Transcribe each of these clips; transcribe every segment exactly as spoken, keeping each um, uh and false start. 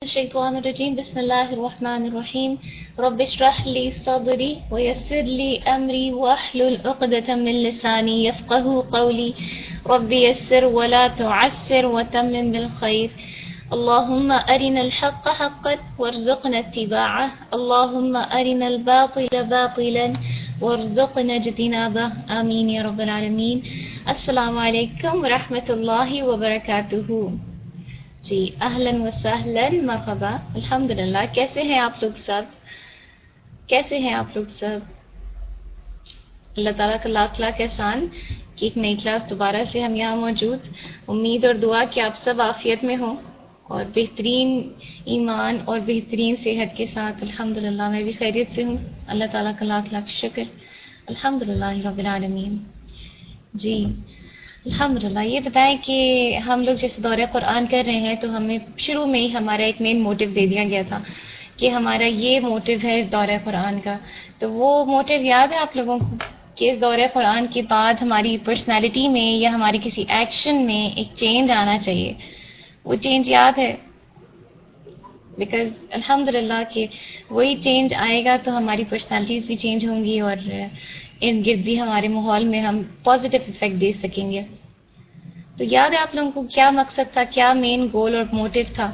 الشيطان الرجيم بسم الله الرحمن الرحيم رب اشرح لي صدري ويسر لي أمري واحلل عقدة من لساني يفقه قولي رب يسر ولا تعسر وتمم بالخير اللهم أرنا الحق حقا وارزقنا اتباعه اللهم أرنا الباطل باطلا وارزقنا اجتنابه آمين يا رب العالمين. السلام علیکم ورحمۃ اللہ وبرکاتہ. جی اہلاً و سہلاً مرحبا. الحمدللہ. کیسے ہیں آپ لوگ سب؟ کیسے ہیں آپ لوگ سب؟ اللہ تعالیٰ کا لاکھ لاکھ احسان کہ ایک نئی کلاس دوبارہ سے ہم یہاں موجود. امید اور دعا کہ آپ سب عافیت میں ہوں اور بہترین ایمان اور بہترین صحت کے ساتھ. الحمدللہ میں بھی خیریت سے ہوں. اللہ تعالیٰ کا لاکھ لاکھ شکر. الحمدللہ رب العالمین. جی الحمدللہ. یہ بتائیں کہ ہم لوگ جیسے دورہ قرآن کر رہے ہیں تو ہمیں شروع میں ہی ہمارا ایک مین موٹیو دے دیا گیا تھا کہ ہمارا یہ موٹیو ہے اس دورہ قرآن کا. تو وہ موٹیو یاد ہے آپ لوگوں کو کہ اس دورہ قرآن کے بعد ہماری پرسنالٹی میں یا ہماری کسی ایکشن میں ایک چینج آنا چاہیے. وہ چینج یاد ہے؟ بیکاز الحمدللہ کہ وہی چینج آئے گا تو ہماری پرسنالٹیز بھی چینج ہوں گی اور ارد گرد بھی ہمارے ماحول میں ہم پازیٹیو افیکٹ دے سکیں گے. تو یاد ہے آپ لوگوں کو کیا مقصد تھا، کیا مین گول اور موٹیو تھا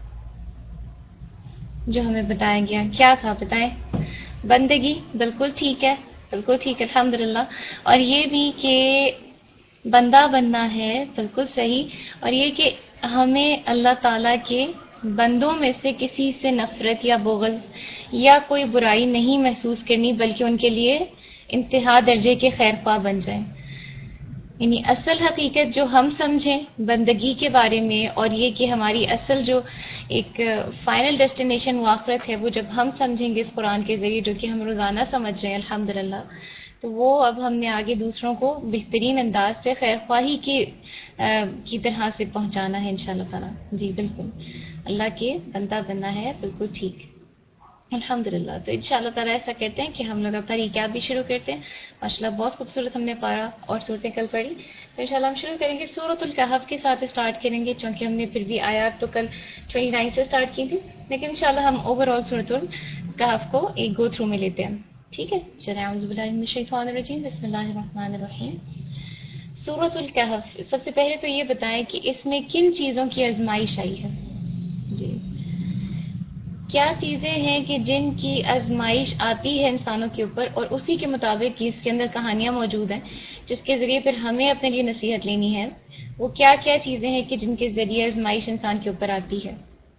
جو ہمیں بتایا گیا؟ کیا تھا بتائیں؟ بندگی. بالکل ٹھیک ہے، بالکل ٹھیک ہے الحمدللہ. اور یہ بھی کہ بندہ بننا ہے. بالکل صحیح. اور یہ کہ ہمیں اللہ تعالیٰ کے بندوں میں سے کسی سے نفرت یا بغض یا کوئی برائی نہیں محسوس کرنی بلکہ ان کے لیے انتہا درجے کے خیر خواہ بن جائیں. یعنی اصل حقیقت جو ہم سمجھیں بندگی کے بارے میں اور یہ کہ ہماری اصل جو ایک فائنل ڈیسٹینیشن وہ آخرت ہے، وہ جب ہم سمجھیں گے اس قرآن کے ذریعے جو کہ ہم روزانہ سمجھ رہے ہیں الحمدللہ، تو وہ اب ہم نے آگے دوسروں کو بہترین انداز سے خیر خواہی کی کی طرح سے پہنچانا ہے انشاءاللہ تعالیٰ. جی بالکل اللہ کے بندہ بننا ہے. بالکل ٹھیک الحمدللہ. تو انشاءاللہ تعالیٰ ایسا کہتے ہیں کہ ہم لوگ اپنا ریکیپ بھی شروع کرتے ہیں. ماشاءاللہ بہت خوبصورت ہم نے پارا اور صورتیں کل پڑھی. تو انشاءاللہ ہم شروع کریں گے سورۃ الکہف کے ساتھ اسٹارٹ کریں گے، چونکہ ہم نے پھر بھی آیات تو کل انیس سے اسٹارٹ کی تھی، لیکن انشاءاللہ ہم اوور آل سورۃ الکہف کو ایک گو تھرو میں لیتے ہیں. ٹھیک ہے. چلیں اعوذ باللہ من الشیطان الرجیم بسم اللہ الرحمن الرحیم. سورۃ الکہف. سب سے پہلے تو یہ بتائیں کہ اس میں کن چیزوں کی آزمائش آئی ہے؟ جی کیا چیزیں ہیں کہ جن کی آزمائش آتی ہے انسانوں کے اوپر اور اسی کے مطابق اس کے اندر کہانیاں موجود ہیں جس کے ذریعے پھر ہمیں اپنے لیے نصیحت لینی ہے. وہ کیا کیا چیزیں ہیں کہ جن کے ذریعے آزمائش انسان کے اوپر آتی ہے؟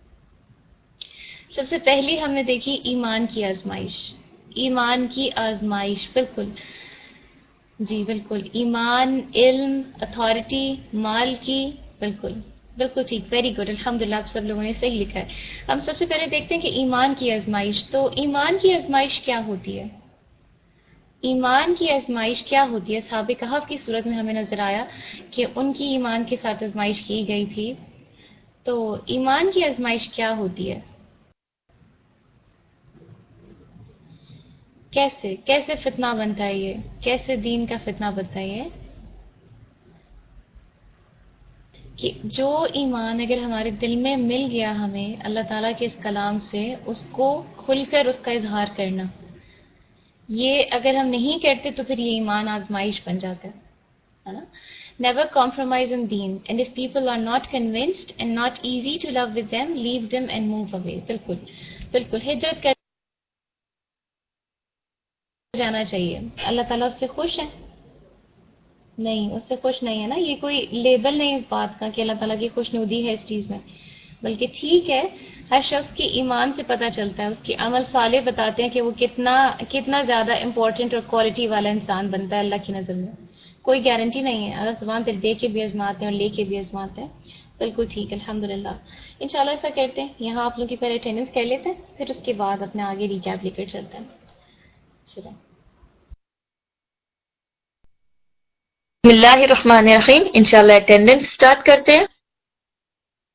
سب سے پہلی ہم نے دیکھی ایمان کی آزمائش. ایمان کی آزمائش. بالکل جی بالکل. ایمان، علم، اتھارٹی، مال کی. بالکل بالکل ٹھیک. ویری گڈ الحمدللہ. آپ سب لوگوں نے صحیح لکھا ہے. ہم سب سے پہلے دیکھتے ہیں کہ ایمان کی آزمائش. تو ایمان کی آزمائش کیا ہوتی ہے؟ ایمان کی آزمائش کیا ہوتی ہے؟ اصحاب کہف کی صورت میں ہمیں نظر آیا کہ ان کی ایمان کے ساتھ آزمائش کی گئی تھی. تو ایمان کی آزمائش کیا ہوتی ہے؟ کیسے کیسے فتنہ بنتا ہے یہ؟ کیسے دین کا فتنہ بنتا ہے یہ؟ کہ جو ایمان اگر ہمارے دل میں مل گیا ہمیں اللہ تعالیٰ کے اس کلام سے، اس کو کھل کر اس کا اظہار کرنا، یہ اگر ہم نہیں کرتے تو پھر یہ ایمان آزمائش بن جاتا ہے نا. نیور کمپرومائز ان دین and if people are not convinced and not easy to live with them leave them and move away. بالکل بالکل. ہجرت کر جانا چاہیے. اللہ تعالیٰ اس سے خوش ہے؟ نہیں، اس سے خوش نہیں ہے نا. یہ کوئی لیبل نہیں اس بات کا کہ اللہ تعالیٰ کی خوش نودی ہے اس چیز میں، بلکہ ٹھیک ہے ہر شخص کی ایمان سے پتہ چلتا ہے، اس کی عمل صالح بتاتے ہیں کہ وہ کتنا کتنا زیادہ امپورٹنٹ اور کوالٹی والا انسان بنتا ہے اللہ کی نظر میں. کوئی گارنٹی نہیں ہے. اللہ زبان پہ دے کے بھی آزماتے ہیں اور لے کے بھی آزماتے ہیں. بالکل ٹھیک الحمدللہ. انشاءاللہ ایسا کرتے ہیں یہاں آپ لوگ کی پہلے اٹینڈنس کر لیتے ہیں، پھر اس کے بعد اپنے آگے ریکیپ لے کر چلتے ہیں. چلیں بسم اللہ الرحمن الرحیم. انشاءاللہ اٹینڈنس سٹارٹ کرتے ہیں.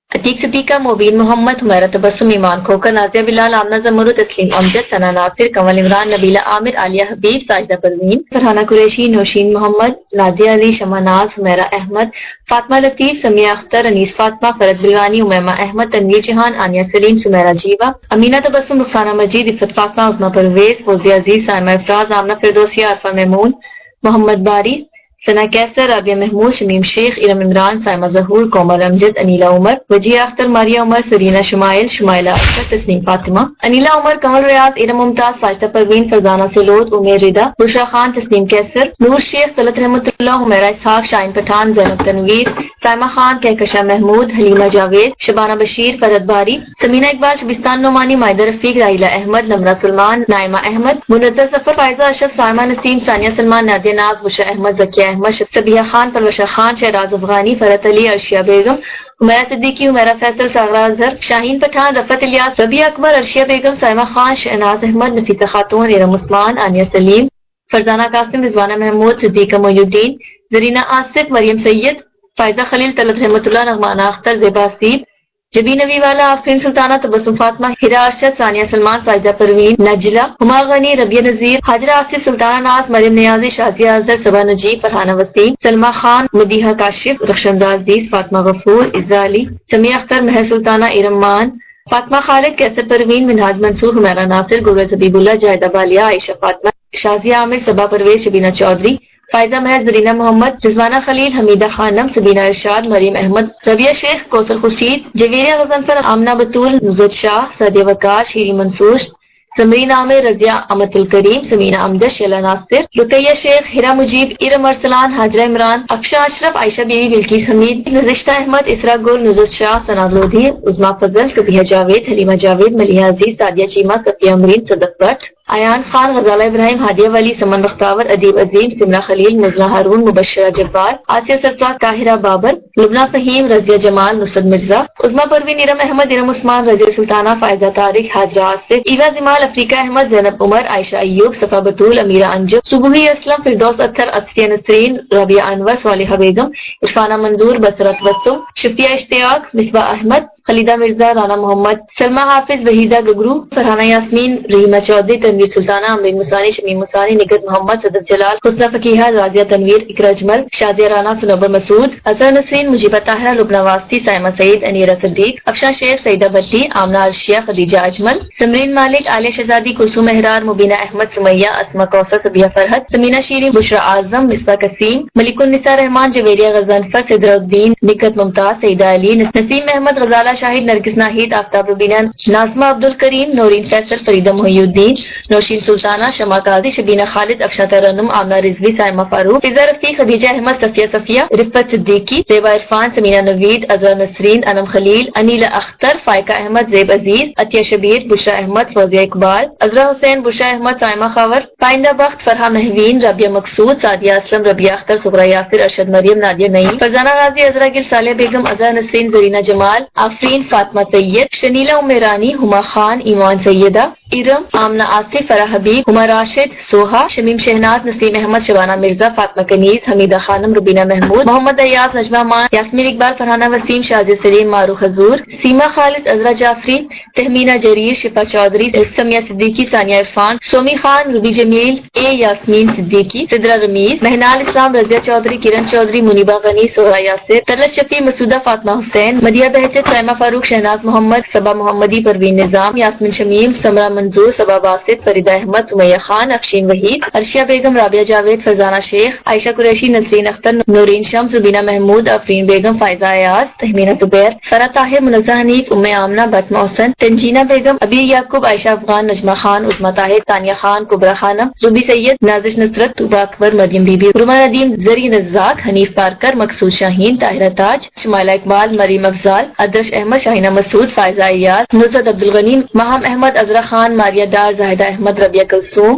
عتیق صدیقہ، مبین محمد، حمیرہ تبسم، ایمان کھوکر، نازیہ بلال، آمنہ زمرو، تسلیم امجد، ثنا ناصر، کمل عمران، نبیلہ عامر، عالیہ حبیب، ساجدہ پروین، فرحانہ قریشی، نوشین محمد، نادیہ علی، شمع ناز، حمیرہ احمد، فاطمہ لطیف، سمیہ اختر، انیس فاطمہ، فرد بلوانی، امیمہ احمد، تنویر جہان، عانیہ سلیم، سمیرہ جیوہ، امینہ تبسم، رخسانہ مجید، عفت فاطمہ، عظمہ پرویز، فوزیہ عزیز، سائمہ افراز، آمنہ فردوسیہ، عرفہ میمون، محمد باری، ثنا کیسر، رابعہ محمود، شمیم شیخ، ارم عمران، سائمہ ظہور، کومل امجد، انیلہ عمر، وجیہ اختر، ماریہ عمر، سرینہ شمائل، شمائلہ اختر، تسنیم فاطمہ، انیلہ عمر، کمل ریاض، ارم ممتاز، ساجدہ پروین، فرزانہ سلوت، امیر رضا، بشرا خان، تسنیم کیسر، نور شیخ، طلعت رحمت اللہ، حمیرہ اسحاق، شاہین پٹھان، زینب تنویر، سائمہ خان، کہکشاں محمود، حلیمہ جاوید، شبانہ بشیر، فرد باری، سمینہ اقبال، شبستان نعمانی، مائدہ رفیق، راحیلہ احمد، نمرہ سلمان، نائمہ احمد، منزل ظفر، فائزہ اشرف، سائمہ نسیم، ثانیہ سلمان، نادیہ ناز، بشرا احمد، ذکیہ احمد، صبیحہ خان، پروشہ خان، شہراز افغانی، فرحت علی، عرشیہ بیگم، حمیرہ صدیقی، حمیرہ فیصل، ساغرہ اظہر، شاہین پٹھان، رفعت الیاس، ربیہ اکبر، عرشیہ بیگم، سائمہ خان، شہناز احمد، نفیسہ خاتون، ارم عثمان، عانیہ سلیم، فرزانہ قاسم، رضوانہ محمود، صدیقہ محی الدین، زرینہ آصف، مریم سید، فائزہ خلیل، طلعت رحمت اللہ، نغمانہ اختر، زیبا حسیب، جبی نوی والا، آفرین سلطانہ، تبسم فاطمہ، ہیرا ارشد، ثانیہ سلمان، ساجدہ پروین، نجلہ، ہما غنی، ربیہ نذیر، حاجرہ آصف، سلطانہ ناز، مریم نیازی، شازیہ اظہر، صبا نجیب، فرحانہ وسیم، سلمہ خان، مدیحہ کاشف، رخشندہ عزیز، فاطمہ غفور، عزہ علی، سمیہ اختر، مہر سلطانہ، ارم مان، فاطمہ خالد، کیسر پروین، منہاج منصور، حمیرہ ناصر، گلرز حبیب اللہ، جاہدہ بالیہ، عائشہ فاطمہ، شازیہ عامر، صبا پرویز، شبینہ چودھری، فائزہ مہر، زرینہ محمد، رضوانہ خلیل، حمیدہ خانم، سبینہ ارشاد، مریم احمد، ربیہ شیخ، کوثر خورشید، جویریہ غضنفر، آمنہ بطول، نصرت شاہ، سعدیہ وقار، شیرین منصور، سمرین عامر، رضیہ امت الکریم، سمینہ امجد، شیلا ناصر، رقیہ شیخ، ہیرا مجیب، ارم ارسلان، حاجرہ عمران، افشاں اشرف، عائشہ بیوی، بلقیس حمید، نزشتہ احمد، اسراء گل، نصرت شاہ، ثنا لودھی، عظمیٰ فضل، صبیحہ جاوید، حلیمہ جاوید، ملیحہ عزیز، سعدیہ چیمہ، صفیہ امرین، صدق بٹ، ایان خان، غزالہ ابراہیم، ہادیہ ولی، سمن بختاور، ادیب عظیم، سمرہ خلیل، مزنہ ہارون، مبشرہ جبار، آسیہ سرفراز، طاہرہ بابر، لبنہ فہیم، رضیہ جمال، نصرت مرزا، عظمیٰ پروین، ارم احمد، ارم عثمان، رضیہ سلطانہ، فائزہ طارق، حاجرہ آصف، ایوا جمال، افریقہ احمد، زینب عمر، عائشہ ایوب، صفا بطول، امیرہ انجم، صبحی اسلم، فردوس اطہر، اصفیہ نسرین، رابعہ انور، صالحہ بیگم، عرفانہ منظور، بصرہ تبسم، شفیہ اشتیاق، مصباح احمد، خلیدہ مرزا، رانا محمد، سلمہ حافظ، وحیدہ گگرو، فرحانہ یاسمین، رحیمہ چودھری، تنویر سلطانہ، امرین مسانی، شمیم مسانی، نگہت محمد، صدف جلال، حسنہ فقیہہ، رازیہ تنویر، اقرا اجمل، شادیہ رانا، سنوبر مسعود، اظہر نسرین، مجیبہ طاہرہ، لبنہ واسطی، سائمہ سعید، انیرہ صدیق، افشاں شیخ، سعیدہ بٹی، آمنہ عرشیہ، خدیجہ اجمل، سمرین مالک، عالیہ شہزادی، کلثوم احرار، مبینہ احمد، سمیہ، اسماء کوثر، صبیحہ فرحت، سمینہ شیرین، بشرا اعظم، مصباح قسیم، ملک النساء رحمان، جویریہ غضنفر، صدر الدین، نگہت ممتاز، سعیدہ علی، نسیم احمد، غزالہ شاہد، نرگس ناہید، آفتاب ربینہ، ناظمہ عبدالکریم، نورین فیصل، فریدہ محی الدین، نوشین سلطانہ، شمع قاضی، شبینہ خالد، افشاں ترنم، آمنہ رضوی، سائمہ فاروق، فضا رفیق، خدیجہ احمد، صفیہ صفیہ، رفت صدیقی، زیبا عرفان، سمینہ نوید، اظہر نسرین، انم خلیل، انیلہ اختر، فائقہ احمد، زیب عزیز، عطیہ شبیر، بشرا احمد، فوزیہ اقبال، عذرا حسین، بشرا احمد، سائمہ خاور، پائندہ بخت، فرحہ مہوین، رابعہ مقصود، سعدیہ اسلم، ربیہ اختر، صغرا یاسر، ارشد مریم، نادیہ نعیم، فرزانہ غازی، عذرا گل، صالح بیگم، اظہر نسرین، زرینہ جمال، آفرین، فاطمہ سید، شنیلہ امیرانی، ہما خان، ایمان سیدہ، ارم، آمنہ آصف، فرح حبیب، ہما راشد، سوہا، شمیم شہناز، نسیم احمد، شبانہ مرزا، فاطمہ کنیز، حمیدہ خانم، ربینہ محمود، محمد ایاز، نجمہ مان، یاسمین اقبال، فرحانہ وسیم، شازیہ سلیم، معروف حضور، سیما خالد، عذرا جعفری، تہمینہ جریر، شفا چودھری، سمیہ صدیقی، ثانیہ عرفان، سومی خان، روبی جمیل، اے یاسمین صدیقی، سدرہ رمیز، مہنال اسلام، رضیہ چودھری، کرن چودھری، منیبہ غنی، سہرا یاسر، طلعت شفیع، مسعودہ فاطمہ حسین، مدیہ بہجت، سائمہ فاروق، شہناز محمد، صبا محمدی، پروین نظام، یاسمین شمیم، سمرہ منظور، صبا باسط، فریدہ احمد، سمیہ خان، افشین وحید، عرشیہ بیگم، رابعہ جاوید، فرزانہ شیخ، عائشہ قریشی، نسرین اختر، نورین شمس، ربینہ محمود، آفرین بیگم، فائزہ ایاز، تہمینہ زبیر، فرح طاہر، منزہ حنیف، ام آمنہ، بطمہ حسن، تنجینہ بیگم، ابیر یعقوب، عائشہ افغان، نجمہ خان، عظمیٰ Tahir, Tania Khan, Kubra Khanum, Zubi Syed, Nazish Nusrat, Tooba Akbar, Maryam Bi Bi, Ruma Nadeem, Zari Razzaq, Hanif Parker, Maqsood Shaheen, Tahira Taj, Shumaila Iqbal, Maryam Afzal, Adarsh Ahmed, Shahina Masood, Faiza Ayaz, Nusrat Abdulghani, Maham Ahmed, Azra Khan, Maria Dar, Zahida Ahmed, Rabiya Kulsoom,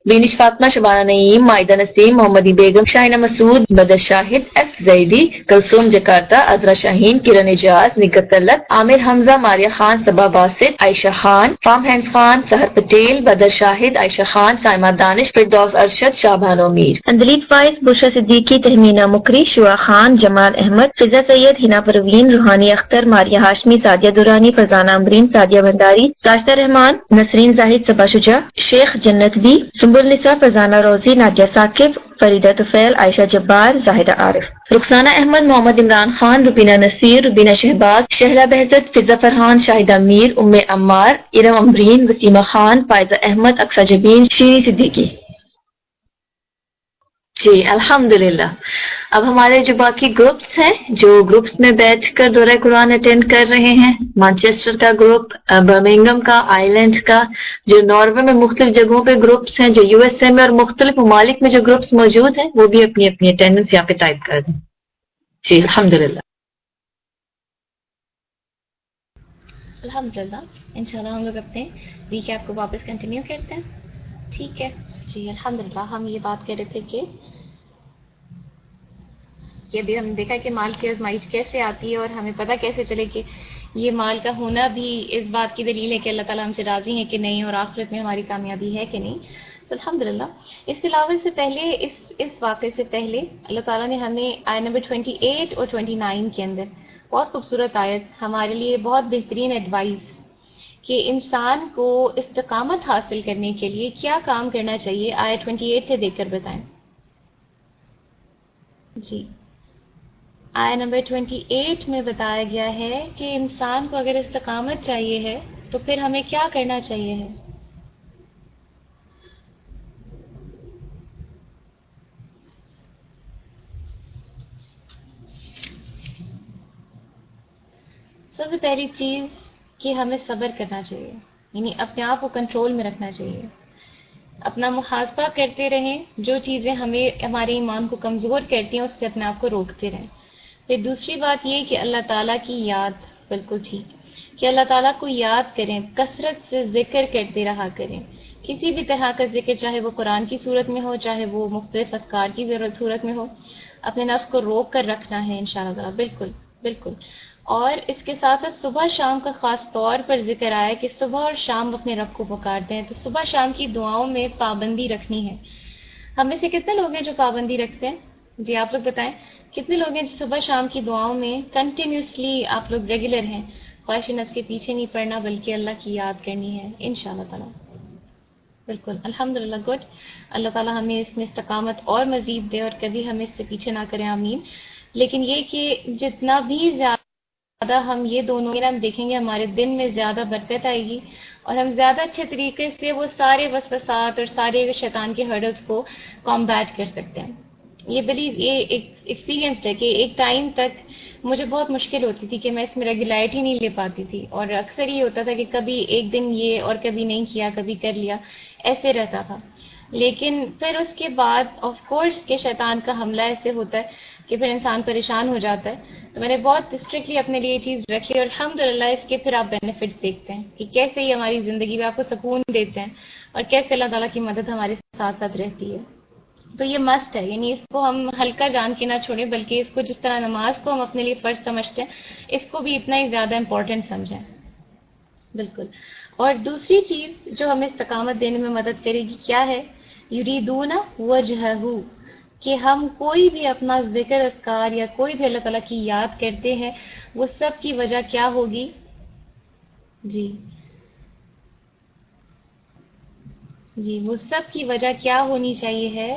Benish Fatima, Shabana Naeem, Maida Naseem, Muhammadi Begum, Shahina Masood, Badar Shahid, F Zaidi, Kulsoom Jakarta, Azra Shaheen, Kiran Ijaz, Nighat Talat, Amir Hamza, Maria Khan, Saba Basit, Ayesha Khan, فام ہینڈز خان، سحر پٹیل، بدر شاہد، عائشہ خان، سائمہ دانش، فردوس ارشد، شابان امیر، اندلیب فائز، بشرا صدیقی، تہمینہ مکری، شعا خان، جمال احمد، فضا سید، ہنا پروین، روحانی اختر، ماریہ ہاشمی، سعدیہ دورانی، فرزانہ امرین، سعدیہ بنداری، ساجدہ رحمان، نسرین زاہد، صبا شجاع، شیخ جنت بی، سنبل نساء، فرزانہ روزی، نادیہ ثاقب، فریدہ طفیل، عائشہ جبار، زاہدہ عارف، رخسانہ احمد، محمد عمران خان، ربینہ نصیر، ربینہ شہباز، شہلا بہزت، فضا فرحان، شاہدہ میر، ام عمار، ارم امرین، وسیمہ خان، فائزہ احمد، اقصی جبین، شیریں صدیقی۔ جی الحمدللہ۔ اب ہمارے جو باقی گروپس ہیں جو گروپس میں بیٹھ کر دورہ قرآن اٹینڈ کر رہے ہیں، مانچسٹر کا گروپ، برمنگم کا، آئرلینڈ کا، جو ناروے میں مختلف جگہوں پہ گروپس ہیں، جو یو ایس اے میں اور مختلف ممالک میں جو گروپس موجود ہیں، وہ بھی اپنی اپنی اٹینڈنس یہاں پہ ٹائپ کر دیں۔ جی الحمدللہ۔ الحمدللہ، انشاءاللہ ہم لوگ اپنے ریکیپ کو واپس کنٹینیو کرتے ہیں۔ ٹھیک ہے جی الحمدللہ، ہم یہ بات کر رہے تھے کہ کہ ابھی ہم نے دیکھا کہ مال کی آزمائش کیسے آتی ہے اور ہمیں پتہ کیسے چلے کہ یہ مال کا ہونا بھی اس بات کی دلیل ہے کہ اللہ تعالیٰ ہم سے راضی ہے کہ نہیں اور آخرت میں ہماری کامیابی ہے کہ نہیں۔ تو الحمدللہ اس کے علاوہ سے پہلے اس اس واقعے سے پہلے اللہ تعالیٰ نے ہمیں آیت نمبر اٹھائیس اور انیس کے اندر بہت خوبصورت آیت، ہمارے لیے بہت بہترین ایڈوائز کہ انسان کو استقامت حاصل کرنے کے لیے کیا کام کرنا چاہیے، آیت اٹھائیس سے دیکھ کر بتائیں جی۔ آیت نمبر اٹھائیس میں بتایا گیا ہے کہ انسان کو اگر استقامت چاہیے ہے تو پھر ہمیں کیا کرنا چاہیے ہے۔ سب سے پہلی چیز کہ ہمیں صبر کرنا چاہیے، یعنی اپنے آپ کو کنٹرول میں رکھنا چاہیے، اپنا محاسبہ کرتے رہیں، جو چیزیں ہمیں ہمارے ایمان کو کمزور کرتی ہیں اس سے اپنے آپ کو روکتے رہیں۔ پھر دوسری بات یہ کہ اللہ تعالیٰ کی یاد، بالکل ٹھیک، کہ اللہ تعالیٰ کو یاد کریں، کثرت سے ذکر کرتے رہا کریں، کسی بھی طرح کا ذکر، چاہے وہ قرآن کی صورت میں ہو، چاہے وہ مختلف اذکار کی صورت میں ہو، اپنے نفس کو روک کر رکھنا ہے انشاءاللہ۔ بالکل بالکل۔ اور اس کے ساتھ ساتھ صبح شام کا خاص طور پر ذکر آیا کہ صبح اور شام اپنے رب کو پکارتے ہیں، تو صبح شام کی دعاؤں میں پابندی رکھنی ہے۔ ہم میں سے کتنے لوگ ہیں جو پابندی رکھتے ہیں؟ جی آپ لوگ بتائیں کتنے لوگ ہیں جو صبح شام کی دعاؤں میں کنٹینیوسلی آپ لوگ ریگولر ہیں، خواہش نفس کے پیچھے نہیں پڑنا بلکہ اللہ کی یاد کرنی ہے انشاءاللہ تعالی۔ بالکل الحمدللہ، گڈ۔ اللہ تعالیٰ ہمیں اس میں استقامت اور مزید دے اور کبھی ہمیں اس سے پیچھے نہ کریں، آمین۔ لیکن یہ کہ جتنا بھی زیادہ ہم یہ دونوں ہم دیکھیں گے ہمارے دن میں زیادہ برکت آئے گی اور ہم زیادہ اچھے طریقے سے وہ سارے وسوسات اور سارے شیطان کے ہرڈلز کو کمبیٹ کر سکتے ہیں۔ یہ بلی یہ ایک ایکسپیرینسڈ ہے کہ ایک ٹائم تک مجھے بہت مشکل ہوتی تھی کہ میں اس میں ریگولیرٹی نہیں لے پاتی تھی، اور اکثر یہ ہوتا تھا کہ کبھی ایک دن یہ اور کبھی نہیں کیا، کبھی کر لیا، ایسے رہتا تھا۔ لیکن پھر اس کے بعد آف کورس کہ شیطان کا حملہ ایسے ہوتا ہے کہ پھر انسان پریشان ہو جاتا ہے، تو میں نے بہت اسٹرکٹلی اپنے لیے یہ چیز رکھی اور الحمدللہ اس کے پھر آپ بینیفٹس دیکھتے ہیں کہ کیسے یہ ہماری زندگی میں آپ کو سکون دیتے ہیں اور کیسے اللہ تعالیٰ کی مدد ہمارے ساتھ ساتھ رہتی ہے۔ تو یہ مسٹ ہے، یعنی اس کو ہم ہلکا جان کے نہ چھوڑیں بلکہ اس کو جس طرح نماز کو ہم اپنے لیے فرض سمجھتے ہیں اس کو بھی اتنا ہی زیادہ امپورٹنٹ سمجھیں۔ بالکل۔ اور دوسری چیز جو ہمیں استقامت دینے میں مدد کرے گی کیا ہے؟ یریدون وجہہ، کہ ہم کوئی بھی اپنا ذکر اذکار یا کوئی بھی اللہ تعالیٰ کی یاد کرتے ہیں وہ سب کی وجہ کیا ہوگی؟ جی جی وہ سب کی وجہ کیا ہونی چاہیے ہے؟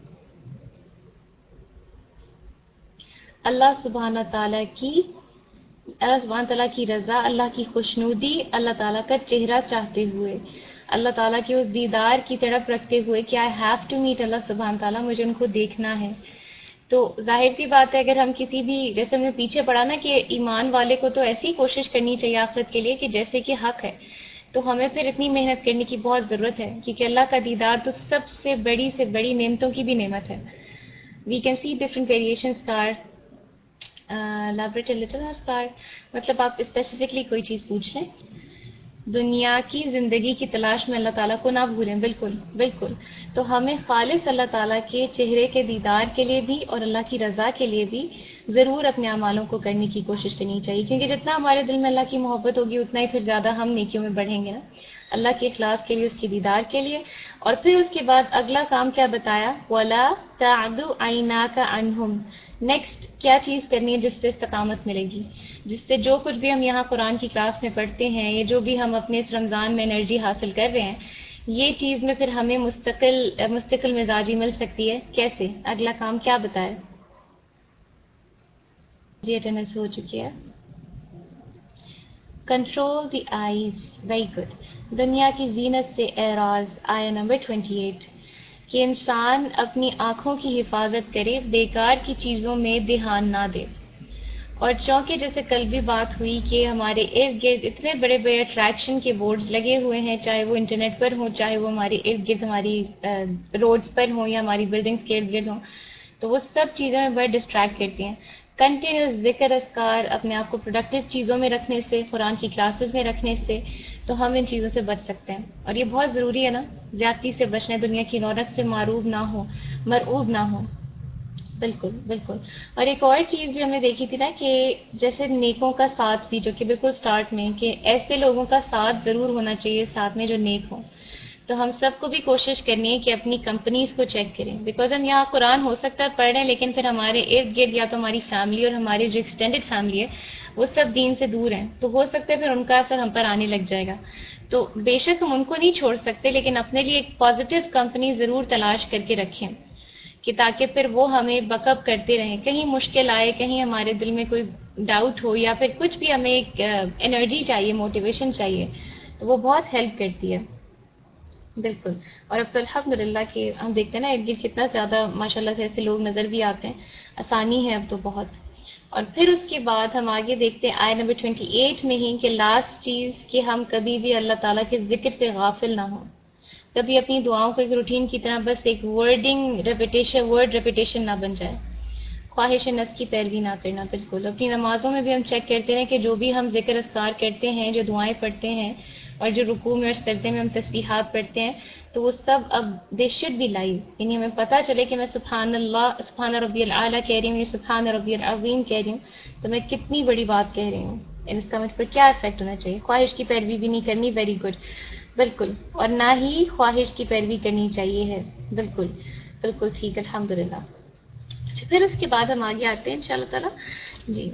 اللہ سبحانہ تعالیٰ کی اللہ سبحانہ تعالیٰ کی رضا، اللہ کی خوشنودی، اللہ تعالیٰ کا چہرہ چاہتے ہوئے، اللہ تعالیٰ کے اس دیدار کی تڑپ رکھتے ہوئے کہ I have to meet Allah سبحانہ تعالیٰ، مجھے ان کو دیکھنا ہے۔ تو ظاہر سی بات ہے اگر ہم کسی بھی، جیسے ہمیں پیچھے پڑا نا کہ ایمان والے کو تو ایسی کوشش کرنی چاہیے آخرت کے لیے کہ جیسے کہ حق ہے، تو ہمیں پھر اتنی محنت کرنے کی بہت ضرورت ہے کیونکہ اللہ کا دیدار تو سب سے بڑی سے بڑی نعمتوں کی بھی نعمت ہے۔ We can see different variations car laboratory little Oscar, مطلب آپ اسپیسیفکلی کوئی چیز پوچھ لیں۔ دنیا کی زندگی کی تلاش میں اللہ تعالیٰ کو نہ بھولیں. بالکل بالکل. تو ہمیں خالص اللہ تعالیٰ کے چہرے کے دیدار کے لیے بھی اور اللہ کی رضا کے لیے بھی ضرور اپنے اعمالوں کو کرنے کی کوشش کرنی چاہیے, کیونکہ جتنا ہمارے دل میں اللہ کی محبت ہوگی اتنا ہی پھر زیادہ ہم نیکیوں میں بڑھیں گے نا, اللہ کے اخلاص کے لیے, اس کے دیدار کے لیے. اور پھر اس کے بعد اگلا کام کیا بتایا, وَلَا تَعْدُ عَيْنَاكَ عَنْهُمْ. نیکسٹ کیا چیز کرنی ہے جس سے استقامت ملے گی, جس سے جو کچھ بھی ہم یہاں قرآن کی کلاس میں پڑھتے ہیں, یہ جو بھی ہم اپنے اس رمضان میں انرجی حاصل کر رہے ہیں, یہ چیز میں پھر ہمیں مستقل مستقل مزاجی مل سکتی ہے. کیسے؟ اگلا کام کیا بتایا جی؟ اٹینڈنس ہو چکی ہے. Control the eyes. Very good. دنیا کی زینت سے اعراض, آیا نمبر اٹھائیس, کہ انسان اپنی آنکھوں کی حفاظت کرے, بیکار کی چیزوں میں دھیان نہ دے. اور چونکہ جیسے کل بھی بات ہوئی کہ ہمارے ارد گرد اتنے بڑے بڑے اٹریکشن کے بورڈز لگے ہوئے ہیں, چاہے وہ انٹرنیٹ پر ہوں, چاہے وہ ہمارے ارد گرد ہماری روڈز پر ہوں یا ہماری بلڈنگز کے ارد گرد ہوں, تو وہ سب چیزیں ہمیں بڑے ڈسٹریکٹ کرتی ہیں. کنٹینیوس ذکر اذکار, اپنے آپ کو پروڈکٹیو چیزوں میں رکھنے سے, قرآن کی کلاسز میں رکھنے سے, تو ہم ان چیزوں سے بچ سکتے ہیں. اور یہ بہت ضروری ہے نا, زیادتی سے بچنا, دنیا کی رونق سے معروب نہ ہو, مرعوب نہ ہو. بالکل بالکل. اور ایک اور چیز بھی ہم نے دیکھی تھی نا, کہ جیسے نیکوں کا ساتھ بھی, جو کہ بالکل سٹارٹ میں, کہ ایسے لوگوں کا ساتھ ضرور ہونا چاہیے ساتھ میں جو نیک ہوں. تو ہم سب کو بھی کوشش کرنی ہے کہ اپنی کمپنیز کو چیک کریں, بیکاز ہم یہاں قرآن ہو سکتا ہے پڑھ رہے ہیں, لیکن پھر ہمارے ارد گرد یا تو ہماری فیملی اور ہماری جو ایکسٹینڈیڈ فیملی ہے وہ سب دین سے دور ہیں, تو ہو سکتا ہے پھر ان کا اثر ہم پر آنے لگ جائے گا. تو بے شک ہم ان کو نہیں چھوڑ سکتے, لیکن اپنے لیے ایک پازیٹیو کمپنی ضرور تلاش کر کے رکھیں, کہ تاکہ پھر وہ ہمیں بیک اپ کرتے رہیں. کہیں مشکل آئے, کہیں ہمارے دل میں کوئی ڈاؤٹ ہو, یا پھر کچھ بھی ہمیں ایک انرجی چاہیے, موٹیویشن چاہیے, تو وہ بہت ہیلپ کرتی ہے. بالکل. اور اب تو الحمدللہ کہ ہم دیکھتے ہیں نا ارد گرد کتنا زیادہ ماشاء اللہ سے ایسے لوگ نظر بھی آتے ہیں, آسانی ہے اب تو بہت. اور پھر اس کے بعد ہم آگے دیکھتے ہیں آیت نمبر اٹھائیس میں ہی, کہ لاسٹ چیز کہ ہم کبھی بھی اللہ تعالیٰ کے ذکر سے غافل نہ ہوں, کبھی اپنی دعاؤں کو ایک روٹین کی طرح بس ایک ورڈنگ ریپیٹیشن ورڈ ریپیٹیشن نہ بن جائے, خواہش نفس کی پیروی نہ کرنا. بالکل. اپنی نمازوں میں بھی ہم چیک کرتے ہیں کہ جو بھی ہم ذکر اذکار کرتے ہیں, جو دعائیں پڑھتے ہیں, اور جو رکوع میں اور سجدے میں ہم تسبیحات پڑھتے ہیں, تو وہ سب اب دے شوڈ بی لائیو, یعنی ہمیں پتہ چلے کہ میں سبحان اللہ, سبحان ربی الاعلیٰ کہہ رہی ہوں, یا سبحان ربی العظیم کہہ رہی ہوں, تو میں کتنی بڑی بات کہہ رہی ہوں, اس کا مجھ پر کیا افیکٹ ہونا چاہیے. خواہش کی پیروی بھی نہیں کرنی. Very good. بالکل. اور نہ ہی خواہش کی پیروی کرنی چاہیے ہے. بالکل بالکل ٹھیک. الحمدللہ. اچھا, پھر اس کے بعد ہم آگے آتے ہیں انشاءاللہ تعالیٰ. جی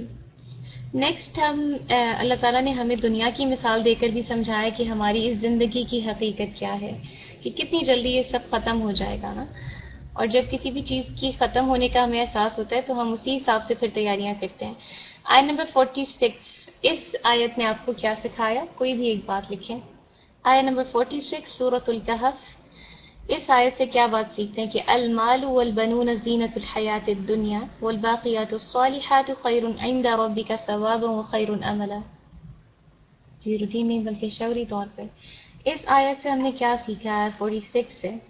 نیکسٹ ہم اللہ تعالیٰ نے ہمیں دنیا کی مثال دے کر بھی سمجھایا کہ ہماری اس زندگی کی حقیقت کیا ہے, کہ کتنی جلدی یہ سب ختم ہو جائے گا نا. اور جب کسی بھی چیز کی ختم ہونے کا ہمیں احساس ہوتا ہے, تو ہم اسی حساب سے پھر تیاریاں کرتے ہیں. آیت نمبر چھیالیس, اس آیت نے آپ کو کیا سکھایا؟ کوئی بھی ایک بات لکھیں. آیت نمبر چھیالیس سورۃ الکہف, اس آیت سے کیا بات سیکھتے ہیں؟ کہ المال والبنون زینۃ الحیات الدنیا والباقیات الصالحات خیر عند ربک ثوابا وخیر املا. جی روٹین نہیں بلکہ شعوری طور پر اس آیت سے ہم نے کیا سیکھا ہے؟ چھیالیس سے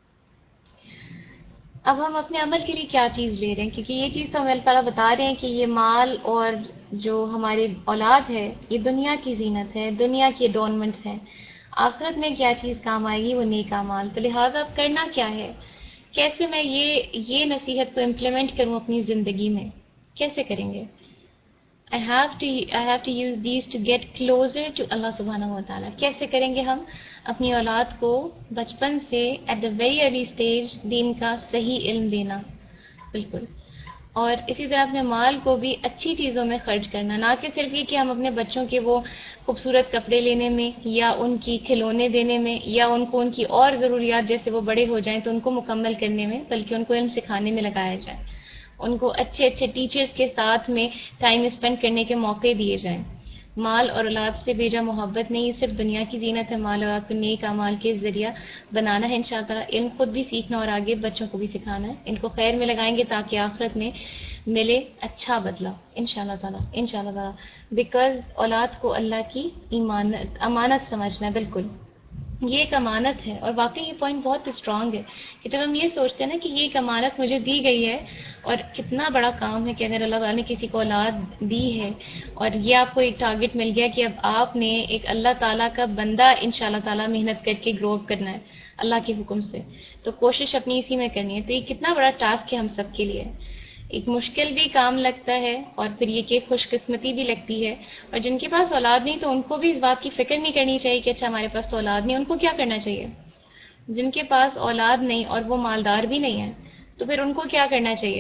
اب ہم اپنے عمل کے لیے کیا چیز لے رہے ہیں؟ کیونکہ یہ چیز تو ہمیں اللہ تعالیٰ بتا رہے ہیں کہ یہ مال اور جو ہماری اولاد ہے یہ دنیا کی زینت ہے, دنیا کی اڈورنمنٹس ہیں. آخرت میں کیا چیز کام آئے گی؟ وہ نیک اعمال. تو لہٰذا اب کرنا کیا ہے, کیسے میں یہ یہ نصیحت کو امپلیمنٹ کروں اپنی زندگی میں, کیسے کریں گے؟ I have to I have to use these to get closer to Allah subhanahu wa ta'ala. کیسے کریں گے ہم؟ اپنی اولاد کو بچپن سے at the very early stage دین کا صحیح علم دینا. بالکل. اور اسی طرح اپنے مال کو بھی اچھی چیزوں میں خرچ کرنا, نہ کہ صرف یہ کہ ہم اپنے بچوں کے وہ خوبصورت کپڑے لینے میں, یا ان کی کھلونے دینے میں, یا ان کو ان کی اور ضروریات جیسے وہ بڑے ہو جائیں تو ان کو مکمل کرنے میں, بلکہ ان کو علم سکھانے میں لگایا جائے, ان کو اچھے اچھے ٹیچرز کے ساتھ میں ٹائم اسپینڈ کرنے کے موقع دیے جائیں. مال اور اولاد سے بیجا محبت نہیں, صرف دنیا کی زینت ہے. مال اور اولاد کو نیک اعمال کے ذریعہ بنانا ہے انشاءاللہ. علم خود بھی سیکھنا اور آگے بچوں کو بھی سکھانا ہے. ان کو خیر میں لگائیں گے تاکہ آخرت میں ملے اچھا بدلہ انشاءاللہ تعالیٰ انشاءاللہ تعالیٰ بیکاز اولاد کو اللہ کی ایمانت امانت سمجھنا. بالکل یہ ایک امانت ہے. اور واقعی یہ پوائنٹ بہت اسٹرانگ ہے کہ جب ہم یہ سوچتے ہیں نا کہ یہ ایک امانت مجھے دی گئی ہے، اور کتنا بڑا کام ہے کہ اگر اللہ تعالیٰ نے کسی کو اولاد دی ہے اور یہ آپ کو ایک ٹارگٹ مل گیا کہ اب آپ نے ایک اللہ تعالیٰ کا بندہ انشاءاللہ تعالیٰ محنت کر کے گرو اپ کرنا ہے اللہ کے حکم سے، تو کوشش اپنی اسی میں کرنی ہے. تو یہ کتنا بڑا ٹاسک ہے ہم سب کے لیے، ایک مشکل بھی کام لگتا ہے اور پھر یہ کہ خوش قسمتی بھی لگتی ہے. اور جن کے پاس اولاد نہیں تو ان کو بھی اس بات کی فکر نہیں کرنی چاہیے کہ اچھا ہمارے پاس تو اولاد نہیں. ان کو کیا کرنا چاہیے؟ جن کے پاس اولاد نہیں اور وہ مالدار بھی نہیں ہے تو پھر ان کو کیا کرنا چاہیے؟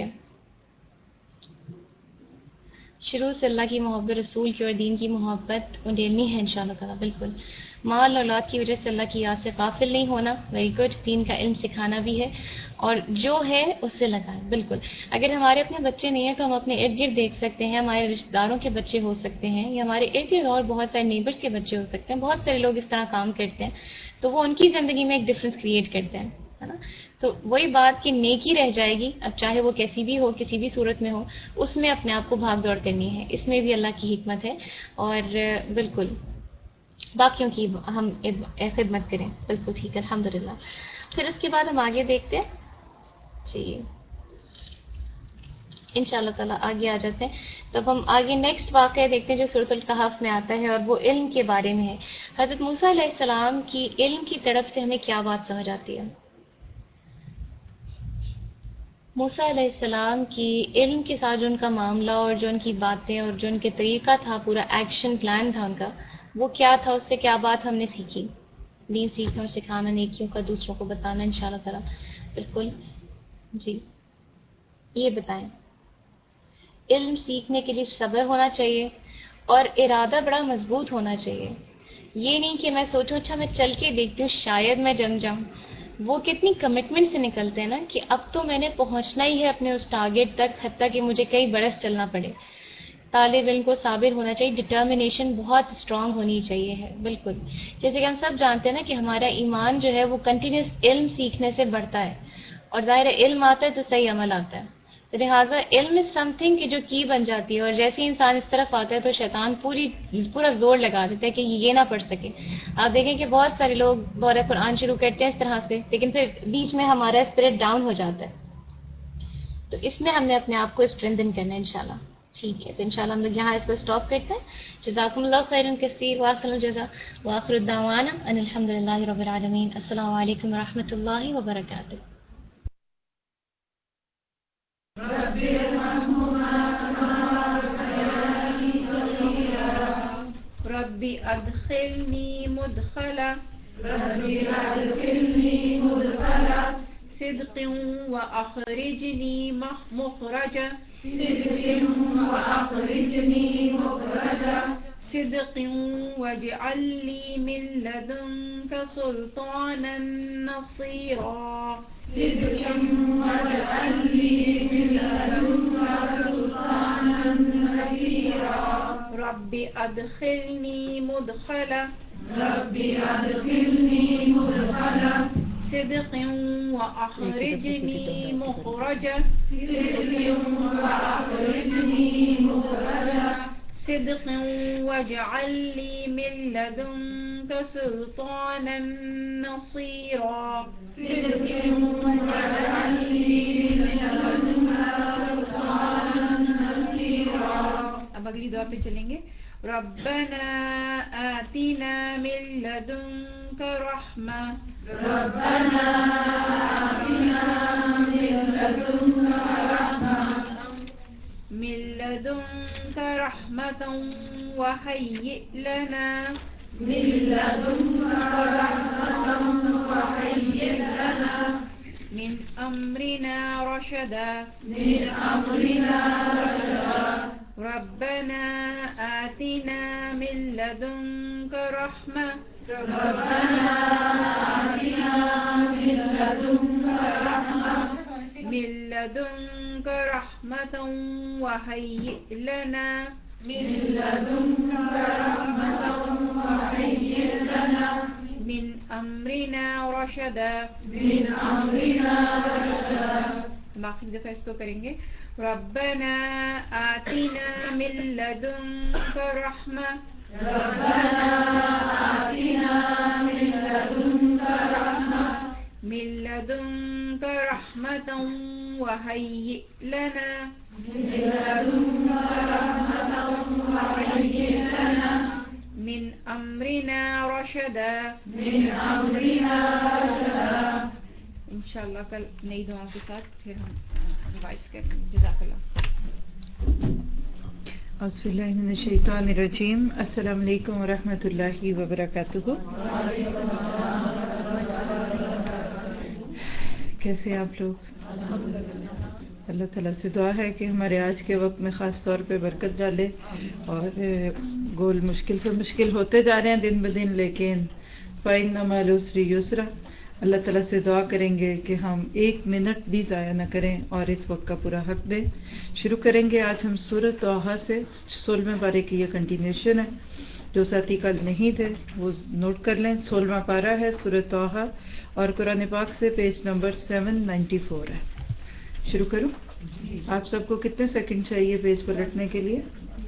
شروع سے اللہ کی محبت، رسول کی اور دین کی محبت اڈیلنی ہے انشاءاللہ تعالیٰ. بالکل مال اور اولاد کی وجہ سے اللہ کی یاد سے غافل نہیں ہونا. Very good. دین کا علم سکھانا بھی ہے اور جو ہے اس سے لگائیں. بالکل اگر ہمارے اپنے بچے نہیں ہیں تو ہم اپنے ارد گرد دیکھ سکتے ہیں، ہمارے رشتہ داروں کے بچے ہو سکتے ہیں یا ہمارے ارد گرد اور بہت سارے نیبرس کے بچے ہو سکتے ہیں. بہت سارے لوگ اس طرح کام کرتے ہیں تو وہ ان کی زندگی میں ایک ڈفرینس کریٹ کرتے ہیں، ہے نا. تو وہی بات کہ نیکی رہ جائے گی، اب چاہے وہ کیسی بھی ہو، کسی بھی صورت میں ہو، اس میں اپنے آپ کو بھاگ دوڑ کرنی ہے. اس میں بھی اللہ کی حکمت ہے. اور بالکل باقیوں کی ہم خدمت کریں. بالکل ٹھیک ہے الحمدللہ. پھر اس کے بعد ہم آگے دیکھتے ہیں جی انشاءاللہ تعالیٰ آگے آ جاتے ہیں. تب ہم آگے نیکسٹ واقعہ دیکھتے ہیں جو سورۃ الکہف میں آتا ہے اور وہ علم کے بارے میں ہے. حضرت موسیٰ علیہ السلام کی علم کی طرف سے ہمیں کیا بات سمجھ آتی ہے؟ موسیٰ علیہ السلام کی علم کے ساتھ جو ان کا معاملہ اور جو ان کی باتیں اور جو ان کے طریقہ تھا، پورا ایکشن پلان تھا ان کا، وہ کیا تھا؟ اس سے کیا بات ہم نے سیکھی؟ دین سیکھنا اور سکھانا، نیکیوں کا دوسروں کو بتانا انشاءاللہ تعالیٰ. بالکل جی یہ بتائیں. علم سیکھنے کے لیے صبر ہونا چاہیے اور ارادہ بڑا مضبوط ہونا چاہیے. یہ نہیں کہ میں سوچوں اچھا میں چل کے دیکھتی ہوں شاید میں جم جاؤں. وہ کتنی کمٹمنٹ سے نکلتے ہیں نا کہ اب تو میں نے پہنچنا ہی ہے اپنے اس ٹارگیٹ تک، حتیٰ کہ مجھے کئی برس چلنا پڑے. طالب علم کو صابر ہونا چاہیے، ڈٹرمنیشن بہت اسٹرانگ ہونی چاہیے ہے. بالکل جیسے کہ ہم سب جانتے ہیں نا کہ ہمارا ایمان جو ہے وہ کنٹینیوس علم سیکھنے سے بڑھتا ہے، اور ظاہر علم آتا ہے تو صحیح عمل آتا ہے. لہٰذا علم از سم تھنگ کہ جو کی بن جاتی ہے، اور جیسے ہی انسان اس طرف آتا ہے تو شیطان پوری پورا زور لگا دیتا ہے کہ یہ نہ پڑھ سکے. آپ دیکھیں کہ بہت سارے لوگ دورہ قرآن شروع کرتے ہیں اس طرح سے، لیکن پھر بیچ میں ہمارا اسپرٹ ڈاؤن ہو جاتا ہے. تو اس میں ہم نے اپنے آپ کو اسٹرینتھن کرنا ہے انشاءاللہ. ٹھیک ہے تو انشاءاللہ ہم لوگ یہاں اس کو اسٹاپ کرتے ہیں. جزاکم اللہ خیرا کثیر واحسن الجزاء وآخر الدعوانا ان الحمد للہ رب العالمین. السلام علیکم ورحمۃ اللہ وبرکاتہ. ربی ادخلنی مدخلا ربی ادخلنی مدخلا صدق واخرجنی مخرجا صدق واخرجنی مخرجا صدق واجعل لي من لدنك سلطانا نصيرا صدق واجعل لي من لدنك سلطانا نصيرا ربي أدخلني مدخلا ربي أدخلني مدخلا صدق وأخرجني مخرجا صدق وأخرجني مخرجا صدق واجعل لي من لدنك سلطانا نصيرا صدق واجعل لي من لدنك سلطانا نصيرا. اب اگلی دعا پہ چلیں گے. ربنا آتنا من لدنك رحمة ربنا آتنا من لدنك رحمة من لدنك رحمة وهيئ لنا من لدنك رحمة وهيئ لنا من أمرنا رشدا من أمرنا رشدا. ربنا آتنا من لدنك رحمة ربنا آتنا من لدنك رحمة من لدنك رحمة وهيئ لنا من لدنك رحمة وهيئ لنا من أمرنا رشدا من أمرنا رشدا. باقی دفعہ اس کو کریں گے. ربنا آتنا من لدنك رحمة ربنا آتنا من لدنك من لدنك رحمة وهيئ لنا من أمرنا رشدا انشاءاللہ کل نئی دعاؤں کے ساتھ پھر ہم ریوائز کریں گے. جزاک اللہ. اعوذ باللہ من الشیطان الرجیم. السلام علیکم ورحمۃ اللہ وبرکاتہ. کیسے ہیں آپ لوگ؟ اللہ تعالیٰ سے دعا ہے کہ ہمارے آج کے وقت میں خاص طور پہ برکت ڈالے، اور گول مشکل سے مشکل ہوتے جا رہے ہیں دن بدن، لیکن فَإِنَّ مَعَ الْعُسْرِ يُسْرًا. اللہ تعالیٰ سے دعا کریں گے کہ ہم ایک منٹ بھی ضائع نہ کریں اور اس وقت کا پورا حق دیں. شروع کریں گے آج ہم سورۃ طٰہٰ سے. سولہویں پارے کی یہ کنٹینیوشن ہے. جو ساتھی کل نہیں تھے وہ نوٹ کر لیں. سولہواں پارہ ہے سورۃ طٰہٰ اور قرآن پاک سے page number seven ninety four ہے. شروع کروں؟ آپ سب کو کتنے سیکنڈ چاہیے پیج پلٹنے کے لیے؟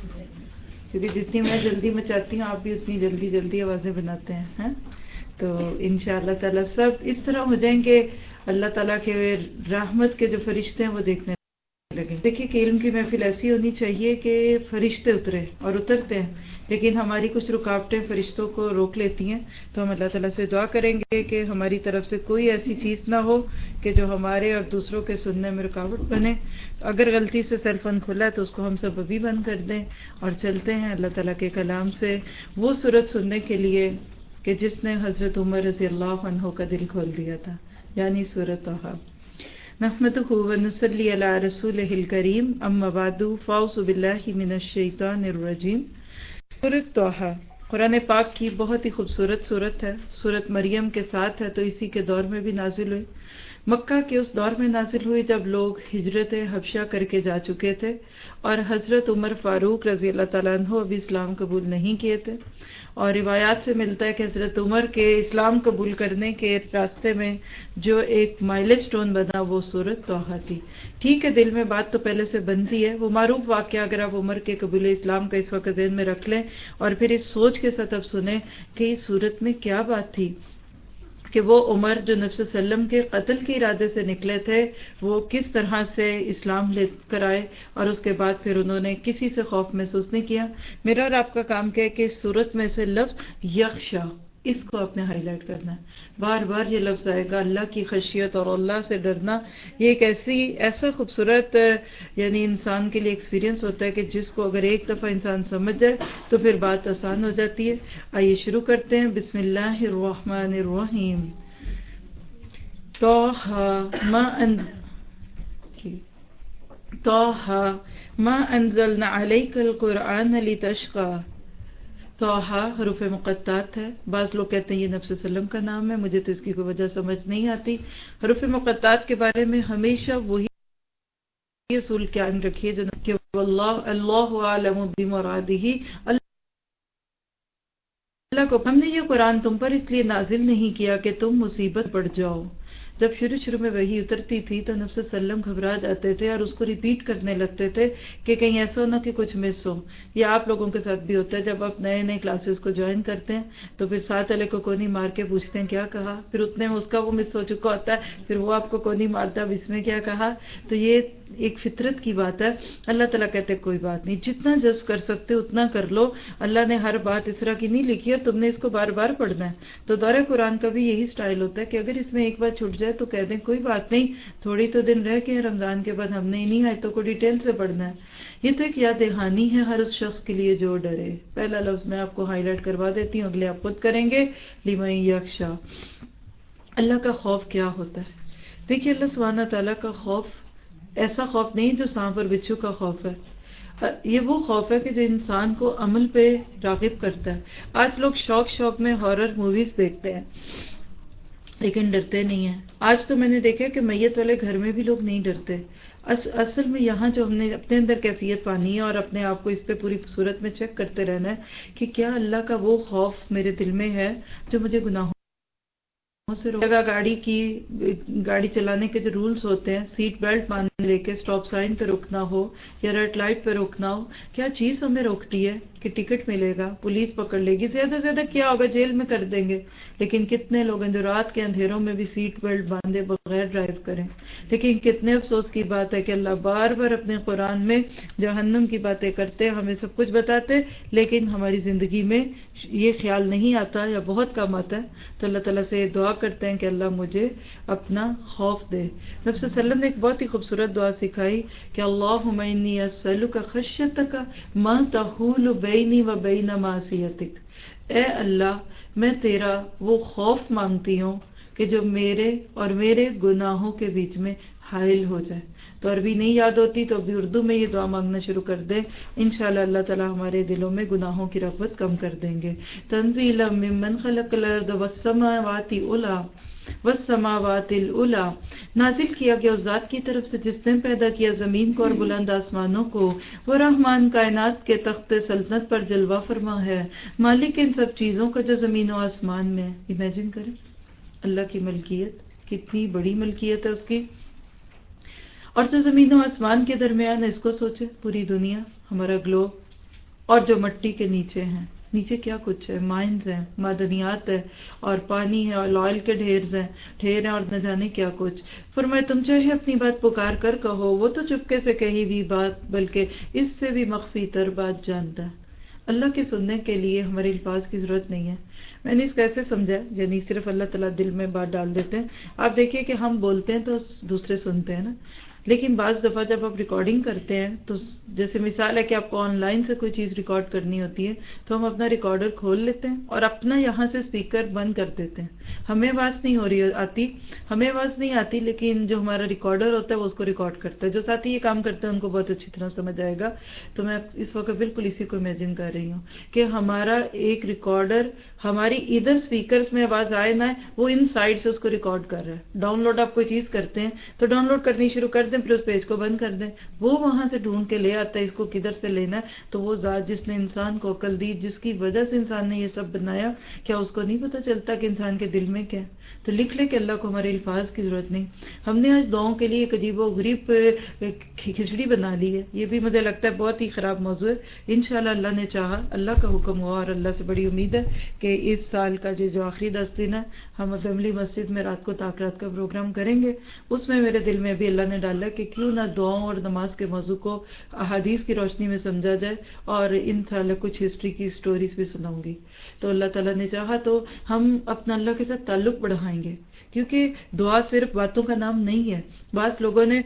کیونکہ جتنی میں جلدی مچاتی ہوں آپ بھی اتنی جلدی جلدی آوازیں بناتے ہیں ہیں تو انشاءاللہ تعالیٰ سب اس طرح ہو جائیں کہ اللہ تعالیٰ کے رحمت کے جو فرشتے ہیں وہ دیکھنے لگیں. دیکھیے کہ علم کی محفل ایسی ہونی چاہیے کہ فرشتے اترے اور اترتے ہیں، لیکن ہماری کچھ رکاوٹیں فرشتوں کو روک لیتی ہیں. تو ہم اللہ تعالیٰ سے دعا کریں گے کہ ہماری طرف سے کوئی ایسی چیز نہ ہو کہ جو ہمارے اور دوسروں کے سننے میں رکاوٹ بنے. اگر غلطی سے سیل فون کھلا ہے تو اس کو ہم سب ابھی بند کر دیں اور چلتے ہیں اللہ تعالیٰ کے کلام سے وہ سورت سننے کے لیے کہ جس نے حضرت عمر رضی اللہ عنہ کا دل کھول دیا تھا، یعنی سورۃ طٰہٰ. نحمدہ ونصلی علی رسولہ الکریم، اما بعد فاعوذ باللہ من الشیطان الرجیم. سورۃ طٰہٰ قرآن پاک کی بہت ہی خوبصورت سورت ہے. سورت مریم کے ساتھ ہے تو اسی کے دور میں بھی نازل ہوئی. مکہ کے اس دور میں نازل ہوئی جب لوگ ہجرت حبشہ کر کے جا چکے تھے اور حضرت عمر فاروق رضی اللہ تعالیٰ عنہ ابھی اسلام قبول نہیں کیے تھے. اور روایات سے ملتا ہے کہ حضرت عمر کے اسلام قبول کرنے کے راستے میں جو ایک مائلڈ سٹون بنا وہ سورۃ طٰہٰ تھی. ٹھیک ہے، دل میں بات تو پہلے سے بنتی ہے. وہ معروف واقعہ اگر آپ عمر کے قبول اسلام کا اس وقت ذہن میں رکھ لیں اور پھر اس سوچ کے ساتھ اب سنیں کہ اس سورت میں کیا بات تھی کہ وہ عمر جو نبی صلی اللہ علیہ وسلم کے قتل کے ارادے سے نکلے تھے وہ کس طرح سے اسلام لے کر آئے اور اس کے بعد پھر انہوں نے کسی سے خوف محسوس نہیں کیا. میرا اور آپ کا کام کیا ہے کہ اس صورت میں سے لفظ یخشا اس کو آپ نے ہائی لائٹ کرنا ہے. بار بار یہ لفظ آئے گا، اللہ کی خشیت اور اللہ سے ڈرنا. یہ ایک ایسی ایسا خوبصورت یعنی انسان کے لیے ایکسپیرینس ہوتا ہے کہ جس کو اگر ایک دفعہ انسان سمجھ جائے تو پھر بات آسان ہو جاتی ہے. آئیے شروع کرتے ہیں. بسم اللہ الرحمن الرحیم. طٰہٰ ما ان طٰہٰ ما انزلنا علیک القرآن لتشقیٰ. طٰہٰ حروف مقطعات ہے. بعض لوگ کہتے ہیں یہ نبی صلی اللہ علیہ وسلم کا نام ہے، مجھے تو اس کی کوئی وجہ سمجھ نہیں آتی. حروف مقطعات کے بارے میں ہمیشہ وہی اصول قائم رکھیے جو کہ واللہ اللہ اعلم بمرادہ. اللہ کو ہم نے یہ قرآن تم پر اس لیے نازل نہیں کیا کہ تم مصیبت پڑ جاؤ. جب شروع شروع میں وحی اترتی تھی تو نبی صلی اللہ علیہ وسلم گھبرا جاتے تھے اور اس کو ریپیٹ کرنے لگتے تھے کہ کہیں ایسا ہو نہ کہ کچھ مس ہو. یہ آپ لوگوں کے ساتھ بھی ہوتا ہے جب آپ نئے نئے کلاسز کو جوائن کرتے ہیں تو پھر ساتھ والے کو کونی مار کے پوچھتے ہیں کیا کہا، پھر اتنے میں اس کا وہ مس ہو چکا ہوتا ہے، پھر وہ آپ کو کونی مارتا ہے اس میں کیا کہا. تو یہ ایک فطرت کی بات ہے. اللہ تعالیٰ کہتے ہیں کوئی بات نہیں، جتنا جذب کر سکتے اتنا کر لو. اللہ نے ہر بات اس طرح کی نہیں لکھی اور تم نے اس کو بار بار پڑھنا ہے. تو دور قرآن کا بھی یہی سٹائل ہوتا ہے کہ اگر اس میں ایک بار چھوٹ جائے تو کہہ دیں کوئی بات نہیں، تھوڑی تو دن رہ کے رمضان کے بعد ہم نے انہی آیتوں کو ڈیٹیل سے پڑھنا ہے. یہ تو ایک یاد دہانی ہے ہر اس شخص کے لیے جو ڈرے. پہلا لفظ میں آپ کو ہائی لائٹ کروا دیتی ہوں، اگلے آپ خود کریں گے. لمن یخشیٰ. اللہ کا خوف کیا ہوتا ہے؟ دیکھیے اللہ سبحانہ تعالیٰ کا خوف ایسا خوف نہیں جو سانپ اور بچھو کا خوف ہے. یہ وہ خوف ہے کہ جو انسان کو عمل پہ راغب کرتا ہے. آج لوگ شوق شوق میں ہارر موویز دیکھتے ہیں لیکن ڈرتے نہیں ہیں. آج تو میں نے دیکھا کہ میت والے گھر میں بھی لوگ نہیں ڈرتے. اصل میں یہاں جو ہم نے اپنے اندر کیفیت پانی ہے اور اپنے آپ کو اس پہ پوری صورت میں چیک کرتے رہنا ہے کہ کیا اللہ کا وہ خوف میرے دل میں ہے جو مجھے گناہوں سے جگہ گاڑی کی گاڑی چلانے کے جو رولز ہوتے ہیں، سیٹ بیلٹ باندھنے لے کے اسٹاپ سائن پہ رکنا ہو یا ریڈ لائٹ پہ رکنا ہو، کیا چیز ہمیں روکتی ہے کہ ٹکٹ ملے گا، پولیس پکڑ لے گی، زیادہ سے زیادہ کیا ہوگا، جیل میں کر دیں گے. لیکن کتنے لوگ ہیں جو رات کے اندھیروں میں بھی سیٹ بیلٹ باندھے بغیر ڈرائیو کریں. لیکن کتنے افسوس کی بات ہے کہ اللہ بار بار اپنے قرآن میں جہنم کی باتیں کرتے، ہمیں سب کچھ بتاتے، لیکن ہماری زندگی میں یہ خیال نہیں آتا یا بہت کم آتا ہے. تو اللہ تعالیٰ سے دعا کرتے ہیں کہ اللہ مجھے اپنا خوف دے. نبی صلی اللہ علیہ وسلم نے ایک بہت ہی خوبصورت دعا سکھائی کہ اللہم انی اسألک خشیتک ما تحول بینی و بین معصیتک. اے اللہ میں تیرا وہ خوف مانگتی ہوں کہ جو میرے اور میرے گناہوں کے بیچ میں حائل ہو جائے. تو عربی نہیں یاد ہوتی تو ابھی اردو میں یہ دعا مانگنا شروع کر دیں، انشاءاللہ اللہ تعالیٰ ہمارے دلوں میں گناہوں کی رغبت کم کر دیں گے. تنزیلا ممن خلق الارض والسماوات العلی والسماوات العلی، نازل کیا گیا اس ذات کی طرف سے جس نے پیدا کیا زمین کو اور بلند آسمانوں کو. وہ رحمان کائنات کے تخت سلطنت پر جلوہ فرما ہے، مالک ان سب چیزوں کا جو زمین و آسمان میں ہے. امیجن کریں اللہ کی ملکیت، کتنی بڑی ملکیت ہے اس کی. اور جو زمین و آسمان کے درمیان ہے، اس کو سوچے، پوری دنیا، ہمارا گلوب، اور جو مٹی کے نیچے ہیں، نیچے کیا کچھ ہے، مائنز ہیں، معدنیات ہے، اور پانی ہے، اور آئل کے ڈھیرز ہیں ڈھیر ہیں اور نہ جانے کیا کچھ. فرمائے تم چاہے اپنی بات پکار کر کہو، وہ تو چپکے سے کہی ہوئی بات بلکہ اس سے بھی مخفی تر بات جانتا ہے. اللہ کے سننے کے لیے ہمارے الفاظ کی ضرورت نہیں ہے. میں نے اس کو ایسے سمجھا، یعنی صرف اللہ تعالیٰ دل میں بات ڈال دیتے ہیں. آپ دیکھیے کہ ہم بولتے ہیں تو دوسرے سنتے ہیں نا، لیکن بعض دفعہ جب آپ ریکارڈنگ کرتے ہیں تو جیسے مثال ہے کہ آپ کو آن لائن سے کوئی چیز ریکارڈ کرنی ہوتی ہے تو ہم اپنا ریکارڈر کھول لیتے ہیں اور اپنا یہاں سے اسپیکر بند کر دیتے ہیں. ہمیں آواز نہیں ہو رہی آتی ہمیں آواز نہیں آتی لیکن جو ہمارا ریکارڈر ہوتا ہے وہ اس کو ریکارڈ کرتا ہے. جو ساتھی یہ کام کرتے ہیں ان کو بہت اچھی طرح سمجھ آئے گا. تو میں اس وقت بالکل اسی کو امیجن کر رہی ہوں کہ ہمارا ایک ریکارڈر ہماری ادھر اسپیکرز میں آواز آئے نہ وہ ان سائڈ سے اس کو ریکارڈ کر رہا ہے. ڈاؤن لوڈ آپ کوئی چیز کرتے ہیں تو ڈاؤن لوڈ کرنی شروع کر دیں، پھر اس پیج کو بند کر دیں، وہ وہاں سے ڈھونڈ کے لے آتا ہے اس کو کدھر سے لینا ہے. تو وہ ذات جس نے انسان کو عقل دی، جس کی وجہ سے انسان نے یہ سب بنایا، کیا اس کو نہیں پتا چلتا کہ انسان کے دل میں کیا ہے؟ تو لکھ لے کہ اللہ کو ہمارے الفاظ کی ضرورت نہیں. ہم نے آج دعاؤں کے لیے ایک عجیب و غریب کھچڑی بنا لی ہے. یہ بھی مجھے لگتا ہے بہت ہی خراب موضوع ہے. انشاءاللہ اللہ نے چاہا، اللہ کا حکم ہوا، اور اللہ سے بڑی امید ہے کہ اس سال کا جو جو آخری دس دن ہے ہم فیملی مسجد میں رات کو تاکرات کا پروگرام کریں گے. اس میں میرے دل میں بھی اللہ نے ڈالا کہ کیوں نہ دعاؤں اور نماز کے موضوع کو احادیث کی روشنی میں سمجھا جائے، اور ان شاء اللہ کچھ ہسٹری کی سٹوریز بھی سناؤں گی. تو اللہ تعالیٰ نے چاہا تو ہم اپنا اللہ کے ساتھ تعلق بڑھائیں گے، کیونکہ دعا صرف باتوں کا نام نہیں ہے. بعض لوگوں نے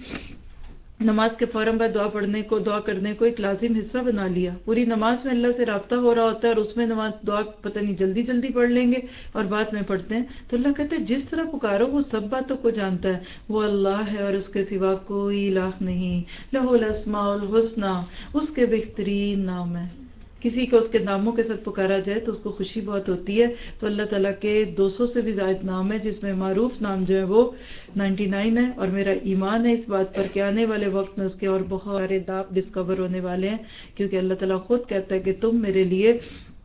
نماز کے فوراً بعد دعا پڑھنے کو، دعا کرنے کو ایک لازم حصہ بنا لیا. پوری نماز میں اللہ سے رابطہ ہو رہا ہوتا ہے اور اس میں نماز دعا پتہ نہیں جلدی جلدی پڑھ لیں گے اور بعد میں پڑھتے ہیں. تو اللہ کہتے ہیں جس طرح پکارو وہ سب باتوں کو جانتا ہے، وہ اللہ ہے اور اس کے سوا کوئی الہ نہیں. لہ الاسماء الحسنی، اس کے بہترین نام ہے. کسی کو اس کے ناموں کے ساتھ پکارا جائے تو اس کو خوشی بہت ہوتی ہے. تو اللہ تعالیٰ کے دو سو سے بھی زائد نام ہے، جس میں معروف نام جو ہے وہ نائنٹی نائن ہے. اور میرا ایمان ہے اس بات پر کہ آنے والے وقت میں اس کے اور بہت سارے داغ ڈسکور ہونے والے ہیں، کیونکہ اللہ تعالیٰ خود کہتا ہے کہ تم میرے لیے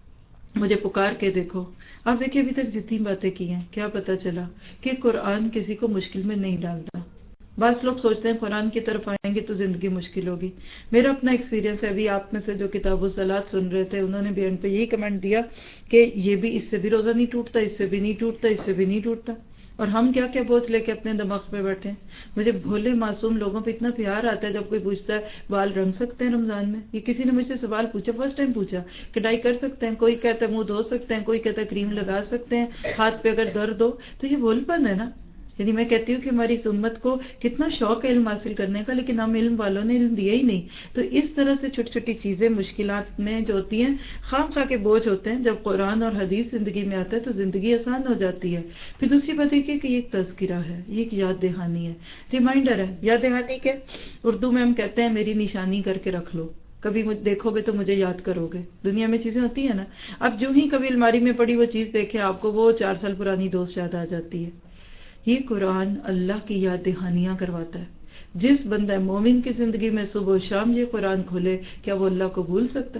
مجھے پکار کے دیکھو. آپ دیکھیں ابھی تک جتنی باتیں کی ہیں، کیا پتا چلا کہ قرآن کسی کو مشکل میں نہیں ڈالتا. بعض لوگ سوچتے ہیں قرآن کی طرف آئیں گے تو زندگی مشکل ہوگی. میرا اپنا ایکسپیرینس ہے. ابھی آپ میں سے جو کتاب الصلاۃ سن رہے تھے انہوں نے بھی اینڈ پہ یہی کمنٹ دیا کہ یہ بھی اس سے بھی روزہ نہیں ٹوٹتا، اس سے بھی نہیں ٹوٹتا، اس سے بھی نہیں ٹوٹتا. اور ہم کیا کیا بوجھ لے کے اپنے دماغ پہ بیٹھے ہیں. مجھے بھولے معصوم لوگوں پہ اتنا پیار آتا ہے جب کوئی پوچھتا ہے بال رنگ سکتے ہیں رمضان میں. یہ کسی نے مجھ سے سوال پوچھا، فرسٹ ٹائم پوچھا کہ ڈائی کر سکتے ہیں. کوئی کہتا ہے منہ دھو سکتے ہیں، کوئی کہتا ہے کریم لگا سکتے ہیں، ہاتھ پہ اگر درد ہو. تو یہ بھول پن ہے نا. یعنی میں کہتی ہوں کہ ہماری اس امت کو کتنا شوق ہے علم حاصل کرنے کا، لیکن ہم علم والوں نے علم دیا ہی نہیں. تو اس طرح سے چھوٹی چھوٹی چیزیں مشکلات میں جو ہوتی ہیں خام خواہ کے بوجھ ہوتے ہیں، جب قرآن اور حدیث زندگی میں آتا ہے تو زندگی آسان ہو جاتی ہے. پھر دوسری بات یہ کہ یہ ایک تذکرہ ہے، یہ ایک یاد دہانی ہے، ریمائنڈر ہے. یاد دہانی کے اردو میں ہم کہتے ہیں میری نشانی کر کے رکھ لو، کبھی مجھے دیکھو گے تو مجھے یاد کرو گے. دنیا میں چیزیں ہوتی ہیں نا، اب جو ہی کبھی الماری میں پڑی وہ چیز دیکھیں آپ کو وہ چار سال پرانی دوست یاد آ جاتی ہے. یہ قرآن اللہ کی یاد دہانیاں کرواتا ہے. جس بندہ مومن کی زندگی میں صبح و شام یہ قرآن کھولے، کیا وہ اللہ کو بھول سکتا ہے؟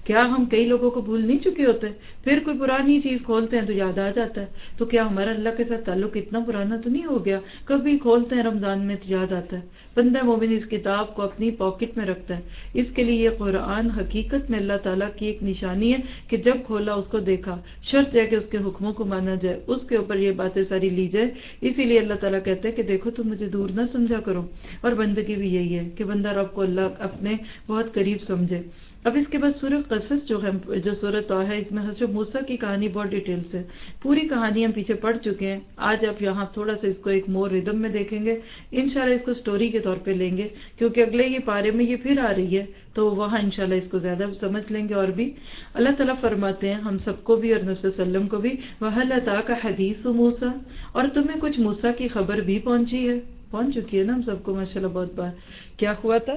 کیا ہم کئی لوگوں کو بھول نہیں چکے ہوتے؟ پھر کوئی پرانی چیز کھولتے ہیں تو یاد آ جاتا ہے. تو کیا ہمارا اللہ کے ساتھ تعلق اتنا پرانا تو نہیں ہو گیا؟ کبھی کھولتے ہیں رمضان میں تو یاد آتا ہے. بندہ مومن اس کتاب کو اپنی پاکٹ میں رکھتا ہے. اس کے لیے یہ قرآن حقیقت میں اللہ تعالیٰ کی ایک نشانی ہے کہ جب کھولا اس کو دیکھا. شرط ہے کہ اس کے حکموں کو مانا جائے, اس کے اوپر یہ باتیں ساری لی جائے. اسی لیے اللہ تعالیٰ کہتے ہیں کہ دیکھو تم مجھے دور نہ سمجھا کرو. اور بندگی بھی یہی ہے کہ بندہ رب کو اللہ اپنے بہت قریب سمجھے. اب اس کے بعد سورہ قصص جو ہے, جو سورہ طٰہٰ ہے, اس میں حضرت موسیٰ کی کہانی بہت ڈیٹیل سے, پوری کہانی ہم پیچھے پڑھ چکے ہیں. آج آپ یہاں تھوڑا سا اس کو ایک مور ردم میں دیکھیں گے, انشاءاللہ اس کو سٹوری کے طور پہ لیں گے, کیونکہ اگلے یہ پارے میں یہ پھر آ رہی ہے تو وہاں انشاءاللہ اس کو زیادہ سمجھ لیں گے. اور بھی اللہ تعالیٰ فرماتے ہیں ہم سب کو بھی اور نبی صلی اللہ علیہ وسلم کو بھی, وَهَلْ أَتَاكَ حَدِيثُ موسیٰ, اور تمہیں کچھ موسیٰ کی خبر بھی پہنچی ہے. پہنچ چکی ہے نا ہم سب کو ماشاءاللہ بہت بار. کیا ہوا تھا؟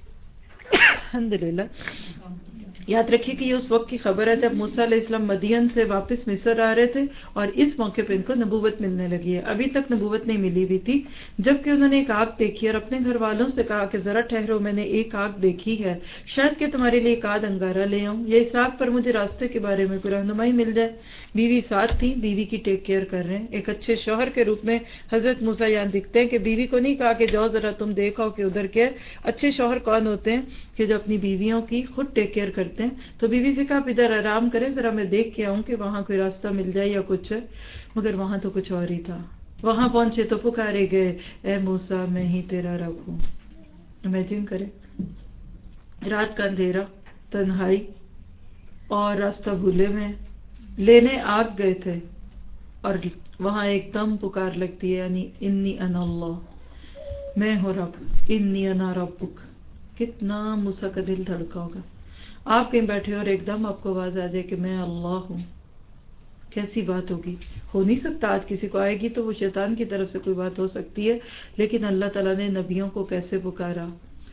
الحمدللہ. یاد رکھیے کہ یہ اس وقت کی خبر ہے جب موسیٰ علیہ السلام مدین سے واپس مصر آ رہے تھے, اور اس موقع پہ ان کو نبوت ملنے لگی ہے. ابھی تک نبوت نہیں ملی ہوئی تھی. جبکہ انہوں نے ایک آگ دیکھی اور اپنے گھر والوں سے کہا کہ ذرا ٹھہرو, میں نے ایک آگ دیکھی ہے, شاید کہ تمہارے لیے ایک آدھ انگارہ لے آؤں, یا اس آگ پر مجھے راستے کے بارے میں کوئی رہنمائی مل جائے. بیوی ساتھ تھی, بیوی کی ٹیک کیئر کر رہے ہیں. ایک اچھے شوہر کے روپ میں حضرت موسیٰ یہاں دکھتے ہیں کہ بیوی کو نہیں کہا کہ جاؤ ذرا تم دیکھو کہ ادھر کیا. اچھے شوہر کون ہوتے ہیں؟ کہ جو اپنی بیویوں کی خود ٹیک کیئر کرتے ہیں. تو بیوی سے کہا آپ ادھر آرام کریں, ذرا میں دیکھ کے آؤں کہ وہاں کوئی راستہ مل جائے یا کچھ ہے. مگر وہاں تو کچھ اور ہی تھا. وہاں پہنچے تو پکارے گئے, اے موسیٰ میں ہی تیرا رب ہوں. امیجن کریں, رات کا اندھیرا, تنہائی, اور راستہ بھولے میں, لینے آگ گئے تھے, اور وہاں ایک دم پکار لگتی ہے, یعنی انی انا اللہ, میں ہوں رب, انی انا ربک. کتنا موسیٰ کا دل دھڑکا ہوگا. آپ کہیں بیٹھے اور ایک دم آپ کو آواز آ جائے کہ میں اللہ ہوں. کیسی بات ہوگی؟ ہو نہیں سکتا. آج کسی کو آئے گی تو وہ شیطان کی طرف سے کوئی بات ہو سکتی ہے, لیکن اللہ تعالیٰ نے نبیوں کو کیسے پکارا.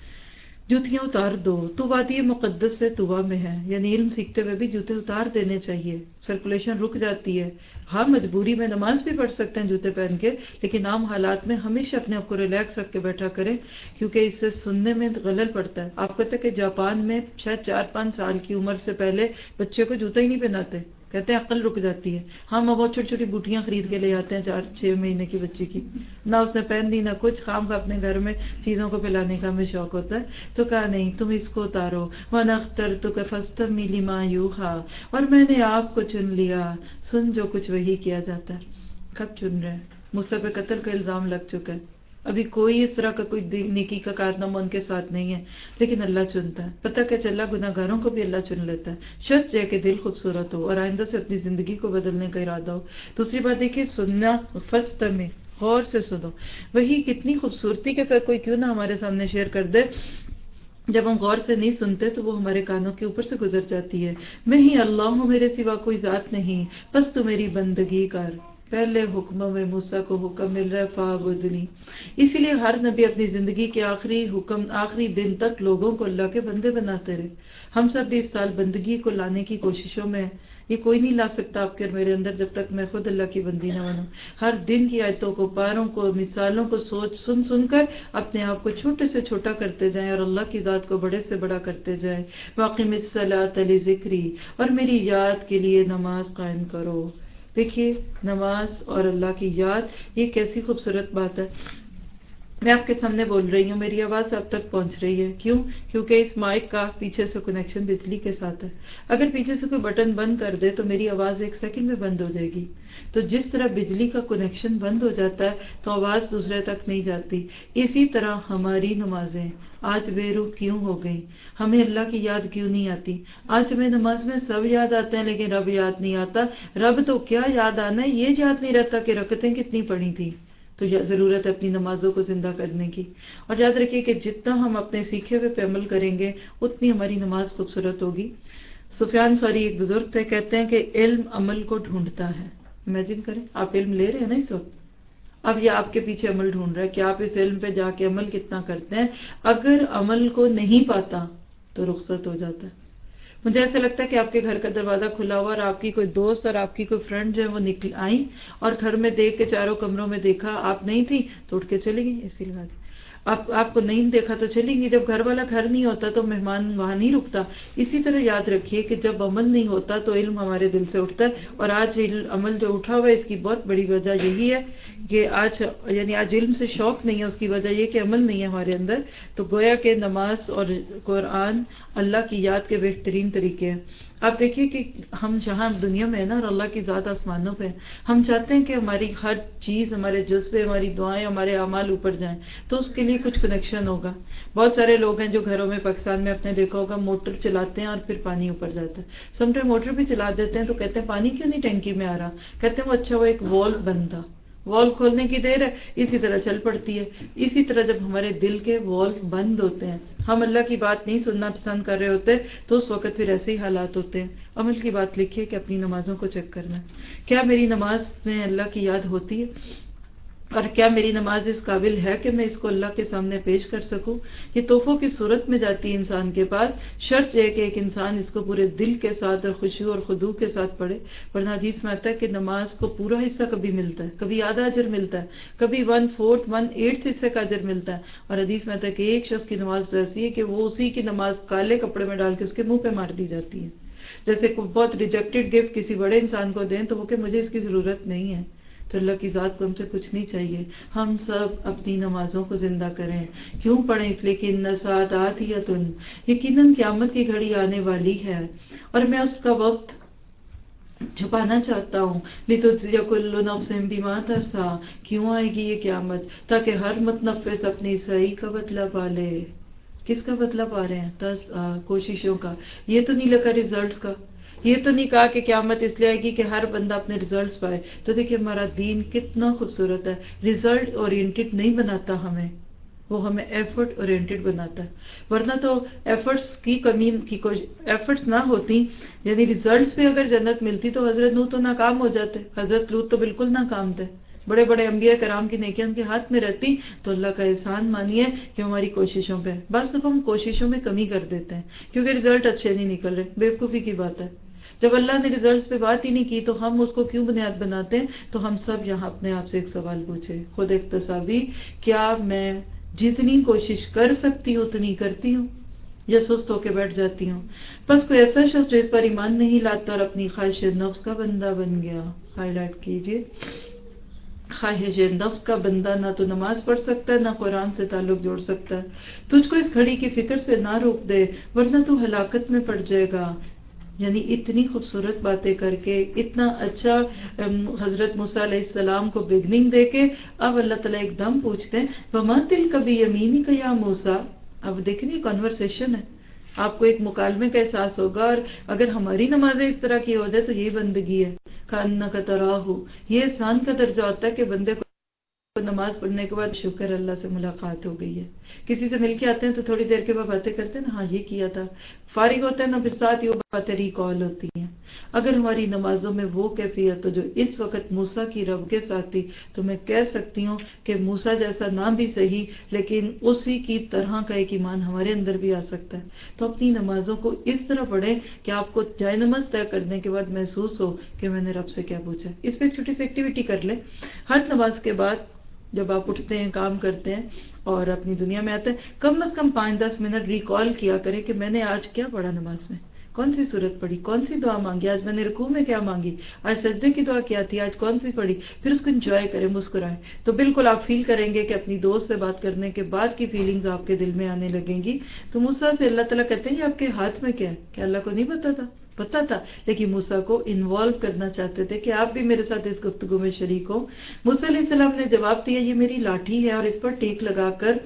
جوتیاں اتار دو, تو وادی مقدس سے طوا میں ہے, یعنی علم سیکھتے ہوئے بھی جوتے اتار دینے چاہیے. سرکولیشن رک جاتی ہے. ہاں مجبوری میں نماز بھی پڑھ سکتے ہیں جوتے پہن کے, لیکن عام حالات میں ہمیشہ اپنے آپ کو ریلیکس رکھ کے بیٹھا کریں, کیونکہ اس سے سننے میں غلط پڑتا ہے. آپ کہتے ہیں کہ جاپان میں شاید چار پانچ سال کی عمر سے پہلے بچے کو جوتا ہی نہیں پہناتے, کہتے ہیں عقل رک جاتی ہے. ہاں وہ بہت چھوٹی چھوٹی بوٹیاں خرید کے لے آتے ہیں چار چھ مہینے کی بچی کی, نہ اس نے پہن دی نہ کچھ, خام کا اپنے گھر میں چیزوں کو پلانے کا ہمیں شوق ہوتا ہے. تو کہا نہیں, تم اس کو اتارو. وَأَنَا اخْتَرْتُكَ فَاسْتَمِعْ لِمَا يُوحَىٰ, اور میں نے آپ کو چن لیا, سن جو کچھ وہی کیا جاتا ہے. کب چن رہے ہیں؟ موسیٰ پہ قتل کا الزام لگ چکا ہے. ابھی کوئی اس طرح کا کوئی نیکی کا کارنامہ ان کے ساتھ نہیں ہے, لیکن اللہ چنتا ہے. پتہ کہ چلا گناہ گاروں کو بھی اللہ چن لیتا ہے. شرط ہے کہ دل خوبصورت ہو اور آئندہ سے اپنی زندگی کو بدلنے کا ارادہ ہو. دوسری بات دیکھیے, سننا, فاستمع, غور سے سنو. وہی کتنی خوبصورتی کے ساتھ کوئی کیوں نہ ہمارے سامنے شیئر کر دے. جب ہم غور سے نہیں سنتے تو وہ ہمارے کانوں کے اوپر سے گزر جاتی ہے. میں ہی اللہ ہوں, میرے سوا کوئی ذات نہیں, بس تو میری بندگی کر. پہلے حکموں میں موسیٰ کو حکم مل رہا ہے فاعبدنی. اسی لیے ہر نبی اپنی زندگی کے آخری حکم آخری دن تک لوگوں کو اللہ کے بندے بناتے رہے. ہم سب بھی اس سال بندگی کو لانے کی کوششوں میں. یہ کوئی نہیں لا سکتا آپ کے اور میرے اندر جب تک میں خود اللہ کی بندی نہ بنوں. ہر دن کی آیتوں کو, پاروں کو, مثالوں کو سوچ سن سن کر اپنے آپ کو چھوٹے سے چھوٹا کرتے جائیں اور اللہ کی ذات کو بڑے سے بڑا کرتے جائیں. واقم الصلاۃ لذکری, اور میری یاد کے لیے نماز قائم کرو. دیکھیے نماز اور اللہ کی یاد, یہ کیسی خوبصورت بات ہے. میں آپ کے سامنے بول رہی ہوں, میری آواز اب تک پہنچ رہی ہے. کیوں؟ کیونکہ اس مائک کا پیچھے سے کنیکشن بجلی کے ساتھ ہے. اگر پیچھے سے کوئی بٹن بند کر دے تو میری آواز ایک سیکنڈ میں بند ہو جائے گی. تو جس طرح بجلی کا کنیکشن بند ہو جاتا ہے تو آواز دوسرے تک نہیں جاتی, اسی طرح ہماری نمازیں آج بے روح کیوں ہو گئی. ہمیں اللہ کی یاد کیوں نہیں آتی. آج ہمیں نماز میں سب یاد آتے ہیں لیکن رب یاد نہیں آتا. رب تو کیا یاد آنا ہے, یہ یاد نہیں رہتا کہ رکعتیں کتنی پڑھی تھی. تو ضرورت ہے اپنی نمازوں کو زندہ کرنے کی. اور یاد رکھیے کہ جتنا ہم اپنے سیکھے ہوئے پہ عمل کریں گے اتنی ہماری نماز خوبصورت ہوگی. سفیان ثوری ایک بزرگ تھے, کہتے ہیں کہ علم عمل کو ڈھونڈتا ہے. امیجن کریں آپ علم لے رہے ہیں نا اس وقت, اب یہ آپ کے پیچھے عمل ڈھونڈ رہا ہے کہ آپ اس علم پہ جا کے عمل کتنا کرتے ہیں. اگر عمل کو نہیں پاتا تو رخصت ہو جاتا ہے. مجھے ایسا لگتا ہے کہ آپ کے گھر کا دروازہ کھلا ہوا اور آپ کی کوئی دوست اور آپ کی کوئی فرینڈ جو ہے وہ نکل آئیں اور گھر میں دیکھ کے چاروں کمروں میں دیکھا آپ نہیں تھی تو اٹھ کے چلی گئی, اسی لگا دی. آپ آپ کو نہیں دیکھا تو چلیں گے. جب گھر والا گھر نہیں ہوتا تو مہمان وہاں نہیں رکتا. اسی طرح یاد رکھیے کہ جب عمل نہیں ہوتا تو علم ہمارے دل سے اٹھتا ہے. اور آج عمل جو اٹھا ہوا ہے اس کی بہت بڑی وجہ یہی ہے کہ آج یعنی آج علم سے شوق نہیں ہے, اس کی وجہ یہ کہ عمل نہیں ہے ہمارے اندر. تو گویا کہ نماز اور قرآن اللہ کی یاد کے بہترین طریقے ہیں. آپ دیکھیے کہ ہم جہاں دنیا میں ہیں نا, اور اللہ کی ذات آسمانوں پہ, ہم چاہتے ہیں کہ ہماری ہر چیز, ہمارے جذبے, ہماری دعائیں, ہمارے اعمال اوپر جائیں, تو اس کے لیے کچھ کنیکشن ہوگا. بہت سارے لوگ ہیں جو گھروں میں پاکستان میں آپ نے دیکھا ہوگا موٹر چلاتے ہیں اور پھر پانی اوپر جاتا ہے. سم ٹائم موٹر بھی چلا دیتے ہیں تو کہتے ہیں پانی کیوں نہیں ٹینکی میں آ رہا, کہتے ہیں وہ اچھا وہ ایک والو بند تھا, والو کھولنے کی دیر ہے, اسی طرح چل پڑتی ہے. اسی طرح جب ہمارے دل کے والو بند ہوتے ہیں, ہم اللہ کی بات نہیں سننا پسند کر رہے ہوتے, تو اس وقت پھر ایسے ہی حالات ہوتے ہیں. عمل کی بات لکھیے کہ اپنی نمازوں کو چیک کرنا, کیا میری نماز میں اللہ کی یاد ہوتی ہے, اور کیا میری نماز اس قابل ہے کہ میں اس کو اللہ کے سامنے پیش کر سکوں. یہ تحفوں کی صورت میں جاتی ہے انسان کے پاس. شرط ہے کہ ایک انسان اس کو پورے دل کے ساتھ اور خشوع اور خضوع کے ساتھ پڑھے, ورنہ حدیث میں آتا ہے کہ نماز کو پورا حصہ کبھی ملتا ہے, کبھی آدھا اجر ملتا ہے, کبھی ون فورتھ ون ایٹھ حصے کا اجر ملتا ہے. اور حدیث میں آتا ہے کہ ایک شخص کی نماز تو ایسی ہے کہ وہ اسی کی نماز کالے کپڑے میں ڈال کے اس کے منہ پہ مار دی جاتی ہے. جیسے کوئی بہت ریجیکٹڈ گفٹ کسی بڑے انسان کو دیں تو وہ کہ مجھے اس کی ضرورت نہیں ہے. تو اللہ کی ذات کو ہم سے کچھ نہیں چاہیے. ہم سب اپنی نمازوں کو زندہ کریں. کیوں پڑھیں؟ اس لیے کہ ان ساعت آتیۃ, یقیناً قیامت کی گھڑی آنے والی ہے اور میں اس کا وقت چھپانا چاہتا ہوں. لتجزی کل نفس بما تسعی, کیوں آئے گی یہ قیامت؟ تاکہ ہر متنفس اپنی سعی کا بدلہ پا لے. کس کا بدلہ پا رہے ہیں؟ تسعی, کوششوں کا. یہ تو نہیں لگا ریزلٹس کا, یہ تو نہیں کہا کہ قیامت اس لیے آئے گی کہ ہر بندہ اپنے ریزلٹس پائے. تو دیکھیے ہمارا دین کتنا خوبصورت ہے, ریزلٹ اورینٹڈ نہیں بناتا ہمیں, وہ ہمیں ایفرٹ اورینٹڈ بناتا ہے. ورنہ تو ایفرٹس کی کمی کی ایفرٹس نہ ہوتی, یعنی ریزلٹس پہ اگر جنت ملتی تو حضرت نوح تو ناکام ہو جاتے, حضرت لوط تو بالکل ناکام تھے. بڑے بڑے انبیاء کرام کی نیکیاں ان کے ہاتھ میں رہتی. تو اللہ کا احسان مانیے کہ ہماری کوششوں پہ, بس ہم کوششوں میں کمی کر دیتے ہیں کیونکہ ریزلٹ اچھے نہیں نکل رہے. بیوقوفی کی بات ہے. جب اللہ نے ریزلٹس پہ بات ہی نہیں کی تو ہم اس کو کیوں بنیاد بناتے ہیں؟ تو ہم سب یہاں اپنے آپ سے ایک سوال پوچھے, خود احتسابی, کیا میں جتنی کوشش کر سکتی ہوں اتنی کرتی ہوں یا سست ہو کے بیٹھ جاتی ہوں؟ بس کوئی ایسا شخص جو اس پر ایمان نہیں لاتا اور اپنی خواہش نفس کا بندہ بن گیا. ہائی لائٹ کیجیے, خواہش نفس کا بندہ نہ تو نماز پڑھ سکتا ہے نہ قرآن سے تعلق جوڑ سکتا ہے. تجھ کو اس گھڑی کی فکر سے نہ روک دے ورنہ تو ہلاکت میں پڑ جائے گا. یعنی اتنی خوبصورت باتیں کر کے, اتنا اچھا حضرت موسیٰ علیہ السلام کو بگننگ دے کے اب اللہ تعالیٰ ایک دم پوچھتے ہیں وَمَا تِلْكَ بِيَمِينِكَ يَا موسیٰ. اب دیکھیں یہ کنورسیشن ہے, آپ کو ایک مکالمے کا احساس ہوگا. اور اگر ہماری نمازیں اس طرح کی ہو جائے تو یہی بندگی ہے. کَأَنَّكَ تَرَاهُ, یہ احسان کا درجہ ہوتا ہے کہ بندے کو نماز پڑھنے کے بعد شکر اللہ سے ملاقات ہو گئی ہے. کسی سے مل کے آتے ہیں تو تھوڑی دیر کے بعد باتیں کرتے ہیں نا, ہاں یہ کیا تھا, فارغ ہوتے ہیں نا, پھر ساتھ ہی وہ باتیں ریکال ہوتی ہیں. اگر ہماری نمازوں میں وہ کیفیت ہو جو اس وقت موسیٰ کی رب کے ساتھ تھی, تو میں کہہ سکتی ہوں کہ موسیٰ جیسا نہ بھی صحیح لیکن اسی کی طرح کا ایک ایمان ہمارے اندر بھی آ سکتا ہے. تو اپنی نمازوں کو اس طرح پڑھیں کہ آپ کو جائے نماز طے کرنے کے بعد محسوس ہو کہ میں نے رب سے کیا پوچھا. اس پہ ایک چھوٹی سی ایکٹیویٹی کر لیں. ہر نماز کے بعد جب آپ اٹھتے ہیں, کام کرتے ہیں اور اپنی دنیا میں آتے ہیں, کم از کم پانچ دس منٹ ریکال کیا کریں کہ میں نے آج کیا پڑھا نماز میں, کون سی صورت پڑھی, کون سی دعا مانگی, آج میں نے رکوع میں کیا مانگی, آج سجدے کی دعا کیا تھی, آج کون سی پڑھی. پھر اس کو انجوائے کریں, مسکرائیں. تو بالکل آپ فیل کریں گے کہ اپنی دوست سے بات کرنے کے بعد کی فیلنگز آپ کے دل میں آنے لگیں گی. تو موسیٰ سے اللہ تعالیٰ کہتے ہیں یہ آپ کے ہاتھ میں کیا ہے؟ کہ اللہ کو نہیں پتا تھا, پتا تھا, لیکن موسیٰ کو انوالو کرنا چاہتے تھے کہ آپ بھی میرے ساتھ اس گفتگو میں شریک ہوں. موسیٰ علیہ السلام نے جواب دیا یہ میری لاٹھی ہے اور اس پر ٹیک لگا کر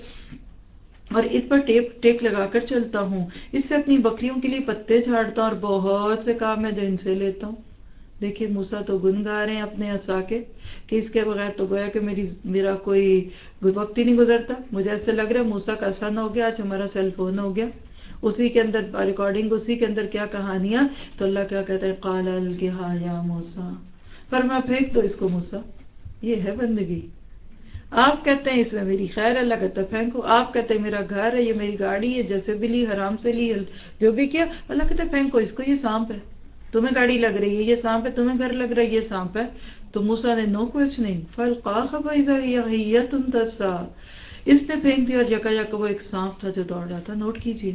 اور اس پر ٹیپ ٹیک لگا کر چلتا ہوں, اس سے اپنی بکریوں کے لیے پتے جھاڑتا ہوں اور بہت سے کام ہے جو ان سے لیتا ہوں. دیکھیے موسیٰ تو گن گا رہے ہیں اپنے عصا کے کہ اس کے بغیر تو گویا کہ میری میرا کوئی وقت ہی نہیں گزرتا. مجھے ایسے لگ رہا ہے موسیٰ کا عصا نہ ہو گیا, آج ہمارا سیل فون ہو گیا, اسی کے اندر ریکارڈنگ, اسی کے اندر کیا کہانیاں. تو اللہ کیا کہتا ہے قال القھا یا موسیٰ, فرما پھینک دو اس کو موسیٰ. یہ ہے بندگی. آپ کہتے ہیں اس میں میری خیر, اللہ کہتا ہے پھینکو. آپ کہتے ہیں میرا گھر ہے, یہ میری گاڑی ہے, جیسے بھی لی حرام سے لی, جو بھی کیا, اللہ کہتا ہے پھینکو اس کو, یہ سانپ ہے. تمہیں گاڑی لگ رہی ہے, یہ سانپ ہے. تمہیں گھر لگ رہا ہے, یہ سانپ ہے. تو موسیٰ نے نو کوشچننگ فَالْقَاهَ فَإِذَا هِيَ حَيَّةٌ تَسْعَىٰ, اس نے پھینک دیا اور یکا یکا وہ ایک سانپ تھا جو دوڑ رہا تھا. نوٹ کیجئے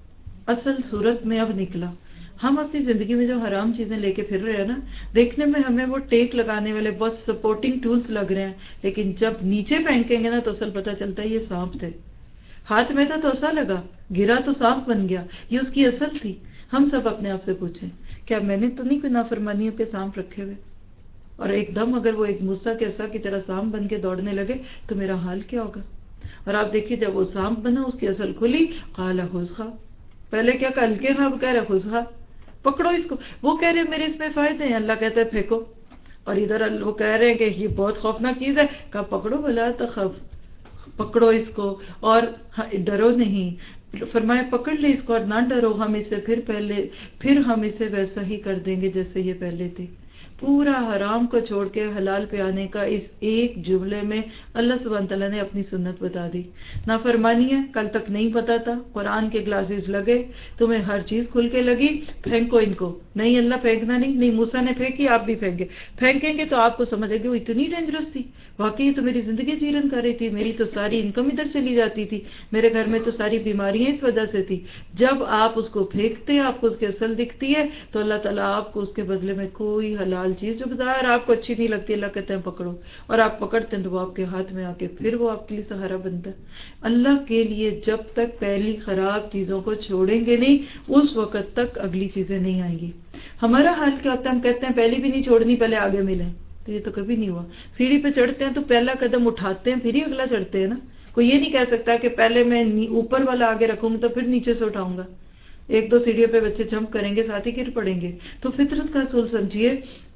اصل صورت میں اب نکلا. ہم اپنی زندگی میں جو حرام چیزیں لے کے پھر رہے ہیں نا، دیکھنے میں ہمیں وہ ٹیک لگانے والے بہت سپورٹنگ ٹولز لگ رہے ہیں، لیکن جب نیچے پھینکیں گے نا تو اصل پتہ چلتا ہے یہ سانپ تھے. ہاتھ میں تھا تو ایسا لگا، گرا تو سانپ بن گیا. یہ اس کی اصل تھی. ہم سب اپنے آپ سے پوچھیں کیا میں نے تو نہیں کوئی نافرمانیوں کے سانپ رکھے ہوئے؟ اور ایک دم اگر وہ ایک موسیٰ کے عصا کی طرح سانپ بن کے دوڑنے لگے تو میرا حال کیا ہوگا؟ اور آپ دیکھیے جب وہ سانپ بنا، اس کی اصل کھلی، قال خذھا. پہلے کیا کہا؟ القھا، کہہ رہے خذھا، پکڑو اس کو. وہ کہہ رہے میرے اس میں فائدے ہیں، اللہ کہتا ہے پھینکو. اور ادھر وہ کہہ رہے ہیں کہ یہ بہت خوفناک چیز ہے، کہا پکڑو ولا تخف، پکڑو اس کو اور ڈرو نہیں. فرمایا پکڑ لے اس کو اور نہ ڈرو، ہم اسے پھر پہلے پھر ہم اسے ویسا ہی کر دیں گے جیسے یہ پہلے تھے. پورا حرام کو چھوڑ کے حلال پہ آنے کا اس ایک جملے میں اللہ سبحانہ تعالیٰ نے اپنی سنت بتا دی. نافرمانی ہے، کل تک نہیں پتا تھا، قرآن کے گلاسز لگے، تمہیں ہر چیز کھل کے لگی، پھینکو ان کو. نہیں اللہ پھینکنا نہیں. نہیں موسیٰ نے پھینکی، آپ بھی پھینکے. پھینکیں گے تو آپ کو سمجھ آئے گی وہ اتنی ڈینجرس تھی، واقعی تو میری زندگی چیرن کر رہی تھی، میری تو ساری انکم ادھر چلی جاتی تھی، میرے گھر میں تو ساری بیماریاں اس وجہ سے تھی. جب آپ اس کو پھینکتے ہیں، آپ کو اس کی اصل دکھتی ہے، تو اللہ تعالیٰ آپ کو اس کے بدلے میں کوئی حلال چیز جو بظاہر آپ کو اچھی نہیں لگتی، اللہ کہتے ہیں پکڑو. اور آپ پکڑتے ہیں تو وہ آپ کے ہاتھ میں آ کے پھر وہ آپ کے لیے سہارا بنتا ہے. اللہ کے لیے جب تک پہلی خراب چیزوں کو چھوڑیں گے نہیں، اس وقت تک اگلی چیزیں نہیں آئیں گی. ہمارا حال کیا ہوتا ہے؟ ہم کہتے ہیں پہلی بھی نہیں چھوڑنی، پہلے آگے ملیں. تو یہ تو کبھی نہیں ہوا. سیڑھی پہ چڑھتے ہیں تو پہلا قدم اٹھاتے ہیں، پھر ہی اگلا چڑھتے ہیں نا. کوئی یہ نہیں کہہ سکتا کہ پہلے میں اوپر والا آگے رکھوں گا تو پھر نیچے سے اٹھاؤں گا. ایک دو سیڑھیوں پہ بچے جمپ کریں گے، ساتھ ہی گر پڑیں گے. تو فطرت کا اصول سمجھیے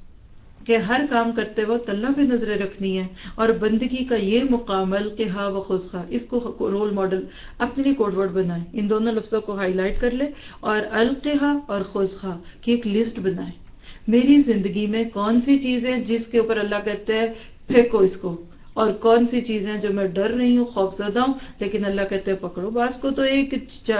کہ ہر کام کرتے وقت اللہ پہ نظریں رکھنی ہے. اور بندگی کا یہ مقام القھا و خذھا، اس کو رول ماڈل اپنے لیے کوڈ ورڈ بنائیں. ان دونوں لفظوں کو ہائی لائٹ کر لیں اور القھا اور خذھا کی ایک لسٹ بنائیں. میری زندگی میں کون سی چیزیں جس کے اوپر اللہ کہتے ہیں پھینکو اس کو، اور کون سی چیزیں جو میں ڈر رہی ہوں، خوف زدہ ہوں، لیکن اللہ کہتے ہیں پکڑو. بعض کو تو ایک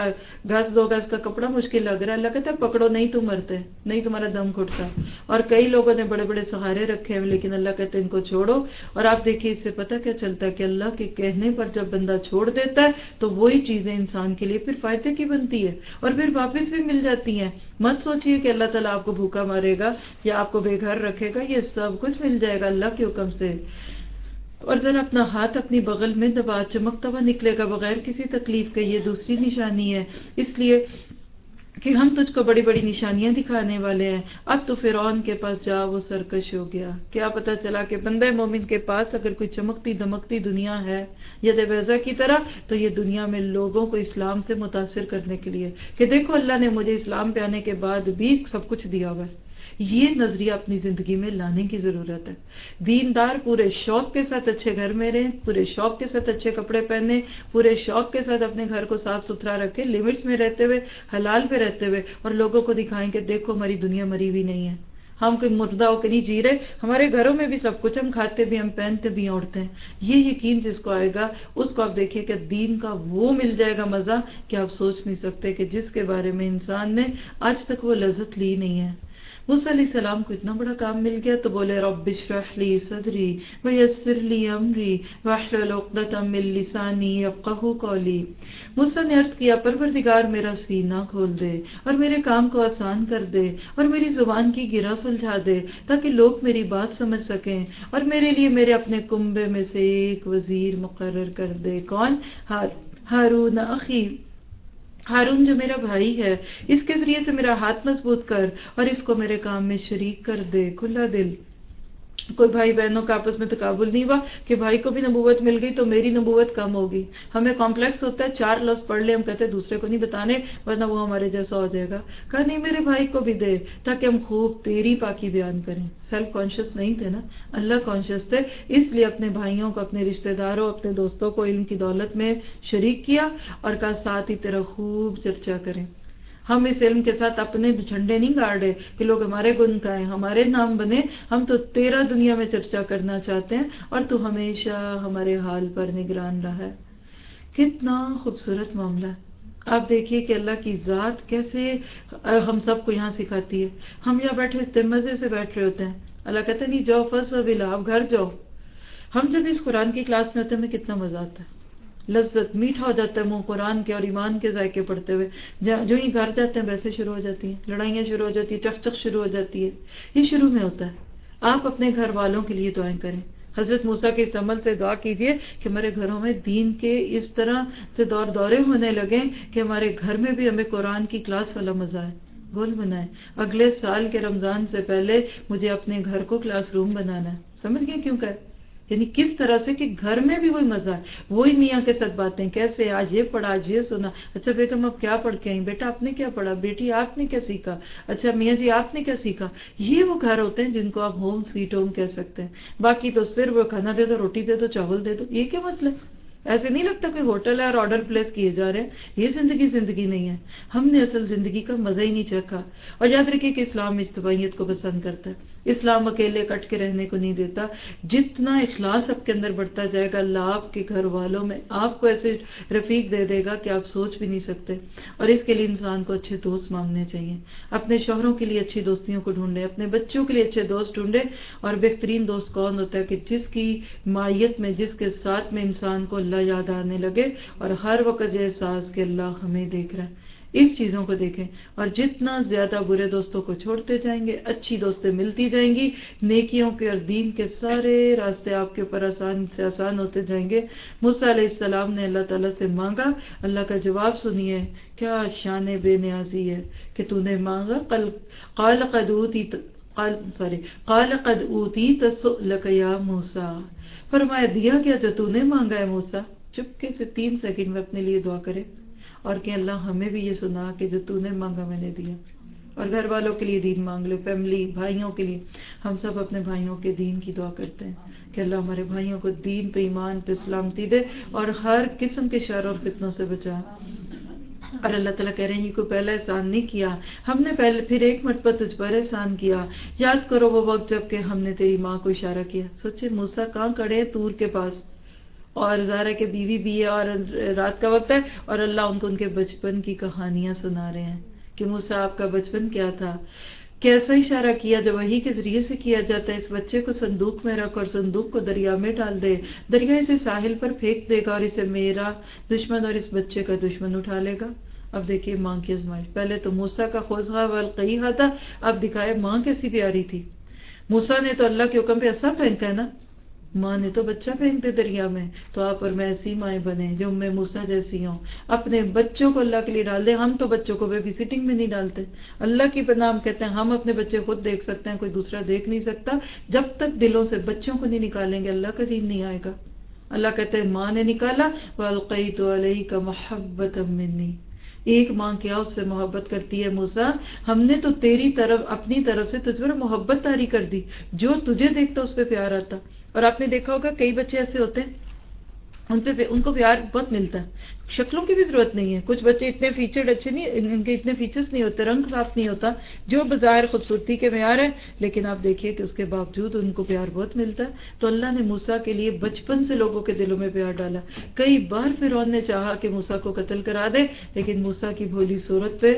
گز دو گز کا کپڑا مشکل لگ رہا ہے، اللہ کہتے ہیں پکڑو، نہیں تم مرتے، نہیں تمہارا دم گھٹتا. اور کئی لوگوں نے بڑے بڑے سہارے رکھے ہیں، لیکن اللہ کہتے ہیں ان کو چھوڑو. اور آپ دیکھیے اس سے پتہ کیا چلتا ہے کہ اللہ کے کہنے پر جب بندہ چھوڑ دیتا ہے تو وہی چیزیں انسان کے لیے پھر فائدے کی بنتی ہے اور پھر واپس بھی مل جاتی ہیں. مت سوچئے کہ اللہ تعالیٰ آپ کو بھوکا مارے گا یا آپ کو بے گھر رکھے گا، یہ سب کچھ مل جائے گا اللہ کے حکم سے. اور ذرا اپنا ہاتھ اپنی بغل میں دبا، چمکتا ہوا نکلے گا بغیر کسی تکلیف کے. یہ دوسری نشانی ہے، اس لیے کہ ہم تجھ کو بڑی بڑی نشانیاں دکھانے والے ہیں. اب تو فرعون کے پاس جا، وہ سرکش ہو گیا. کیا پتا چلا کہ بندہ مومن کے پاس اگر کوئی چمکتی دمکتی دنیا ہے ید بیضا کی طرح، تو یہ دنیا میں لوگوں کو اسلام سے متاثر کرنے کے لیے کہ دیکھو اللہ نے مجھے اسلام پہ آنے کے بعد بھی سب کچھ دیا ہوا ہے. یہ نظریہ اپنی زندگی میں لانے کی ضرورت ہے. دیندار پورے شوق کے ساتھ اچھے گھر میں رہیں، پورے شوق کے ساتھ اچھے کپڑے پہنے، پورے شوق کے ساتھ اپنے گھر کو صاف ستھرا رکھے، لمٹس میں رہتے ہوئے، حلال پہ رہتے ہوئے، اور لوگوں کو دکھائیں کہ دیکھو ہماری دنیا مری ہوئی نہیں ہے، ہم کوئی مردہ ہو کے نہیں جی رہے، ہمارے گھروں میں بھی سب کچھ، ہم کھاتے بھی، ہم پہنتے بھی، اوڑھتے ہیں. یہ یقین جس کو آئے گا اس کو آپ دیکھیے کہ دین کا وہ مل جائے گا مزہ کہ آپ سوچ نہیں سکتے کہ جس کے بارے میں انسان نے آج تک وہ لذت لی نہیں ہے. موسیٰ علیہ السلام کو اتنا بڑا کام مل گیا تو بولے رب اشرح لی صدری ویسر لی امری واحلل عقدۃ من لسانی یفقہوا قولی. موسیٰ نے عرض کیا پروردگار میرا سینہ کھول دے اور میرے کام کو آسان کر دے اور میری زبان کی گرہ سلجھا دے تاکہ لوگ میری بات سمجھ سکیں، اور میرے لیے میرے اپنے کنبے میں سے ایک وزیر مقرر کر دے. کون؟ ہارون اخی، ہارون جو میرا بھائی ہے، اس کے ذریعے سے میرا ہاتھ مضبوط کر اور اس کو میرے کام میں شریک کر دے. کھلا دل. کوئی بھائی بہنوں کا آپس میں تقابل نہیں ہوا کہ بھائی کو بھی نبوت مل گئی تو میری نبوت کم ہوگی. ہمیں کمپلیکس ہوتا ہے، چار لفظ پڑھ لے ہم کہتے ہیں دوسرے کو نہیں بتانے ورنہ وہ ہمارے جیسا ہو جائے گا. کہا نہیں میرے بھائی کو بھی دے تاکہ ہم خوب تیری پاکی بیان کریں. سیلف کانشیس نہیں تھے نا، اللہ کانشیس تھے، اس لیے اپنے بھائیوں کو، اپنے رشتہ داروں، اپنے دوستوں کو علم کی دولت میں شریک کیا اور کہا ساتھ ہی تیرا خوب چرچا کریں. ہم اس علم کے ساتھ اپنے جھنڈے نہیں گاڑ رہے کہ لوگ ہمارے گن گائیں، ہمارے نام بنے. ہم تو تیرا دنیا میں چرچا کرنا چاہتے ہیں اور تو ہمیشہ ہمارے حال پر نگران رہا ہے. کتنا خوبصورت معاملہ ہے. آپ دیکھیے کہ اللہ کی ذات کیسے ہم سب کو یہاں سکھاتی ہے. ہم یہاں بیٹھے اس مزے سے بیٹھ رہے ہوتے ہیں، اللہ کہتے نہیں جاؤ فص بلا، آپ گھر جاؤ. ہم جب اس قرآن کی کلاس میں ہوتے ہیں ہمیں کتنا مزہ آتا ہے. لذت میٹھا ہو جاتا ہے منہ قرآن کے اور ایمان کے ذائقے پڑتے ہوئے. جو ہی گھر جاتے ہیں ویسے شروع ہو جاتی ہیں لڑائیاں، شروع ہو جاتی ہے، چخ چخ شروع ہو جاتی ہے. یہ شروع میں ہوتا ہے. آپ اپنے گھر والوں کے لیے دعائیں کریں. حضرت موسیٰ کے اس عمل سے دعا کیجئے کہ ہمارے گھروں میں دین کے اس طرح سے دور دورے ہونے لگیں کہ ہمارے گھر میں بھی ہمیں قرآن کی کلاس والا مزہ ہے. گول بنائیں. اگلے سال کے رمضان سے پہلے مجھے اپنے گھر کو کلاس روم بنانا ہے. سمجھ گئے کیوں کہ یعنی کس طرح سے کہ گھر میں بھی وہی مزہ ہے، وہی میاں کے ساتھ باتیں، کیسے آج یہ پڑھا، آج یہ سنا، اچھا بیگم اب کیا پڑھ کے آئیں، بیٹا آپ نے کیا پڑھا، بیٹی آپ نے کیا سیکھا، اچھا میاں جی آپ نے کیا سیکھا. یہ وہ گھر ہوتے ہیں جن کو آپ ہوم سویٹ ہوم کہہ سکتے ہیں. باقی تو صرف وہ کھانا دے دو، روٹی دے دو، چاول دے دو. یہ کیا مسئلہ ہے؟ ایسے نہیں لگتا کہ ہوٹل ہے اور آرڈر پلیس کیے جا رہے ہیں. یہ زندگی زندگی نہیں ہے. ہم نے اصل زندگی کا مزہ ہی نہیں چکھا. اور یاد رکھیے کہ اسلام اجتماعیت کو پسند کرتا ہے. اسلام اکیلے کٹ کے رہنے کو نہیں دیتا. جتنا اخلاص آپ کے اندر بڑھتا جائے گا، اللہ آپ کے گھر والوں میں آپ کو ایسے رفیق دے دے گا کہ آپ سوچ بھی نہیں سکتے. اور اس کے لیے انسان کو اچھے دوست مانگنے چاہیے. اپنے شوہروں کے لیے اچھی دوستیوں کو ڈھونڈیں، اپنے بچوں کے لیے اچھے دوست ڈھونڈیں. اور بہترین دوست کون ہوتا ہے کہ جس کی مائیت میں، جس کے ساتھ میں انسان کو اللہ یاد آنے لگے اور ہر وقت یہ احساس کہ اللہ ہمیں دیکھ رہا ہے. اس چیزوں کو دیکھیں. اور جتنا زیادہ برے دوستوں کو چھوڑتے جائیں گے، اچھی دوستیں ملتی جائیں گی، نیکیوں کے اور دین کے سارے راستے آپ کے اوپر آسان سے آسان ہوتے جائیں گے. موسیٰ علیہ السلام نے اللہ تعالیٰ سے مانگا. اللہ کا جواب سنیے کیا شان بے نیازی ہے کہ تو نے مانگا. قل قال قد اوتیت قال سوری قال قد اوتیت سؤلک یا موسیٰ. فرمایا دیا گیا جو تو نے مانگا ہے موسیٰ. چپکے سے تین سیکنڈ میں اپنے لیے دعا کرے اور کہ اللہ ہمیں بھی یہ سنا کہ جو تو نے مانگا میں نے دیا. اور گھر والوں کے لیے دین مانگ لو، فیملی، بھائیوں کے لیے. ہم سب اپنے بھائیوں کے دین کی دعا کرتے ہیں کہ اللہ ہمارے بھائیوں کو دین پہ، ایمان پہ سلامتی دے اور ہر قسم کے شر اور فتنوں سے بچا. اور اللہ تعالیٰ کہہ رہے ہیں یہ کوئی پہلا احسان نہیں کیا ہم نے، پہلے پھر ایک مرتبہ تجھ پر احسان کیا. یاد کرو وہ وقت جب کہ ہم نے تیری ماں کو اشارہ کیا. سوچے موسیٰ کہاں کھڑے ہیں؟ طور کے پاس، اور ظاہر کے بیوی بھی ہے اور رات کا وقت ہے اور اللہ ان کو ان کے بچپن کی کہانیاں سنا رہے ہیں کہ موسیٰ آپ کا بچپن کیا تھا. کیسا اشارہ کیا جو وحی کے ذریعے سے کیا جاتا ہے. اس بچے کو صندوق میں رکھ اور صندوق کو دریا میں ڈال دے. دریا اسے ساحل پر پھینک دے گا اور اسے میرا دشمن اور اس بچے کا دشمن اٹھا لے گا. اب دیکھیے ماں کی آزمائش. پہلے تو موسیٰ کا خوضہ والقیہا تھا، اب دکھائے ماں کیسی پیاری تھی. موسیٰ نے تو اللہ کے حکم پہ ایسا پھینکا ہے نا، ماں نے تو بچہ پھینک دے دریا میں. تو آپ اور میں ایسی مائیں بنے جو ام موسیٰ جیسی ہوں، اپنے بچوں کو اللہ کے لیے ڈال دیں. ہم تو بچوں کو بیبی سٹنگ میں نہیں ڈالتے. اللہ کی نام کہتے ہیں ہم اپنے بچے خود دیکھ سکتے ہیں، کوئی دوسرا دیکھ نہیں سکتا. جب تک دلوں سے بچوں کو نہیں نکالیں گے اللہ کا دین نہیں آئے گا. اللہ کہتے ہیں ماں نے نکالا وَأَلْقَيْتُ عَلَيْكَ مَحَبَّةً مِّنِّي. ایک ماں کیا اس سے محبت کرتی ہے موسیٰ. ہم نے تو تیری طرف اپنی طرف سے تجھ پر محبت طاری کر دی. جو تجھے دیکھتا اس پہ پیار آتا. اور آپ نے دیکھا ہوگا کئی بچے ایسے ہوتے ہیں ان پہ ان کو پیار بہت ملتا ہے. شکلوں کی بھی ضرورت نہیں ہے. کچھ بچے اتنے فیچرڈ اچھے نہیں، ان کے اتنے فیچرز نہیں ہوتے، رنگ صاف نہیں ہوتا جو بظاہر خوبصورتی کے معیار ہے، لیکن آپ دیکھیے کہ اس کے باوجود ان کو پیار بہت ملتا ہے. تو اللہ نے موسیٰ کے لیے بچپن سے لوگوں کے دلوں میں پیار ڈالا. کئی بار فرعون نے چاہا کہ موسیٰ کو قتل کرا دے، لیکن موسیٰ کی بھولی صورت پہ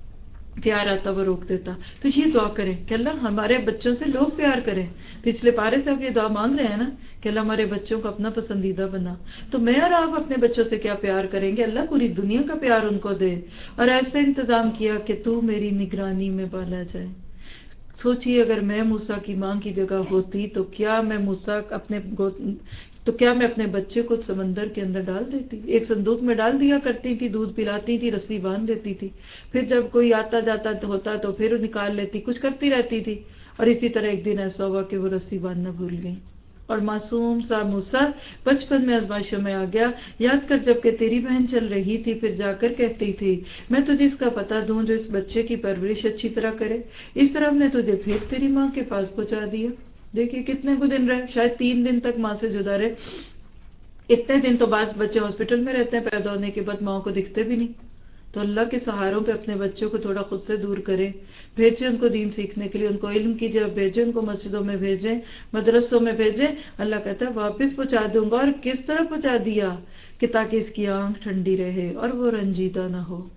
پیار آتا وہ روک دیتا. تو یہ دعا کریں کہ اللہ ہمارے بچوں سے لوگ پیار کریں. پچھلے پارے سے آپ یہ دعا مانگ رہے ہیں نا کہ اللہ ہمارے بچوں کو اپنا پسندیدہ بنا. تو میں اور آپ اپنے بچوں سے کیا پیار کریں گے؟ اللہ پوری دنیا کا پیار ان کو دے. اور ایسا انتظام کیا کہ تو میری نگرانی میں پالا جائے. سوچیے اگر میں موسیٰ کی ماں کی جگہ ہوتی تو کیا میں موسیٰ اپنے تو کیا میں اپنے بچے کو سمندر کے اندر ڈال دیتی؟ ایک صندوق میں ڈال دیا کرتی تھی، دودھ پلاتی تھی، رسی باندھ دیتی تھی، پھر جب کوئی آتا جاتا ہوتا تو پھر نکال لیتی، کچھ کرتی رہتی تھی. اور اسی طرح ایک دن ایسا ہوا کہ وہ رسی باندھنا بھول گئی اور معصوم سا موسیٰ بچپن میں آزمائشوں میں آ گیا. یاد کر جب کہ تیری بہن چل رہی تھی پھر جا کر کہتی تھی میں تجھے اس کا پتہ دوں جو اس بچے کی پرورش اچھی طرح کرے. اس طرح ہم نے تجھے پھر تیری ماں کے پاس پہنچا دیا. دیکھیے کتنے کو دن رہے، شاید تین دن تک ماں سے جدا رہے. اتنے دن تو بعض بچے ہاسپٹل میں رہتے ہیں، پیدا ہونے کے بعد ماں کو دکھتے بھی نہیں. تو اللہ کے سہاروں پہ اپنے بچوں کو تھوڑا خود سے دور کریں. بھیجیں ان کو دین سیکھنے کے لیے، ان کو علم کی جگہ بھیجیں، ان کو مسجدوں میں بھیجیں، مدرسوں میں بھیجیں. اللہ کہتا ہے واپس پہنچا دوں گا. اور کس طرح پہنچا دیا کہ تاکہ اس کی آنکھ ٹھنڈی رہے اور وہ رنجیدہ نہ ہو.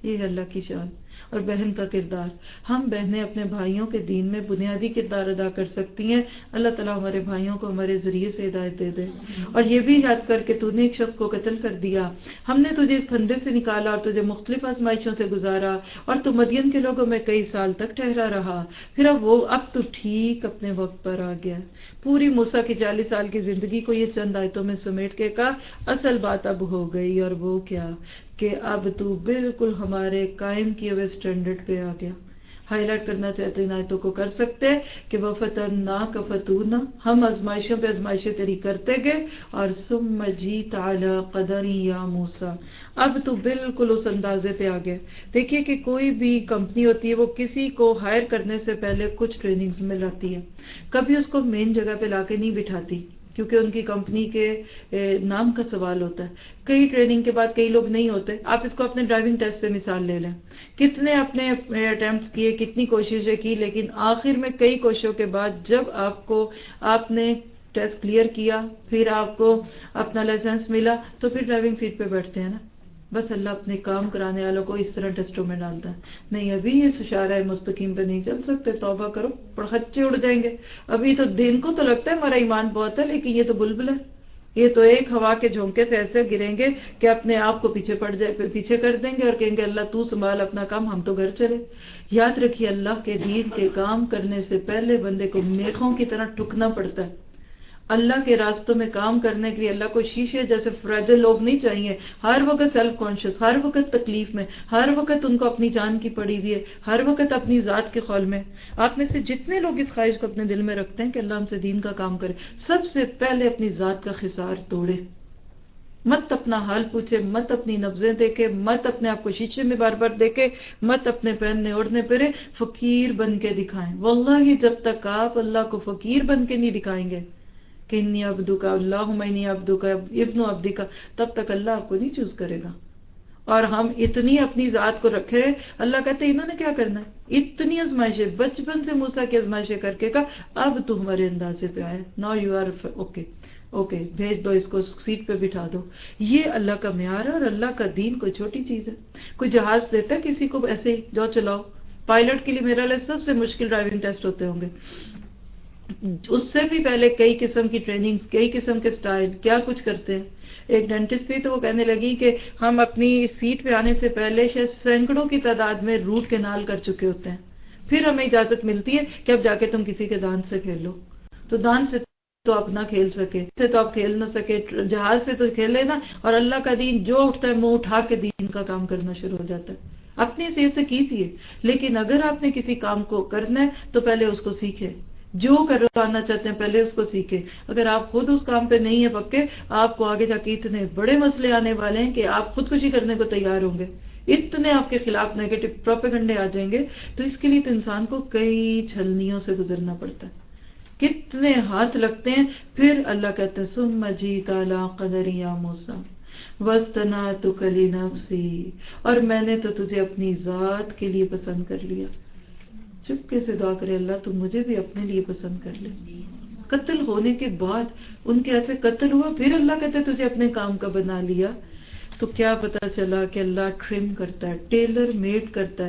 یہ ہے اللہ کی شان اور بہن کا کردار. ہم بہنیں اپنے بھائیوں کے دین میں بنیادی کردار ادا کر سکتی ہیں. اللہ تعالیٰ ہمارے بھائیوں کو ہمارے ذریعے سے ہدایت دے دے. اور یہ بھی یاد کر کے تو نے ایک شخص کو قتل کر دیا, ہم نے تجھے اس کھندے سے نکالا اور تجھے مختلف آزمائشوں سے گزارا اور تو مدین کے لوگوں میں کئی سال تک ٹھہرا رہا, پھر اب وہ اب تو ٹھیک اپنے وقت پر آ گیا. پوری موسیٰ کی چالیس سال کی زندگی کو یہ چند آیتوں میں سمیٹ کے کہا اصل بات اب ہو گئی, اور وہ کیا کہ اب تو بالکل ہمارے قائم کیے ہوئے اسٹینڈرڈ پہ آ گیا. ہائی لائٹ کرنا چاہتے ان آیتوں کو کر سکتے کہ وَفَتَنَّاكَ فَتُونَا, ہم آزمائشوں پہ آزمائشیں تیری کرتے گئے, اور ثُمَّ جِئْتَ عَلَىٰ قَدَرٍ يَا موسیٰ, اب تو بالکل اس اندازے پہ آ گئے. دیکھیے کہ کوئی بھی کمپنی ہوتی ہے وہ کسی کو ہائر کرنے سے پہلے کچھ ٹریننگز میں لاتی ہے, کبھی اس کو مین جگہ پہ لا کے نہیں بٹھاتی کیونکہ ان کی کمپنی کے نام کا سوال ہوتا ہے. کئی ٹریننگ کے بعد کئی لوگ نہیں ہوتے. آپ اس کو اپنے ڈرائیونگ ٹیسٹ سے مثال لے لیں, کتنے اپنے اٹیمپٹس کیے, کتنی کوششیں کی, لیکن آخر میں کئی کوششوں کے بعد جب آپ کو آپ نے ٹیسٹ کلیئر کیا, پھر آپ کو اپنا لائسنس ملا, تو پھر ڈرائیونگ سیٹ پہ بیٹھتے ہیں نا. بس اللہ اپنے کام کرانے والوں کو اس طرح ٹیسٹوں میں ڈالتا ہے. نہیں ابھی یہ اشارہ مستقیم پہ نہیں چل سکتے, توبہ کرو, پڑخچے اڑ جائیں گے. ابھی تو دن کو تو لگتا ہے ہمارا ایمان بہت ہے, لیکن یہ تو بلبل ہے. یہ تو ایک ہوا کے جھونکے سے ایسے گریں گے کہ اپنے آپ کو پیچھے پڑ جائے پیچھے کر دیں گے اور کہیں گے اللہ تو سنبھال اپنا کام, ہم تو گھر چلے. یاد رکھیے اللہ کے دین کے کام کرنے سے پہلے بندے کو میخوں کی طرح ٹکنا پڑتا ہے. اللہ کے راستوں میں کام کرنے کے لیے اللہ کو شیشے جیسے فریجل لوگ نہیں چاہیے, ہر وقت سیلف کانشیس, ہر وقت تکلیف میں, ہر وقت ان کو اپنی جان کی پڑی ہوئی ہے, ہر وقت اپنی ذات کے خول میں. آپ میں سے جتنے لوگ اس خواہش کو اپنے دل میں رکھتے ہیں کہ اللہ ہم سے دین کا کام کرے, سب سے پہلے اپنی ذات کا خسار توڑے. مت اپنا حال پوچھے, مت اپنی نبضیں دیکھے, مت اپنے آپ کو شیشے میں بار بار دیکھے, مت اپنے پہننے اوڑھنے پھرے فقیر بن کے دکھائیں. واللہ جب تک آپ اللہ کو فقیر بن کے نہیں دکھائیں گے کہ انی عبدک اللہم انی عبدک ابن عبدک, تب تک اللہ آپ کو نہیں چوز کرے گا. اور ہم اتنی اپنی ذات کو رکھے, اللہ کہتے ہیں انہوں نے کیا کرنا ہے, اتنی آزمائشیں بچپن سے موسیٰ کی آزمائشیں کر کے کہا اب تو ہمارے اندازے پہ آئے, now you are okay okay بھیج دو اس کو, سیٹ پہ بٹھا دو. یہ اللہ کا معیار ہے, اور اللہ کا دین کوئی چھوٹی چیز ہے. کوئی جہاز دیتا ہے کسی کو ایسے ہی جو چلاؤ. پائلٹ کے لیے میرا لئے سب سے مشکل ڈرائیونگ ٹیسٹ ہوتے ہوں گے. اس سے بھی پہلے کئی قسم کی ٹریننگ, کئی قسم کے سٹائل, کیا کچھ کرتے ہیں. ایک ڈینٹسٹ تھی تو وہ کہنے لگی کہ ہم اپنی سیٹ پہ آنے سے پہلے شاید سینکڑوں کی تعداد میں روٹ کینال کر چکے ہوتے ہیں, پھر ہمیں اجازت ملتی ہے کہ اب جا کے تم کسی کے دانت سے کھیل لو. تو دانت سے تو آپ نہ کھیل سکے, سے تو آپ کھیل نہ سکے, جہاز سے تو کھیلے نا. اور اللہ کا دین جو اٹھتا ہے منہ اٹھا کے دین کا کام کرنا شروع ہو جاتا ہے. اپنی صحت سے کیجیے, لیکن اگر آپ نے کسی کام کو کرنا ہے تو پہلے اس کو سیکھے. جو کروانا چاہتے ہیں پہلے اس کو سیکھیں. اگر آپ خود اس کام پہ نہیں ہے پکے, آپ کو آگے جا کے اتنے بڑے مسئلے آنے والے ہیں کہ آپ خودکشی کرنے کو تیار ہوں گے. اتنے آپ کے خلاف نیگیٹو پروپیگنڈے آ جائیں گے. تو اس کے لیے تو انسان کو کئی چھلنیوں سے گزرنا پڑتا ہے, کتنے ہاتھ لگتے ہیں. پھر اللہ کہتے ہیں ثم جئت علی قدر یا موسیٰ واصطنعتک لنفسی, اور میں نے تو تجھے اپنی ذات کے لیے پسند کر لیا. چپکے سے دعا کرے اللہ تو مجھے بھی اپنے لیے پسند کر لے. قتل ہونے کے بعد ان کے ایسے قتل ہوا, پھر اللہ کہتے تجھے اپنے کام کا بنا لیا. تو کیا پتا چلا کہ اللہ ٹرم کرتا ہے, ٹیلر میڈ کرتا ہے.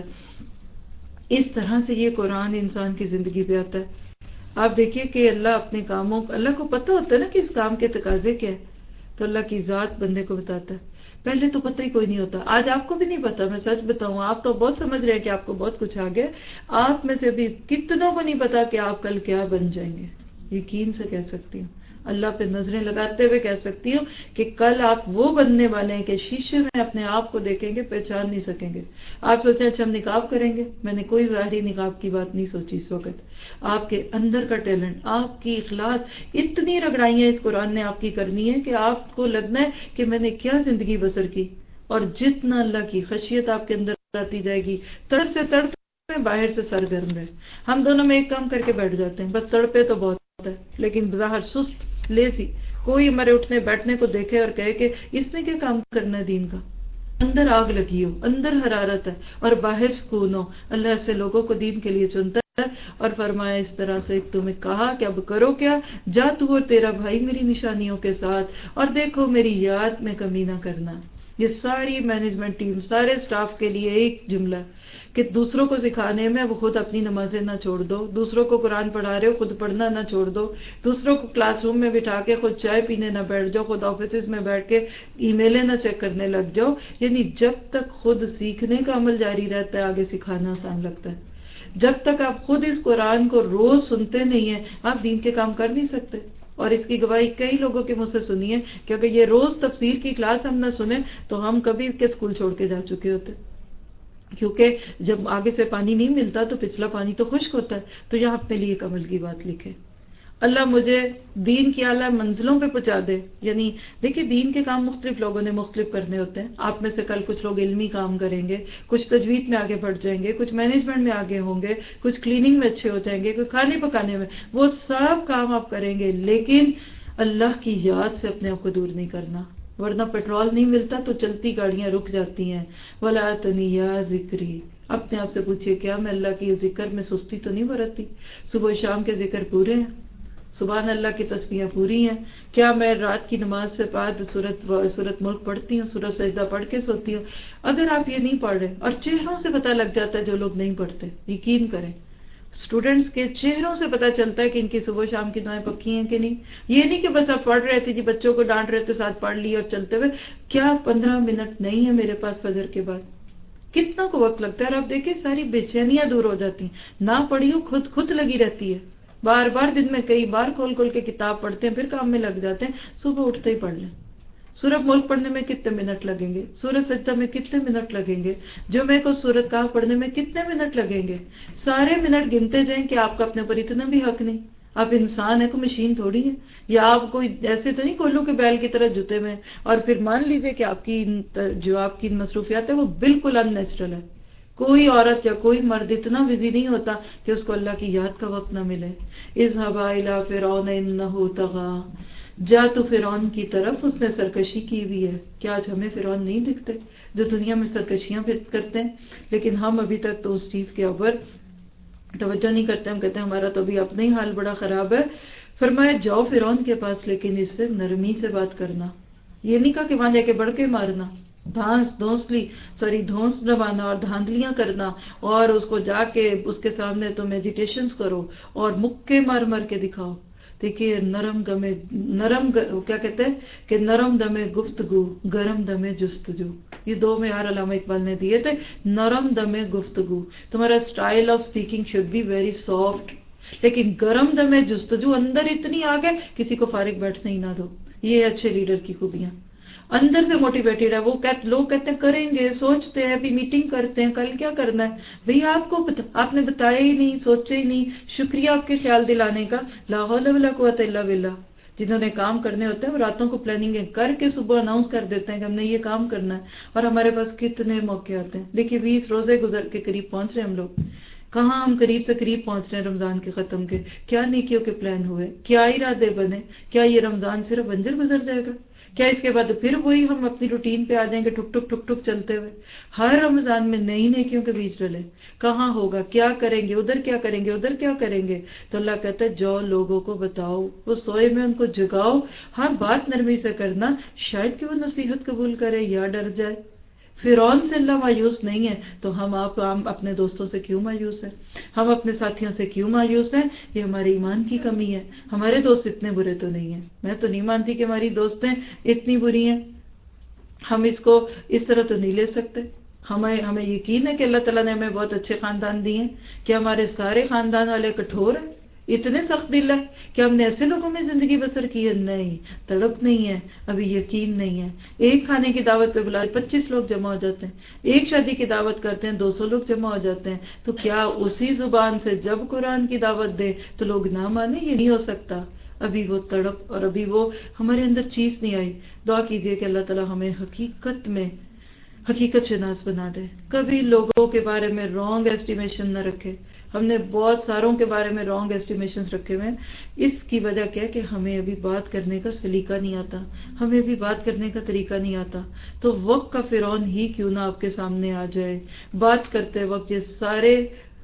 اس طرح سے یہ قرآن انسان کی زندگی پہ آتا ہے. آپ دیکھیے کہ اللہ اپنے کاموں, اللہ کو پتہ ہوتا ہے نا کہ اس کام کے تقاضے کیا ہے, تو اللہ کی ذات بندے کو بتاتا ہے. پہلے تو پتہ ہی کوئی نہیں ہوتا. آج آپ کو بھی نہیں پتا, میں سچ بتاؤں, آپ تو بہت سمجھ رہے ہیں کہ آپ کو بہت کچھ آ گیا. آپ میں سے بھی کتنوں کو نہیں پتا کہ آپ کل کیا بن جائیں گے. یقین سے کہہ سکتی ہوں, اللہ پہ نظریں لگاتے ہوئے کہہ سکتی ہوں کہ کل آپ وہ بننے والے ہیں کہ شیشے میں اپنے آپ کو دیکھیں گے, پہچان نہیں سکیں گے. آپ سوچیں اچھا ہم نقاب کریں گے, میں نے کوئی ظاہری نقاب کی بات نہیں سوچی اس وقت. آپ کے اندر کا ٹیلنٹ, آپ کی اخلاص, اتنی رگڑائیاں اس قرآن نے آپ کی کرنی ہے کہ آپ کو لگنا ہے کہ میں نے کیا زندگی بسر کی. اور جتنا اللہ کی خشیت آپ کے اندر آتی جائے گی, تڑپ سے تڑپ میں باہر سے سرگرم رہے. ہم دونوں میں ایک کام کر کے بیٹھ جاتے ہیں, بس تڑپے تو بہت ہے, لیکن ظاہر سست لیزی. کوئی ہمارے اٹھنے بیٹھنے کو دیکھے اور کہے کہ اس نے کیا کام کرنا ہے دین کا. اندر آگ لگی ہو, اندر حرارت ہے اور باہر سکون ہو. اللہ ایسے لوگوں کو دین کے لیے چنتا ہے اور فرمایا اس طرح سے تمہیں کہا کہ اب کرو کیا, جا تو اور تیرا بھائی میری نشانیوں کے ساتھ, اور دیکھو میری یاد میں کمی نہ کرنا. یہ ساری مینجمنٹ ٹیم، سارے سٹاف کے لیے ایک جملہ ہے کہ دوسروں کو سکھانے میں وہ خود اپنی نمازیں نہ چھوڑ دو، دوسروں کو قرآن پڑھا رہے ہو خود پڑھنا نہ چھوڑ دو، دوسروں کو کلاس روم میں بٹھا کے خود چائے پینے نہ بیٹھ جاؤ، خود آفیسز میں بیٹھ کے ای میلیں نہ چیک کرنے لگ جاؤ. یعنی جب تک خود سیکھنے کا عمل جاری رہتا ہے آگے سکھانا آسان لگتا ہے. جب تک آپ خود اس قرآن کو روز سنتے نہیں ہیں آپ دین کے کام کر نہیں سکتے. اور اس کی گواہی کئی لوگوں کے مجھ سے سنی ہے کہ اگر یہ روز تفسیر کی کلاس ہم نہ سنیں تو ہم کبھی کے اسکول چھوڑ کے جا چکے ہوتے، کیونکہ جب آگے سے پانی نہیں ملتا تو پچھلا پانی تو خشک ہوتا ہے. تو یہاں اپنے لیے ایک عمل کی بات لکھے، اللہ مجھے دین کی اعلیٰ منزلوں پہ پہنچا دے. یعنی دیکھیے دین کے کام مختلف لوگوں نے مختلف کرنے ہوتے ہیں. آپ میں سے کل کچھ لوگ علمی کام کریں گے، کچھ تجوید میں آگے بڑھ جائیں گے، کچھ مینجمنٹ میں آگے ہوں گے، کچھ کلیننگ میں اچھے ہو جائیں گے، کوئی کھانے پکانے میں. وہ سب کام آپ کریں گے لیکن اللہ کی یاد سے اپنے آپ کو دور نہیں کرنا، ورنہ پیٹرول نہیں ملتا تو چلتی گاڑیاں رک جاتی ہیں. وَلَا تَنِيَا ذِكْرِي، اپنے آپ سے پوچھئے کیا میں اللہ کی ذکر میں سستی تو نہیں برتتی؟ صبح و شام کے ذکر پورے ہیں، سبحان اللہ کی تسبیحیں پوری ہیں. کیا میں رات کی نماز سے بعد سورت سورت ملک پڑھتی ہوں، سورت سجدہ پڑھ کے سوتی ہوں؟ اگر آپ یہ نہیں پڑھ رہے، اور چہروں سے پتہ لگ جاتا ہے جو لوگ نہیں پڑھتے، یقین کریں اسٹوڈنٹس کے چہروں سے پتہ چلتا ہے کہ ان کی صبح شام کی دعائیں پکی ہیں کہ نہیں. یہ نہیں کہ بس آپ پڑھ رہے تھے جی بچوں کو ڈانٹ رہے تھے ساتھ پڑھ لی اور چلتے ہوئے. کیا پندرہ منٹ نہیں ہے میرے پاس فجر کے بعد؟ کتنا کو وقت لگتا ہے. اور آپ دیکھیں ساری بے چینیاں دور ہو جاتی ہیں. نہ پڑھی ہو خود خود لگی رہتی ہے، بار بار دن میں کئی بار کھول کھول کے کتاب پڑھتے ہیں، پھر کام میں لگ جاتے ہیں. صبح اٹھتے ہی پڑھ لیں. سورت ملک پڑھنے میں کتنے منٹ لگیں گے؟ سورت سجدہ میں کتنے منٹ لگیں گے؟ جمعے کو سورت کہف پڑھنے میں کتنے منٹ لگیں گے؟ سارے منٹ گنتے جائیں کہ آپ کا اپنے اوپر اتنا بھی حق نہیں. آپ انسان ہے، کوئی مشین تھوڑی ہے. یا آپ کوئی ایسے تو نہیں کولو کے بیل کی طرح جوتے میں. اور پھر مان لیجئے کہ آپ کی جو آپ کی مصروفیات ہے وہ بالکل ان نیچرل ہے. کوئی عورت یا کوئی مرد اتنا بزی نہیں ہوتا کہ اس کو اللہ کی یاد کا وقت نہ ملے. اذهبا الى فرعون انه طغى، جا تو فرعون کی طرف، اس نے سرکشی کی بھی ہے. کیا آج ہمیں فرعون نہیں دکھتے جو دنیا میں سرکشیاں کرتے ہیں؟ لیکن ہم ابھی تک تو اس چیز کے اوپر توجہ نہیں کرتے. ہم کہتے ہیں ہمارا تو ابھی اپنا ہی حال بڑا خراب ہے. فرمایا جاؤ فرعون کے پاس لیکن اس سے نرمی سے بات کرنا. یہ نہیں کہا کہ وہاں جا کے بڑھ کے مارنا، دھانس دھونسلی سوری دھونس دبانا اور دھاندلیاں کرنا، اور اس کو جا کے اس کے سامنے تم میڈیٹیشنز کرو اور مکے مار مار کے دکھاؤ. دیکھیے نرم دمے نرم کیا کہتے ہیں کہ نرم دمے گفتگو گرم دمے جستجو، یہ دو معیار علامہ اقبال نے دیے تھے. نرم دمے گفتگو، تمہارا style of speaking should be very soft, لیکن گرم دمے جستجو اندر اتنی آگے کسی کو فارغ بیٹھنے ہی نہ دو. یہ اچھے لیڈر کی خوبیاں، اندر سے موٹیویٹڈ ہے. وہ کہتے لوگ کہتے ہیں کریں گے، سوچتے ہیں، بھی میٹنگ کرتے ہیں کل کیا کرنا ہے. بھئی آپ کو بتا, آپ نے بتایا ہی نہیں، سوچے ہی نہیں. شکریہ آپ کے خیال دلانے کا. لا حول ولا قوت الا باللہ. جنہوں نے کام کرنے ہوتے ہیں وہ راتوں کو پلاننگ کر کے صبح اناؤنس کر دیتے ہیں کہ ہم نے یہ کام کرنا ہے. اور ہمارے پاس کتنے موقع آتے ہیں. دیکھیے بیس روزے گزر کے قریب پہنچ رہے ہیں ہم لوگ. کہاں ہم قریب سے قریب پہنچ رہے ہیں رمضان کے ختم کے. کیا نیکیوں کے پلان ہوئے، کیا ارادے بنے. کیا یہ رمضان صرف بنجر گزر جائے گا؟ کیا اس کے بعد پھر وہی ہم اپنی روٹین پہ آ جائیں گے ٹک ٹک ٹک ٹک چلتے ہوئے؟ ہر رمضان میں نئی نیکیوں کے بیچ ڈلے. کہاں ہوگا، کیا کریں گے، ادھر کیا کریں گے، ادھر کیا کریں گے. تو اللہ کہتا ہے جو لوگوں کو بتاؤ، وہ سوئے میں ان کو جگاؤ. ہاں بات نرمی سے کرنا، شاید کہ وہ نصیحت قبول کرے یا ڈر جائے. فرعون سے اللہ مایوس نہیں ہے تو ہم آپ ہم اپنے دوستوں سے کیوں مایوس ہیں، ہم اپنے ساتھیوں سے کیوں مایوس ہیں؟ یہ ہمارے ایمان کی کمی ہے. ہمارے دوست اتنے برے تو نہیں ہیں. میں تو نہیں مانتی کہ ہماری دوستیں اتنی بری ہیں. ہم اس کو اس طرح تو نہیں لے سکتے. ہمیں ہمیں یقین ہے کہ اللہ تعالیٰ نے ہمیں بہت اچھے خاندان دیے ہیں. کہ ہمارے سارے خاندان والے کٹھور ہیں، اتنے سخت دل ہے کہ ہم نے ایسے لوگوں میں زندگی بسر کی ہے؟ نہیں، تڑپ نہیں ہے، ابھی یقین نہیں ہے. ایک کھانے کی دعوت پہ بلا پچیس لوگ جمع ہو جاتے ہیں، ایک شادی کی دعوت کرتے ہیں دو سو لوگ جمع ہو جاتے ہیں. تو کیا اسی زبان سے جب قرآن کی دعوت دے تو لوگ نہ مانے؟ یہ نہیں ہو سکتا. ابھی وہ تڑپ اور ابھی وہ ہمارے اندر چیز نہیں آئی. دعا کیجئے کہ اللہ تعالیٰ ہمیں حقیقت میں حقیقت شناس بنا دے. کبھی لوگوں کے بارے میں رانگ ایسٹیمیشن نہ رکھے. ہم نے بہت ساروں کے بارے میں رانگ ایسٹیمیشنز رکھے ہوئے ہیں. اس کی وجہ کیا ہے کہ ہمیں ابھی بات کرنے کا سلیقہ نہیں آتا، ہمیں ابھی بات کرنے کا طریقہ نہیں آتا. تو وقت کا فرعون ہی کیوں نہ آپ کے سامنے آ جائے. بات کرتے وقت یہ سارے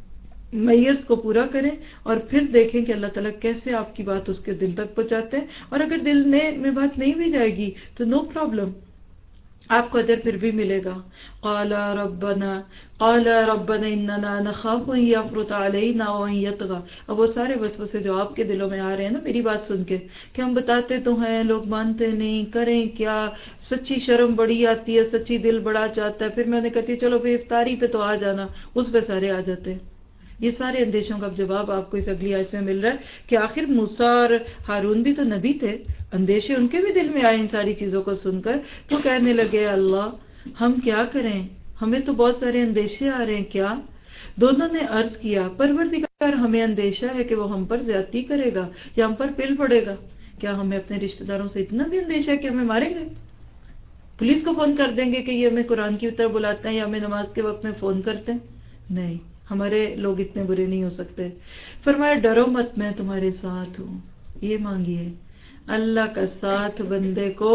میئرز کو پورا کریں اور پھر دیکھیں کہ اللہ تعالیٰ کیسے آپ کی بات اس کے دل تک پہنچاتے ہیں. اور اگر دل میں بات نہیں بھی جائے گی تو نو پرابلم. آپ کو اجر پھر بھی ملے گا. قال ربنا قال ربنا اننا نخاف ان يفرط علينا وان يطغى. اب وہ سارے وسوسے جو آپ کے دلوں میں آ رہے ہیں نا میری بات سن کے کہ ہم بتاتے تو ہیں لوگ مانتے نہیں, کریں کیا, سچی شرم بڑی آتی ہے, سچی دل بڑا چاہتا ہے, پھر میں نے کہتی چلو پھر افطاری پہ تو آ جانا, اس پہ سارے آ جاتے ہیں. یہ سارے اندیشوں کا جواب آپ کو اس اگلی آیت میں مل رہا ہے کہ آخر موسیٰ اور ہارون بھی تو نبی تھے, اندیشے ان کے بھی دل میں آئے ان ساری چیزوں کو سن کر. تو کہنے لگے اللہ ہم کیا کریں, ہمیں تو بہت سارے اندیشے آ رہے ہیں. کیا؟ دونوں نے عرض کیا پروردگار ہمیں اندیشہ ہے کہ وہ ہم پر زیادتی کرے گا یا ہم پر پل پڑے گا. کیا ہمیں اپنے رشتہ داروں سے اتنا بھی اندیشہ ہے کہ ہمیں ماریں گے, پولیس کو فون کر دیں گے کہ یہ ہمیں قرآن کی طرف بلاتے ہیں یا ہمیں نماز کے وقت میں فون کرتے ہیں؟ نہیں, ہمارے لوگ اتنے برے نہیں ہو سکتے. فرمایا ڈرو مت, میں تمہارے ساتھ ہوں. یہ مانگیے اللہ کا ساتھ بندے کو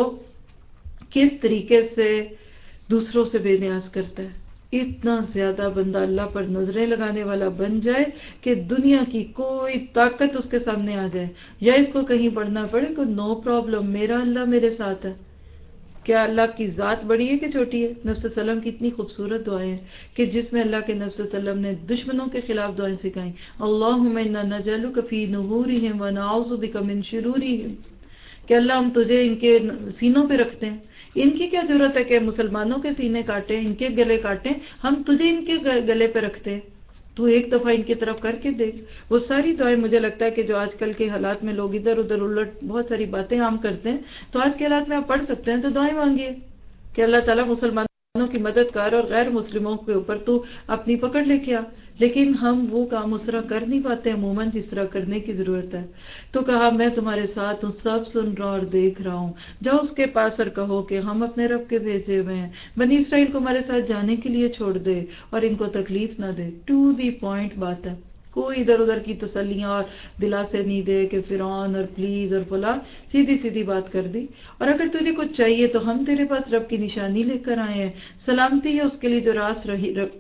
کس طریقے سے دوسروں سے بے نیاز کرتا ہے. اتنا زیادہ بندہ اللہ پر نظریں لگانے والا بن جائے کہ دنیا کی کوئی طاقت اس کے سامنے آ جائے یا اس کو کہیں پڑھنا پڑے کہ نو پرابلم, میرا اللہ میرے ساتھ ہے. کیا اللہ کی ذات بڑی ہے کہ چھوٹی ہے؟ نبی صلی اللہ علیہ وسلم کی اتنی خوبصورت دعائیں ہیں کہ جس میں اللہ کے نبی صلی اللہ علیہ وسلم نے دشمنوں کے خلاف دعائیں سکھائیں. اللہم انا نجعلک فی نحورہم ونعوذ بک من شرورہم, کہ اللہ ہم تجھے ان کے سینوں پہ رکھتے ہیں. ان کی کیا ضرورت ہے کہ مسلمانوں کے سینے کاٹیں, ان کے گلے کاٹیں, ہم تجھے ان کے گلے پہ رکھتے ہیں. تو ایک دفعہ ان کی طرف کر کے دیکھ. وہ ساری دعائیں مجھے لگتا ہے کہ جو آج کل کے حالات میں لوگ ادھر ادھر الٹ بہت ساری باتیں عام کرتے ہیں, تو آج کے حالات میں آپ پڑھ سکتے ہیں. تو دعائیں مانگیے کہ اللہ تعالیٰ مسلمانوں کی مدد کر اور غیر مسلموں کے اوپر تو اپنی پکڑ لے کے آ. لیکن ہم وہ کام اس طرح کر نہیں پاتے عموماً جس طرح کرنے کی ضرورت ہے. تو کہا میں تمہارے ساتھ ہوں, سب سن رہا اور دیکھ رہا ہوں. جاؤ اس کے پاس اور کہو کہ ہم اپنے رب کے بھیجے ہوئے ہیں, بنی اسرائیل کو ہمارے ساتھ جانے کے لیے چھوڑ دے اور ان کو تکلیف نہ دے. ٹو دی پوائنٹ بات ہے, کوئی ادھر ادھر کی تسلیاں اور دلاسے نہیں دے کہ فرعون اور پلیز اور فلاں, سیدھی سیدھی بات کر دی. اور اگر تجھے کچھ چاہیے تو ہم تیرے پاس رب کی نشانی لے کر آئے ہیں. سلامتی ہے اس کے لیے جو راس رہی رب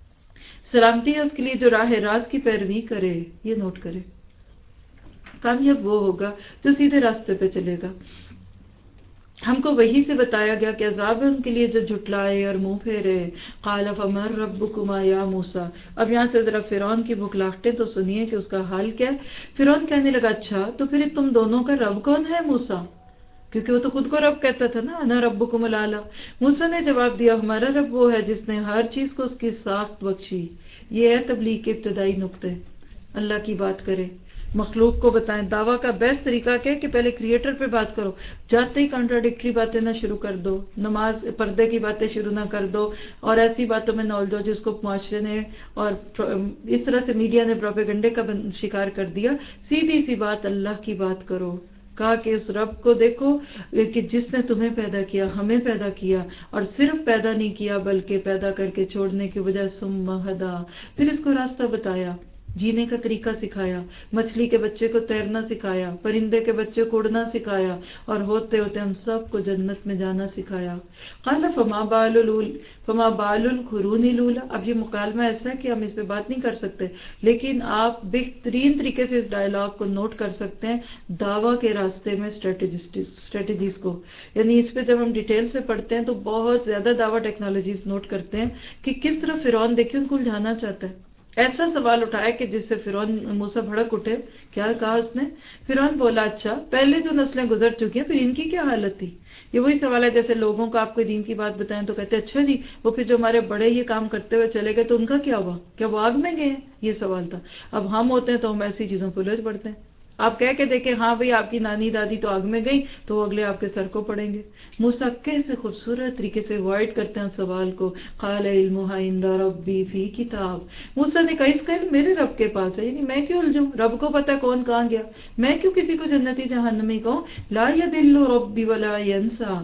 سلامتی ہے اس کے لیے جو راہ راز کی پیروی کرے. یہ نوٹ کرے, کامیاب وہ ہوگا جو سیدھے راستے پہ چلے گا. ہم کو وہی سے بتایا گیا کہ عذاب ہے ان کے لیے جو جھٹلائے اور منہ پھیرے. قال فمن ربکما یا موسیٰ. اب یہاں سے ذرا فرعون کی بھکلاہٹیں تو سنیے کہ اس کا حال کیا ہے. فرعون کہنے لگا اچھا تو پھر تم دونوں کا رب کون ہے موسیٰ, کیونکہ وہ تو خود کو رب کہتا تھا نا, انا ربکم الاعلی. موسیٰ نے جواب دیا ہمارا رب وہ ہے جس نے ہر چیز کو اس کی ساخت بخشی. یہ ہے تبلیغ کے ابتدائی نقطے. اللہ کی بات کرے, مخلوق کو بتائیں. دعویٰ کا بیسٹ طریقہ کیا ہے کہ پہلے کریٹر پہ بات کرو, جاتے ہی کانٹراڈکٹری باتیں نہ شروع کر دو, نماز پردے کی باتیں شروع نہ کر دو اور ایسی باتوں میں نہ الجھو جس کو معاشرے نے اور اس طرح سے میڈیا نے پروپیگنڈے کا شکار کر دیا. سیدھی سی بات اللہ کی بات کرو. کہا کہ اس رب کو دیکھو کہ جس نے تمہیں پیدا کیا, ہمیں پیدا کیا, اور صرف پیدا نہیں کیا بلکہ پیدا کر کے چھوڑنے کی وجہ ثم ہدی, پھر اس کو راستہ بتایا, جینے کا طریقہ سکھایا, مچھلی کے بچے کو تیرنا سکھایا, پرندے کے بچے کو اڑنا سکھایا, اور ہوتے ہوتے ہم سب کو جنت میں جانا سکھایا. قال فما بال الول فما بال القرون الاولى. اب یہ مکالمہ ایسا ہے کہ ہم اس پہ بات نہیں کر سکتے, لیکن آپ بہترین طریقے سے اس ڈائلاگ کو نوٹ کر سکتے ہیں دعویٰ کے راستے میں اسٹریٹجیز کو. یعنی اس پہ جب ہم ڈیٹیل سے پڑھتے ہیں تو بہت زیادہ دعویٰ ٹیکنالوجیز نوٹ کرتے ہیں کہ کس طرح فرعون دیکھیں ان کو الجھانا چاہتا ہے. ایسا سوال اٹھایا کہ جس سے فرعون موسیٰ بھڑک اٹھے. کیا کہا اس نے؟ فرعون بولا اچھا پہلے جو نسلیں گزر چکی ہیں پھر ان کی کیا حالت تھی. یہ وہی سوال ہے جیسے لوگوں کو آپ کوئی دین کی بات بتائیں تو کہتے ہیں اچھا جی وہ پھر جو ہمارے بڑے یہ کام کرتے ہوئے چلے گئے تو ان کا کیا ہوا, کیا وہ آگ میں گئے ہیں. یہ سوال تھا. اب ہم ہوتے ہیں تو ہم ایسی چیزوں پہ الجھ پڑتے ہیں. آپ کہہ کے دیکھیں ہاں بھئی آپ کی نانی دادی تو آگ میں گئی تو وہ اگلے آپ کے سر کو پڑیں گے. موسیٰ کیسے خوبصورت طریقے سے اوائڈ کرتے ہیں سوال کو. قال علمها عند ربی فی کتاب. موسیٰ نے کہا اس کا علم میرے رب کے پاس ہے, یعنی میں کیوں الجھوں, رب کو پتہ کون کہاں گیا, میں کیوں کسی کو جنتی جہنمی کہوں. لا یضل ربی ولا ینسا.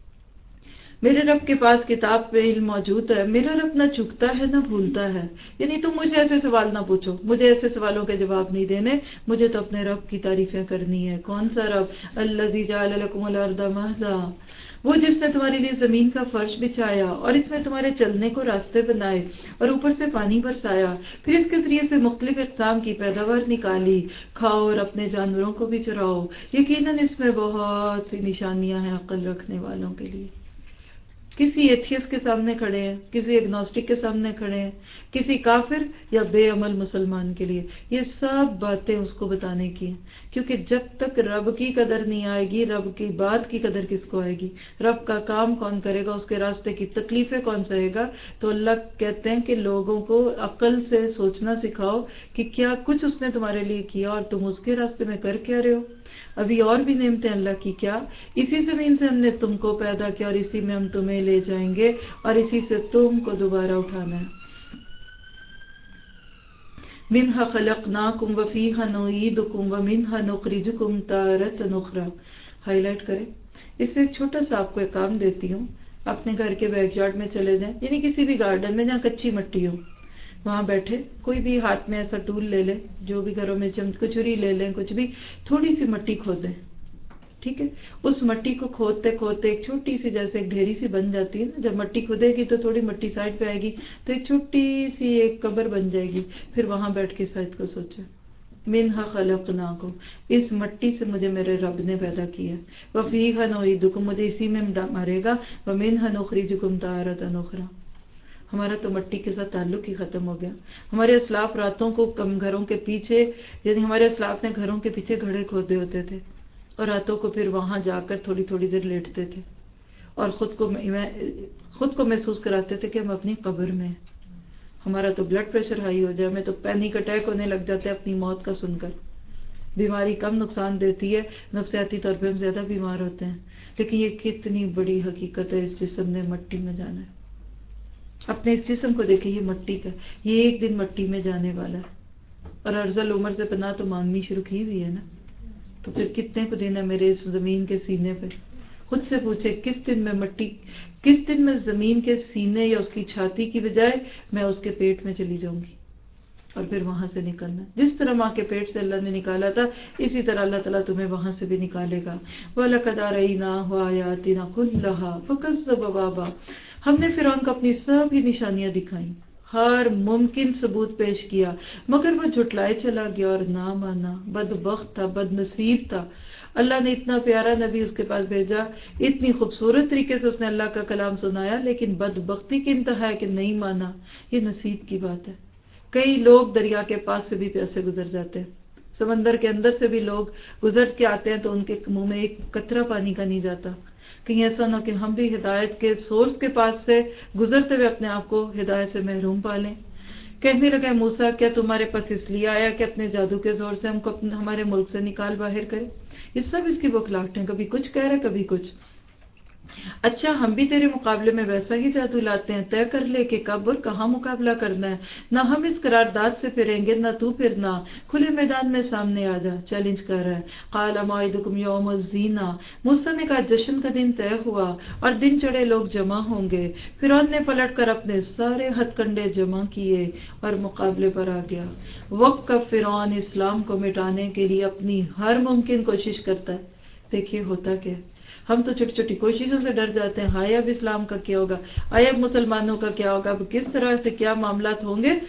میرے رب کے پاس کتاب پہ علم موجود ہے, میرا رب نہ چکتا ہے نہ بھولتا ہے. یعنی تم مجھے ایسے سوال نہ پوچھو, مجھے ایسے سوالوں کے جواب نہیں دینے, مجھے تو اپنے رب کی تعریفیں کرنی ہے. کون سا رب؟ الذی جعل لکم الارض مہدا, وہ جس نے تمہارے لیے زمین کا فرش بچھایا اور اس میں تمہارے چلنے کو راستے بنائے اور اوپر سے پانی برسایا, پھر اس کے ذریعے سے مختلف اقسام کی پیداوار نکالی, کھاؤ اور اپنے جانوروں کو بھی چراؤ. یقیناً اس میں بہت سی نشانیاں ہیں عقل رکھنے والوں کے لیے. کسی ایتھیس کے سامنے کھڑے ہیں، کسی ایگنوسٹک کے سامنے کھڑے ہیں، کسی کافر یا بے عمل مسلمان کے لیے، یہ سب باتیں اس کو بتانے کی ہیں، کیونکہ جب تک رب کی قدر نہیں آئے گی، رب کی بات کی قدر کس کو آئے گی، رب کا کام کون کرے گا، اس کے راستے کی تکلیفیں کون سہے گا. تو اللہ کہتے ہیں کہ لوگوں کو عقل سے سوچنا سکھاؤ کہ کیا کچھ اس نے تمہارے لیے کیا اور تم اس کے راستے میں کر کے رہے ہو. ابھی اور بھی نعمتیں اللہ کی، کیا اسی زمین سے ہم نے تم کو پیدا کیا اور اسی میں ہم تمہیں لے جائیں گے اور اسی سے تم کو دوبارہ اٹھانا ہے. منہا خلقناکم وفیہا نعیدکم ومنہا نخرجکم تارۃ اخری. ہائی لائٹ کریں. اس میں ایک چھوٹا سا آپ کو ایک کام دیتی ہوں. اپنے گھر کے بیک یارڈ میں چلے جائیں، یعنی کسی بھی گارڈن میں جہاں کچی مٹی ہو، وہاں بیٹھے کوئی بھی ہاتھ میں ایسا ٹول لے لیں، جو بھی گھروں میں کچھری لے لیں، کچھ بھی تھوڑی سی مٹی کھودیں. ٹھیک ہے، اس مٹی کو کھودتے کھودتے ایک چھوٹی سی جیسے ایک ڈھیری سی بن جاتی ہے نا، جب مٹی کھودے گی تو تھوڑی مٹی سائڈ پہ آئے گی تو ایک چھوٹی سی ایک قبر بن جائے گی. پھر وہاں بیٹھ کے سائد کو سوچے، منہا خلقناکم، اس مٹی سے مجھے میرے رب نے پیدا کیا، وفیہا نعیدکم، مجھے اسی میں مارے گا، ومنہا نخرجکم تارۃ اخری. ہمارا تو مٹی کے ساتھ تعلق ہی ختم ہو گیا. ہمارے اسلاف راتوں کو کم گھروں کے پیچھے، یعنی ہمارے اسلاف نے گھروں کے پیچھے گھڑے کھودے ہوتے تھے اور راتوں کو پھر وہاں جا کر تھوڑی تھوڑی دیر لیٹتے تھے اور خود کو خود کو محسوس کراتے تھے کہ ہم اپنی قبر میں ہیں. ہمارا تو بلڈ پریشر ہائی ہو جائے، ہمیں تو پینک اٹیک ہونے لگ جاتا ہے اپنی موت کا سن کر. بیماری کم نقصان دیتی ہے، نفسیاتی طور پہ ہم زیادہ بیمار ہوتے ہیں. لیکن یہ کتنی بڑی حقیقت ہے، اس جسم نے مٹی میں جانا ہے. اپنے اس جسم کو دیکھیں، یہ مٹی کا، یہ ایک دن مٹی میں جانے والا ہے. اور ارذل عمر سے پناہ تو مانگنی شروع کی ہوئی ہے نا. تو پھر کتنے کو دن ہے میرے اس زمین کے سینے پہ. خود سے پوچھے، کس دن میں مٹی، کس دن میں زمین کے سینے یا اس کی چھاتی کی بجائے میں اس کے پیٹ میں چلی جاؤں گی اور پھر وہاں سے نکلنا. جس طرح ماں کے پیٹ سے اللہ نے نکالا تھا، اسی طرح اللہ تعالیٰ تمہیں وہاں سے بھی نکالے گا. وَلَقَدْ أَرَيْنَاهُ آيَاتِنَا كُلَّهَا فَكَذَّبَ وَأَبَىٰ. ہم نے فرعون کو اپنی سب ہی نشانیاں دکھائیں، ہر ممکن ثبوت پیش کیا، مگر وہ جھٹلائے چلا گیا اور نہ مانا. بدبخت تھا، بد نصیب تھا. اللہ نے اتنا پیارا نبی اس کے پاس بھیجا، اتنی خوبصورت طریقے سے اس نے اللہ کا کلام سنایا، لیکن بدبختی کی انتہا ہے کہ نہیں مانا. یہ نصیب کی بات ہے. کئی لوگ دریا کے پاس سے بھی پیسے گزر جاتے ہیں، سمندر کے اندر سے بھی لوگ گزر کے آتے ہیں تو ان کے منہ میں ایک قطرہ پانی کا نہیں جاتا. کہیں ایسا نہ کہ ہم بھی ہدایت کے سورس کے پاس سے گزرتے ہوئے اپنے آپ کو ہدایت سے محروم پالیں. کہنے لگا، موسیٰ کیا تمہارے پاس اس لیے آیا کہ اپنے جادو کے زور سے ہم کو اپنے ہمارے ملک سے نکال باہر کرے؟ یہ سب اس کی بخلاہٹیں، کبھی کچھ کہہ رہے کبھی کچھ. اچھا ہم بھی تیرے مقابلے میں ویسا ہی جادو لاتے ہیں، طے کر لے کہ کب اور کہاں مقابلہ کرنا ہے. نہ ہم اس قرارداد سے پھریں گے، نہ تو پھرنا. کھلے میدان میں سامنے آ جا، چیلنج کر رہا ہے. قال موعدکم یوم الزینہ. موسیٰ نے کہا جشن کا دن طے ہوا اور دن چڑھے لوگ جمع ہوں گے. فرعون نے پلٹ کر اپنے سارے ہتھ کنڈے جمع کیے اور مقابلے پر آ گیا. وقت کا فرعون اسلام کو مٹانے کے لیے اپنی ہر ممکن کوشش کرتا ہے. دیکھیے ہوتا کیا، ہم تو چھوٹی چھوٹی کوششوں سے ڈر جاتے ہیں. ہائے اب اسلام کا کیا ہوگا، ہائے اب مسلمانوں کا کیا ہوگا، اب کس طرح سے کیا معاملات ہوں گے.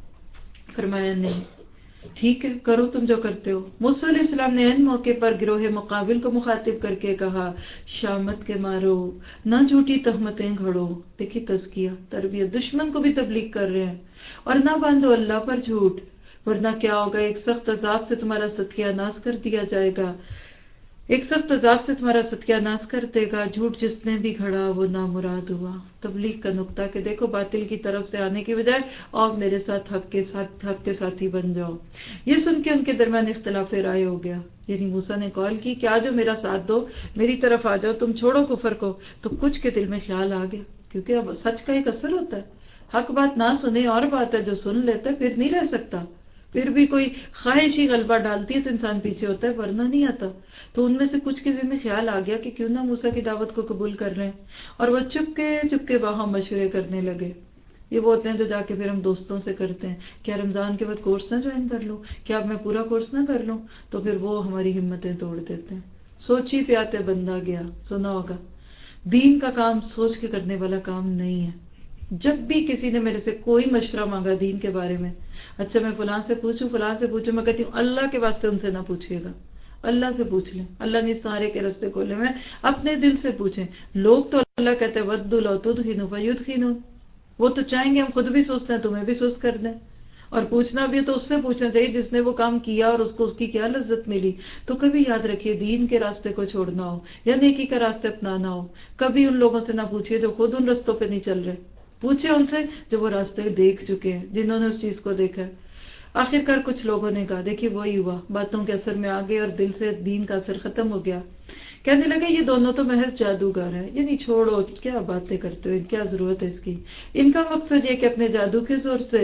فرمایا نہیں، ٹھیک ہے کرو تم جو کرتے ہو. موسیٰ علیہ السلام نے ان موقع پر گروہ مقابل کو مخاطب کر کے کہا، شامت کے مارو، نہ جھوٹی تہمتیں گھڑو. دیکھیے تزکیہ، تربیت، دشمن کو بھی تبلیغ کر رہے ہیں. اور نہ باندھو اللہ پر جھوٹ، ورنہ کیا ہوگا، ایک سخت عذاب سے تمہارا ستیہ ناش کر دیا جائے گا. ایک سخت عذاب سے تمہارا ستیہ ناش کر دے گا. جھوٹ جس نے بھی گھڑا وہ نامراد ہوا. تبلیغ کا نقطہ کہ دیکھو باطل کی طرف سے آنے کی بجائے اور میرے ساتھ حق کے ساتھ حق کے ساتھی بن جاؤ. یہ سن کے ان کے درمیان اختلاف رائے ہو گیا. یعنی موسیٰ نے کال کی کہ آجو میرا ساتھ دو، میری طرف آ جاؤ، تم چھوڑو کفر کو. تو کچھ کے دل میں خیال آ گیا، کیونکہ اب سچ کا ایک اثر ہوتا ہے. حق بات نہ سنے اور بات ہے، جو سن لیتا ہے پھر نہیں رہ سکتا. پھر بھی کوئی خواہش ہی غلبہ ڈالتی ہے تو انسان پیچھے ہوتا ہے، ورنہ نہیں آتا. تو ان میں سے کچھ کے دل میں خیال آ گیا کہ کیوں نہ موسیٰ کی دعوت کو قبول کر رہے ہیں. اور وہ چپ کے چپ کے وہاں مشورے کرنے لگے. یہ وہ ہوتے ہیں جو جا کے پھر ہم دوستوں سے کرتے ہیں، کیا رمضان کے بعد کورس نہ جوائن کر لوں، کیا اب میں پورا کورس نہ کر لوں. تو پھر وہ ہماری ہمتیں توڑ دیتے ہیں. سوچی پیاتے بندہ گیا، سنا ہوگا. دین کا کام سوچ کے کرنے والا کام نہیں ہے. جب بھی کسی نے میرے سے کوئی مشورہ مانگا دین کے بارے میں، اچھا میں فلاں سے پوچھوں فلاں سے پوچھوں، میں کہتی ہوں اللہ کے واسطے ان سے نہ پوچھیے گا. اللہ سے پوچھ لیں. اللہ نے سارے کے راستے کھولے ہوئے، اپنے دل سے پوچھیں. لوگ تو اللہ کہتے ہیں ودوا لو تدخنوا فیدخنون، وہ تو چاہیں گے ہم خود بھی سوچتے ہیں تمہیں بھی سوچ کر دیں. اور پوچھنا بھی تو اس سے پوچھنا چاہیے جس نے وہ کام کیا اور اس کو اس کی کیا لذت ملی. تو کبھی یاد رکھیے دین کے راستے کو چھوڑنا ہو یا نیکی کا راستے اپنانا ہو، کبھی ان لوگوں سے نہ پوچھیے جو خود ان رستوں پہ نہیں چل رہے. پوچھے ان سے جو وہ راستے دیکھ چکے ہیں، جنہوں نے اس چیز کو دیکھا ہے. آخر کار کچھ لوگوں نے کہا دیکھیے وہی ہوا، باتوں کے اثر میں آگے اور دل سے دین کا اثر ختم ہو گیا. کہنے لگے یہ دونوں تو محض جادوگر ہیں، یعنی چھوڑو کیا باتیں کرتے ہو، کیا ضرورت ہے اس کی. ان کا مقصد یہ کہ اپنے جادو کے زور سے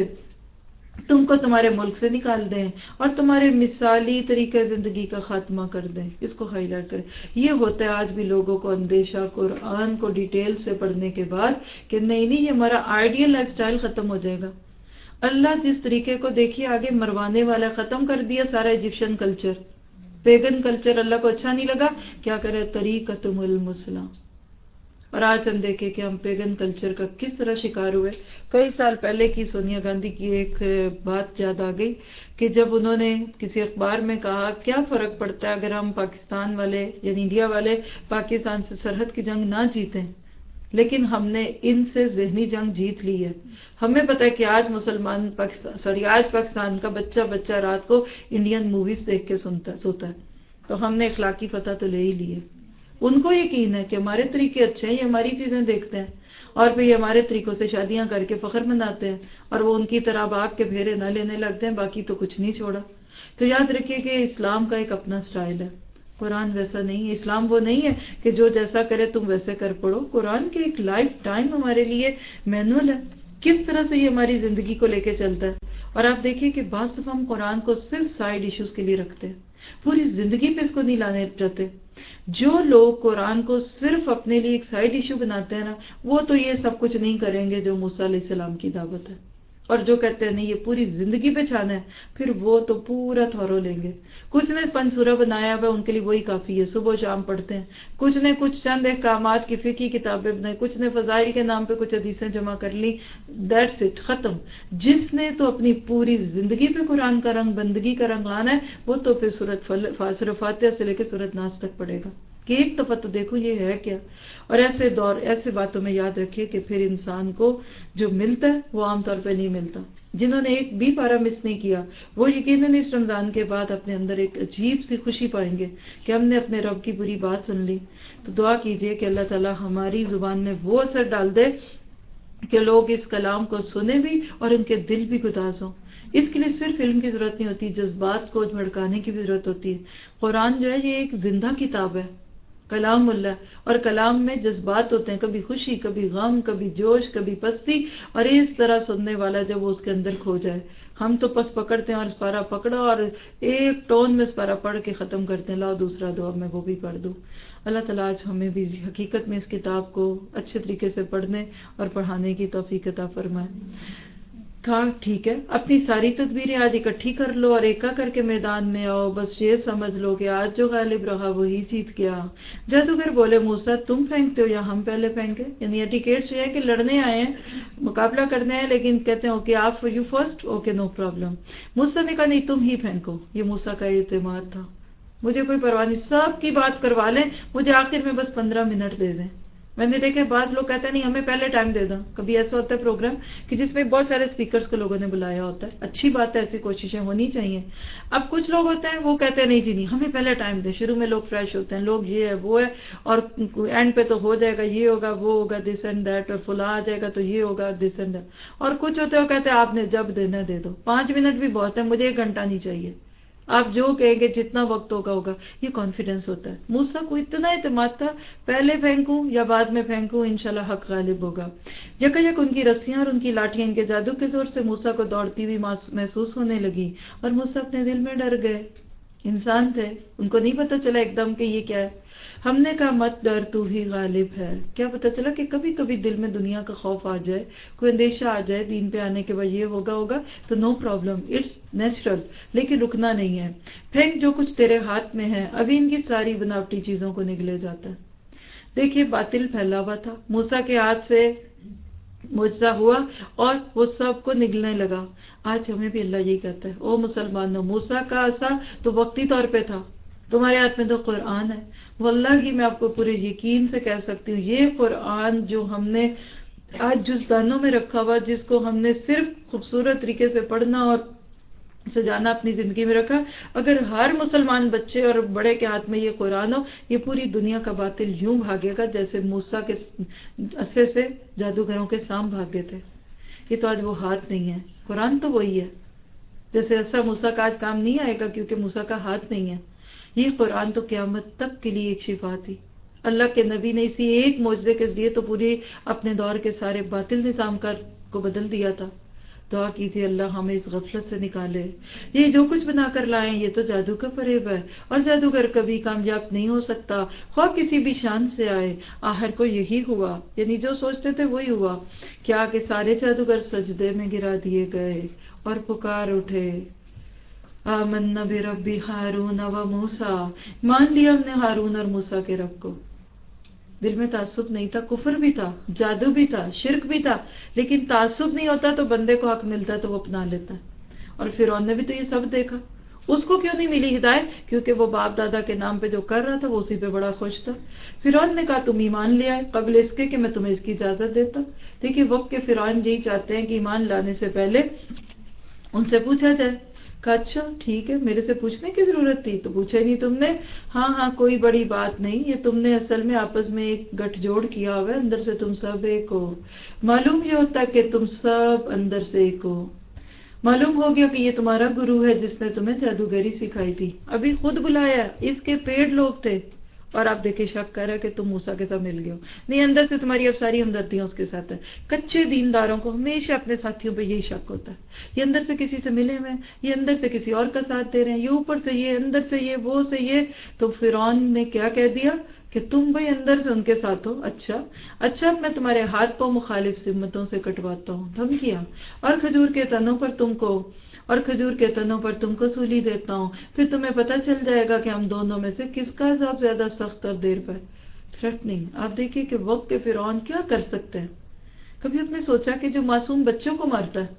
تم کو تمہارے ملک سے نکال دیں اور تمہارے مثالی طریقہ زندگی کا خاتمہ کر دیں. اس کو ہائی لائٹ کریں. یہ ہوتا ہے آج بھی لوگوں کو اندیشہ قرآن کو ڈیٹیل سے پڑھنے کے بعد کہ نہیں نہیں یہ ہمارا آئیڈیل لائف سٹائل ختم ہو جائے گا. اللہ جس طریقے کو دیکھیے آگے مروانے والا، ختم کر دیا سارا Egyptian culture, pagan culture. Allah کو اچھا نہیں لگا، کیا کرے طریقتم المثلی. اور آج ہم دیکھیں کہ ہم پیگن کلچر کا کس طرح شکار ہوئے. کئی سال پہلے کی سونیا گاندھی کی ایک بات یاد آ گئی کہ جب انہوں نے کسی اخبار میں کہا کیا فرق پڑتا ہے اگر ہم پاکستان والے یعنی انڈیا والے پاکستان سے سرحد کی جنگ نہ جیتیں، لیکن ہم نے ان سے ذہنی جنگ جیت لی ہے. ہمیں پتہ ہے کہ آج مسلمان پاکستان سوری آج پاکستان کا بچہ بچہ رات کو انڈین موویز دیکھ کے سنتا سوتا ہے. تو ہم نے اخلاقی فتح تو لے ہی لی ہے. ان کو یقین ہے کہ ہمارے طریقے اچھے ہیں، یہ ہماری چیزیں دیکھتے ہیں اور پھر یہ ہمارے طریقوں سے شادیاں کر کے فخر مناتے ہیں اور وہ ان کی طرح باغ کے پھیرے نہ لینے لگتے ہیں، باقی تو کچھ نہیں چھوڑا. تو یاد رکھیے کہ اسلام کا ایک اپنا سٹائل ہے، قرآن ویسا نہیں ہے. اسلام وہ نہیں ہے کہ جو جیسا کرے تم ویسے کر پڑو. قرآن کے ایک لائف ٹائم ہمارے لیے مینول ہے، کس طرح سے یہ ہماری زندگی کو لے کے چلتا ہے. اور آپ دیکھیے کہ بعض دفعہ ہم قرآن کو صرف سائیڈ ایشوز کے لیے رکھتے ہیں، پوری زندگی پہ اس کو نہیں لانے چاہتے. جو لوگ قرآن کو صرف اپنے لیے ایک سائیڈ ایشو بناتے ہیں نا، وہ تو یہ سب کچھ نہیں کریں گے جو موسیٰ علیہ السلام کی دعوت ہے. اور جو کہتے ہیں نہیں یہ پوری زندگی پہ چھانا ہے، پھر وہ تو پورا تھورو لیں گے. کچھ نے پنج سورہ بنایا ہوا ان کے لیے وہی کافی ہے، صبح و شام پڑھتے ہیں. کچھ نے کچھ چند احکامات کی فقہی کتابیں بنائی، کچھ نے فضائل کے نام پہ کچھ حدیثیں جمع کر لی، دیٹس اٹ، ختم. جس نے تو اپنی پوری زندگی پہ قرآن کا رنگ بندگی کا رنگ لانا ہے، وہ تو پھر سورۃ سورۃ فاتحہ سے لے کے سورۃ ناس تک پڑھے گا کہ ایک دفعہ تو دیکھو یہ ہے کیا. اور ایسے دور ایسے باتوں میں یاد رکھیے کہ پھر انسان کو جو ملتا ہے وہ عام طور پہ نہیں ملتا. جنہوں نے ایک بھی پارا مس نہیں کیا وہ یقیناً اس رمضان کے بعد اپنے اندر ایک عجیب سی خوشی پائیں گے کہ ہم نے اپنے رب کی بری بات سن لی. تو دعا کیجئے کہ اللہ تعالی ہماری زبان میں وہ اثر ڈال دے کہ لوگ اس کلام کو سنیں بھی اور ان کے دل بھی گداز ہوں. اس کے لیے صرف علم کی ضرورت نہیں ہوتی، جذبات کو بھڑکانے کی بھی ضرورت ہوتی ہے. قرآن جو ہے یہ ایک زندہ کتاب ہے، کلام اللہ، اور کلام میں جذبات ہوتے ہیں، کبھی خوشی، کبھی غم، کبھی جوش، کبھی پستی. اور اس طرح سننے والا جب وہ اس کے اندر کھو جائے، ہم تو پس پکڑتے ہیں اور اسپارہ پکڑا اور ایک ٹون میں اسپارہ پڑھ کے ختم کرتے ہیں، لاؤ دوسرا دو میں وہ بھی پڑھ دوں. اللہ تعالیٰ آج ہمیں بھی حقیقت میں اس کتاب کو اچھے طریقے سے پڑھنے اور پڑھانے کی توفیق عطا فرمائے. تھا ٹھیک ہے، اپنی ساری تدبیریں آج اکٹھی کر لو اور ایکا کر کے میدان میں آؤ. بس یہ سمجھ لو کہ آج جو غالب رہا وہی جیت گیا. جادوگر بولے موسیٰ تم پھینکتے ہو یا ہم پہلے پھینکے؟ یعنی ایٹیکیٹس یہ ہے کہ لڑنے آئے ہیں، مقابلہ کرنے ہیں، لیکن کہتے ہیں اوکے آپ you first, okay no problem. Musa نے کہا نہیں تم ہی پھینکو. یہ موسیٰ کا اعتماد تھا، مجھے کوئی پرواہ نہیں، سب کی بات کروا لیں، مجھے آخر میں بس پندرہ منٹ دے دیں. میں نے دیکھا بعض لوگ کہتے ہیں نہیں ہمیں پہلے ٹائم دے دو. کبھی ایسا ہوتا ہے پروگرام کہ جس میں بہت سارے اسپیکرز کو لوگوں نے بلایا ہوتا ہے، اچھی بات ہے، ایسی کوششیں ہونی چاہیے. اب کچھ لوگ ہوتے ہیں وہ کہتے ہیں نہیں جی نہیں ہمیں پہلے ٹائم دے. شروع میں لوگ فریش ہوتے ہیں، لوگ یہ ہے وہ ہے، اور اینڈ پہ تو ہو جائے گا، یہ ہوگا وہ ہوگا، دس اینڈ دیٹ، اور فلاں آ جائے گا تو یہ ہوگا، دس اینڈ دیٹ. اور کچھ ہوتے ہیں وہ کہتے ہیں آپ نے جب دینا دے دو، پانچ منٹ بھی بہت ہے، مجھے ایک گھنٹہ نہیں چاہیے، آپ جو کہیں گے جتنا وقت ہوگا ہوگا. یہ کانفیڈنس ہوتا ہے. موسیٰ کو اتنا اعتماد تھا، پہلے پھینکوں یا بعد میں پھینکوں انشاءاللہ حق غالب ہوگا. یک یک ان کی رسیاں اور ان کی لاٹھیاں ان کے جادو کے زور سے موسیٰ کو دوڑتی ہوئی محسوس ہونے لگی اور موسیٰ اپنے دل میں ڈر گئے. انسان تھے، ان کو نہیں پتا چلا ایک دم کہ یہ کیا ہے. ہم نے کہا مت ڈر تو ہی غالب ہے. کیا پتا چلا کہ کبھی کبھی دل میں دنیا کا خوف آ جائے، کوئی اندیشہ آ جائے دین پہ آنے کے بعد یہ ہوگا ہوگا تو نو پرابلم، اٹس نیچرل، لیکن رکنا نہیں ہے. پھینک جو کچھ تیرے ہاتھ میں ہے، ابھی ان کی ساری بناوٹی چیزوں کو نگلے جاتا ہے. دیکھیے باطل پھیلا ہوا تھا، موسیٰ کے ہاتھ سے معجزہ ہوا اور وہ سب کو نگلنے لگا. آج ہمیں بھی اللہ یہی کہتا ہے او مسلمانوں، موسیٰ کا عصا تو وقتی طور پہ تھا، تمہارے ہاتھ میں تو قرآن ہے. واللہ ہی میں آپ کو پورے یقین سے کہہ سکتی ہوں یہ قرآن جو ہم نے آج جزدانوں میں رکھا ہوا، جس کو ہم نے صرف خوبصورت طریقے سے پڑھنا اور سجانا اپنی زندگی میں رکھا، اگر ہر مسلمان بچے اور بڑے کے ہاتھ میں یہ قرآن ہو، یہ پوری دنیا کا باطل یوں بھاگے گا جیسے موسیٰ کے عصے سے جادوگروں کے سام بھاگے تھے. یہ تو آج وہ ہاتھ نہیں ہے، قرآن تو وہی ہے. جیسے ایسا موسیٰ کا آج کام نہیں آئے گا کیونکہ موسیٰ کا ہاتھ نہیں ہے. یہ قرآن تو قیامت تک کے لیے ایک شفا تھی. اللہ کے نبی نے اسی ایک معجزے کے ذریعے تو پوری اپنے دور کے سارے باطل نظام کا کو بدل دیا تھا. دعا کیجیے اللہ ہمیں اس غفلت سے نکالے. یہ جو کچھ بنا کر لائیں یہ تو جادو کا فریب ہے، اور جادوگر کبھی کامیاب نہیں ہو سکتا خواہ کسی بھی شان سے آئے. آخر کو یہی ہوا، یعنی جو سوچتے تھے وہی ہوا. کیا کہ سارے جادوگر سجدے میں گرا دیے گئے اور پکار اٹھے آمنا برب ہارون و موسیٰ، مان لیا ہم نے ہارون اور موسیٰ کے رب کو. دل میں تعصب نہیں تھا، کفر بھی تھا، جادو بھی تھا، شرک بھی تھا، لیکن تعصب نہیں ہوتا تو بندے کو حق ملتا تو وہ اپنا لیتا. اور فرعون نے بھی تو یہ سب دیکھا. اس کو کیوں نہیں ملی ہدایت؟ کیونکہ وہ باپ دادا کے نام پہ جو کر رہا تھا وہ اسی پہ بڑا خوش تھا. فرعون نے کہا تم ایمان لے آئے قبل اس کے کہ میں تمہیں اس کی اجازت دیتا. دیکھیے وقت کے فرعون یہی چاہتے ہیں کہ ایمان لانے سے پہلے ان سے پوچھا جائے. کہا اچھا ٹھیک ہے، میرے سے پوچھنے کی ضرورت تھی تو پوچھا ہی نہیں تم نے. ہاں ہاں کوئی بڑی بات نہیں، یہ تم نے اصل میں آپس میں ایک گٹھ جوڑ کیا ہوا ہے، اندر سے تم سب ایک ہو. معلوم یہ ہوتا ہے کہ تم سب اندر سے ایک ہو. معلوم ہو گیا کہ یہ تمہارا گرو ہے جس نے تمہیں جادوگری سکھائی تھی. ابھی خود بلایا، اس کے پیڑ لوگ تھے اور آپ دیکھیں شک کر رہا ہے کہ تم موسیٰ کے ساتھ مل گئے ہو. نہیں، اندر سے تمہاری اب ساری ہمدردیاں اس کے ساتھ ہے. کچے دینداروں کو ہمیشہ اپنے ساتھیوں پہ یہی شک ہوتا ہے، یہ اندر سے کسی سے ملے ہوئے ہیں، یہ اندر سے کسی اور کا ساتھ دے رہے ہیں، یہ اوپر سے یہ، اندر سے یہ، وہ سے یہ. تو فرعون نے کیا کہہ دیا کہ تم بھائی اندر سے ان کے ساتھ ہو. اچھا اچھا میں تمہارے ہاتھ پاؤں مخالف سمتوں سے کٹواتا ہوں، دھمکیاں، اور کھجور کے تنوں پر تم کو اور کھجور کے تنوں پر تم کو سولی دیتا ہوں. پھر تمہیں پتہ چل جائے گا کہ ہم دونوں میں سے کس کا عذاب زیادہ سخت اور دیر پر. تھریٹننگ. آپ دیکھیے کہ وقت کے فرعون کیا کر سکتے ہیں. کبھی آپ نے سوچا کہ جو معصوم بچوں کو مارتا ہے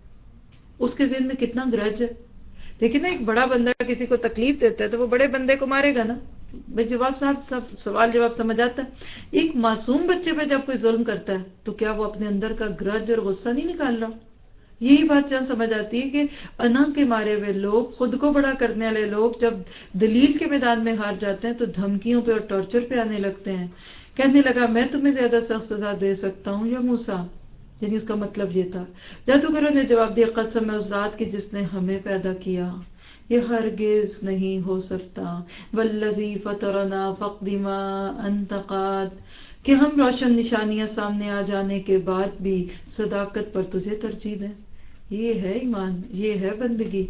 اس کے ذہن میں کتنا گرج ہے. دیکھیں نا، ایک بڑا بندہ کسی کو تکلیف دیتا ہے تو وہ بڑے بندے کو مارے گا نا. بھائی جواب صاحب سب سوال جواب سمجھ آتا ہے. ایک معصوم بچے پہ جب کوئی ظلم کرتا ہے تو کیا وہ اپنے اندر کا گرج اور غصہ نہیں نکال رہا؟ یہی بات جہاں سمجھ آتی ہے کہ انا کے مارے ہوئے لوگ، خود کو بڑا کرنے والے لوگ جب دلیل کے میدان میں ہار جاتے ہیں تو دھمکیوں پہ اور ٹارچر پہ آنے لگتے ہیں. کہنے لگا میں تمہیں زیادہ سخت سزا دے سکتا ہوں یا موسیٰ. یعنی اس کا مطلب یہ تھا. جادوگروں نے جواب دیا قسم ہے اس ذات کی جس نے ہمیں پیدا کیا، یہ ہرگز نہیں ہو سکتا. والذی فطرنا فاقض ما انت قاض، کہ ہم روشن نشانیاں سامنے آ جانے کے بعد بھی صداقت پر تجھے ترجیح دیں. یہ ہے ایمان، یہ ہے بندگی.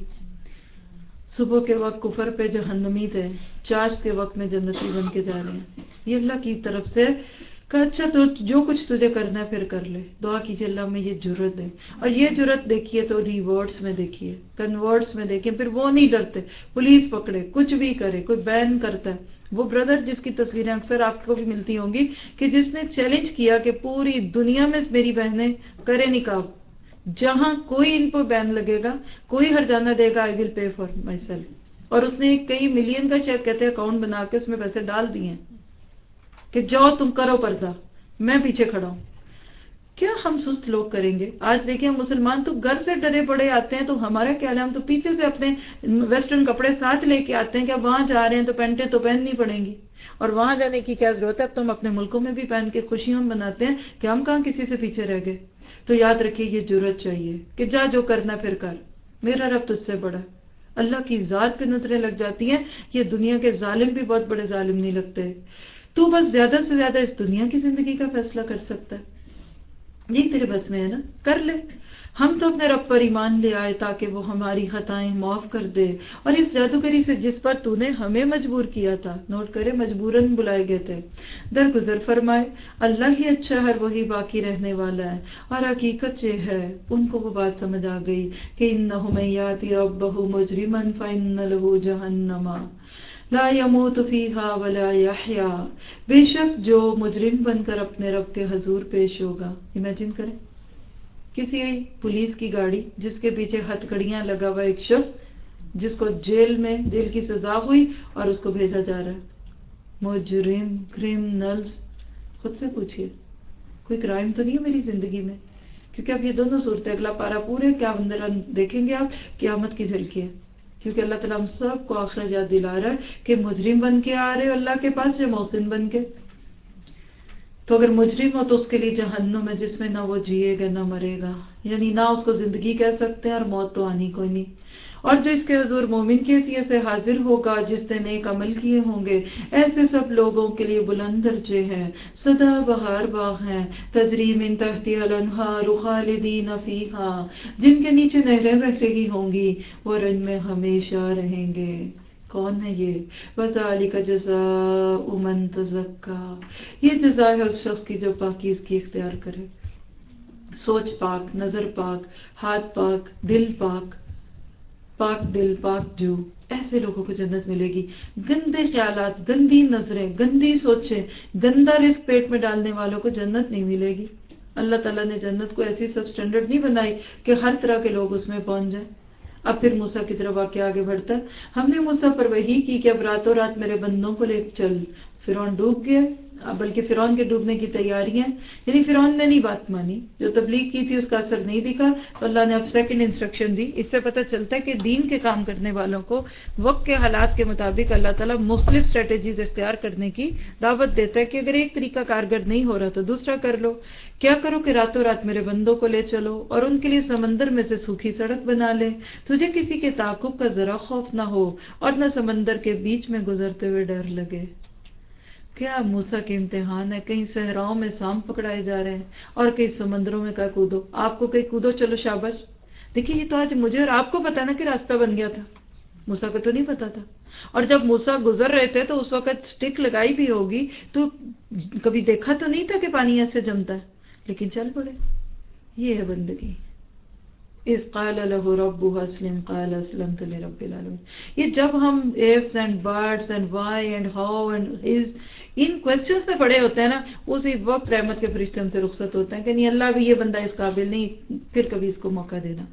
صبح کے وقت کفر پہ جہنمی تھے، چاش کے وقت میں جنتی بن کے جا رہے ہیں. یہ اللہ کی طرف سے کہ اچھا تو جو کچھ تجھے کرنا ہے پھر کر لے. دعا کیجیے اللہ میں یہ جرت دے. اور یہ جرت دیکھیے تو ریوارڈز میں دیکھیے، کنورٹس میں دیکھیے. پھر وہ نہیں ڈرتے، پولیس پکڑے، کچھ بھی کرے، کوئی بین کرتا ہے. وہ بردر جس کی تصویریں اکثر آپ کو بھی ملتی ہوں گی کہ جس نے چیلنج کیا کہ پوری دنیا میں میری بہنیں کرے نکاب، جہاں کوئی ان کو بین لگے گا، کوئی ہرجانہ دے گا، آئی ول پے فار مائی سیلف. اور اس نے کئی ملین کا شاید کہتے ہیں اکاؤنٹ بنا کے اس میں پیسے ڈال دیے ہیں کہ جاؤ تم کرو پردہ، میں پیچھے کھڑا ہوں. کیا ہم سست لوگ کریں گے؟ آج دیکھیں ہم مسلمان تو گھر سے ڈرے پڑے آتے ہیں تو ہمارا کیا ہے، ہم تو پیچھے سے اپنے ویسٹرن کپڑے ساتھ لے کے آتے ہیں کہ اب وہاں جا رہے ہیں تو پینٹیں تو پہننی پڑیں گی، اور وہاں جانے کی کیا ضرورت ہے. اب تو ہم اپنے ملکوں میں بھی پہن کے خوشیاں مناتے ہیں کہ ہم کہاں کسی سے پیچھے رہ گئے. تو یاد رکھیے یہ جرت چاہیے کہ جا جو کرنا پھر کر، میرا رب تجھ سے بڑا. اللہ کی ذات پہ نظریں لگ جاتی ہیں. یہ دنیا کے ظالم بھی بہت بڑے ظالم نہیں لگتے. تو بس زیادہ سے زیادہ اس دنیا کی زندگی کا فیصلہ کر سکتا ہے. یہ تیرے بس میں ہے نا، کر لے. ہم تو اپنے رب پر ایمان لے آئے تاکہ وہ ہماری خطائیں معاف کر دے. اور اس جادوگری سے جس پر تو نے ہمیں مجبور کیا تھا، نوٹ کرے مجبوراً بلائے گئے تھے، درگزر فرمائے. اللہ ہی اچھا ہے، وہی باقی رہنے والا ہے. اور حقیقت یہ ہے ان کو وہ بات سمجھ آ گئی کہ انہ من یاتی ربہ مجرما فإن لہ جہنم لا يموت فیہا ولا یحیا. بے شک جو مجرم بن کر اپنے رب کے حضور پیش ہوگا. امیجن کریں کسی پولیس کی گاڑی جس کے پیچھے ہتھ کڑیاں لگا ہوا ایک شخص جس کو جیل میں جیل کی سزا ہوئی اور اس کو بھیجا جا رہا ہے. مجرم کرمنلز، خود سے پوچھئے کوئی کرائم تو نہیں ہے میری زندگی میں؟ کیونکہ اب یہ دونوں صورتیں اگلا پارا پورے کیا اندر دیکھیں گے آپ قیامت کی جھلکی ہے. کیونکہ اللہ تعالیٰ ہم سب کو آخرت یاد دلا رہا ہے کہ مجرم بن کے آ رہے ہو اللہ کے پاس یا محسن بن کے. تو اگر مجرم ہو تو اس کے لیے جہنم ہے جس میں نہ وہ جیے گا نہ مرے گا، یعنی نہ اس کو زندگی کہہ سکتے ہیں اور موت تو آنی کوئی نہیں. اور جو اس کے حضور مومن کی حیثیت سے حاضر ہوگا جس نے نیک عمل کیے ہوں گے، ایسے سب لوگوں کے لیے بلند درجے ہیں، سدا بہار باغ ہیں، تجری من تحتها الانہار خالدین فیہا، جن کے نیچے نہریں بہہ رہی ہوں گی اور ان میں ہمیشہ رہیں گے. کون ہے یہ؟ وَذَلِكَ جَزَاءُ مَن تَزَكَّىٰ، یہ جزا ہے اس شخص کی جو پاکیزگی اختیار کرے، سوچ پاک، نظر پاک، ہاتھ پاک، دل پاک، پاک دل پاک جو، ایسے لوگوں کو جنت ملے گی. گندے خیالات، گندی نظریں، گندی سوچیں، گندا رزق پیٹ میں ڈالنے والوں کو جنت نہیں ملے گی. اللہ تعالیٰ نے جنت کو ایسی سب سٹینڈرڈ نہیں بنائی کہ ہر طرح کے لوگ اس میں پہنچ جائیں. اب پھر موسیٰ کی طرف واقعہ آگے بڑھتا ہے. ہم نے موسیٰ پر وحی کی کہ اب راتوں رات میرے بندوں کو لے چل. فرعون ڈوب گیا، بلکہ فرعون کے ڈوبنے کی تیاریاں، یعنی فرعون نے نہیں بات مانی، جو تبلیغ کی تھی اس کا اثر نہیں دکھا، تو اللہ نے اب سیکنڈ انسٹرکشن دی. اس سے پتہ چلتا ہے کہ دین کے کام کرنے والوں کو وقت کے حالات کے مطابق اللہ تعالیٰ مختلف اسٹریٹجیز اختیار کرنے کی دعوت دیتا ہے کہ اگر ایک طریقہ کارگر نہیں ہو رہا تو دوسرا کر لو. کیا کرو کہ راتوں رات میرے بندوں کو لے چلو اور ان کے لیے سمندر میں سے سوکھی سڑک بنا لے، تجھے کسی کے تعاقب کا ذرا خوف نہ ہو اور نہ سمندر کے بیچ میں گزرتے ہوئے ڈر لگے. کیا موسیٰ کے امتحان ہے، کہیں صحراؤں میں سانپ پکڑائے جا رہے ہیں اور کہیں سمندروں میں کہا کودو. آپ کو کہیں کودو چلو شاباش. دیکھیے یہ تو آج مجھے اور آپ کو پتا نا کہ راستہ بن گیا تھا، موسیٰ کو تو نہیں پتا تھا. اور جب موسیٰ گزر رہے تھے تو اس وقت سٹک لگائی بھی ہوگی تو کبھی دیکھا تو نہیں تھا کہ پانی ایسے جمتا ہے، لیکن چل پڑے. یہ ہے بندگی. اذ قال له ربه اسلم قال اسلمت لرب العالمین. یہ جب ہم ifs and buts and why and how and is ان کوشچنس میں پڑے ہوتے ہیں نا، اسی وقت رحمت کے فرشتے ہم سے رخصت ہوتے ہیں کہ نہیں اللہ بھی یہ بندہ اس قابل نہیں، پھر کبھی اس کو موقع دینا.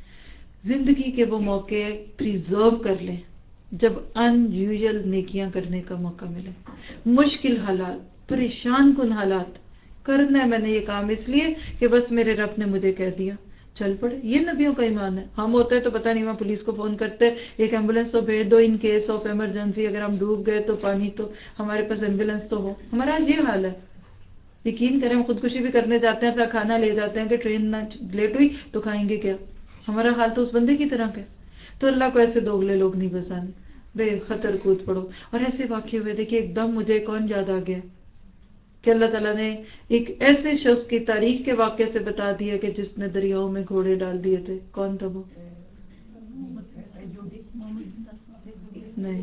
زندگی کے وہ موقع پریزرو کر لیں جب ان یوزل نیکیاں کرنے کا موقع ملے. مشکل حالات، پریشان کن حالات، کرنا ہے میں نے یہ کام اس لیے کہ بس میرے رب نے مجھے کہہ دیا، چل پڑے. یہ نبیوں کا ایمان ہے. ہم ہوتے ہیں تو پتہ نہیں، وہاں پولیس کو فون کرتے ایک ایمبولینس تو بھیج دو ان کیس آف ایمرجنسی، اگر ہم ڈوب گئے تو پانی تو ہمارے پاس ایمبولینس تو ہو. ہمارا آج یہ حال ہے. یقین کریں ہم خودکشی بھی کرنے جاتے ہیں، ایسا کھانا لے جاتے ہیں کہ ٹرین نہ لیٹ ہوئی تو کھائیں گے کیا. ہمارا حال تو اس بندے کی طرح کا. تو اللہ کو ایسے دوگلے لوگ نہیں پسند. بے خطر کود پڑو. اور ایسے واقعے ہوئے دیکھیے ایک دم مجھے کون یاد آ گیا کہ اللہ تعالیٰ نے ایک ایسے شخص کی تاریخ کے واقعے سے بتا دیا کہ جس نے دریاؤں میں گھوڑے ڈال دیے تھے. کون تھا وہ؟ نہیں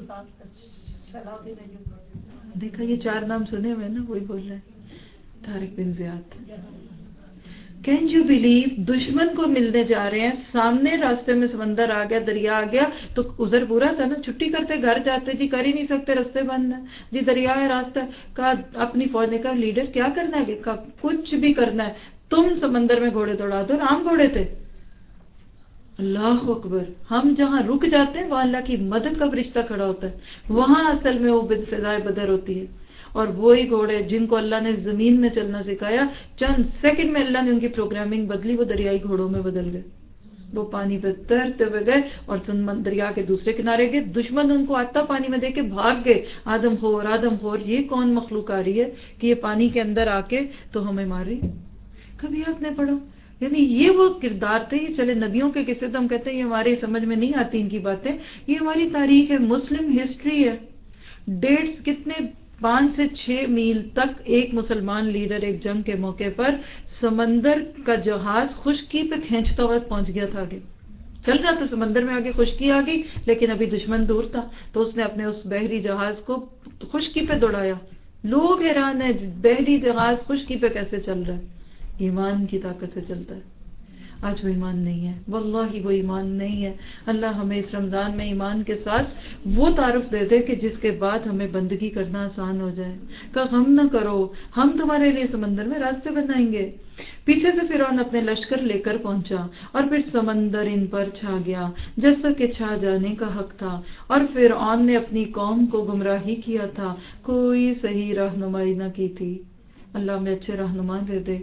دیکھا، یہ چار نام سنے ہوئے نا، وہی بول رہے ہیں. طارق بن زیاد. کین یو بلیو دشمن کو ملنے جا رہے ہیں، سامنے راستے میں سمندر آ گیا، دریا آ گیا تو عذر پورا تھا نا، چھٹی کرتے گھر جاتے، جی کر ہی نہیں سکتے راستے بند ہے، جی دریا ہے راستہ. کہا اپنی فوج نے کہا لیڈر کیا کرنا ہے؟ کہا کچھ بھی کرنا ہے، تم سمندر میں گھوڑے دوڑا دو. عام گھوڑے تھے. اللہ اکبر. ہم جہاں رک جاتے ہیں وہاں اللہ کی مدد کا فرشتہ کھڑا ہوتا ہے، وہاں اصل میں وہ فضائے بدر ہوتی ہے. اور وہی گھوڑے جن کو اللہ نے زمین میں چلنا سکھایا، چند سیکنڈ میں اللہ نے ان کی پروگرامنگ بدلی، وہ دریائی گھوڑوں میں بدل گئے. وہ پانی پہ تیرتے ہوئے گئے اور دریا کے دوسرے کنارے گئے. دشمن ان کو آتا پانی میں دے کے بھاگ گئے. آدم خور آدم خور، یہ کون مخلوق آ رہی ہے کہ یہ پانی کے اندر آ کے تو ہمیں ماری. کبھی آپ نے پڑھو، یعنی یہ وہ کردار تھے. یہ چلے نبیوں کے قصے تو ہم کہتے ہیں یہ ہمارے سمجھ میں نہیں آتی ان کی باتیں، یہ ہماری تاریخ ہے، مسلم ہسٹری ہے. ڈیٹس کتنے، پانچ سے چھ میل تک ایک مسلمان لیڈر ایک جنگ کے موقع پر سمندر کا جہاز خشکی پہ کھینچتا ہوا پہنچ گیا تھا. آگے چل رہا تھا سمندر میں، آگے خشکی آ گئی لیکن ابھی دشمن دور تھا، تو اس نے اپنے اس بحری جہاز کو خشکی پہ دوڑایا. لوگ حیران ہیں بحری جہاز خشکی پہ کیسے چل رہا ہے. ایمان کی طاقت سے چلتا ہے. آج وہ ایمان نہیں ہے، واللہ وہ ایمان نہیں ہے. اللہ ہمیں اس رمضان میں ایمان کے ساتھ وہ تعارف دے دے کہ جس کے بعد ہمیں بندگی کرنا آسان ہو جائے. کہ غم نہ کرو، ہم تمہارے لیے سمندر میں راستے بنائیں گے. پیچھے سے فرعون اپنے لشکر لے کر پہنچا اور پھر سمندر ان پر چھا گیا جیسا کہ چھا جانے کا حق تھا، اور فرعون نے اپنی قوم کو گمراہی کیا تھا، کوئی صحیح رہنمائی نہ کی تھی. اللہ میں اچھے رہنما دے دے.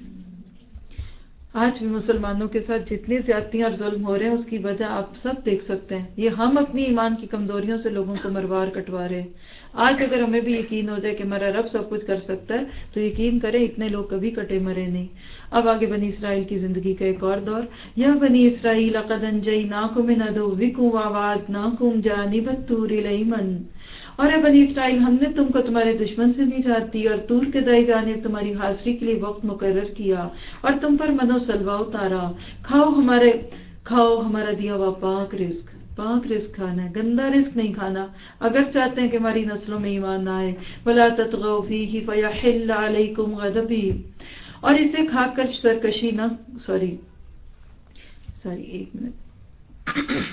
آج بھی مسلمانوں کے ساتھ جتنی زیادتیاں اور ظلم ہو رہے ہیں اس کی وجہ آپ سب دیکھ سکتے ہیں. یہ ہم اپنی ایمان کی کمزوریوں سے لوگوں کو مروار کٹوا رہے ہیں. آج اگر ہمیں بھی یقین ہو جائے کہ ہمارا رب سب کچھ کر سکتا ہے تو یقین کریں اتنے لوگ کبھی کٹے مرے نہیں. اب آگے بنی اسرائیل کی زندگی کا ایک اور دور. یا بنی اسرائیل لقد انجیناکم من عدوکم وواعدناکم جانب الطور الایمن. اور اے بنی اسرائیل، ہم نے تم کو تمہارے دشمن سے نجات دی اور طور کے دائیں جانب تمہاری حاضری کے لیے وقت مقرر کیا اور تم پر من و سلوہ اتارا. کھاؤ ہمارے کھاؤ ہمارا دیا ہوا پاک رزق. پاک رزق کھانا ہے، گندا رزق نہیں کھانا اگر چاہتے ہیں کہ ہماری نسلوں میں ایمان نہ آئے. وَلَا تَطْغَوْا فِيهِ فَيَحِلَّ عَلَيْكُمْ غَضَبِي. اور اسے کھا کر سرکشی نہ سوری سوری ایک منٹ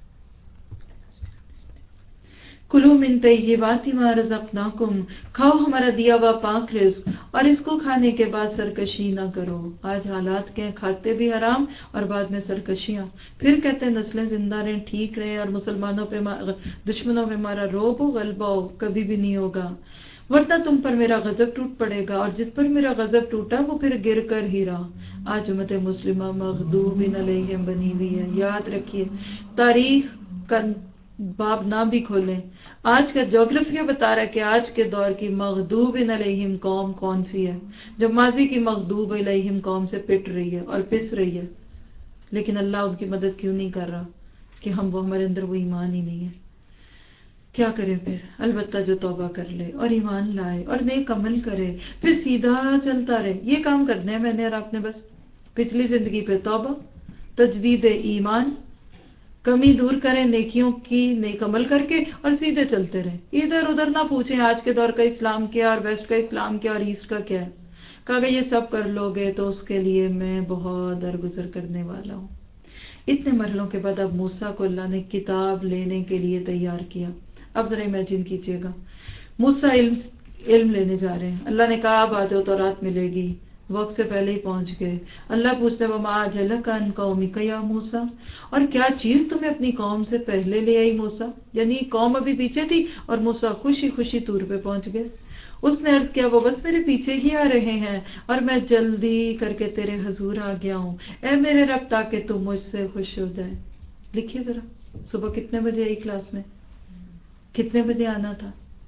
کلو من طیبات ما رزقناکم. کھاؤ ہمارا دیا ہوا پاک رزق اور اس کو کھانے کے بعد سرکشی نہ کرو. آج حالات کے کھاتے بھی حرام اور بعد میں سرکشیاں. پھر کہتے ہیں نسلیں زندہ رہیں، ٹھیک رہیں اور مسلمانوں پہ دشمنوں پہ ہمارا روب و غلبہ ہو. کبھی بھی نہیں ہوگا، ورنہ تم پر میرا غضب ٹوٹ پڑے گا، اور جس پر میرا غضب ٹوٹا وہ پھر گر کر ہی رہا. آج امت مسلمہ مغضوب علیہم بنی ہوئی ہے. یاد رکھیے تاریخ کا باب نہ بھی کھولیں. آج کا جغرافیہ بتا رہا ہے کہ آج کے دور کی مغضوب علیہم قوم کون سی ہے، جو ماضی کی مغضوب علیہم قوم سے پٹ رہی ہے اور پس رہی ہے. لیکن اللہ ان کی مدد کیوں نہیں کر رہا؟ کہ ہم وہ ہمارے اندر وہ ایمان ہی نہیں ہے. کیا کرے پھر؟ البتہ جو توبہ کر لے اور ایمان لائے اور نیک عمل کرے پھر سیدھا چلتا رہے. یہ کام کرنے ہیں میں نے اور آپ نے. بس پچھلی زندگی پہ توبہ، تجدید ایمان، کمی دور کریں نیکیوں کی، نیک عمل کر کے اور سیدھے چلتے رہیں. ادھر ادھر نہ پوچھیں آج کے دور کا اسلام کیا اور ویسٹ کا اسلام کیا اور ایسٹ کا کیا ہے. کہا یہ سب کر لو گے تو اس کے لیے میں بہت درگزر کرنے والا ہوں. اتنے مرحلوں کے بعد اب موسیٰ کو اللہ نے کتاب لینے کے لیے تیار کیا. اب ذرا امیجن کیجئے گا موسیٰ علم علم لینے جا رہے ہیں. اللہ نے کہا اب آ جاؤ تو رات ملے گی. وقت سے پہلے ہی پہنچ گئے. اللہ پوچھتے وما اجلک عن قومک یا موسیٰ، اور کیا چیز تمہیں اپنی قوم سے پہلے لے آئی موسیٰ؟ یعنی قوم ابھی پیچھے تھی اور موسیٰ خوشی خوشی طور پہ پہنچ گئے. اس نے عرض کیا وہ بس میرے پیچھے ہی آ رہے ہیں اور میں جلدی کر کے تیرے حضور آ گیا ہوں اے میرے رب تاکہ تم مجھ سے خوش ہو جائے. لکھیے ذرا صبح کتنے بجے آئی کلاس میں، کتنے بجے آنا تھا،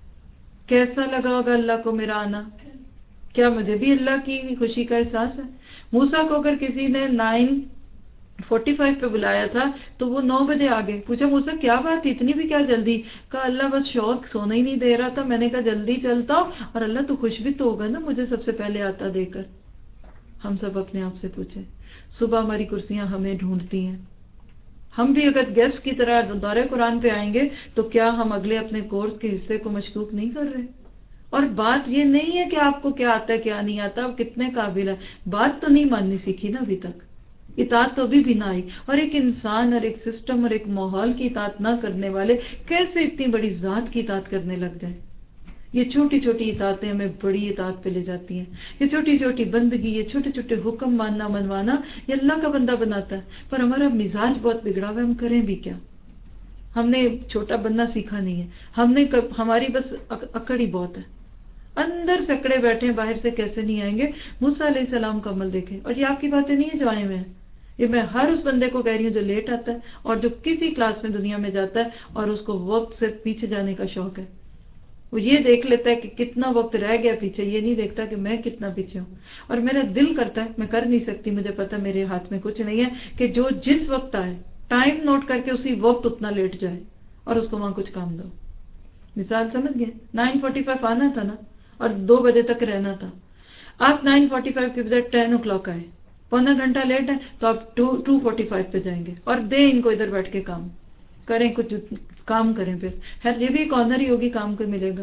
کیسا لگا ہوگا اللہ کو میرا آنا؟ کیا مجھے بھی اللہ کی خوشی کا احساس ہے؟ موسیٰ کو اگر کسی نے نائن فورٹی فائیو پہ بلایا تھا تو وہ نو بجے آگے. پوچھا موسیٰ کیا بات اتنی بھی کیا جلدی؟ کہا اللہ بس شوق سونا ہی نہیں دے رہا تھا، میں نے کہا جلدی چلتا ہوں اور اللہ تو خوش بھی تو ہوگا نا مجھے سب سے پہلے آتا دے کر. ہم سب اپنے آپ سے پوچھیں صبح ہماری کرسیاں ہمیں ڈھونڈتی ہیں. ہم بھی اگر گیسٹ کی طرح دورہ قرآن پہ آئیں گے تو کیا ہم اگلے اپنے کورس کے حصے کو مشکوک نہیں کر رہے؟ اور بات یہ نہیں ہے کہ آپ کو کیا آتا ہے کیا نہیں آتا، آپ کتنے قابل ہیں. بات تو نہیں ماننی سیکھی نا ابھی تک، اطاعت تو ابھی بھی نہ آئی. اور ایک انسان اور ایک سسٹم اور ایک ماحول کی اطاعت نہ کرنے والے کیسے اتنی بڑی ذات کی اطاعت کرنے لگ جائیں؟ یہ چھوٹی چھوٹی اطاعتیں ہمیں بڑی اطاعت پہ لے جاتی ہیں. یہ چھوٹی چھوٹی بندگی، یہ چھوٹے چھوٹے حکم ماننا منوانا یہ اللہ کا بندہ بناتا ہے. پر ہمارا مزاج بہت بگڑا ہوا ہے، ہم کریں بھی کیا؟ ہم نے چھوٹا بننا سیکھا نہیں ہے. ہم نے ہماری بس اکڑ ہی بہت ہے، اندر سے اکڑے بیٹھے، باہر سے کیسے نہیں آئیں گے. موسیٰ علیہ السلام کا عمل دیکھیں. اور یہ آپ کی باتیں نہیں ہیں جو آئے ہوئے ہیں، یہ میں ہر اس بندے کو کہہ رہی ہوں جو لیٹ آتا ہے اور جو کسی کلاس میں دنیا میں جاتا ہے اور اس کو وقت سے پیچھے جانے کا شوق ہے. وہ یہ دیکھ لیتا ہے کہ کتنا وقت رہ گیا پیچھے، یہ نہیں دیکھتا کہ میں کتنا پیچھے ہوں. اور میرا دل کرتا ہے، میں کر نہیں سکتی، مجھے پتا میرے ہاتھ میں کچھ نہیں ہے، کہ جو جس وقت آئے ٹائم نوٹ کر کے اسی وقت اتنا لیٹ جائے اور اس کو وہاں کچھ کام دو. مثال سمجھ گئے؟ نائن فورٹی فائیو آنا تھا نا اور دو بجے تک رہنا تھا. آپ نائن فورٹی فائیو کے بجائے ٹین او کلاک آئے، پونا گھنٹہ لیٹ ہے تو آپ ٹو ٹو فورٹی فائیو پہ جائیں گے اور دیں ان کو ادھر بیٹھ کے کام کریں، کچھ کام کریں. پھر خیر یہ بھی ایک آنر ہی ہوگی، کام کو ملے گا.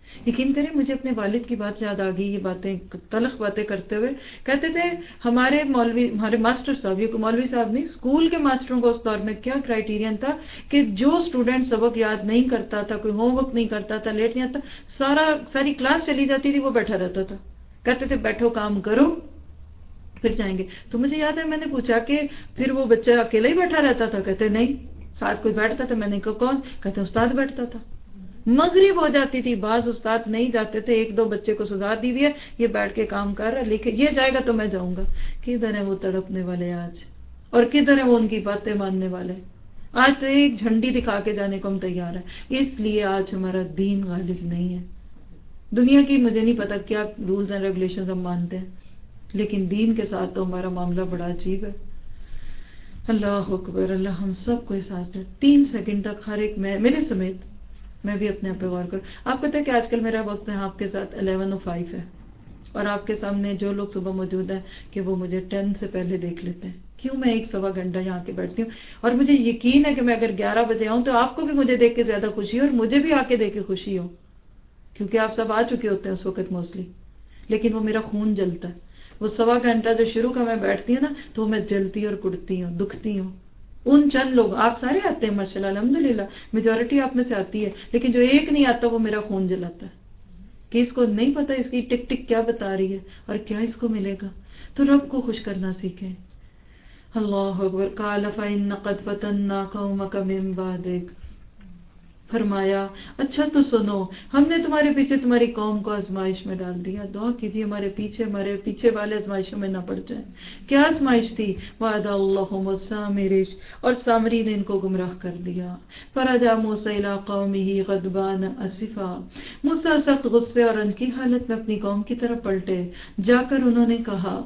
یقین کریں مجھے اپنے والد کی بات یاد آ گئی، یہ باتیں تلخ باتیں کرتے ہوئے کہتے تھے ہمارے مولوی ہمارے ماسٹر صاحب، یہ مولوی صاحب نہیں، اسکول کے ماسٹروں کو اس دور میں کیا کرائیٹیرین تھا کہ جو اسٹوڈنٹ سبق یاد نہیں کرتا تھا، کوئی ہوم ورک نہیں کرتا تھا، لیٹ نہیں آتا، سارا ساری کلاس چلی جاتی تھی، وہ بیٹھا رہتا تھا، کہتے تھے بیٹھو کام کرو پھر جائیں گے۔ تو مجھے یاد ہے میں نے پوچھا کہ پھر وہ بچہ اکیلا ہی بیٹھا رہتا تھا؟ کہتے نہیں، ساتھ کوئی بیٹھتا تھا۔ میں نے کہا کون؟ کہتے استاد بیٹھتا تھا۔ مغرب ہو جاتی تھی، بعض استاد نہیں جاتے تھے، ایک دو بچے کو سزا دی ہوئی ہے، یہ بیٹھ کے کام کر رہا ہے، لیکن یہ جائے گا تو میں جاؤں گا۔ کدھر ہے وہ تڑپنے والے آج، اور کدھر ہے وہ ان کی باتیں ماننے والے؟ آج تو ایک جھنڈی دکھا کے جانے کو ہم تیار ہیں۔ اس لیے آج ہمارا دین غالب نہیں ہے۔ دنیا کی مجھے نہیں پتا کیا رولز اینڈ ریگولیشنز ہم مانتے ہیں، لیکن دین کے ساتھ تو ہمارا معاملہ بڑا عجیب ہے۔ اللہ اکبر، اللہ ہم سب کو احساس دے۔ تین سیکنڈ تک ہر ایک، میں میرے سمیت میں بھی اپنے آپ پہ غور کروں۔ آپ کہتے ہیں کہ آج کل میرا وقت ہے آپ کے ساتھ الیون او فائیو ہے، اور آپ کے سامنے جو لوگ صبح موجود ہیں کہ وہ مجھے ٹین سے پہلے دیکھ لیتے ہیں۔ کیوں میں ایک سوا گھنٹہ یہاں کے بیٹھتی ہوں، اور مجھے یقین ہے کہ میں اگر گیارہ بجے آؤں تو آپ کو بھی مجھے دیکھ کے زیادہ خوشی ہو، اور مجھے بھی آ کے دیکھ کے خوشی ہو، کیونکہ آپ سب آ چکے ہوتے ہیں اس وقت موسٹلی، لیکن وہ میرا خون جلتا ہے۔ وہ سوا گھنٹہ جو شروع کا میں بیٹھتی ہوں نا، تو میں جلتی اور کڑتی ہوں، دکھتی ہوں۔ ان چند لوگ، آپ سارے آتے ہیں ماشاءاللہ الحمدللہ، میجورٹی آپ میں سے آتی ہے، لیکن جو ایک نہیں آتا وہ میرا خون جلاتا ہے کہ اس کو نہیں پتا اس کی ٹک ٹک کیا بتا رہی ہے اور کیا اس کو ملے گا۔ تو رب کو خوش کرنا سیکھیں۔ اللہ اکبر۔ قال فإن قد فتنا قومك من بعدك، فرمایا اچھا تو سنو، ہم نے تمہارے پیچھے تمہاری قوم کو آزمائش میں ڈال دیا۔ دعا کیجیے ہمارے پیچھے ہمارے پیچھے والے آزمائشوں میں نہ پڑ جائیں۔ کیا آزمائش تھی؟ وعد اللہم السامرش، اور سامری نے ان کو گمراہ کر دیا۔ فرجع موسیٰ الی قومہ غضبان اسفا، موسیٰ سخت غصے اور ان کی حالت میں اپنی قوم کی طرف پلٹے، جا کر انہوں نے کہا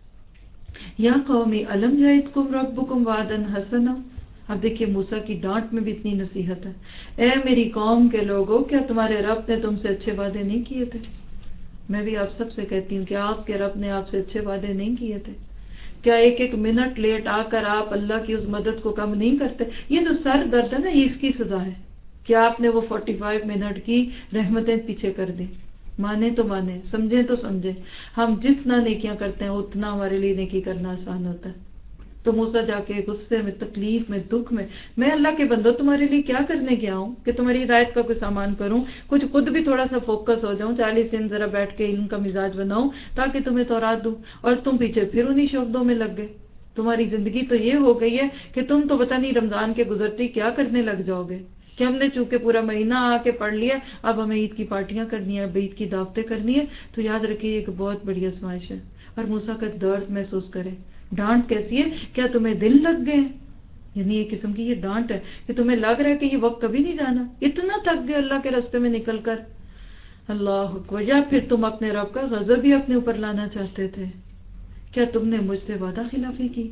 یا قومی الم یعدکم ربکم وعدا حسنا۔ اب دیکھیے موسیٰ کی ڈانٹ میں بھی اتنی نصیحت ہے۔ اے میری قوم کے لوگوں، کیا تمہارے رب نے تم سے اچھے وعدے نہیں کیے تھے؟ میں بھی آپ سب سے کہتی ہوں کہ آپ کے رب نے آپ سے اچھے وعدے نہیں کیے تھے؟ کیا ایک ایک منٹ لیٹ آ کر آپ اللہ کی اس مدد کو کم نہیں کرتے؟ یہ جو سر درد ہے نا، یہ اس کی سزا ہے کہ آپ نے وہ فورٹی فائیو منٹ کی رحمتیں پیچھے کر دیں۔ مانے تو مانے، سمجھیں تو سمجھیں۔ ہم جتنا نیکیاں کرتے ہیں اتنا ہمارے لیے نیکی کرنا آسان ہوتا ہے۔ تو موسیٰ جا کے غصے میں، تکلیف میں، دکھ میں، میں اللہ کے بندو تمہارے لیے کیا کرنے گیا ہوں کہ تمہاری ہدایت کا کوئی سامان کروں، کچھ خود بھی تھوڑا سا فوکس ہو جاؤں، چالیس دن ذرا بیٹھ کے علم کا مزاج بناؤں تاکہ تمہیں تورات دوں، اور تم پیچھے پھر انہی شعبدوں میں لگ گئے۔ تمہاری زندگی تو یہ ہو گئی ہے کہ تم تو پتہ نہیں رمضان کے گزرتی کیا کرنے لگ جاؤ گے کہ ہم نے چونکہ پورا مہینہ آ کے پڑھ لیا، اب ہمیں عید کی پارٹیاں کرنی ہے، اب عید کی دعوتیں کرنی ہے۔ تو یاد رکھیے ایک بہت بڑی آزمائش ہے، اور موسیٰ کا درد محسوس کرے۔ ڈانٹ کیسی ہے؟ کیا تمہیں دل لگ گئے؟ یعنی ایک قسم کی یہ ڈانٹ ہے کہ تمہیں لگ رہا ہے کہ یہ وقت کبھی نہیں جانا، اتنا تھک گئے اللہ کے راستے میں نکل کر۔ اللہ اکبر۔ یا پھر تم اپنے رب کا غضب بھی اپنے اوپر لانا چاہتے تھے؟ کیا تم نے مجھ سے وعدہ خلافی کی؟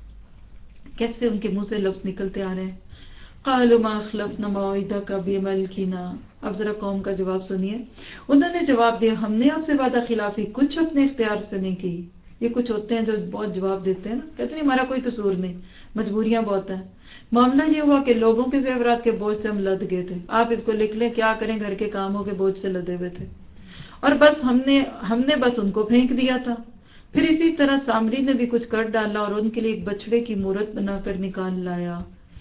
کیسے ان کے منہ سے لفظ نکلتے آ رہے ہیں۔ قالوا ما اخلفنا موعدك بملكنا۔ اب ذرا قوم کا جواب سنیے۔ انہوں نے جواب دیا ہم نے آپ سے وعدہ خلافی کچھ اپنے اختیار سے نہیں کی۔ یہ کچھ ہوتے ہیں جو بہت جواب دیتے ہیں نا، کہتے ہیں ہمارا کوئی قصور نہیں، مجبوریاں بہت ہیں۔ معاملہ یہ ہوا کہ لوگوں کے زیورات کے بوجھ سے ہم لد گئے تھے۔ آپ اس کو لکھ لیں، کیا کریں، گھر کے کاموں کے بوجھ سے لدے ہوئے تھے، اور بس ہم نے ہم نے بس ان کو پھینک دیا تھا۔ پھر اسی طرح سامری نے بھی کچھ کر ڈالا اور ان کے لیے ایک بچڑے کی مورت بنا کر نکال لایا۔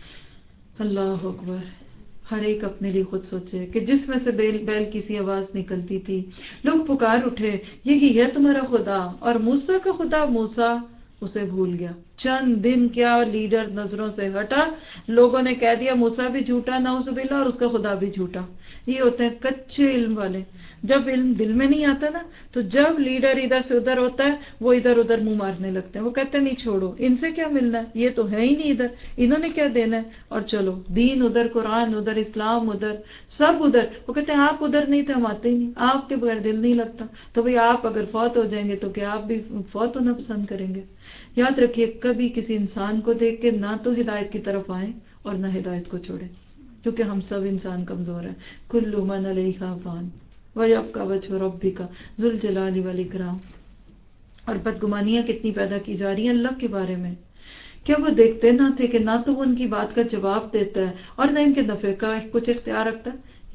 اللہ اکبر۔ ہر ایک اپنے لیے خود سوچے کہ جس میں سے بیل بیل کی سی آواز نکلتی تھی، لوگ پکار اٹھے یہی ہے تمہارا خدا، اور موسیٰ کا خدا موسیٰ اسے بھول گیا۔ چند دن کیا لیڈر نظروں سے ہٹا، لوگوں نے کہہ دیا موسیٰ بھی جھوٹا نعوذ باللہ اور اس کا خدا بھی جھوٹا۔ یہ ہوتے ہیں کچے علم والے۔ جب علم دل میں نہیں آتا نا، تو جب لیڈر ادھر سے ادھر ہوتا ہے وہ ادھر ادھر منہ مارنے لگتے ہیں۔ وہ کہتے ہیں نہیں چھوڑو، ان سے کیا ملنا ہے، یہ تو ہے ہی نہیں ادھر، انہوں نے کیا دینا ہے، اور چلو دین ادھر، قرآن ادھر، اسلام ادھر، سب ادھر۔ وہ کہتے ہیں آپ ادھر نہیں تھے ہم آتے ہی نہیں، آپ کے بغیر دل نہیں لگتا۔ تو بھئی آپ اگر فوت ہو جائیں گے تو کیا آپ بھی فوت ہونا پسند کریں گے؟ یاد رکھیے کبھی کسی انسان کو دیکھ کے نہ تو ہدایت کی طرف آئیں اور نہ ہدایت کو چھوڑیں، کیونکہ ہم سب انسان کمزور ہیں۔ کل من علیہا فان وَيَبْقَى وَجْهُ رَبِّكَ ذُو الْجَلَالِ وَالْإِكْرَامِ۔ اور بدگمانیاں کتنی پیدا کی جا رہی ہیں اللہ کے بارے میں۔ کیا وہ دیکھتے نہ تھے کہ نہ تو وہ ان کی بات کا جواب دیتا ہے اور نہ ان کے نفع کا کچھ اختیار رکھتا ہے؟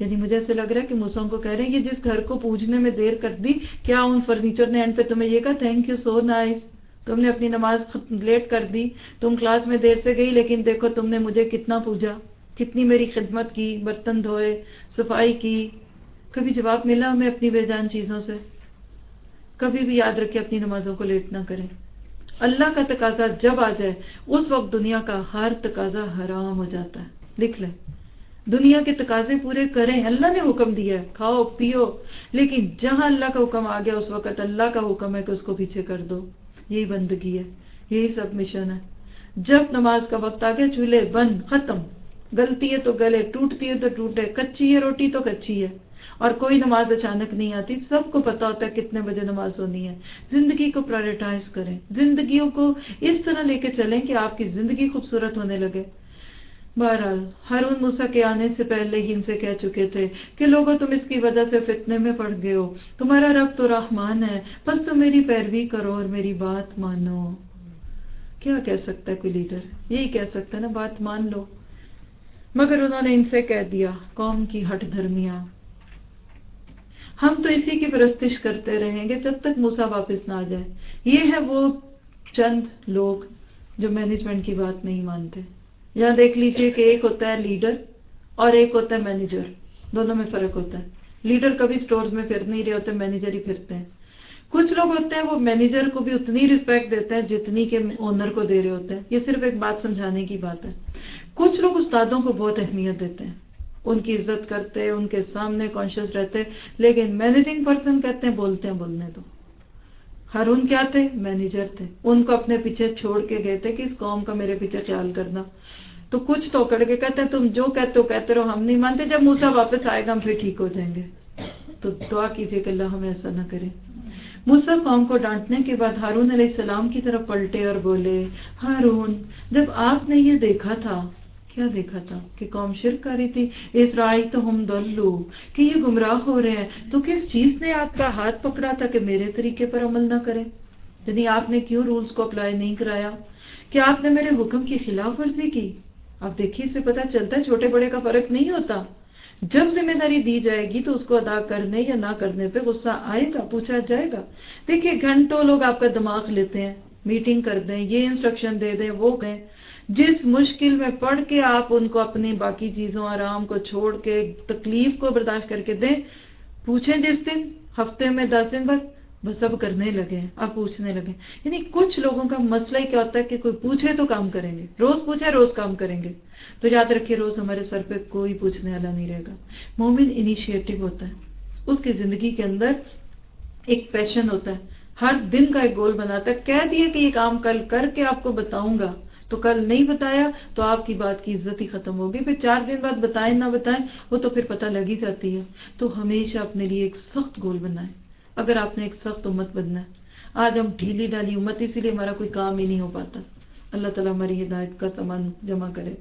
یعنی مجھے ایسے لگ رہا ہے کہ موسیٰ کو کہہ رہے ہیں کہ جس گھر کو پوجنے میں دیر کر دی، کیا ان فرنیچر نے اینڈ پہ تمہیں یہ کہا تھینک یو سو نائس، تم نے اپنی نماز لیٹ کر دی، تم کلاس میں دیر سے گئی لیکن دیکھو تم نے مجھے کتنا پوجا، کتنی میری خدمت کی، برتن دھوئے، صفائی کی. کبھی جواب ملا ہمیں اپنی بے جان چیزوں سے؟ کبھی بھی یاد رکھے اپنی نمازوں کو لیٹ نہ کریں. اللہ کا تقاضا جب آ جائے اس وقت دنیا کا ہر تقاضا حرام ہو جاتا ہے. لکھ لیں، دنیا کے تقاضے پورے کریں، اللہ نے حکم دیا ہے کھاؤ پیو، لیکن جہاں اللہ کا حکم آ گیا اس وقت اللہ کا حکم ہے کہ اس کو پیچھے کر دو. یہی بندگی ہے، یہی سب مشن ہے. جب نماز کا وقت آ گیا چولہے بند، ختم. گلتی ہے تو گلے، ٹوٹتی ہے تو ٹوٹے، کچی ہے روٹی تو کچی ہے. اور کوئی نماز اچانک نہیں آتی، سب کو پتا ہوتا ہے کتنے بجے نماز ہونی ہے. زندگی کو پرائرٹائز کریں، زندگیوں کو اس طرح لے کے چلیں کہ آپ کی زندگی خوبصورت ہونے لگے. بہرحال ہارون موسیٰ کے آنے سے پہلے ہی ان سے کہہ چکے تھے کہ لوگوں تم اس کی وجہ سے فتنے میں پڑ گئے ہو، تمہارا رب تو رحمان ہے، بس تم میری پیروی کرو اور میری بات مانو. کیا کہہ سکتا ہے کوئی لیڈر؟ یہی کہہ سکتا ہے نا، بات مان لو. مگر انہوں نے ان سے کہہ دیا، قوم کی ہٹ دھرمیاں، ہم تو اسی کی پرستش کرتے رہیں گے جب تک موسیٰ واپس نہ آ جائے. یہ ہے وہ چند لوگ جو مینجمنٹ کی بات نہیں مانتے. یہاں دیکھ لیجئے کہ ایک ہوتا ہے لیڈر اور ایک ہوتا ہے مینیجر، دونوں میں فرق ہوتا ہے. لیڈر کبھی سٹورز میں پھر نہیں رہے ہوتے، مینیجر ہی پھرتے ہیں. کچھ لوگ ہوتے ہیں وہ مینیجر کو بھی اتنی رسپیکٹ دیتے ہیں جتنی کہ اونر کو دے رہے ہوتے ہیں. یہ صرف ایک بات سمجھانے کی بات ہے. کچھ لوگ استادوں کو بہت اہمیت دیتے ہیں، ان کی عزت کرتے، ان کے سامنے کانشیس رہتے، لیکن مینیجنگ پرسن کہتے ہیں بولتے ہیں بولنے دو. ہارون کیا تھے؟ مینیجر تھے. ان کو اپنے پیچھے چھوڑ کے گئے تھے کہ اس قوم کا میرے پیچھے خیال کرنا. تو کچھ تو اکڑ کے کہتے ہیں تم جو کہتے ہو کہتے رہو، ہم نہیں مانتے، جب موسیٰ واپس آئے گا ہم پھر ٹھیک ہو جائیں گے. تو دعا کیجئے کہ اللہ ہمیں ایسا نہ کرے. موسیٰ قوم کو ڈانٹنے کے بعد ہارون علیہ السلام کی طرف پلٹے اور بولے، ہارون جب آپ نے یہ دیکھا تھا، کیا دیکھا تھا؟ کہ قوم شرک کر رہی تھی. اِذْرَأَيْتَهُمْ ضَلُّوا، کہ یہ گمراہ ہو رہے ہیں، تو کس چیز نے آپ کا ہاتھ پکڑا تھا کہ میرے طریقے پر عمل نہ کریں؟ یعنی آپ نے کیوں رولز کو اپلائی نہیں کرایا؟ کہ آپ نے میرے حکم کی خلاف ورزی کی. اب دیکھیے اس سے پتہ چلتا ہے چھوٹے بڑے کا فرق نہیں ہوتا. جب ذمہ داری دی جائے گی تو اس کو ادا کرنے یا نہ کرنے پہ غصہ آئے گا، پوچھا جائے گا. دیکھیے گھنٹوں لوگ آپ کا دماغ لیتے ہیں، میٹنگ کر دیں، یہ انسٹرکشن دے دیں، وہ دیں. جس مشکل میں پڑھ کے آپ ان کو اپنی باقی چیزوں آرام کو چھوڑ کے تکلیف کو برداشت کر کے دیں، پوچھیں جس دن، ہفتے میں دس دن بعد بس اب کرنے لگے، اب پوچھنے لگے. یعنی کچھ لوگوں کا مسئلہ ہی کیا ہوتا ہے کہ کوئی پوچھے تو کام کریں گے، روز پوچھے روز کام کریں گے. تو یاد رکھیے روز ہمارے سر پہ کوئی پوچھنے والا نہیں رہے گا. مومن انیشیٹو ہوتا ہے، اس کی زندگی کے اندر ایک پیشن ہوتا ہے، ہر دن کا ایک گول بناتا ہے. کہہ دیے کہ یہ کام کل کر کے آپ کو بتاؤں گا، تو کل نہیں بتایا تو آپ کی بات کی عزت ہی ختم ہوگی. پھر چار دن بعد بتائیں نہ بتائیں وہ تو پھر پتہ لگ ہی جاتی ہے. تو ہمیشہ اپنے لیے ایک سخت گول بنائیں اگر آپ نے ایک سخت امت بننا ہے. آج ہم ڈھیلی ڈالی امت، اسی لیے ہمارا کوئی کام ہی نہیں ہو پاتا. اللہ تعالیٰ ہماری ہدایت کا سامان جمع کرے.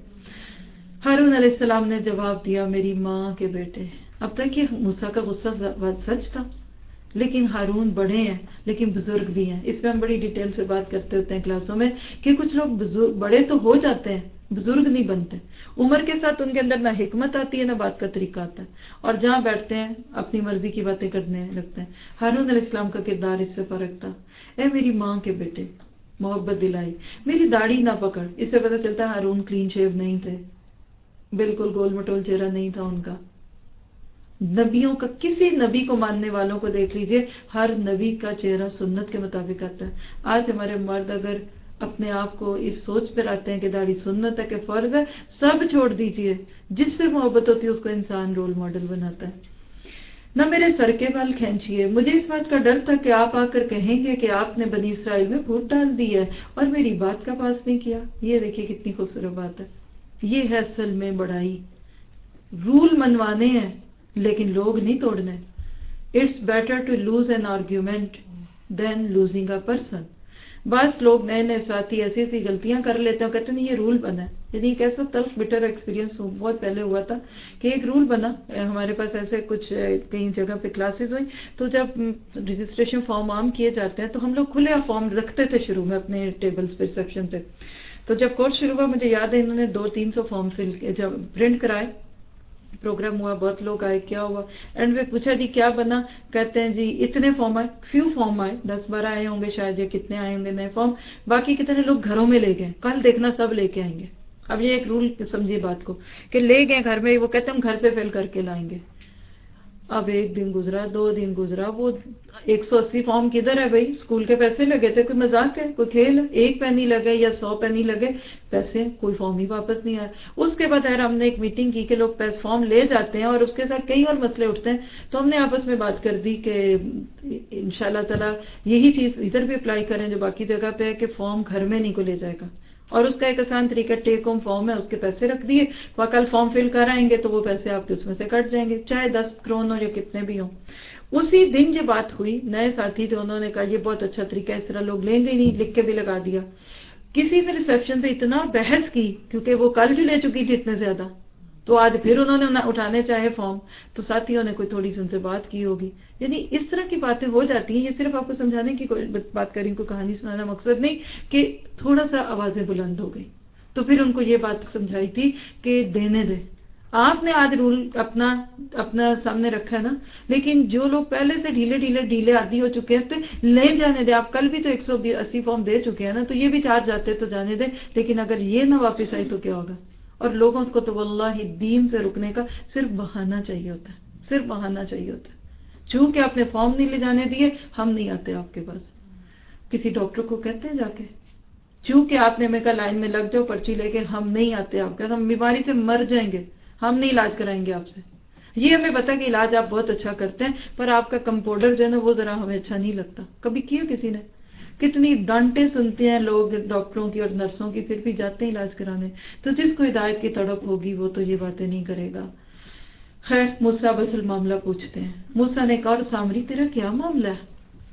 ہارون علیہ السلام نے جواب دیا، میری ماں کے بیٹے. اب تک یہ موسیٰ کا غصہ سچ تھا، لیکن ہارون بڑے ہیں لیکن بزرگ بھی ہیں. اس پہ ہم بڑی ڈیٹیل سے بات کرتے ہوتے ہیں کلاسوں میں کہ کچھ لوگ بزرگ بڑے تو ہو جاتے ہیں، بزرگ نہیں بنتے. عمر کے ساتھ ان کے اندر نہ حکمت آتی ہے نہ بات کا طریقہ آتا ہے، اور جہاں بیٹھتے ہیں اپنی مرضی کی باتیں کرنے لگتے ہیں. ہارون علیہ السلام کا کردار اس سے فرق تھا. اے میری ماں کے بیٹے، محبت دلائی، میری داڑھی نہ پکڑ. اس سے پتہ چلتا ہے ہارون کلین شیو نہیں تھے، بالکل گول مٹول چہرہ نہیں تھا ان کا. نبیوں کا، کسی نبی کو ماننے والوں کو دیکھ لیجئے، ہر نبی کا چہرہ سنت کے مطابق آتا ہے. آج ہمارے مرد اگر اپنے آپ کو اس سوچ پہ رکھتے ہیں کہ داڑھی سنت ہے کہ فرض ہے، سب چھوڑ دیجئے. جس سے محبت ہوتی ہے اس کو انسان رول ماڈل بناتا ہے. نہ میرے سر کے بال کھینچیے، مجھے اس بات کا ڈر تھا کہ آپ آ کر کہیں گے کہ آپ نے بنی اسرائیل میں پھوٹ ڈال دی ہے اور میری بات کا پاس نہیں کیا. یہ دیکھیے کتنی خوبصورت بات ہے. یہ ہے اصل میں بڑائی. رول منوانے ہیں لیکن لوگ نہیں توڑنے. It's better to lose an argument than losing a person. بعض لوگ نئے نئے ساتھی ایسی ایسی غلطیاں کر لیتے ہیں، کہتے ہیں یہ رول بنا ہے. یعنی ایک ایسا تلخ بٹر ایکسپیرینس بہت پہلے ہوا تھا کہ ایک رول بنا. ہمارے پاس ایسے کچھ کئی جگہ پہ کلاسز ہوئی، تو جب رجسٹریشن فارم عام کیے جاتے ہیں تو ہم لوگ کھلے فارم رکھتے تھے شروع میں اپنے ٹیبلز پہ ریسیپشن پہ. تو جب کورس شروع ہوا مجھے یاد ہے انہوں نے دو تین سو فارم فل جب پرنٹ کرائے پروگرام ہوا, بہت لوگ آئے, کیا ہوا, اینڈ میں پوچھا جی کیا بنا, کہتے ہیں جی اتنے فارم آئے, فیو فارم آئے, دس بارہ آئے ہوں گے شاید, یا کتنے آئے ہوں گے نئے فارم, باقی کتنے لوگ گھروں میں لے گئے, کل دیکھنا سب لے کے آئیں گے. اب یہ ایک رول سمجھیے بات کو کہ لے گئے گھر میں, وہ کہتے ہیں ہم گھر سے فل کر کے لائیں گے. اب ایک دن گزرا, دو دن گزرا, وہ ایک سو اسی فارم کدھر ہے بھائی, اسکول کے پیسے لگے تھے, کوئی مذاق ہے, کوئی کھیل ہے, ایک پینی لگے یا سو پینی لگے, پیسے کوئی فارم ہی واپس نہیں آیا. اس کے بعد ہم نے ایک میٹنگ کی کہ لوگ فارم لے جاتے ہیں اور اس کے ساتھ کئی اور مسئلے اٹھتے ہیں, تو ہم نے آپس میں بات کر دی کہ ان شاء اللہ تعالیٰ یہی چیز ادھر بھی اپلائی کریں جو باقی جگہ پہ ہے, کہ فارم گھر میں نہیں کو لے جائے گا. اور اس کا ایک آسان طریقہ, ٹیک ہوم فارم ہے, اس کے پیسے رکھ دیے, وہ کل فارم فل کر آئیں گے تو وہ پیسے آپ کے اس میں سے کٹ جائیں گے, چاہے دس کرون ہو یا کتنے بھی ہوں. اسی دن یہ بات ہوئی, نئے ساتھی تھے, انہوں نے کہا یہ بہت اچھا طریقہ ہے, اس طرح لوگ لیں گے ہی نہیں, لکھ کے بھی لگا دیا. کسی نے ریسیپشن پہ اتنا بحث کی, کیونکہ وہ کل جو لے چکی تھی اتنے زیادہ, تو آج پھر انہوں نے اٹھانے چاہے فارم, تو ساتھیوں نے کوئی تھوڑی سی ان سے بات کی ہوگی. یعنی اس طرح کی باتیں ہو جاتی ہیں. یہ صرف آپ کو سمجھانے کی کوئی بات کری, کوئی کہانی سنانا مقصد نہیں, کہ تھوڑا سا آوازیں بلند ہو گئی. تو پھر ان کو یہ بات سمجھائی تھی کہ دینے دے, آپ نے آج رول اپنا اپنا سامنے رکھا ہے نا, لیکن جو لوگ پہلے سے ڈھیلے ڈھیلے ڈھیلے عادی ہو چکے ہیں تو لے جانے دے. آپ کل بھی تو ایک سو اسی فارم دے چکے ہیں نا, تو یہ بھی چار جاتے تو جانے دیں, لیکن اگر یہ نہ واپس آئی تو کیا ہوگا. اور لوگوں کو تو واللہ دین سے رکنے کا صرف بہانہ چاہیے ہوتا ہے, صرف بہانہ چاہیے ہوتا ہے. چونکہ آپ نے فارم نہیں لے جانے دیے, ہم نہیں آتے آپ کے پاس. کسی ڈاکٹر کو کہتے ہیں جا کے, چونکہ آپ نے ہمیں کہا لائن میں لگ جاؤ پرچی لے کے, ہم نہیں آتے آپ کے, ہم بیماری سے مر جائیں گے, ہم نہیں علاج کرائیں گے آپ سے. یہ ہمیں پتا کہ علاج آپ بہت اچھا کرتے ہیں, پر آپ کا کمپاؤنڈر جو ہے نا وہ ذرا ہمیں اچھا نہیں لگتا. کبھی کیا کسی نے, کتنی ڈانٹیں سنتے ہیں لوگ ڈاکٹروں کی اور نرسوں کی, پھر بھی جاتے ہیں علاج کرانے. تو جس کو ہدایت کی تڑپ ہوگی وہ تو یہ باتیں نہیں کرے گا. خیر, موسیٰ بسل معاملہ پوچھتے ہیں. موسیٰ نے کہا, اور سامری تیرا کیا معاملہ ہے؟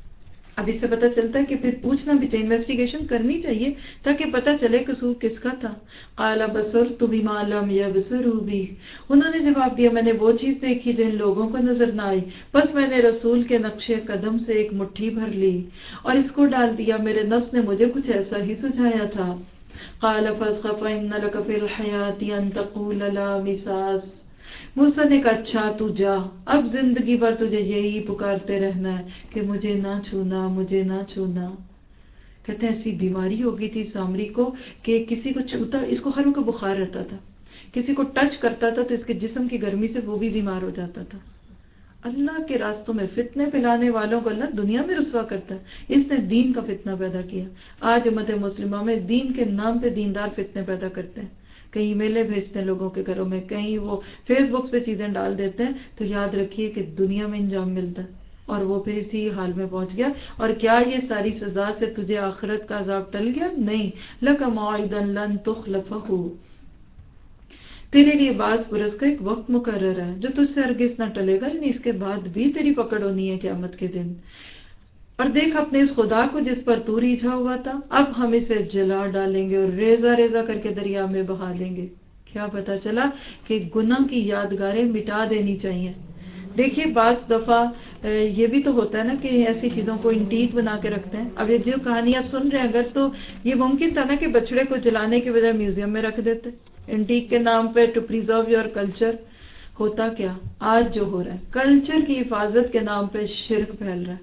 اب اس سے پتہ چلتا ہے کہ پھر پوچھنا بھی چاہیے, انویسٹیگیشن کرنی چاہیے تاکہ پتہ چلے قصور کس کا تھا. قال بصرت بما لم يبصروا به, انہوں نے جواب دیا میں نے وہ چیز دیکھی جو ان لوگوں کو نظر نہ آئی, بس میں نے رسول کے نقش قدم سے ایک مٹھی بھر لی اور اس کو ڈال دیا, میرے نفس نے مجھے کچھ ایسا ہی سجھایا تھا. قال فاسخف ان لك في الحياة ان تقول لا مساس, موسیٰ نے کہا اچھا تو جا, اب زندگی بھر تجھے یہی پکارتے رہنا ہے کہ مجھے نہ چھونا, مجھے نہ چھونا. کہتے ہیں ایسی بیماری ہو گئی تھی سامری کو کہ کسی کو چھوتا, اس کو ہر وقت بخار رہتا تھا, کسی کو ٹچ کرتا تھا تو اس کے جسم کی گرمی سے وہ بھی بیمار ہو جاتا تھا. اللہ کے راستوں میں فتنے پھیلانے والوں کو اللہ دنیا میں رسوا کرتا ہے. اس نے دین کا فتنہ پیدا کیا. آج امت مسلمہ میں دین کے نام پہ دیندار فتنے پیدا کرتے ہیں, کہیں میلے بھیجتے ہیں لوگوں کے گھروں میں, کہیں وہ فیس بکس پہ چیزیں ڈال دیتے ہیں, تو یاد رکھیے کہ دنیا میں انجام ملتا ہے اور وہ پھر اسی حال میں پہنچ گیا. اور کیا یہ ساری سزا سے تجھے آخرت کا عذاب ٹل گیا؟ نہیں. لَكَ مَوْعِدًا لَن تُخْلَفَهُ, تیرے لیے بعض برس کا ایک وقت مقرر ہے جو تجھ سے ہرگز نہ ٹلے گا, یعنی اس کے بعد بھی تیری پکڑ ہونی ہے قیامت کے دن. اور دیکھ اپنے اس خدا کو جس پر تو ریجھا ہوا تھا, اب ہم اسے جلا ڈالیں گے اور ریزہ ریزہ کر کے دریا میں بہا دیں گے. کیا پتا چلا کہ گناہ کی یادگاریں مٹا دینی چاہیے. دیکھیے بعض دفعہ یہ بھی تو ہوتا ہے نا کہ ایسی چیزوں کو انٹیک بنا کے رکھتے ہیں. اب یہ جو کہانی آپ سن رہے ہیں, اگر تو یہ ممکن تھا نا کہ بچڑے کو جلانے کے بجائے میوزیم میں رکھ دیتے, انٹیک کے نام پہ, ٹو پریزرو یور کلچر. ہوتا کیا آج جو ہو رہا ہے, کلچر کی حفاظت کے نام پہ شرک پھیل رہا ہے.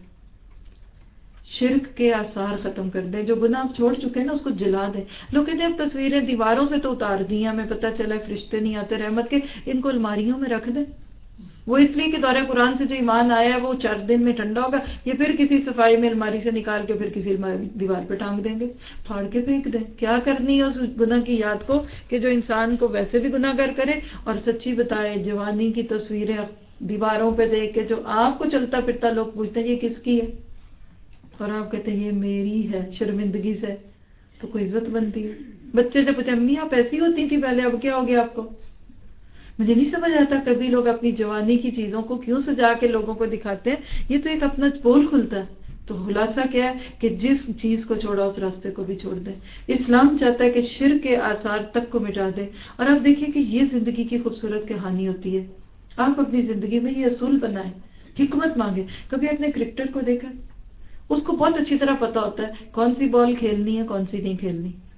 شرک کے آثار ختم کر دیں, جو گناہ چھوڑ چکے ہیں نا اس کو جلا دیں. لوگ کہتے ہیں اب تصویریں دیواروں سے تو اتار دی ہیں, ہمیں پتہ چلا فرشتے نہیں آتے رحمت کے, ان کو الماریوں میں رکھ دیں. وہ اس لیے کہ دورہ قرآن سے جو ایمان آیا ہے وہ چار دن میں ٹھنڈا ہوگا, یہ پھر کسی صفائی میں الماری سے نکال کے پھر کسی دیوار پہ ٹانگ دیں گے, پھاڑ کے پھینک دیں. کیا کرنی ہے اس گناہ کی یاد کو کہ جو انسان کو ویسے بھی گناہ گر کرے اور سچی بتائے. جوانی کی تصویریں دیواروں پہ دیکھ کے جو آپ کو چلتا پھرتا لوگ پوچھتے ہیں یہ کس کی ہے, اور آپ کہتے ہیں یہ میری ہے, شرمندگی سے, تو کوئی عزت بنتی ہے. بچے جب پوچھتے امی آپ ایسی ہوتی تھی پہلے, اب کیا ہو گیا آپ کو؟ مجھے نہیں سمجھ آتا کبھی لوگ اپنی جوانی کی چیزوں کو کیوں سجا کے لوگوں کو دکھاتے ہیں. یہ تو ایک اپنا پول کھلتا ہے. تو خلاصہ کیا ہے کہ جس چیز کو چھوڑا اس راستے کو بھی چھوڑ دیں. اسلام چاہتا ہے کہ شرک کے آثار تک کو مٹا دیں. اور آپ دیکھیں کہ یہ زندگی کی خوبصورت کہانی ہوتی ہے. آپ اپنی زندگی میں یہ اصول بنائیں, حکمت مانگیں. کبھی آپ نے کرکٹر کو دیکھا, اس کو بہت اچھی طرح پتا ہوتا ہے کون سی بال کھیلنی ہے کون سی نہیں کھیلنی.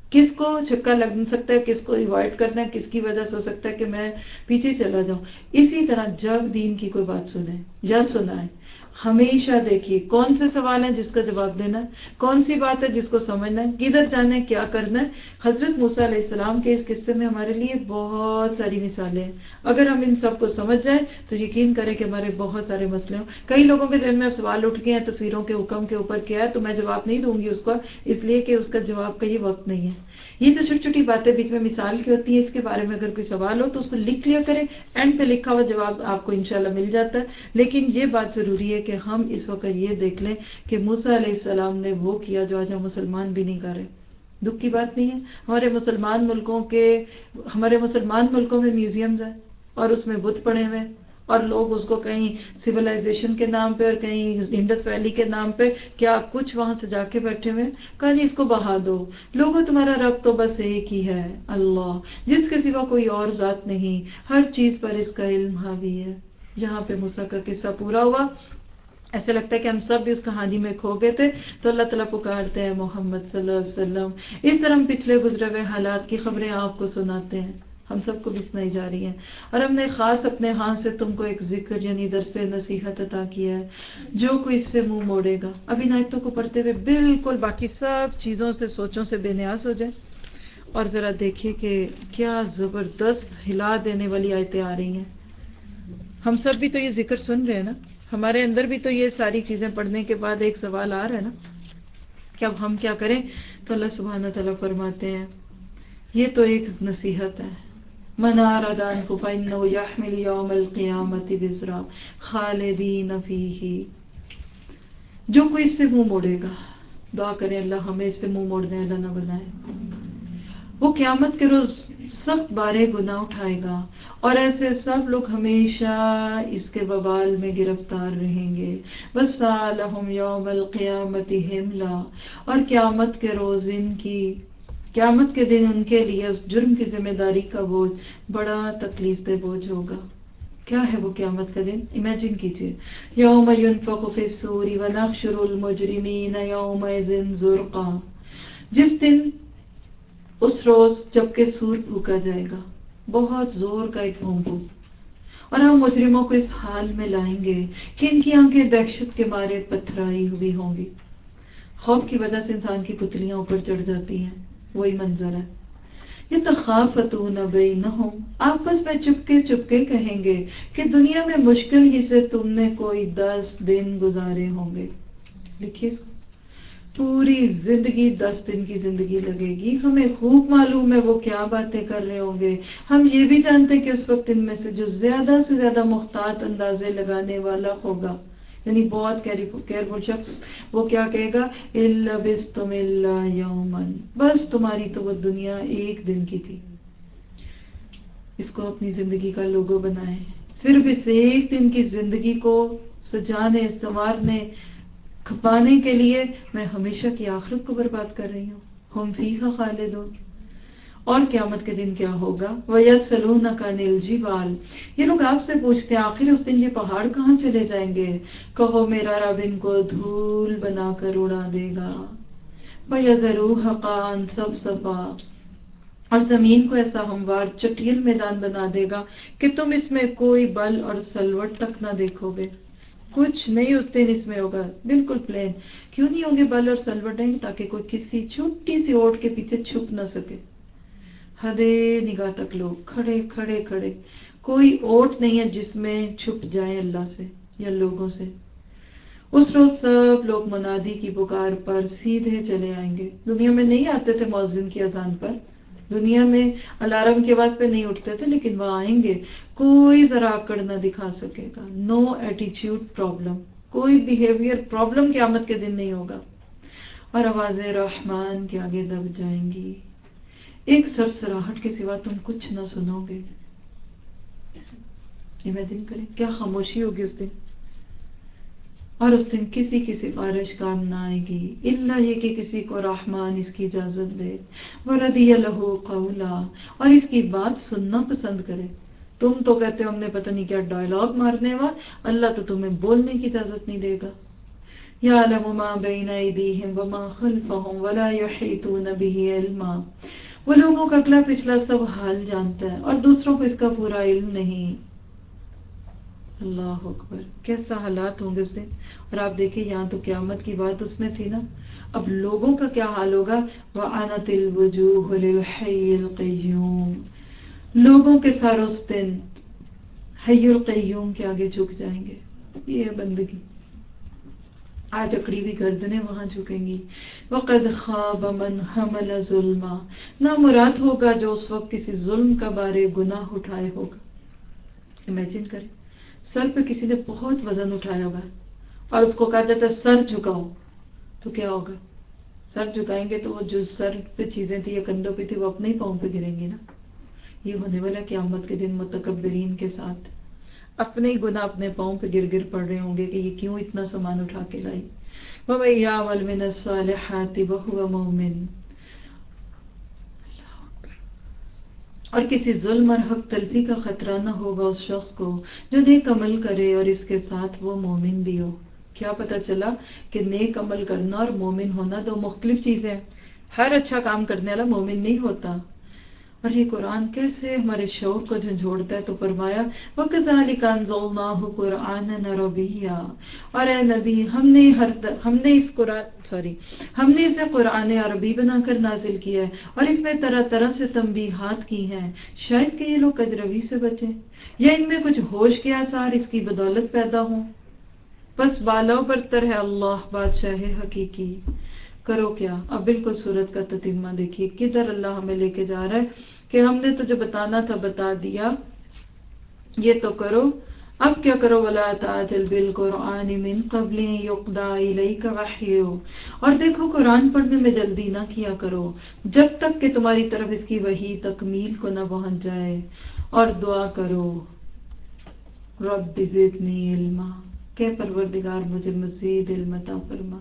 کس کو چھکا لگ سکتا ہے، کس کو ایوائڈ کرنا ہے، کس کی وجہ سے ہو سکتا ہے کہ میں پیچھے چلا جاؤں. اسی طرح جب دین کی کوئی بات سنیں یا سنائیں، ہمیشہ دیکھیے کون سے سوال ہیں جس کا جواب دینا ہے، کون سی بات ہے جس کو سمجھنا ہے، کدھر جانا ہے، کیا کرنا ہے. حضرت موسیٰ علیہ السلام کے اس قصے میں ہمارے لیے بہت ساری مثالیں ہیں. اگر ہم ان سب کو سمجھ جائیں تو یقین کریں کہ ہمارے بہت سارے مسئلے ہوں. کئی لوگوں کے ذہن میں اب سوال اٹھ گئے ہیں تصویروں کے حکم کے اوپر کیا ہے، تو میں جواب نہیں دوں گی اس کو، اس لیے کہ اس کا جواب کا یہ وقت نہیں ہے. یہ تو چھوٹی چھوٹی باتیں بیچ میں مثال کی ہوتی ہیں، اس کے بارے میں اگر کوئی سوال ہو تو اس کو لکھ لیا کریں، اینڈ پہ لکھا ہوا جواب آپ کو انشاءاللہ مل جاتا ہے. لیکن یہ بات ضروری ہے کہ ہم اس وقت یہ دیکھ لیں کہ موسیٰ علیہ السلام نے وہ کیا جو آج ہم مسلمان بھی نہیں کر رہے. دکھ کی بات نہیں ہے، ہمارے مسلمان ملکوں کے ہمارے مسلمان ملکوں میں میوزیمز ہیں اور اس میں بت پڑے ہوئے ہیں، اور لوگ اس کو کہیں سویلائزیشن کے نام پہ اور کہیں انڈس ویلی کے نام پہ کیا کچھ وہاں سے جا کے بیٹھے ہوئے. کہا نہیں اس کو بہا دو. لوگوں تمہارا رب تو بس ایک ہی ہے، اللہ، جس کے سوا کوئی اور ذات نہیں، ہر چیز پر اس کا علم حاوی ہے. یہاں پہ موسیٰ کا قصہ پورا ہوا. ایسا لگتا ہے کہ ہم سب بھی اس کہانی میں کھو گئے تھے، تو اللہ تعالیٰ پکارتے ہیں محمد صلی اللہ علیہ وسلم. اس طرح ہم پچھلے گزرے ہوئے حالات کی خبریں آپ کو سناتے ہیں، ہم سب کو بھی سنائی جا رہی ہیں. اور ہم نے خاص اپنے ہاتھ سے تم کو ایک ذکر یعنی درس نصیحت عطا کیا ہے. جو کوئی اس سے منہ موڑے گا، اب ان آیتوں کو پڑھتے ہوئے بالکل باقی سب چیزوں سے سوچوں سے بے نیاز ہو جائے اور ذرا دیکھیے کہ کیا زبردست ہلا دینے والی آیتیں آ رہی ہیں. ہم سب بھی تو یہ ذکر سن رہے ہیں نا، ہمارے اندر بھی تو یہ ساری چیزیں پڑھنے کے بعد ایک سوال آ رہا ہے نا کہ اب ہم کیا کریں. تو اللہ سبحانہ تعالیٰ فرماتے ہیں یہ تو ایک نصیحت ہے. من اراد عنه فإنه يحمل يوم القيامة وزرا خالدین فیہ. جو کوئی اس سے منہ موڑے گا، دعا کریں اللہ ہمیں اس سے منہ موڑنے والا نہ بنائے، وہ قیامت کے روز سخت بارے گناہ اٹھائے گا اور ایسے سب لوگ ہمیشہ اس کے وبال میں گرفتار رہیں گے. وَسَأَلَهُمْ يَوْمَ الْقِيَامَةِ حِمْلًا. اور قیامت کے روز ان کی قیامت کے دن ان کے لیے اس جرم کی ذمہ داری کا بوجھ بڑا تکلیف دہ بوجھ ہوگا. کیا ہے وہ قیامت کا دن؟ امیجن کیجئے. یوم ينفخ فی الصور ونحشر المجرمین یومئذ زرقا. جس دن، اس روز جب کہ سور پھونکا جائے گا، بہت زور کا ایک پھونکو، اور ہم مجرموں کو اس حال میں لائیں گے کہ ان کی آنکھیں دہشت کے مارے پتھرائی ہوئی ہوں گی. خوف کی وجہ سے انسان کی پتلیاں اوپر چڑھ جاتی ہیں، وہی منظر ہے. یتخافتون بینہم، آپس میں چپکے چپکے کہیں گے کہ دنیا میں مشکل ہی سے تم نے کوئی دس دن گزارے ہوں گے. لکھیے اس کو، پوری زندگی دس دن کی زندگی لگے گی. ہمیں خوب معلوم ہے وہ کیا باتیں کر رہے ہوں گے. ہم یہ بھی جانتے ہیں کہ اس وقت ان میں سے جو زیادہ سے زیادہ محتاط اندازے لگانے والا ہوگا، یعنی بہت کیئرفل شخص، وہ کیا کہے گا، اِلَّا بِسْتُمْ إِلَّا يَوْمًا، بس تمہاری تو وہ دنیا ایک دن کی تھی. اس کو اپنی زندگی کا لوگو بنائیں. صرف اس ایک دن کی زندگی کو سجانے، سنوارنے، کھپانے کے لیے میں ہمیشہ کی آخرت کو برباد کر رہی ہوں. ہم فیہا خالدون. اور قیامت کے دن کیا ہوگا؟ وَيَسْأَلُونَكَ عَنِ الْجِبَالِ. یہ لوگ آپ سے پوچھتے ہیں آخر اس دن یہ پہاڑ کہاں چلے جائیں گے؟ کہو میرا رب ان کو دھول بنا کر اڑا دے گا. وَيَذَرُوهَا قَاعًا صَفْصَفًا. اور زمین کو ایسا ہموار چٹیل میدان بنا دے گا کہ تم اس میں کوئی بل اور سلوٹ تک نہ دیکھو گے. کچھ نہیں اس دن اس میں ہوگا، بالکل پلین. کیوں نہیں ہوں گے بل اور سلوٹ؟ نہیں، تاکہ کوئی کسی چھوٹی سی اوٹ کے پیچھے چھپ نہ سکے. حدے نگاہ تک لوگ کھڑے کھڑے کھڑے، کوئی اوٹ نہیں ہے جس میں چھپ جائیں اللہ سے یا لوگوں سے. اس روز سب لوگ منادی کی پکار پر سیدھے چلے آئیں گے. دنیا میں نہیں آتے تھے مؤذن کی اذان پر، دنیا میں الارم کی آواز پہ نہیں اٹھتے تھے، لیکن وہ آئیں گے. کوئی ذرا آکڑ نہ دکھا سکے گا. نو ایٹیچیوڈ پرابلم، کوئی بیہیویئر پرابلم قیامت کے دن نہیں ہوگا. اور آوازیں رحمان کے آگے دب جائیں گی. ایک سرسراہٹ کے سوا تم کچھ نہ سنو گے. امیجن کریں کیا خاموشی ہوگی اس دن. اور اس دن کسی کی سفارش کام نہ آئے گی، الا یہ کہ کسی کو رحمان اس کی اجازت دے. وَرَضِيَ لَهُ قَوْلًا. اور اس کی بات سننا پسند کرے. تم تو کہتے ہو ہم نے پتہ نہیں کیا ڈائلاگ مارنے وا، اللہ تو تمہیں بولنے کی اجازت نہیں دے گا. یعلم ما بین ایدیہم وما خلفہم ولا یحیطون بہ علما. وہ لوگوں کا اگلا پچھلا سب حال جانتا ہے اور دوسروں کو اس کا پورا علم نہیں. اللہ اکبر، کیسا حالات ہوں گے اس دن. اور آپ دیکھیں یہاں تو قیامت کی بات اس میں تھی نا، اب لوگوں کا کیا حال ہوگا. وَعَنَتِ الْوُجُوهُ لِلْحَيِّ الْقَيُّومِ، لوگوں کے سر اس دن حی القیوم کے آگے جھک جائیں گے. یہ ہے بندگی. آج اکڑی ہوئی گردنیں وہاں جھکیں گی. وَقَدْ خَابَ مَنْ حَمَلَ ظُلْمًا، نامراد ہوگا جو اس وقت کسی ظلم کا بارے گناہ اٹھائے ہوگا. امیجن کریں سر پہ کسی نے بہت وزن اٹھایا ہوا ہے اور اس کو کہا جاتا ہے سر جھکاؤ، تو کیا ہوگا؟ سر جھکائیں گے تو وہ جو سر پہ چیزیں تھی یا کندھوں پہ تھی وہ اپنے ہی پاؤں پہ گریں گی نا. یہ ہونے والا قیامت کے دن متکبرین کے ساتھ اپنے ہی گناہ اپنے پاؤں پہ گر گر پڑ رہے ہوں گے کہ یہ کیوں اتنا سامان اٹھا کے لائی. وَمَن يَعْمَلْ مِنَ الصَّالِحَاتِ وَهُوَ مُؤْمِنٌ، اور کسی ظلم اور حق تلفی کا خطرہ نہ ہوگا اس شخص کو جو نیک عمل کرے اور اس کے ساتھ وہ مومن بھی ہو. کیا پتا چلا کہ نیک عمل کرنا اور مومن ہونا دو مختلف چیزیں ہیں. ہر اچھا کام کرنے والا مومن نہیں ہوتا. اور یہ قرآن کیسے ہمارے شعور کو جھنجھوڑتا ہے. تو فرمایا وَكَذَلِكَ أَنزَلْنَاهُ قُرْآنًا عَرَبِيًّا، اور اے نبی ہم نے ہر ہم نے اس قرآن سوری ہم نے اسے قرآن عربی بنا کر نازل کیا ہے اور اس میں طرح طرح سے تنبیہات کی ہیں شاید کہ یہ لوگ کجروی سے بچیں یا ان میں کچھ ہوش کے آثار اس کی بدولت پیدا ہوں. بس بالا برتر ہے اللہ بادشاہ حقیقی. کرو کیا. اب بالکل صورت کا تتمہ دیکھیے کدھر اللہ ہمیں لے کے جا رہا ہے کہ ہم نے تو جو بتانا تھا بتا دیا، یہ تو کرو. اب کیا کرو. وَلَا تَعْجَلْ بِالْقُرْآنِ مِنْ قَبْلِ أَنْ يُقْضَىٰ إِلَيْكَ وَحْيُهُ، اور دیکھو قرآن پڑھنے میں جلدی نہ کیا کرو جب تک کہ تمہاری طرف اس کی وحی تکمیل کو نہ پہنچ جائے. اور دعا کرو رب زدنی علما، کہ پروردگار مجھے مزید علم عطا فرما.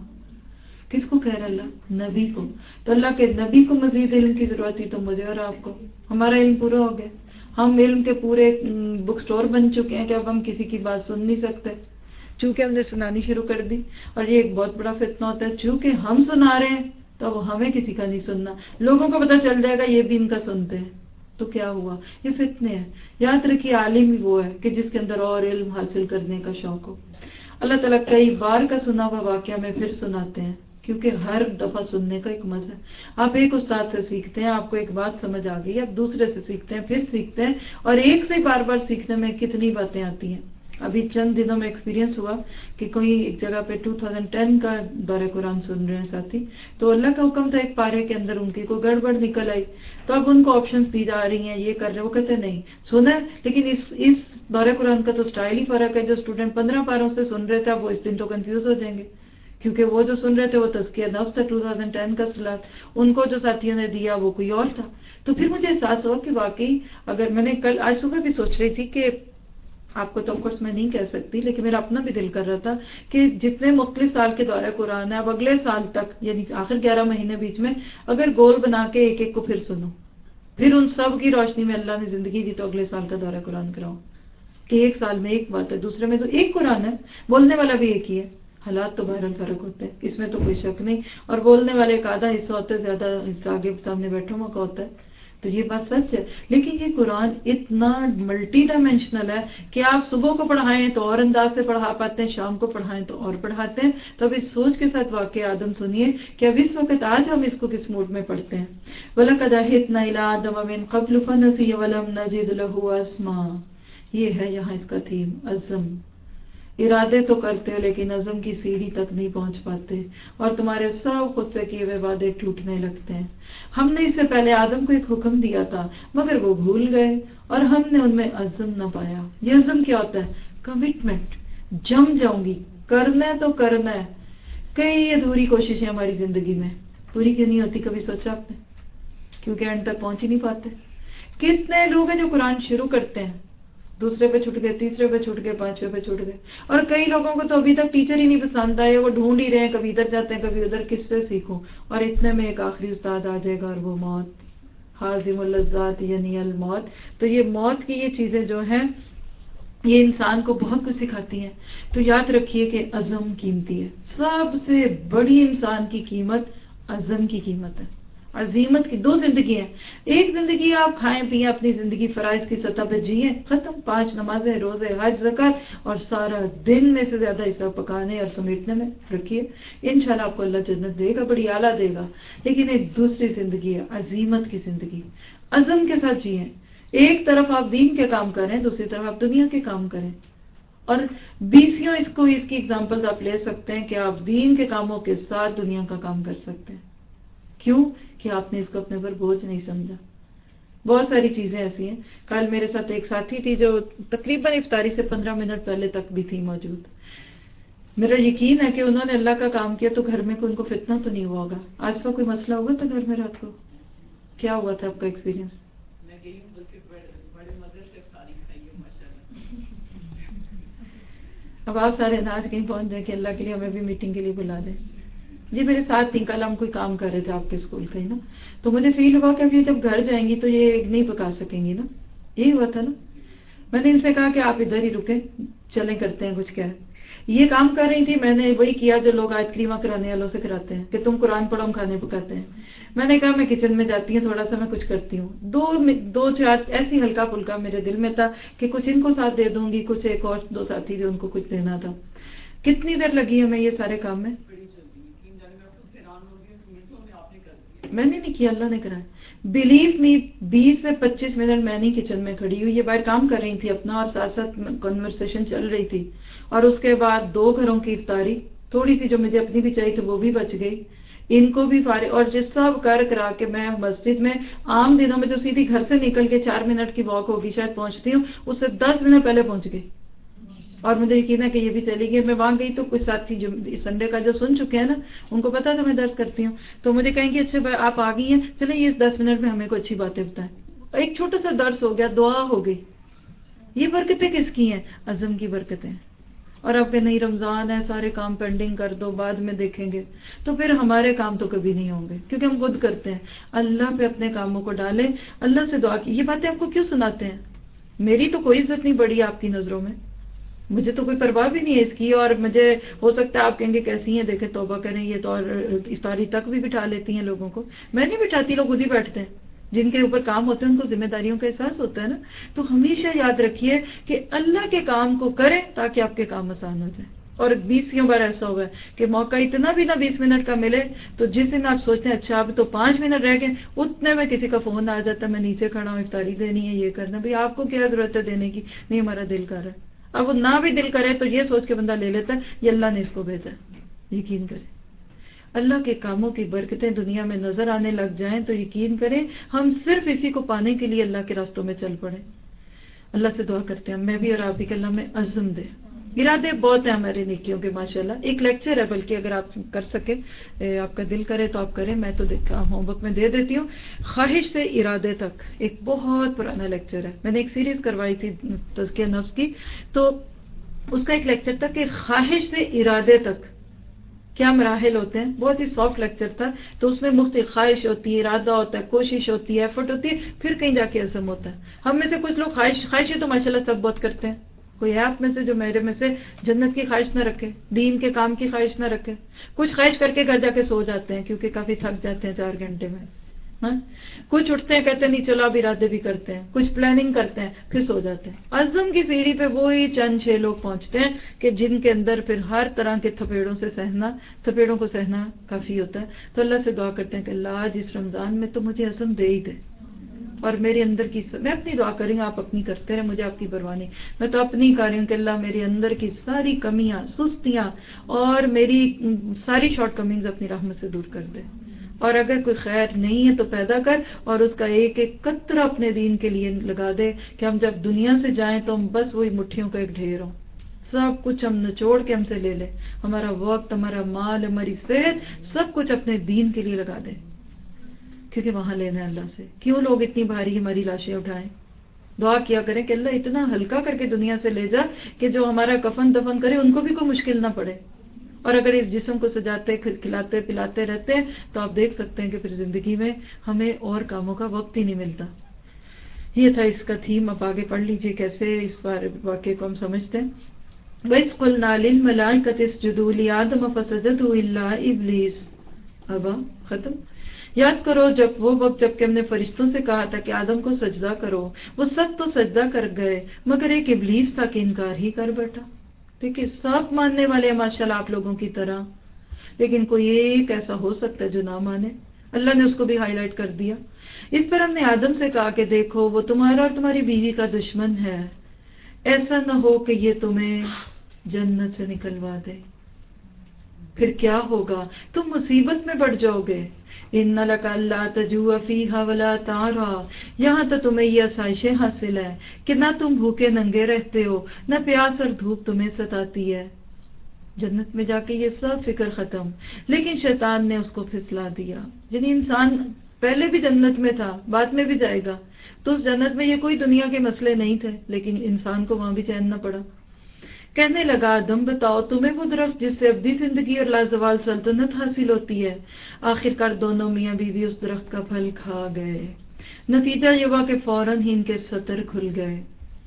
کس کو کہہ رہا اللہ؟ نبی کو. تو اللہ کے نبی کو مزید علم کی ضرورت تھی تو مجھے اور آپ کو. ہمارا علم پورا ہو گیا. ہم علم کے پورے بک سٹور بن چکے ہیں کہ اب ہم کسی کی بات سن نہیں سکتے چونکہ ہم نے سنانی شروع کر دی. اور یہ ایک بہت بڑا فتنہ ہوتا ہے، چونکہ ہم سنا رہے ہیں تو اب ہمیں کسی کا نہیں سننا. لوگوں کو پتہ چل جائے گا یہ بھی ان کا سنتے ہیں تو کیا ہوا. یہ فتنے ہیں. یاد رکھیے عالم ہی وہ ہے کہ جس کے اندر اور علم حاصل کرنے کا شوق ہو. اللہ تعالیٰ کئی بار کا سنا ہوا واقعہ میں پھر سناتے ہیں کیونکہ ہر دفعہ سننے کا ایک مزہ ہے. آپ ایک استاد سے سیکھتے ہیں، آپ کو ایک بات سمجھ آ گئی، آپ دوسرے سے سیکھتے ہیں، پھر سیکھتے ہیں، اور ایک سے بار بار سیکھنے میں کتنی باتیں آتی ہیں. ابھی چند دنوں میں ایکسپیرینس ہوا کہ کوئی ایک جگہ پہ دو ہزار دس کا دورہ قرآن سن رہے ہیں ساتھی، تو اللہ کا حکم تھا ایک پارے کے اندر ان کی کوئی گڑبڑ نکل آئی تو اب ان کو آپشنز دی جا رہی ہیں، یہ کر رہے. وہ کہتے نہیں سنا ہے لیکن اس اس دورہ قرآن کا تو سٹائل ہی فرق ہے. جو اسٹوڈنٹ پندرہ پاروں سے سن رہے تھے اب وہ اس دن تو کنفیوز ہو جائیں گے کیونکہ وہ جو سن رہے تھے وہ تزکیہ نفس تھا دو ہزار دس کا صلات، ان کو جو ساتھیوں نے دیا وہ کوئی اور تھا. تو پھر مجھے احساس ہوا کہ واقعی اگر میں نے کل آج صبح بھی سوچ رہی تھی کہ آپ کو تو کورس میں نہیں کہہ سکتی لیکن میرا اپنا بھی دل کر رہا تھا کہ جتنے مختلف سال کے دورہ قرآن ہے اب اگلے سال تک یعنی آخر گیارہ مہینے بیچ میں اگر گول بنا کے ایک ایک کو پھر سنو، پھر ان سب کی روشنی میں اللہ نے زندگی دی تو اگلے سال کا دورہ قرآن کراؤ کہ ایک سال میں ایک بات ہے، دوسرے میں تو ایک قرآن ہے، بولنے والا بھی ایک ہی ہے. حالات تو بہرحال فرق ہوتے ہیں، اس میں تو کوئی شک نہیں. اور بولنے والے ایک آدھا حصہ ہوتا ہے، زیادہ حصہ آگے سامنے بیٹھوں کا ہوتا ہے. تو یہ بات سچ ہے. لیکن یہ قرآن اتنا ملٹی ڈائمینشنل ہے کہ آپ صبح کو پڑھائیں تو اور انداز سے پڑھا پاتے ہیں، شام کو پڑھائیں تو اور پڑھاتے ہیں. تو اب اس سوچ کے ساتھ واقع آدم سنیے کہ اب اس وقت آج ہم اس کو کس موڈ میں پڑھتے ہیں. وَلَقَدْ عَهِدْنَا إِلَىٰ آدَمَ مِن قَبْلُ فَنَسِيَ وَلَمْ نَجِدْ لَهُ عَزْمًا. یہ ہے یہاں اس کا تھیم، عزم. ارادے تو کرتے ہو لیکن عزم کی سیڑھی تک نہیں پہنچ پاتے اور تمہارے سب خود سے کیے ہوئے وعدے ٹوٹنے لگتے ہیں. ہم نے اس سے پہلے آدم کو ایک حکم دیا تھا مگر وہ بھول گئے اور ہم نے ان میں عزم نہ پایا. یہ عزم کیا ہوتا ہے؟ کمٹمنٹ. جم جاؤں گی، کرنا ہے تو کرنا ہے. کئی ادھوری کوششیں ہماری زندگی میں پوری کیوں نہیں ہوتی کبھی سوچا آپ نے؟ کیونکہ اینڈ تک پہنچ ہی نہیں پاتے. کتنے لوگ ہیں جو قرآن شروع کرتے ہیں دوسرے پہ چھوٹ گئے، تیسرے پہ چھوٹ گئے، پانچویں پہ چھوٹ گئے. اور کئی لوگوں کو تو ابھی تک ٹیچر ہی نہیں پسند آئے، وہ ڈھونڈ ہی رہے ہیں کبھی ادھر جاتے ہیں کبھی ادھر، کس سے سیکھوں. اور اتنے میں ایک آخری استاد آ جائے گا اور وہ موت، حازم اللذات یعنی الموت. تو یہ موت کی یہ چیزیں جو ہیں یہ انسان کو بہت کچھ سکھاتی ہیں. تو یاد رکھیے کہ عزم قیمتی ہے. سب سے بڑی انسان کی قیمت عزم کی قیمت ہے. عزیمت کی دو زندگی ہیں. ایک زندگی آپ کھائیں پیئیں اپنی زندگی فرائض کی سطح پہ جیئیں, ختم, پانچ نمازیں, روزے, حج, زکات, اور سارا دن میں سے زیادہ حصہ پکانے اور سمیٹنے میں رکھیے. انشاءاللہ آپ کو اللہ جنت دے گا, بڑی اعلیٰ دے گا. لیکن ایک دوسری زندگی ہے عزیمت کی زندگی. عزم کے ساتھ جیئیں. ایک طرف آپ دین کے کام کریں, دوسری طرف آپ دنیا کے کام کریں. اور بیسیوں اس کو اس کی اگزامپل آپ لے سکتے ہیں کہ آپ دین کے کاموں کے ساتھ دنیا کا کام کر سکتے ہیں. کیوں کہ آپ نے اس کو اپنے پر بوجھ نہیں سمجھا. بہت ساری چیزیں ایسی ہیں. کل میرے ساتھ ایک ساتھی تھی جو تقریباً افطاری سے پندرہ منٹ پہلے تک بھی تھی موجود. میرا یقین ہے کہ انہوں نے اللہ کا کام کیا تو گھر میں ان کو فتنہ تو نہیں ہوا ہوگا. آج کا کوئی مسئلہ ہوا تھا گھر میں رات کو؟ کیا ہوا تھا آپ کا ایکسپیرینس؟ اب آپ سارے اناج کہیں پہنچ جائیں کہ اللہ کے لیے ہمیں بھی میٹنگ کے لیے بلا دیں. جی میرے ساتھ تھی, کل ہم کوئی کام کر رہے تھے آپ کے اسکول کا ہی نا, تو مجھے فیل ہوا کہ اب یہ جب گھر جائیں گی تو یہ نہیں پکا سکیں گی نا. یہی ہوا تھا نا. میں نے ان سے کہا کہ آپ ادھر ہی رکیں, چلیں کرتے ہیں کچھ. کیا ہے یہ کام کر رہی تھی, میں نے وہی کیا جو لوگ آیت کریمہ کرانے والوں سے کراتے ہیں کہ تم قرآن پڑھو ہم کھانے پکاتے ہیں. میں نے کہا میں کچن میں جاتی ہوں, تھوڑا سا میں کچھ کرتی ہوں. دو دو چار ایسی ہلکا پھلکا میرے دل میں تھا کہ کچھ ان کو ساتھ دے دوں گی, کچھ ایک اور دو ساتھی جو ان کو کچھ دینا تھا. کتنی دیر لگی ہمیں یہ سارے کام میں؟ میں نے نہیں کیا, اللہ نے کرایا. بلیو می بیس سے پچیس منٹ میں نہیں کچن میں کھڑی ہوئی, یہ باہر کام کر رہی تھی اپنا اور ساتھ ساتھ کنورسیشن چل رہی تھی. اور اس کے بعد دو گھروں کی افطاری تھوڑی سی جو مجھے اپنی بھی چاہیے تھی وہ بھی بچ گئی, ان کو بھی فارغ. اور جس سب کر کرا کے میں مسجد میں عام دنوں میں جو سیدھی گھر سے نکل کے چار منٹ کی واک ہوگی شاید پہنچتی ہوں, اس سے دس منٹ پہلے پہنچ گئی. اور مجھے یقین ہے کہ یہ بھی چلی گئی. میں وہاں گئی تو کچھ ساتھی جو سنڈے کا جو سن چکے ہیں نا, ان کو پتا تھا میں درس کرتی ہوں, تو مجھے کہیں گے اچھا آپ آ گئی ہیں, چلیں یہ دس منٹ میں ہمیں کوئی اچھی باتیں بتائیں. ایک چھوٹا سا درس ہو گیا, دعا ہو گئی. یہ برکتیں کس کی ہیں؟ عزم کی برکتیں. اور آپ کہ نہیں رمضان ہے, سارے کام پینڈنگ کر دو, بعد میں دیکھیں گے, تو پھر ہمارے کام تو کبھی نہیں ہوں گے, کیونکہ ہم خود کرتے ہیں. اللہ پہ اپنے کاموں کو ڈالیں, اللہ سے دعا کی. یہ باتیں آپ کو کیوں سناتے ہیں؟ میری تو کوئی عزت نہیں بڑی آپ کی نظروں میں, مجھے تو کوئی پرواہ بھی نہیں ہے اس کی. اور مجھے ہو سکتا ہے آپ کہیں گے کیسی ہیں, دیکھیں توبہ کریں, یہ تو افطاری تک بھی بٹھا لیتی ہیں لوگوں کو. میں نہیں بٹھاتی, لوگ خود ہی بیٹھتے ہیں. جن کے اوپر کام ہوتے ہیں ان کو ذمہ داریوں کا احساس ہوتا ہے نا. تو ہمیشہ یاد رکھیے کہ اللہ کے کام کو کریں تاکہ آپ کے کام آسان ہو جائیں. اور بیسیوں بار ایسا ہوا ہے کہ موقع اتنا بھی نہ بیس منٹ کا ملے تو جس دن آپ سوچتے ہیں اچھا اب تو پانچ منٹ رہ گئے, اتنے میں کسی کا فون آ جاتا ہے, میں نیچے کھڑا ہوں, افطاری دینی ہے, یہ کرنا. بھائی آپ کو کیا ضرورت ہے دینے کی؟ نہیں ہمارا دل کر رہا ہے. اب وہ نہ بھی دل کرے تو یہ سوچ کے بندہ لے لیتا ہے یہ اللہ نے اس کو بھیجا ہے. یقین کریں اللہ کے کاموں کی برکتیں دنیا میں نظر آنے لگ جائیں تو یقین کریں ہم صرف اسی کو پانے کے لیے اللہ کے راستوں میں چل پڑیں. اللہ سے دعا کرتے ہیں میں بھی اور آپ بھی کہ اللہ میں عزم دے. ارادے بہت ہیں ہمارے نیکیوں کے ماشاءاللہ. ایک لیکچر ہے بلکہ اگر آپ کر سکیں, آپ کا دل کرے تو آپ کریں, میں تو ہوم ورک میں دے دیتی ہوں. خواہش سے ارادے تک ایک بہت پرانا لیکچر ہے, میں نے ایک سیریز کروائی تھی تزکیہ نفس کی, تو اس کا ایک لیکچر تھا کہ خواہش سے ارادے تک کیا مراحل ہوتے ہیں. بہت ہی سافٹ لیکچر تھا. تو اس میں مختلف خواہش ہوتی ہے, ارادہ ہوتا ہے, کوشش ہوتی ہے, ایفرٹ ہوتی ہے, پھر کہیں جا کے عزم ہوتا ہے. ہم میں سے کچھ لوگ خواہش خواہشیں تو ماشاءاللہ سب بہت کرتے ہیں. کوئی ہے آپ میں سے جو میرے میں سے جنت کی خواہش نہ رکھے, دین کے کام کی خواہش نہ رکھے؟ کچھ خواہش کر کے گھر جا کے سو جاتے ہیں کیونکہ کافی تھک جاتے ہیں چار گھنٹے میں. ہاں کچھ اٹھتے ہیں کہتے ہیں نہیں چلو اب ارادے بھی کرتے ہیں, کچھ پلاننگ کرتے ہیں, پھر سو جاتے ہیں. عزم کی سیڑھی پہ وہی چند چھ لوگ پہنچتے ہیں کہ جن کے اندر پھر ہر طرح کے تھپیڑوں سے سہنا تھپیڑوں کو سہنا کافی ہوتا ہے. تو اللہ سے دعا کرتے ہیں کہ اللہ آج اس رمضان میں تو مجھے عزم دے ہی دے, اور میرے اندر کی میں اپنی دعا کر رہی ہوں, آپ اپنی کرتے رہے, مجھے آپ کی پرواہ نہیں. میں تو اپنی کر رہی ہوں کہ اللہ میرے اندر کی ساری کمیاں سستیاں اور میری ساری شارٹ کمنگز اپنی رحمت سے دور کر دے, اور اگر کوئی خیر نہیں ہے تو پیدا کر, اور اس کا ایک ایک قطرہ اپنے دین کے لیے لگا دے کہ ہم جب دنیا سے جائیں تو ہم بس وہی مٹھیوں کا ایک ڈھیر ہوں, سب کچھ ہم نچوڑ کے ہم سے لے لے, ہمارا وقت, ہمارا مال, ہماری صحت, سب کچھ اپنے دین کے لیے لگا دے, کیونکہ وہاں لینا ہے اللہ سے. کیوں لوگ اتنی بھاری ہماری لاشیں اٹھائیں؟ دعا کیا کریں کہ اللہ اتنا ہلکا کر کے دنیا سے لے جا کہ جو ہمارا کفن دفن کرے ان کو بھی کوئی مشکل نہ پڑے. اور اگر اس جسم کو سجاتے کھلاتے پلاتے رہتے ہیں تو آپ دیکھ سکتے ہیں کہ پھر زندگی میں ہمیں اور کاموں کا وقت ہی نہیں ملتا. یہ تھا اس کا تھیم. اب آگے پڑھ لیجئے کیسے اس واقعے کو ہم سمجھتے ہیں. وَإِذْ قُلْنَا لِلْمَلَائِكَةِ اسْجُدُوا لِآدَمَ فَسَجَدُوا إِلَّا إِبْلِيسَ. ابا ختم. یاد کرو جب وہ وقت جب کہ ہم نے فرشتوں سے کہا تھا کہ آدم کو سجدہ کرو، وہ سب تو سجدہ کر گئے مگر ایک ابلیس تھا کہ انکار ہی کر بیٹھا. دیکھیے سب ماننے والے ہیں ماشاءاللہ آپ لوگوں کی طرح، لیکن کوئی ایک ایسا ہو سکتا ہے جو نہ مانے. اللہ نے اس کو بھی ہائی لائٹ کر دیا. اس پر ہم نے آدم سے کہا کہ دیکھو وہ تمہارا اور تمہاری بیوی کا دشمن ہے، ایسا نہ ہو کہ یہ تمہیں جنت سے نکلوا دے، پھر کیا ہوگا، تم مصیبت میں پڑ جاؤ گے. ان لک الا تجوع فیھا ولا تعرا. یہاں تو تمہیں یہ آسائشیں حاصل ہے کہ نہ تم بھوکے ننگے رہتے ہو، نہ پیاس اور دھوپ تمہیں ستاتی ہے. جنت میں جا کے یہ سب فکر ختم. لیکن شیطان نے اس کو پھسلا دیا. یعنی انسان پہلے بھی جنت میں تھا، بعد میں بھی جائے گا، تو اس جنت میں یہ کوئی دنیا کے مسئلے نہیں تھے، لیکن انسان کو وہاں بھی چین نہ پڑا. کہنے لگا آدم بتاؤ تمہیں وہ درخت جس سے ابدی زندگی اور لازوال سلطنت حاصل ہوتی ہے. آخر کار دونوں میاں بیوی اس درخت کا پھل کھا گئے. نتیجہ یہ ہوا کہ فوراً ہی ان کے سطر کھل گئے،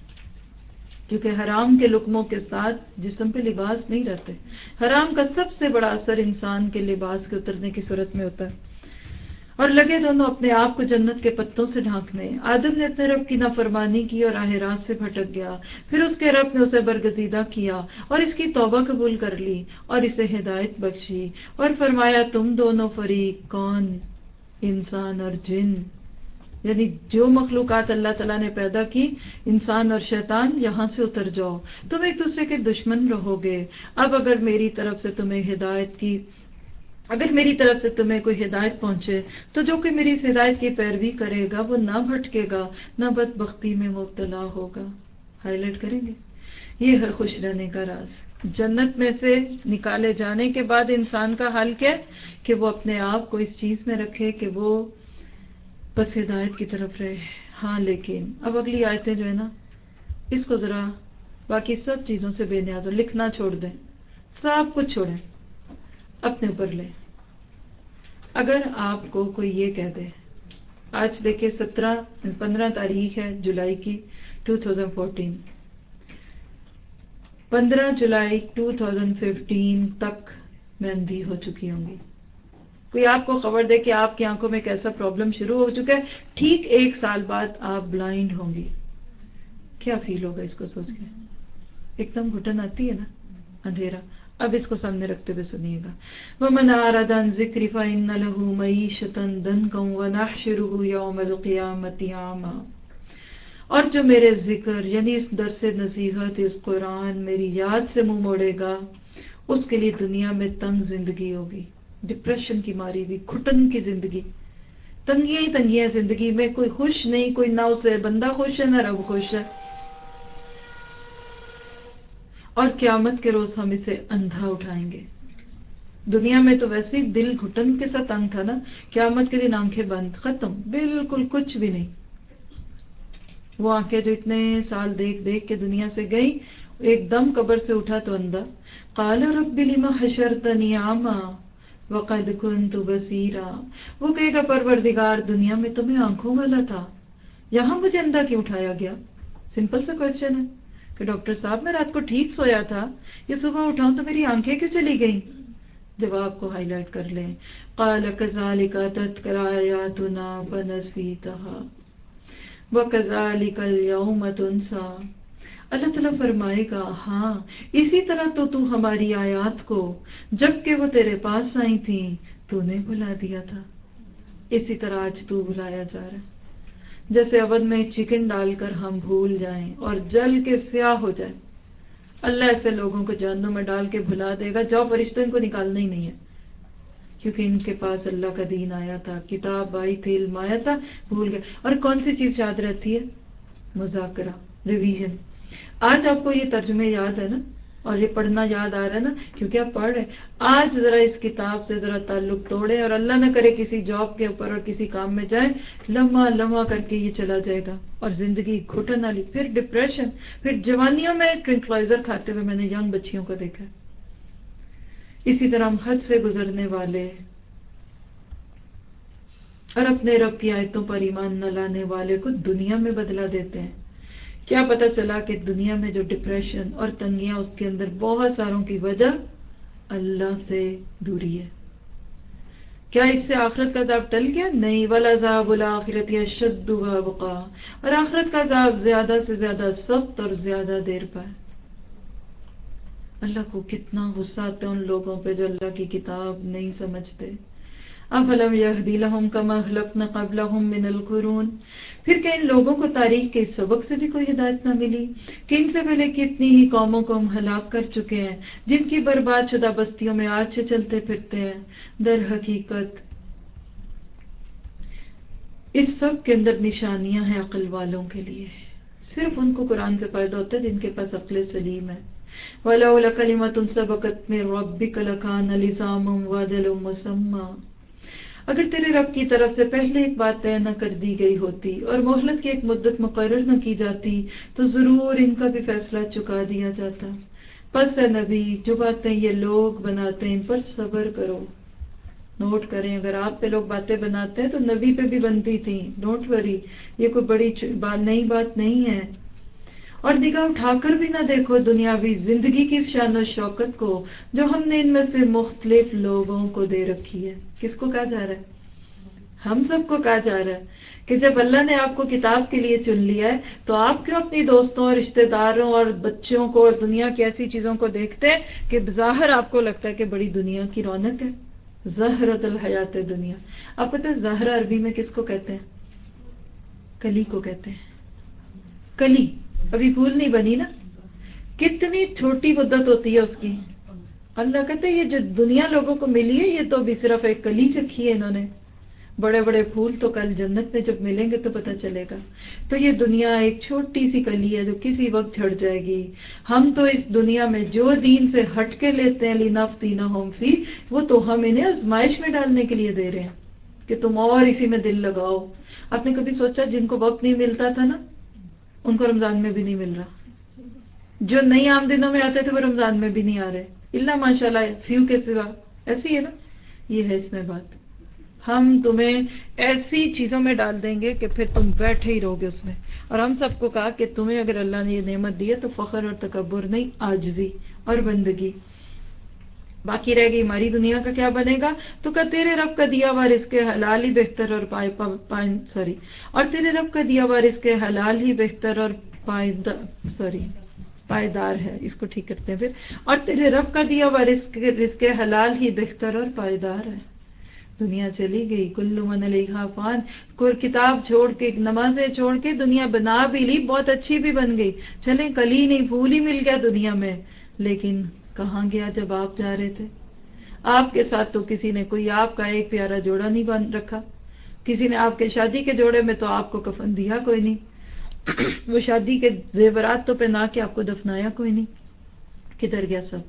کیونکہ حرام کے لقموں کے ساتھ جسم پہ لباس نہیں رہتے. حرام کا سب سے بڑا اثر انسان کے لباس کے اترنے کی صورت میں ہوتا ہے. اور لگے دونوں اپنے آپ کو جنت کے پتوں سے ڈھانکنے. آدم نے اپنے رب کی نافرمانی کی اور راہ راست سے بھٹک گیا. پھر اس کے رب نے اسے برگزیدہ کیا اور اس کی توبہ قبول کر لی اور اسے ہدایت بخشی اور فرمایا تم دونوں فریق، کون؟ انسان اور جن، یعنی جو مخلوقات اللہ تعالیٰ نے پیدا کی، انسان اور شیطان، یہاں سے اتر جاؤ، تم ایک دوسرے کے دشمن رہو گے. اب اگر میری طرف سے تمہیں ہدایت کی اگر میری طرف سے تمہیں کوئی ہدایت پہنچے تو جو کہ میری اس ہدایت کی پیروی کرے گا وہ نہ بھٹکے گا، نہ بدبختی میں مبتلا ہوگا. ہائی لائٹ کریں گے. یہ ہے خوش رہنے کا راز. جنت میں سے نکالے جانے کے بعد انسان کا حال کیا ہے کہ وہ اپنے آپ کو اس چیز میں رکھے کہ وہ بس ہدایت کی طرف رہے. ہاں لیکن اب اگلی آیتیں جو ہے نا، اس کو ذرا باقی سب چیزوں سے بے نیاز ہو، لکھنا چھوڑ دیں، سب کچھ چھوڑیں، اپنے اوپر لیں. اگر آپ کو کوئی یہ کہہ دے، آج دیکھیں سترہ پندرہ تاریخ ہے جولائی کی دو ہزار چودہ، پندرہ جولائی دو ہزار پندرہ تک میں اندھی ہو چکی ہوں گی. کوئی آپ کو خبر دے کہ آپ کی آنکھوں میں کیسا پرابلم شروع ہو چکا ہے، ٹھیک ایک سال بعد آپ بلائنڈ ہوں گی، کیا فیل ہوگا اس کو سوچ کے؟ ایک دم گھٹن آتی ہے نا، اندھیرا. اب اس کو سامنے رکھتے ہوئے سنیے گا. وَمَنْ أَعْرَضَ عَنْ ذِكْرِي فَإِنَّ لَهُ مَعِيشَةً ضَنْكًا وَنَحْشُرُهُ يَوْمَ الْقِيَامَةِ أَعْمَىٰ. اور جو میرے ذکر یعنی اس درس نصیحت، اس قرآن میری یاد سے منہ موڑے گا، اس کے لیے دنیا میں تنگ زندگی ہوگی، ڈپریشن کی ماری ہوئی، گھٹن کی زندگی، تنگیاں ہی تنگیاں زندگی میں. کوئی خوش نہیں، کوئی نہ اسے بندہ خوش ہے نہ رب خوش ہے. اور قیامت کے روز ہم اسے اندھا اٹھائیں گے. دنیا میں تو ویسے ہی دل گھٹن کے ساتھ تنگ تھا نا، قیامت کے دن آنکھیں بند، ختم، بالکل کچھ بھی نہیں. وہ آنکھیں جو اتنے سال دیکھ دیکھ کے دنیا سے گئی، ایک دم قبر سے اٹھا تو اندھا. قال رب لم حشرتنی اعمی وقد كنت بصیرا. وہ کہے گا پروردگار دنیا میں تمہیں آنکھوں والا تھا، یہاں مجھے اندھا کیوں اٹھایا گیا؟ سمپل سا کوشچن ہے کہ ڈاکٹر صاحب میں رات کو ٹھیک سویا تھا، یہ صبح اٹھاؤں تو میری آنکھیں کیوں چلی گئیں؟ جواب کو ہائی لائٹ کر لیں. قال كذلك اتتك آیاتنا فنسیتها وكذلك اليوم تنسى. اللہ تعالیٰ فرمائے گا ہاں اسی طرح تو تو ہماری آیات کو جب کہ وہ تیرے پاس آئی تھیں تو نے بھلا دیا تھا، اسی طرح آج تو بلایا جا رہا ہے. جیسے اون میں چکن ڈال کر ہم بھول جائیں اور جل کے سیاہ ہو جائیں، اللہ ایسے لوگوں کو جہنم میں ڈال کے بھلا دے گا. جاؤ فرشتوں ان کو نکالنا ہی نہیں ہے، کیونکہ ان کے پاس اللہ کا دین آیا تھا، کتاب آئی تھی، علم آیا تھا، بھول گئے. اور کون سی چیز یاد رہتی ہے؟ مذاکرہ، ریویژن. آج آپ کو یہ ترجمے یاد ہے نا، اور یہ پڑھنا یاد آ رہا ہے نا، کیونکہ آپ پڑھ رہے ہیں. آج ذرا اس کتاب سے ذرا تعلق توڑے اور اللہ نہ کرے کسی جاب کے اوپر اور کسی کام میں جائیں، لمحہ لمحہ کر کے یہ چلا جائے گا اور زندگی گھٹن والی، پھر ڈپریشن. پھر جوانیوں میں ٹرنکلائزر کھاتے ہوئے میں نے ینگ بچیوں کو دیکھا. اسی طرح ہم حد سے گزرنے والے اور اپنے رب کی آیتوں پر ایمان نہ لانے والے کو دنیا میں بدلہ دیتے ہیں. کیا پتا چلا کہ دنیا میں جو ڈپریشن اور تنگیاں اس کے اندر بہت ساروں کی وجہ اللہ سے دوری ہے. کیا اس سے آخرت کا عذاب ٹل گیا؟ نہیں. وَلَعَذَابُ الْآخِرَةِ أَشَدُّ وَأَبْقَىٰ، اور آخرت کا عذاب زیادہ سے زیادہ سخت اور زیادہ دیر پر. اللہ کو کتنا غصہ آتا ہے ان لوگوں پہ جو اللہ کی کتاب نہیں سمجھتے. أَفَلَمْ يَهْدِ لَهُمْ كَمَا أَهْلَكْنَا قَبْلَهُمْ مِنَ الْقُرُونِ، پھر کہ ان لوگوں کو تاریخ کے اس سبق سے بھی کوئی ہدایت نہ ملی کہ ان سے پہلے کتنی ہی قوموں کو ہم ہلاک کر چکے ہیں جن کی برباد شدہ بستیوں میں آج سے چلتے پھرتے ہیں. در حقیقت اس سب کے اندر نشانیاں ہیں عقل والوں کے لیے. صرف ان کو قرآن سے فائدہ ہوتا ہے جن کے پاس عقل سلیم ہے. وَلَوْلَا كَلِمَةٌ سَبَقَتْ مِن رَّبِّكَ لَكَانَ لِزَامًا وَأَجَلٌ مُّسَمًّى، اگر تیرے رب کی طرف سے پہلے ایک بات طے نہ کر دی گئی ہوتی اور مہلت کی ایک مدت مقرر نہ کی جاتی تو ضرور ان کا بھی فیصلہ چکا دیا جاتا. پس اے نبی، جو باتیں یہ لوگ بناتے ہیں ان پر صبر کرو. نوٹ کریں، اگر آپ پہ لوگ باتیں بناتے ہیں تو نبی پہ بھی بنتی تھیں. ڈونٹ وری، یہ کوئی بڑی نئی بات نہیں ہے. اور نگاہ اٹھا کر بھی نہ دیکھو دنیاوی زندگی کی شان و شوکت کو جو ہم نے ان میں سے مختلف لوگوں کو دے رکھی ہے. کس کو کہا جا رہا ہے؟ ہم سب کو کہا جا رہا ہے کہ جب اللہ نے آپ کو کتاب کے لیے چن لیا ہے تو آپ کیوں اپنی دوستوں اور رشتہ داروں اور بچوں کو اور دنیا کی ایسی چیزوں کو دیکھتے ہیں کہ بظاہر آپ کو لگتا ہے کہ بڑی دنیا کی رونق ہے. زہرۃ الحیات دنیا. آپ کہتے ہیں زہرہ عربی میں کس کو کہتے ہیں؟ کلی کو کہتے ہیں. کلی ابھی پھول نہیں بنی نا، کتنی چھوٹی مدت ہوتی ہے اس کی. اللہ کہتے ہیں یہ جو دنیا لوگوں کو ملی ہے یہ تو بھی صرف ایک کلی چکھی ہے انہوں نے. بڑے بڑے پھول تو کل جنت میں جب ملیں گے تو پتہ چلے گا. تو یہ دنیا ایک چھوٹی سی کلی ہے جو کسی وقت جھڑ جائے گی. ہم تو اس دنیا میں جو دین سے ہٹ کے لیتے ہیں لِنَفْتِنَهُمْ فِيهِ، وہ تو ہم انہیں آزمائش میں ڈالنے کے لیے دے رہے ہیں کہ تم اور اسی میں دل لگاؤ. آپ نے کبھی سوچا جن کو وقت نہیں ملتا تھا نا ان کو رمضان میں بھی نہیں مل رہا، جو نئی آمدنوں میں آتے تھے وہ رمضان میں بھی نہیں آ رہے اللہ ماشاءاللہ فیو کے سوا. ایسی ہے نا، یہ ہے اس میں بات. ہم تمہیں ایسی چیزوں میں ڈال دیں گے کہ پھر تم بیٹھے ہی رہو گے اس میں. اور ہم سب کو کہا کہ تمہیں اگر اللہ نے یہ نعمت دی ہے تو فخر اور تکبر نہیں، عاجزی اور بندگی. باقی رہ گئی ہماری دنیا کا کیا بنے گا، تو کہ تیرے رب کا دیا ہوا رزق حلال ہی بہتر اور پائے پائے سوری اور تیرے رب کا دیا ہوا رزق حلال ہی بہتر اور پائیدار سوری پائیدار ہے. اس کو ٹھیک کرتے ہیں پھر. اور تیرے رب کا دیا ہوا رزق رزق حلال ہی بہتر اور پائیدار ہے. دنیا چلی گئی، کل من علیہا فان. کوئی کتاب چھوڑ کے نمازیں چھوڑ کے دنیا بنا بھی لی، بہت اچھی بھی بن گئی، چلیں کلی نہیں پھول ہی مل گیا دنیا میں. لیکن کہاں گیا جب آپ جا رہے تھے؟ آپ کے ساتھ تو کسی نے کوئی آپ کا ایک پیارا جوڑا نہیں بن رکھا. کسی نے آپ کے شادی کے جوڑے میں تو آپ کو کفن دیا کوئی نہیں. وہ شادی کے زیورات تو پہنا کے آپ کو دفنایا کوئی نہیں. کدھر گیا سب؟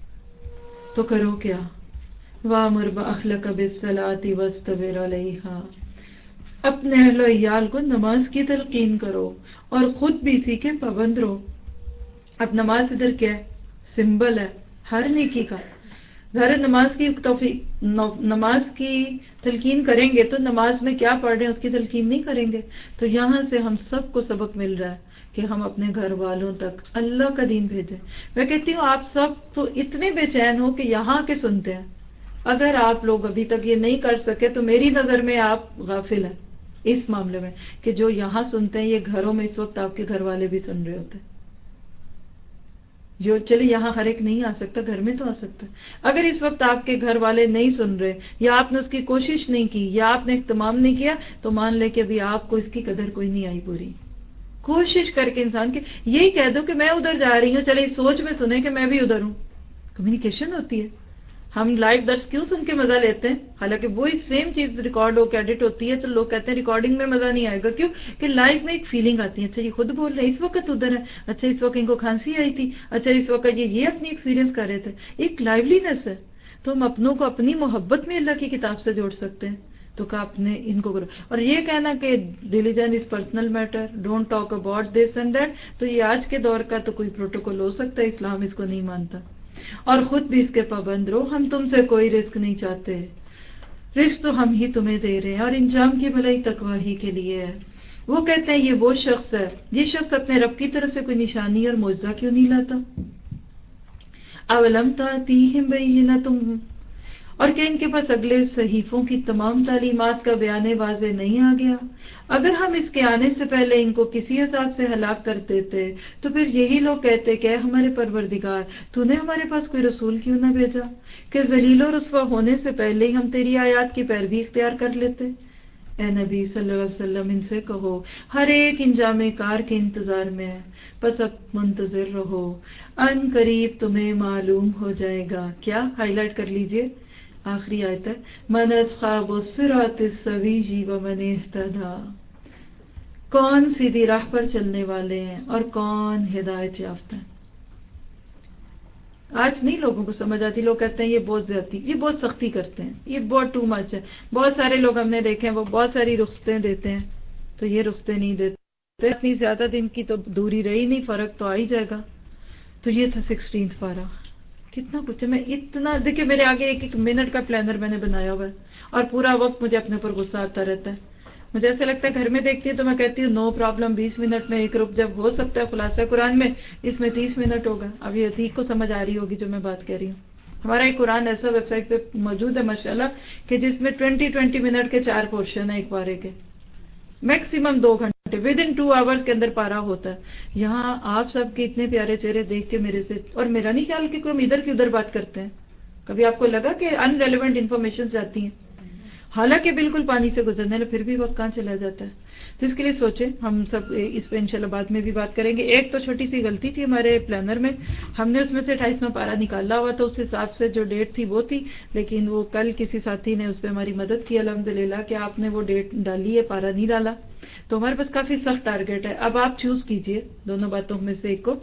تو کرو کیا؟ وَأْمُرْ بِأَهْلِكَ بِالصَّلَاةِ وَاصْطَبِرْ عَلَيْهَا، اپنے اہل و عیال کو نماز کی تلقین کرو اور خود بھی اسی کے پابند رہو. اب نماز ادھر کیا ہے؟ سمبل ہے ہر نیکی کا. ظاہر نماز کی توفیق نماز کی تلقین کریں گے تو نماز میں کیا پڑھ رہے ہیں اس کی تلقین نہیں کریں گے. تو یہاں سے ہم سب کو سبق مل رہا ہے کہ ہم اپنے گھر والوں تک اللہ کا دین بھیجیں. میں کہتی ہوں آپ سب تو اتنے بے چین ہو کہ یہاں کے سنتے ہیں. اگر آپ لوگ ابھی تک یہ نہیں کر سکے تو میری نظر میں آپ غافل ہیں اس معاملے میں کہ جو یہاں سنتے ہیں یہ گھروں میں اس وقت آپ کے گھر والے بھی سن رہے ہوتے ہیں. جو چلے یہاں ہر ایک نہیں آ سکتا، گھر میں تو آ سکتا ہے. اگر اس وقت آپ کے گھر والے نہیں سن رہے یا آپ نے اس کی کوشش نہیں کی یا آپ نے اہتمام نہیں کیا تو مان لے کہ ابھی آپ کو اس کی قدر کوئی نہیں آئی پوری. کوشش کر کے انسان کے یہی کہہ دو کہ میں ادھر جا رہی ہوں، چلے اس سوچ میں سنیں کہ میں بھی ادھر ہوں. کمیونیکیشن ہوتی ہے. ہم لائیو درس کیوں سن کے مزہ لیتے ہیں؟ حالانکہ وہی سیم چیز ریکارڈ ہو کے ایڈٹ ہوتی ہے تو لوگ کہتے ہیں ریکارڈنگ میں مزہ نہیں آئے گا. کیوں کہ لائیو میں ایک فیلنگ آتی ہے. اچھا یہ خود بول رہے ہیں، اس وقت ادھر ہے، اچھا اس وقت ان کو کھانسی آئی تھی، اچھا اس وقت یہ یہ اپنی ایکسپیرینس کر رہے تھے. ایک لائیولینس ہے. تو ہم اپنوں کو اپنی محبت میں اللہ کی کتاب سے جوڑ سکتے ہیں. تو کہ آپ نے ان کو کرو. اور یہ کہنا کہ religion is personal matter, don't talk about this and that, تو یہ آج کے دور کا تو کوئی پروٹوکول ہو سکتا ہے، اسلام اس کو نہیں مانتا. اور خود بھی اس کے پابند رہو. ہم تم سے کوئی رزق نہیں چاہتے. رزق تو ہم ہی تمہیں دے رہے ہیں اور انجام کی بھلائی تقوی ہی کے لیے ہے. وہ کہتے ہیں یہ وہ شخص ہے، یہ شخص اپنے رب کی طرف سے کوئی نشانی اور معجزہ کیوں نہیں لاتا؟ اولم تأتیہم بینۃ، اور کہ ان کے پاس اگلے صحیفوں کی تمام تعلیمات کا بیان واضح نہیں آ گیا؟ اگر ہم اس کے آنے سے پہلے ان کو کسی عذاب سے ہلاک کر دیتے تو پھر یہی لوگ کہتے کہ اے ہمارے پروردگار، تو نے ہمارے پاس کوئی رسول کیوں نہ بھیجا کہ ذلیل و رسوا ہونے سے پہلے ہی ہم تیری آیات کی پیروی اختیار کر لیتے. اے نبی صلی اللہ علیہ وسلم ان سے کہو ہر ایک انجام کار کے انتظار میں ہے، بس اب منتظر رہو، ان قریب تمہیں معلوم ہو جائے گا. کیا ہائی لائٹ کر لیجئے، آخری آیت ہے، من اصحاب الصراط السوی ومن اہتدی، کون سیدھی راہ پر چلنے والے ہیں اور کون ہدایت یافتہ ہیں. آج نہیں لوگوں کو سمجھ آتی، لوگ کہتے ہیں یہ بہت زیادتی، یہ بہت سختی کرتے ہیں، یہ بہت ٹو مچ ہے. بہت سارے لوگ ہم نے دیکھے ہیں وہ بہت ساری رخصتیں دیتے ہیں، تو یہ رخصتیں نہیں دیتے. اتنی زیادہ دن کی تو دوری رہی نہیں، فرق تو آ ہی جائے گا. تو یہ تھا سکسٹینتھ پارہ. کتنا کچھ ہے، میں اتنا دیکھیں میرے آگے ایک ایک منٹ کا پلانر میں نے بنایا ہوا ہے اور پورا وقت مجھے اپنے اوپر غصہ آتا رہتا ہے. مجھے ایسا لگتا ہے گھر میں دیکھتی ہوں تو میں کہتی ہوں نو پرابلم، بیس منٹ میں ایک رک، جب ہو سکتا ہے خلاصہ قرآن میں اس میں تیس منٹ ہوگا. اب یہ عتیق کو سمجھ آ رہی ہوگی جو میں بات کہہ رہی ہوں. ہمارا ایک قرآن ایسا ویب سائٹ پہ موجود ہے ماشاءاللہ کہ جس میں ٹوینٹی ٹوینٹی منٹ کے چار پورشن ہیں ایک پارے کے، میکسیمم دو گھنٹے، ود ان ٹو آورس کے اندر پارا ہوتا ہے. یہاں آپ سب کے اتنے پیارے چہرے دیکھ کے میرے سے، اور میرا نہیں خیال کہ کوئی ہم ادھر کی ادھر بات کرتے ہیں. کبھی آپ کو لگا کہ ان ریلیونٹ انفارمیشن جاتی ہیں؟ حالانکہ بالکل پانی سے گزرنے لے، پھر بھی وقت کہاں چلا جاتا ہے. تو اس کے لیے سوچیں، ہم سب اس پہ انشاءاللہ بعد میں بھی بات کریں گے. ایک تو چھوٹی سی غلطی تھی ہمارے پلانر میں، ہم نے اس میں سے اٹھائیسواں پارا نکالا ہوا، تو اس حساب سے جو ڈیٹ تھی وہ تھی، لیکن وہ کل کسی ساتھی نے اس پہ ہماری مدد کی الحمدللہ کہ آپ نے وہ ڈیٹ ڈالی ہے، پارا نہیں ڈالا. تو ہمارے پاس کافی سخت ٹارگیٹ ہے. اب آپ چوز کیجئے دونوں باتوں میں سے ایک کو،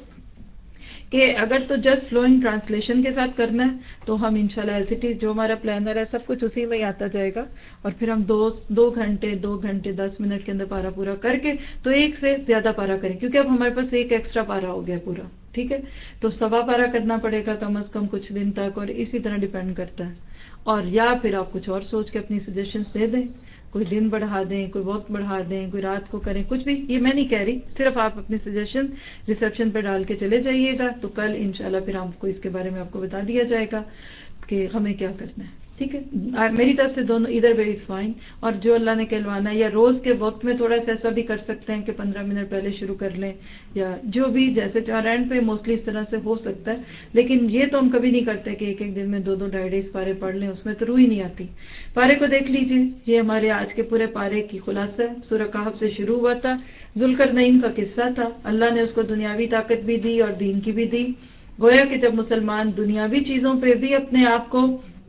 کہ اگر تو جسٹ فلوئنگ ٹرانسلیشن کے ساتھ کرنا ہے تو ہم انشاءاللہ ایز اٹ از جو ہمارا پلانر ہے سب کچھ اسی میں ہی آتا جائے گا، اور پھر ہم دو دو گھنٹے دو گھنٹے دس منٹ کے اندر پارا پورا کر کے تو ایک سے زیادہ پارا کریں، کیونکہ اب ہمارے پاس ایک ایکسٹرا پارا ہو گیا پورا. ٹھیک ہے، تو سوا پارا کرنا پڑے گا کم از کم کچھ دن تک، اور اسی طرح ڈیپینڈ کرتا ہے. اور یا پھر آپ کچھ اور سوچ کے اپنی سجیشنز دے دیں، کوئی دن بڑھا دیں، کوئی وقت بڑھا دیں، کوئی رات کو کریں، کچھ بھی. یہ میں نہیں کہہ رہی، صرف آپ اپنی سجیشن ریسیپشن پہ ڈال کے چلے جائیے گا، تو کل انشاءاللہ پھر آپ کو اس کے بارے میں آپ کو بتا دیا جائے گا کہ ہمیں کیا کرنا ہے. ٹھیک ہے، میری طرف سے دونوں ادھر وے از فائن. اور جو اللہ نے کہلوانا ہے، یا روز کے وقت میں تھوڑا سا ایسا بھی کر سکتے ہیں کہ پندرہ منٹ پہلے شروع کر لیں، یا جو بھی جیسے چار اینڈ پہ موسٹلی اس طرح سے ہو سکتا ہے. لیکن یہ تو ہم کبھی نہیں کرتے کہ ایک ایک دن میں دو دو ڈھائی ڈیز پارے پڑھ لیں، اس میں تو روح ہی نہیں آتی. پارے کو دیکھ لیجئے، یہ ہمارے آج کے پورے پارے کی خلاصہ ہے. سورہ کہف سے شروع ہوا تھا، ذوالقرنین کا قصہ تھا. اللہ نے اس کو دنیاوی طاقت بھی دی اور دین کی بھی دی. گویا کہ جب مسلمان دنیاوی چیزوں پہ بھی اپنے آپ کو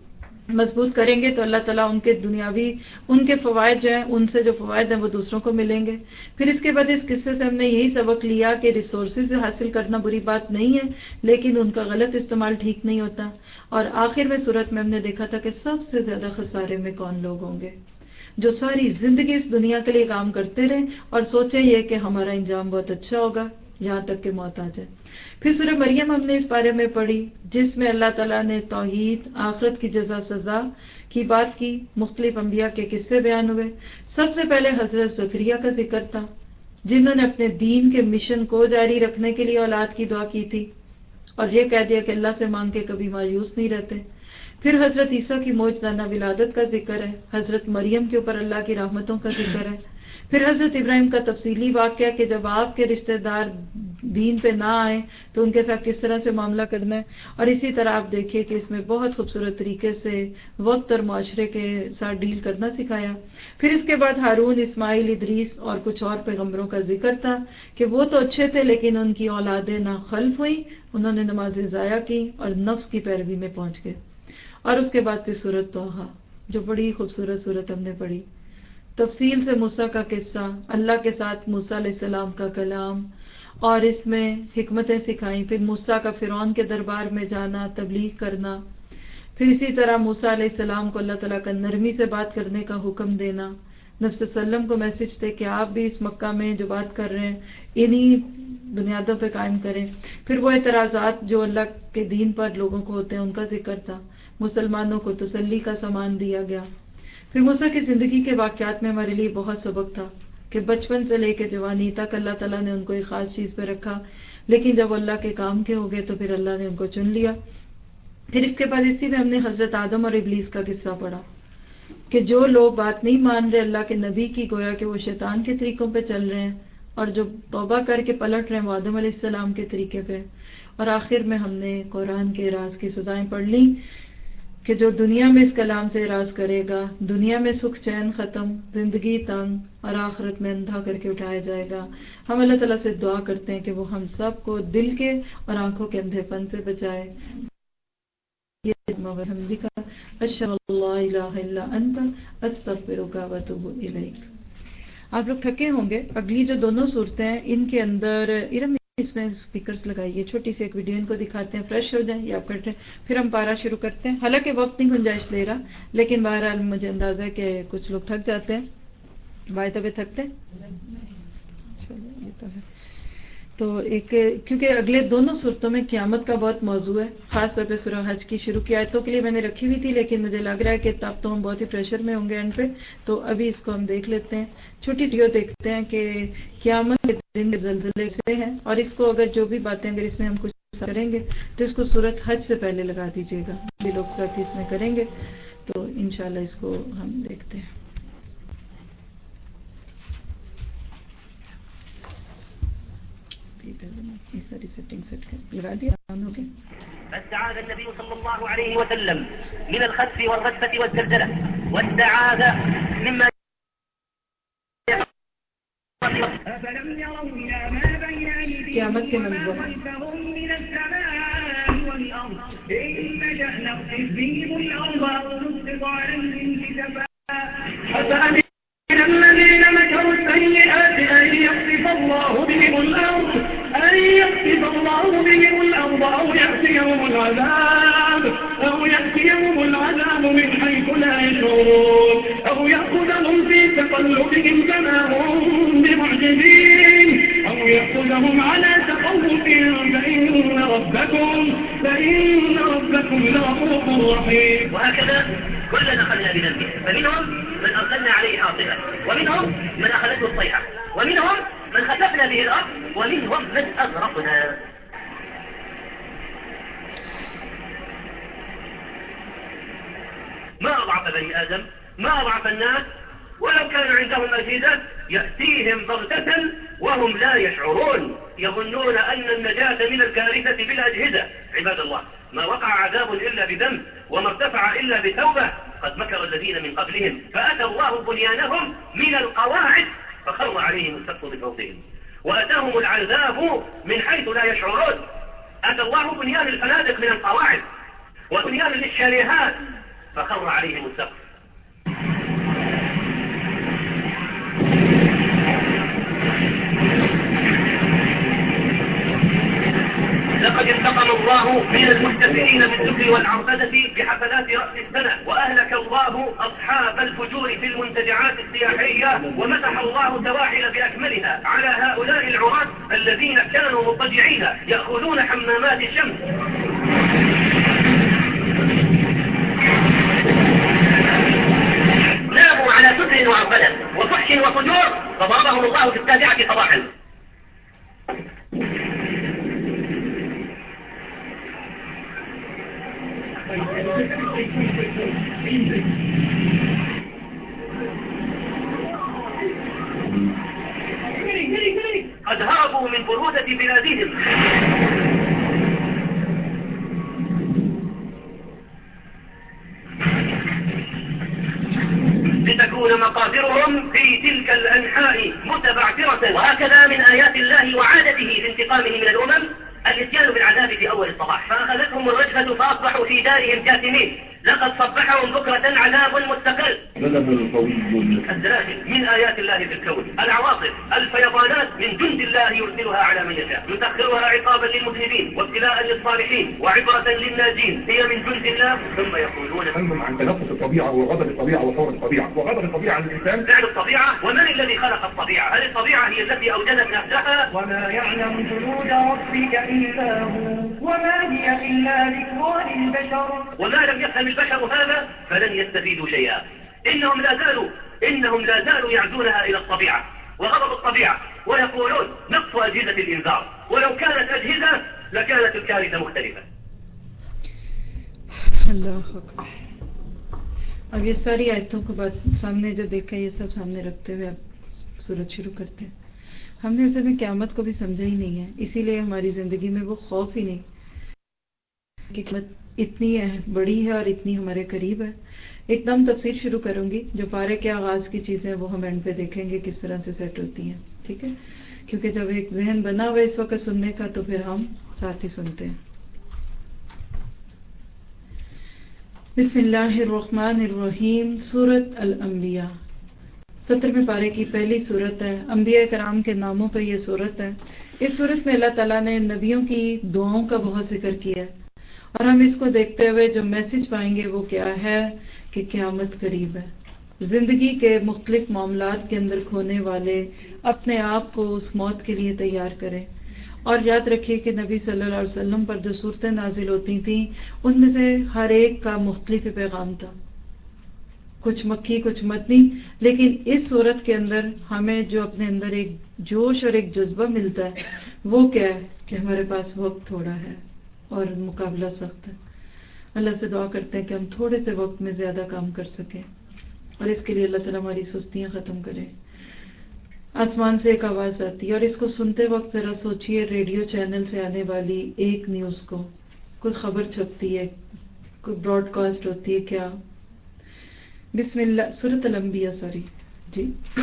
مضبوط کریں گے تو اللہ تعالیٰ ان کے دنیاوی ان کے فوائد جو ہیں، ان سے جو فوائد ہیں وہ دوسروں کو ملیں گے. پھر اس کے بعد اس قصے سے ہم نے یہی سبق لیا کہ ریسورسز حاصل کرنا بری بات نہیں ہے، لیکن ان کا غلط استعمال ٹھیک نہیں ہوتا. اور آخر میں صورت میں ہم نے دیکھا تھا کہ سب سے زیادہ خسارے میں کون لوگ ہوں گے؟ جو ساری زندگی اس دنیا کے لیے کام کرتے رہیں اور سوچیں یہ کہ ہمارا انجام بہت اچھا ہوگا یہاں تک کہ موت آ جائے. پھر سورہ مریم ہم نے اس بارے میں پڑھی جس میں اللہ تعالیٰ نے توحید، آخرت کی جزا سزا کی بات کی، مختلف انبیاء کے قصے بیان ہوئے. سب سے پہلے حضرت زکریا کا ذکر تھا جنہوں نے اپنے دین کے مشن کو جاری رکھنے کے لیے اولاد کی دعا کی تھی اور یہ کہہ دیا کہ اللہ سے مانگ کے کبھی مایوس نہیں رہتے. پھر حضرت عیسیٰ کی معجزانہ ولادت کا ذکر ہے، حضرت مریم کے اوپر اللہ کی رحمتوں کا ذکر ہے. پھر حضرت ابراہیم کا تفصیلی واقعہ کہ جب آپ کے رشتہ دار دین پہ نہ آئے تو ان کے ساتھ کس طرح سے معاملہ کرنا ہے. اور اسی طرح آپ دیکھیے کہ اس میں بہت خوبصورت طریقے سے وقت اور معاشرے کے ساتھ ڈیل کرنا سکھایا. پھر اس کے بعد ہارون، اسماعیل، ادریس اور کچھ اور پیغمبروں کا ذکر تھا کہ وہ تو اچھے تھے لیکن ان کی اولادیں ناخلف ہوئیں، انہوں نے نمازیں ضائع کی اور نفس کی پیروی میں پہنچ گئے. اور اس کے بعد پھر سورۃ طٰہٰ جو بڑی خوبصورت سورت ہم نے پڑھی، تفصیل سے موسیٰ کا قصہ، اللہ کے ساتھ موسیٰ علیہ السلام کا کلام، اور اس میں حکمتیں سکھائیں. پھر موسیٰ کا فرعون کے دربار میں جانا، تبلیغ کرنا. پھر اسی طرح موسیٰ علیہ السلام کو اللہ تعالیٰ کا نرمی سے بات کرنے کا حکم دینا. نبی صلی اللہ علیہ وسلم کو میسج تھے کہ آپ بھی اس مکہ میں جو بات کر رہے ہیں انہی بنیادوں پہ قائم کریں. پھر وہ اعتراضات جو اللہ کے دین پر لوگوں کو ہوتے ہیں ان کا ذکر تھا. مسلمانوں کو تسلی کا سامان دیا گیا. फिर मूसा की ज़िंदगी के वाक़यात में हमारे लिए बहुत सबक था कि बचपन से लेकर जवानी तक अल्लाह ताला ने उनको एक ख़ास चीज़ पे रखा, लेकिन जब अल्लाह के काम के हो गए तो फिर अल्लाह ने उनको चुन लिया। फिर इसके बाद इसी में हमने हज़रत आदम और इब्लीस का किस्सा पढ़ा कि जो लोग बात नहीं मान रहे अल्लाह के नबी की, गोया कि वो शैतान के तरीकों पे चल रहे हैं, और जो तौबा करके पलट रहे हैं वो आदम अलैहिस्सलाम के तरीके पे। और आखिर में हमने कुरान के राज की सदाएं पढ़ ली कि जो दुनिया में इस कलाम से राज करेगा, दुनिया में सुख चैन खत्म, जिंदगी तंग, और आखिरत में अंधा करके उठाया जाएगा। हम अल्लाह ताला से दुआ करते हैं कि वो हम सब को दिल के और आंखों के अंधेपन से बचाए। आप लोग थके होंगे। अगली जो दोनों सूरतें हैं इनके अंदर इरम इसमें स्पीकर्स लगाइए, छोटी सी एक वीडियो इनको दिखाते हैं, फ्रेश हो जाएं या आप करते हैं, फिर हम पारा शुरू करते हैं। हालांकि वक्त नहीं गुंजाइश दे रहा, लेकिन बहरहाल मुझे अंदाजा है कि कुछ लोग थक जाते हैं। भाई तबे थकते हैं, चलो ये तो है। तो एक, क्योंकि अगले दोनों सूरतों में क़यामत का बहुत मौजू है, खास तौर पे सूरह हज की शुरू की आयतों के लिए मैंने रखी हुई थी, लेकिन मुझे लग रहा है कि तब तो हम बहुत ही प्रेशर में होंगे एंड पे, तो अभी इसको हम देख लेते हैं। छोटी सी देखते हैं कि क़यामत के दिन ज़लज़ले से हैं, और इसको अगर जो भी बातें अगर इसमें हम कुछ करेंगे तो इसको सूरत हज से पहले लगा दीजिएगा, ये लोग साथ इसमें करेंगे तो इंशाल्लाह इसको हम देखते हैं। सारी सेटिंग सेट कर लगा दिया, ऑन हो गया। فاستعاذ النبي صلى الله عليه وسلم من الخسف والرجفة والزلزلة، واستعاذ مما أفلم يروا إلى ما بين أيديهم وما خلفهم من السماء والأرض إن نشأ نخسف بهم الأرض أو نسقط عليهم كسفا فسأمن الذين مكروا السيئات أن يخسف الله بهم الأرض أن يخسف الله بهم الأرض أو يأتيهم العذاب أو يأتيهم العذاب من حيث لا يشعرون أو يأخذهم في تقلبهم كما هم بمعجزين أو يأخذهم على تخوف فإن ربكم فإن ربكم لرؤوف رحيم. وهكذا كلنا أخذنا بذنبه، فمنهم من أرسلنا عليه حاصبا، ومنهم من أخذته الصيحة، ومنهم من خسفنا به الأرض، ومنهم من أغرقنا. ما أضعف بني آدم، ما أضعف الناس، ولو كان عندهم أجهزة يأتيهم بغتة وهم لا يشعرون، يظنون أن النجاة من الكارثة بالأجهزة. عباد الله، ما وقع عذاب إلا بذنب، وما ارتفع إلا بتوبة. قد مكر الذين من قبلهم فأتى الله بنيانهم من القواعد فخر عليهم السقف بفوقهم وأتاهم العذاب من حيث لا يشعرون. أتى الله بنيان الفنادق من القواعد وبنيان للشاليهات فخر عليهم السقف. لقد انتقم الله من المستفيدين بالذكر والعرفدة بحفلات رأس السنة، وأهلك الله أصحاب الفجور في المنتجعات السياحية، ومسح الله سواحل بأكملها على هؤلاء العراة الذين كانوا مضطجعين يأخذون حمامات الشمس. ناموا على ستر وعرفدة وفحش وفجور فضربهم الله في التاسعة صباحا. قد هربوا من برودة بلادهم. لتكون مقادرهم في تلك الأنحاء متبعثرة. وهكذا من آيات الله وعادته في انتقامه من الأمم الاتيان بالعذاب في أول الصباح، فأخذتهم الرجفة فأصبحوا في دارهم كاتمين. لقد صبحهم بكرة عذاب مستقل. الزلازل من آيات الله في الكون، العواصف، الفيضانات من جند الله يرسلها على من يشاء، يسخرها عقابا للمذنبين وابتلاء للصالحين وعبرة للناجين. هي من جند الله. ثم يقولون أنهم عن تنفس الطبيعة وغضب الطبيعة وحور الطبيعة. وغضب الطبيعة عن الإنسان فعل الطبيعة. ومن الذي خلق الطبيعة؟ هل الطبيعة هي التي أوجدت نفسها؟ وما يعلم جنود ربك إلا هو وما هي إلا ذكرى للبشر. وما لم يفهم البشر هذا فلن يستفيدوا شيئا. إنهم لا زالوا إنهم لا زالوا يعزونها إلى الطبيعة وغضب الطبيعة ويقولون نقص أجهزة الإنذار، ولو كانت أجهزة لكانت الكارثة مختلفة. اللہ اکبر. اب یہ ساری آیتوں کو بات سامنے جو دیکھا یہ سب سامنے رکھتے ہوئے آپ سورت شروع کرتے ہیں. ہم نے اصل میں قیامت کو بھی سمجھا ہی نہیں ہے، اسی لیے ہماری زندگی میں وہ خوف ہی نہیں کہ قیامت اتنی ہے، بڑی ہے اور اتنی ہمارے قریب ہے. ایک دم تفسیر شروع کروں گی، جو پارے کے آغاز کی چیزیں وہ ہم اینڈ پہ دیکھیں گے کس طرح سے سیٹ ہوتی ہیں، ٹھیک ہے؟ کیونکہ جب ایک ذہن بنا ہوا اس وقت سننے کا تو پھر ہم ساتھ ہی سنتے ہیں. بسم اللہ الرحمن الرحیم. سورت الانبیاء سترویں پارے کی پہلی سورت ہے. انبیاء کرام کے ناموں پہ یہ سورت ہے. اس سورت میں اللہ تعالیٰ نے نبیوں کی دعاؤں کا بہت ذکر کیا ہے، اور ہم اس کو دیکھتے ہوئے جو میسج پائیں گے وہ کیا ہے کہ قیامت قریب ہے. زندگی کے مختلف معاملات کے اندر کھونے والے اپنے آپ کو اس موت کے لیے تیار کریں. اور یاد رکھیے کہ نبی صلی اللہ علیہ وسلم پر جو صورتیں نازل ہوتی تھیں ان میں سے ہر ایک کا مختلف پیغام تھا، کچھ مکی کچھ مدنی. لیکن اس صورت کے اندر ہمیں جو اپنے اندر ایک جوش اور ایک جذبہ ملتا ہے وہ کیا ہے کہ ہمارے پاس وقت تھوڑا ہے اور مقابلہ سخت ہے. اللہ سے دعا کرتے ہیں کہ ہم تھوڑے سے وقت میں زیادہ کام کر سکیں، اور اس کے لیے اللہ تعالیٰ ہماری سستیاں ختم کرے. آسمان سے ایک آواز آتی ہے، اور اس کو سنتے وقت ذرا سوچئے ریڈیو چینل سے آنے والی ایک نیوز کو، کوئی خبر چھپتی ہے، کوئی براڈ کاسٹ ہوتی ہے کیا. بسم اللہ. سورۃ الانبیاء سوری جی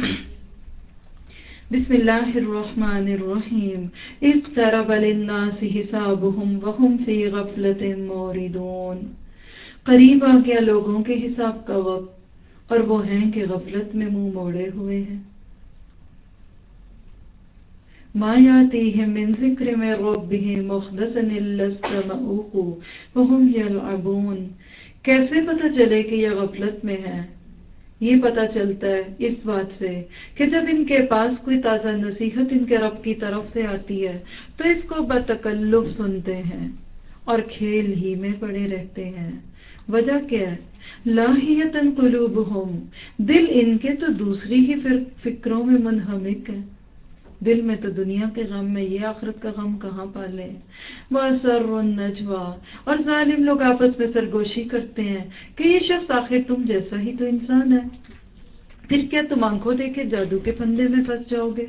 بسم اللہ الرحمن الرحیم. اقترب للناس حسابهم وهم فی غفلۃ معرضون. قریب آ گیا لوگوں کے حساب کا وقت اور وہ ہیں کہ غفلت میں منہ موڑے ہوئے ہیں. ما یاتیہم من ذکر من ربہم محدث الا استمعوہ وهم یلعبون. کیسے پتہ چلے کہ یہ غفلت میں ہے؟ یہ پتہ چلتا ہے اس بات سے کہ جب ان کے پاس کوئی تازہ نصیحت ان کے رب کی طرف سے آتی ہے تو اس کو بتکلف سنتے ہیں اور کھیل ہی میں پڑے رہتے ہیں. وجہ کیا ہے؟ لاہیۃ قلوبہم. دل ان کے تو دوسری ہی فکروں میں منہمک ہے. دل میں تو دنیا کے غم میں یہ آخرت کا غم کہاں پالے. وَأَسَرُّوا النَّجْوَىٰ. اور ظالم لوگ آپس میں سرگوشی کرتے ہیں کہ یہ شخص آخر تم جیسا ہی تو انسان ہے، پھر کیا تم آنکھوں دیکھے جادو کے پھندے میں پھنس جاؤ گے.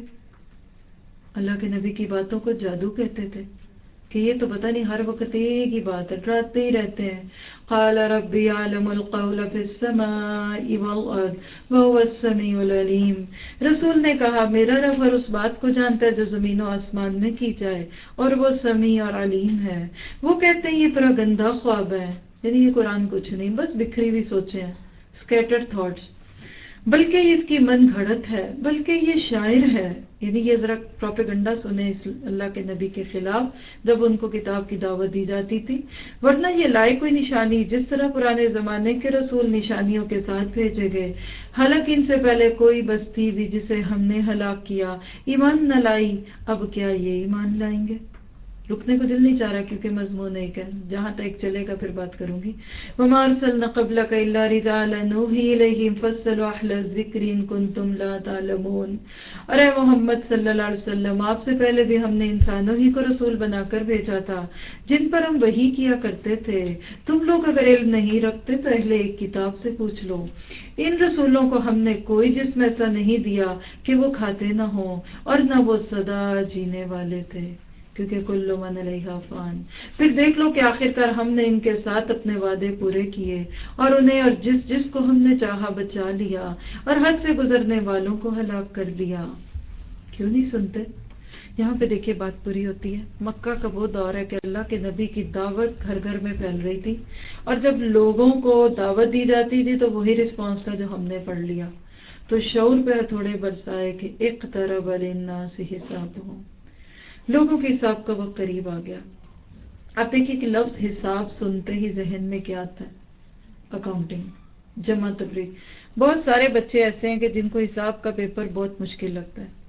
اللہ کے نبی کی باتوں کو جادو کہتے تھے کہ یہ تو پتہ نہیں ہر وقت ایک ہی بات ہے، ڈراتے ہی رہتے ہیں. قال ربی یعلم القول فی السماء والارض وهو السمیع العلیم. رسول نے کہا میرا رب ہر اس بات کو جانتا ہے جو زمین و آسمان میں کی جائے اور وہ سمیع اور علیم ہے. وہ کہتے ہیں یہ پورا گندا خواب ہے، یعنی یہ قرآن کچھ نہیں، بس بکھری ہوئی سوچیں ہیں، اسکیٹرڈ تھاٹس، بلکہ اس کی من گھڑت ہے، بلکہ یہ شاعر ہے. یعنی یہ ذرا پروپیگنڈا سنیں اس اللہ کے نبی کے خلاف جب ان کو کتاب کی دعوت دی جاتی تھی. ورنہ یہ لائے کوئی نشانی جس طرح پرانے زمانے کے رسول نشانیوں کے ساتھ بھیجے گئے. حالانکہ ان سے پہلے کوئی بستی بھی جسے ہم نے ہلاک کیا ایمان نہ لائی، اب کیا یہ ایمان لائیں گے؟ رکنے کو دل نہیں چاہ رہا کیونکہ مضمون ایک ہے، جہاں تک چلے گا پھر بات کروں گی. وَمَا أَرْسَلْنَا قَبْلَكَ إِلَّا رِجَالًا نُوحِي إِلَيْهِمْ فَاسْأَلُوا أَهْلَ الذِّكْرِ إِن كُنتُمْ لَا تَعْلَمُونَ. اور اے محمد صلی اللہ علیہ وسلم، آپ سے پہلے بھی ہم نے انسانوں ہی کو رسول بنا کر بھیجا تھا جن پر ہم وحی کیا کرتے تھے. تم لوگ اگر علم نہیں رکھتے تو اہل ایک کتاب سے پوچھ لو. ان رسولوں کو ہم نے کوئی جسم ایسا نہیں دیا کہ وہ کھاتے نہ ہوں اور نہ وہ سدا جینے والے تھے، کیونکہ کل من علیہا فان. پھر دیکھ لو کہ آخرکار ہم نے ان کے ساتھ اپنے وعدے پورے کیے اور انہیں اور جس جس کو ہم نے چاہا بچا لیا اور حد سے گزرنے والوں کو ہلاک کر دیا. کیوں نہیں سنتے؟ یہاں پہ دیکھیے بات پوری ہوتی ہے. مکہ کا وہ دور ہے کہ اللہ کے نبی کی دعوت گھر گھر میں پھیل رہی تھی، اور جب لوگوں کو دعوت دی جاتی تھی تو وہی رسپانس تھا جو ہم نے پڑھ لیا. تو شعور پہ تھوڑے برسائے کہ اقترب للناس حسابہم. لوگوں کے حساب کا وقت قریب آ گیا. آپ دیکھیے کہ لفظ حساب سنتے ہی ذہن میں کیا آتا ہے؟ اکاؤنٹنگ، جمع تفریق. بہت سارے بچے ایسے ہیں کہ جن کو حساب کا پیپر بہت مشکل لگتا ہے.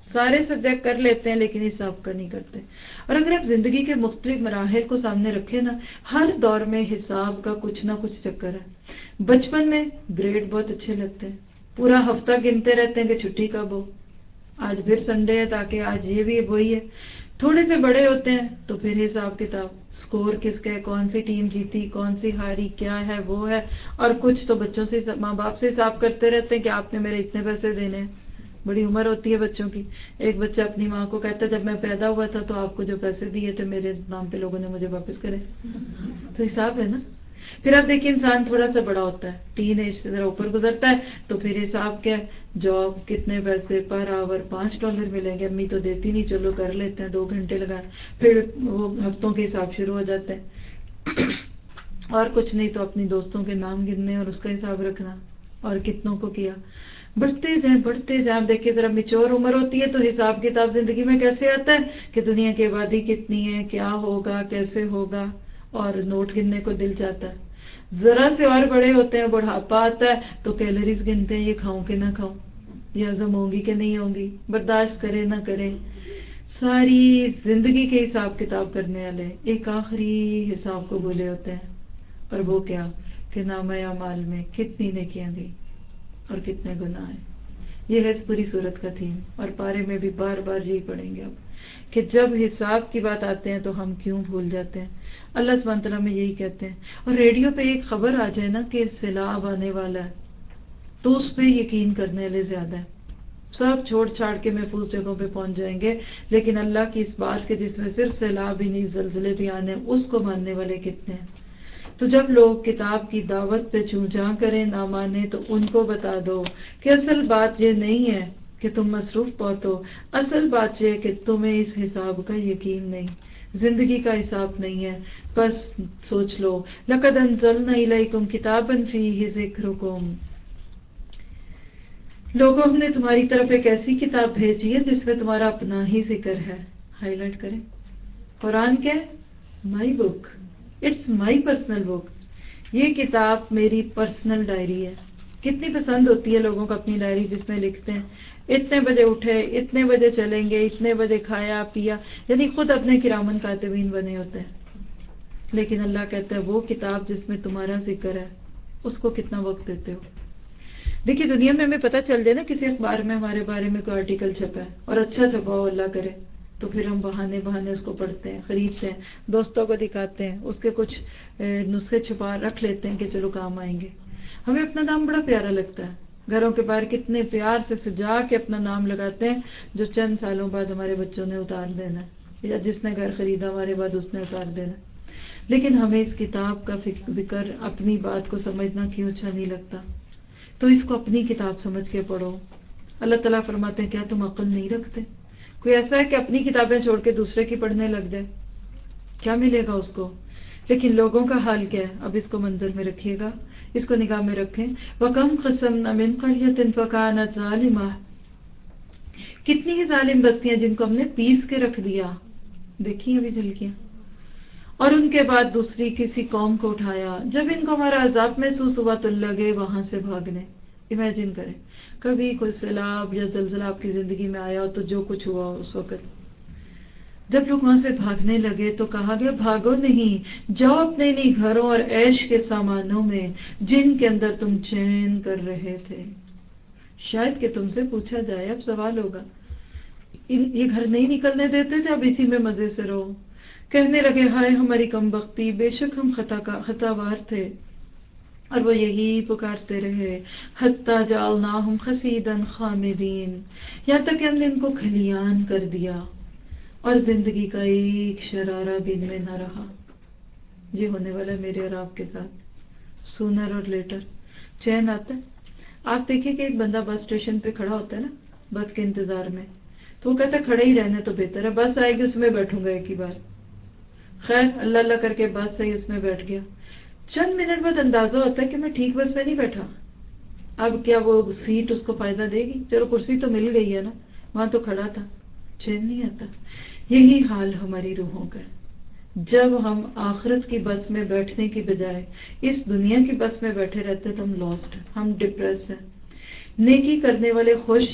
سارے سبجیکٹ کر لیتے ہیں لیکن حساب کا نہیں کرتے. اور اگر آپ زندگی کے مختلف مراحل کو سامنے رکھیں نا، ہر دور میں حساب کا کچھ نہ کچھ چکر ہے. بچپن میں گریڈ بہت اچھے لگتے ہیں، پورا ہفتہ گنتے رہتے ہیں کہ چھٹی کب ہو، آج پھر سنڈے ہے تاکہ آج یہ بھی وہی ہے. تھوڑے سے بڑے ہوتے ہیں تو پھر حساب کتاب، سکور کس کا ہے، کون سی ٹیم جیتی، کون سی ہاری، کیا ہے وہ ہے. اور کچھ تو بچوں سے ماں باپ سے حساب کرتے رہتے ہیں کہ آپ نے میرے اتنے پیسے دینے ہیں. بڑی عمر ہوتی ہے بچوں کی. ایک بچہ اپنی ماں کو کہتا ہے جب میں پیدا ہوا تھا تو آپ کو جو پیسے دیے تھے میرے نام پہ لوگوں نے مجھے واپس کرے. تو حساب ہے نا. پھر آپ دیکھیں انسان تھوڑا سا بڑا ہوتا ہے، تین ایج سے ذرا اوپر گزرتا ہے تو پھر حساب کیا ہے، جاب کتنے پیسے پر آور، پانچ ڈالر ملیں گے، امی تو دیتی نہیں، چلو کر لیتے ہیں، دو گھنٹے لگائیں. پھر وہ ہفتوں کے حساب شروع ہو جاتے ہیں. اور کچھ نہیں تو اپنی دوستوں کے نام گننے اور اس کا حساب رکھنا اور کتنوں کو کیا. بڑھتے جائیں بڑھتے جائیں. آپ دیکھیے ذرا میچور عمر ہوتی ہے تو حساب کتاب زندگی میں کیسے آتا ہے کہ دنیا کی آبادی کتنی ہے، کیا ہوگا، کیسے ہوگا، اور نوٹ گننے کو دل چاہتا ہے. ذرا سے اور بڑے ہوتے ہیں، بڑھاپا آتا ہے تو کیلوریز گنتے ہیں، یہ کھاؤں کہ نہ کھاؤں، یہ ہضم ہوں گی کہ نہیں ہوں گی، برداشت کرے نہ کرے. ساری زندگی کے حساب کتاب کرنے والے ایک آخری حساب کو بھولے ہوتے ہیں. اور وہ کیا کہ نامہ اعمال میں کتنی نیکیاں گئی اور کتنے گناہ ہیں. یہ ہے اس پوری صورت کا تھیم. اور پارے میں بھی بار بار یہی پڑھیں گے اب کہ جب حساب کی بات آتے ہیں تو ہم کیوں بھول جاتے ہیں. اللہ سبحانہ تعالیٰ میں یہی کہتے ہیں. اور ریڈیو پہ ایک خبر آ جائے نا کہ سیلاب آنے والا ہے تو اس پہ یقین کرنے والے زیادہ ہیں. سب چھوڑ چھاڑ کے محفوظ جگہوں پہ پہنچ جائیں گے، لیکن اللہ کی اس بات کے جس میں صرف سیلاب ہی نہیں زلزلے بھی آنے اس کو ماننے والے کتنے ہیں. تو جب لوگ کتاب کی دعوت پہ چوں جاں کریں نہ مانے تو ان کو بتا دو کہ اصل بات یہ نہیں ہے کہ تم مصروف بہت ہو، اصل بات یہ ہے کہ تمہیں اس حساب کا یقین نہیں، زندگی کا حساب نہیں ہے. بس سوچ لو لَقَدْ أَنزَلْنَا إِلَيْكُمْ كِتَابًا فِيهِ ذِكْرُكُمْ، لوگوں ہم نے تمہاری طرف ایک ایسی کتاب بھیجی ہے جس میں تمہارا اپنا ہی ذکر ہے. ہائی لائٹ کریں. قرآن کیا ہے؟ My book, it's my personal book. یہ کتاب میری پرسنل ڈائری ہے. کتنی پسند ہوتی ہے لوگوں کو اپنی ڈائری جس میں لکھتے ہیں اتنے بجے اٹھے، اتنے بجے چلیں گے، اتنے بجے کھایا پیا، یعنی خود اپنے کرامن کاتبین بنے ہوتے ہیں. لیکن اللہ کہتا ہے وہ کتاب جس میں تمہارا ذکر ہے اس کو کتنا وقت دیتے ہو. دیکھیے دنیا میں ہمیں پتہ چل جائے نا کسی اخبار میں ہمارے بارے میں کوئی آرٹیکل چھپا ہے اور اچھا چھپا ہو اللہ کرے تو پھر ہم بہانے بہانے اس کو پڑھتے ہیں، خریدتے ہیں، دوستوں کو دکھاتے ہیں، اس کے کچھ نسخے چھپا رکھ لیتے ہیں کہ چلو کام آئیں گے. ہمیں اپنا نام بڑا پیارا لگتا ہے، گھروں کے باہر کتنے پیار سے سجا کے اپنا نام لگاتے ہیں جو چند سالوں بعد ہمارے بچوں نے اتار دینا ہے یا جس نے گھر خریدا ہمارے بعد اس نے اتار دینا. لیکن ہمیں اس کتاب کا ذکر اپنی بات کو سمجھنا کیوں اچھا نہیں لگتا؟ تو اس کو اپنی کتاب سمجھ کے پڑھو. اللہ تعالیٰ فرماتے ہیں کیا تم عقل نہیں رکھتے؟ کوئی ایسا ہے کہ اپنی کتابیں چھوڑ کے دوسرے کی پڑھنے لگ جائے؟ کیا ملے گا اس کو؟ لیکن لوگوں کا حال کیا ہے؟ اب اس کو منظر میں رکھیے گا، اس کو نگاہ میں رکھیں. وَكَمْ قَسَمْنَا مِنْ قَرْيَةٍ فَكَانَتْ ظَالِمَةً، کتنی ہی ظالم بستیاں جن کو ہم نے پیس کے رکھ دیا. دیکھیں ابھی جھلکیاں. اور ان کے بعد دوسری کسی قوم کو اٹھایا، جب ان کو ہمارا عذاب محسوس ہوا تو لگے وہاں سے بھاگنے. امیجن کریں کبھی کوئی سیلاب یا زلزلہ آپ کی زندگی میں آیا ہو تو جو کچھ ہوا اس وقت جب لوگ وہاں سے بھاگنے لگے تو کہا گیا بھاگو نہیں، جاؤ اپنے انہی گھروں اور عیش کے سامانوں میں جن کے اندر تم چین کر رہے تھے. شاید کہ تم سے پوچھا جائے، اب سوال ہوگا یہ گھر نہیں نکلنے دیتے تھے، اب اسی میں مزے سے رہو. کہنے لگے ہائے ہماری کم بختی، بے شک ہم خطا کا خطاوار تھے. اور وہ یہی پکارتے رہے حتی جعلناہم خصیدا خامدین، یہاں تک کہ ہم نے ان کو کھلیان کر دیا اور زندگی کا ایک شرارہ بھی ان میں نہ رہا. یہ ہونے والا میرے اور آپ کے ساتھ سونر اور لیٹر. چین آتا ہے. آپ دیکھیں کہ ایک بندہ بس اسٹیشن پہ کھڑا ہوتا ہے نا بس کے انتظار میں، تو وہ کہتا ہے کھڑے ہی رہنے تو بہتر ہے، بس آئے گی اس میں بیٹھوں گا ایک ہی بار. خیر اللہ اللہ کر کے بس سے اس میں بیٹھ گیا. چند منٹ بعد اندازہ ہوتا ہے کہ میں ٹھیک بس میں نہیں بیٹھا. اب کیا وہ سیٹ اس کو فائدہ دے گی؟ چلو کرسی تو مل گئی ہے نا، وہاں تو کھڑا تھا. چین نہیں آتا. یہی حال ہماری روحوں کا ہے. جب ہم آخرت کی بس میں بیٹھنے کی بجائے اس دنیا کی بس میں بیٹھے رہتے تو ہم لاسٹ ہیں، ہم ڈپریس ہیں. نیکی کرنے والے خوش ہیں،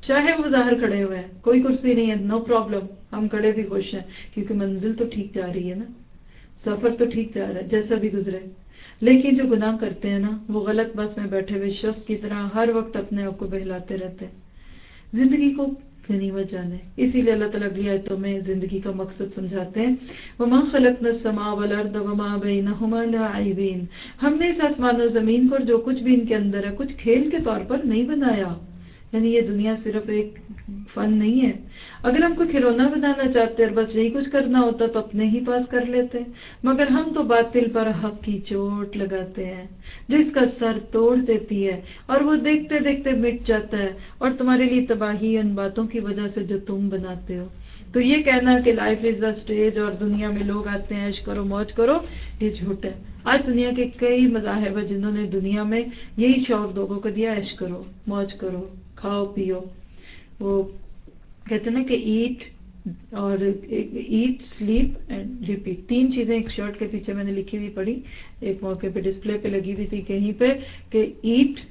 چاہے وہ ظاہر کھڑے ہوئے ہیں, کوئی کرسی نہیں ہے, نو پرابلم, ہم کھڑے بھی خوش ہیں کیونکہ منزل تو ٹھیک جا رہی ہے نا, سفر تو ٹھیک جا رہا ہے جیسا بھی گزرے. لیکن جو گناہ کرتے ہیں نا وہ غلط بس میں بیٹھے ہوئے شخص کی طرح ہر وقت اپنے آپ کو بہلاتے رہتے ہیں, زندگی کو غنیمت جانے. اسی لیے اللہ تعالیٰ اگلی آیتوں میں زندگی کا مقصد سمجھاتے ہیں, وَمَا خَلَقْنَا السَّمَاءَ وَالْأَرْضَ وَمَا بَيْنَهُمَا لَاعِبِينَ, ہم نے اس آسمان و زمین کو اور جو کچھ بھی ان کے اندر ہے کچھ کھیل کے طور پر نہیں بنایا. یعنی یہ دنیا صرف ایک فن نہیں ہے. اگر ہم کوئی کھلونا بنانا چاہتے اور بس یہی کچھ کرنا ہوتا تو اپنے ہی پاس کر لیتے, مگر ہم تو باطل پر حق کی چوٹ لگاتے ہیں جو اس کا سر توڑ دیتی ہے اور وہ دیکھتے دیکھتے مٹ جاتا ہے, اور تمہارے لیے تباہی ان باتوں کی وجہ سے جو تم بناتے ہو. تو یہ کہنا کہ لائف از دا اسٹیج اور دنیا میں لوگ آتے ہیں عیش کرو موج کرو, یہ جھوٹ ہے. آج دنیا کے کئی مذاہب ہیں جنہوں نے دنیا میں یہی شعور لوگوں کو دیا, عیش کرو موج کرو کھاؤ پیو. وہ کہتے ہیں نا کہ ایٹ اور ایٹ سلیپ اینڈ ریپیٹ, تین چیزیں ایک شرٹ کے پیچھے میں نے لکھی ہوئی پڑھی, ایک موقع پہ ڈسپلے پہ لگی ہوئی تھی کہیں پہ کہ ایٹ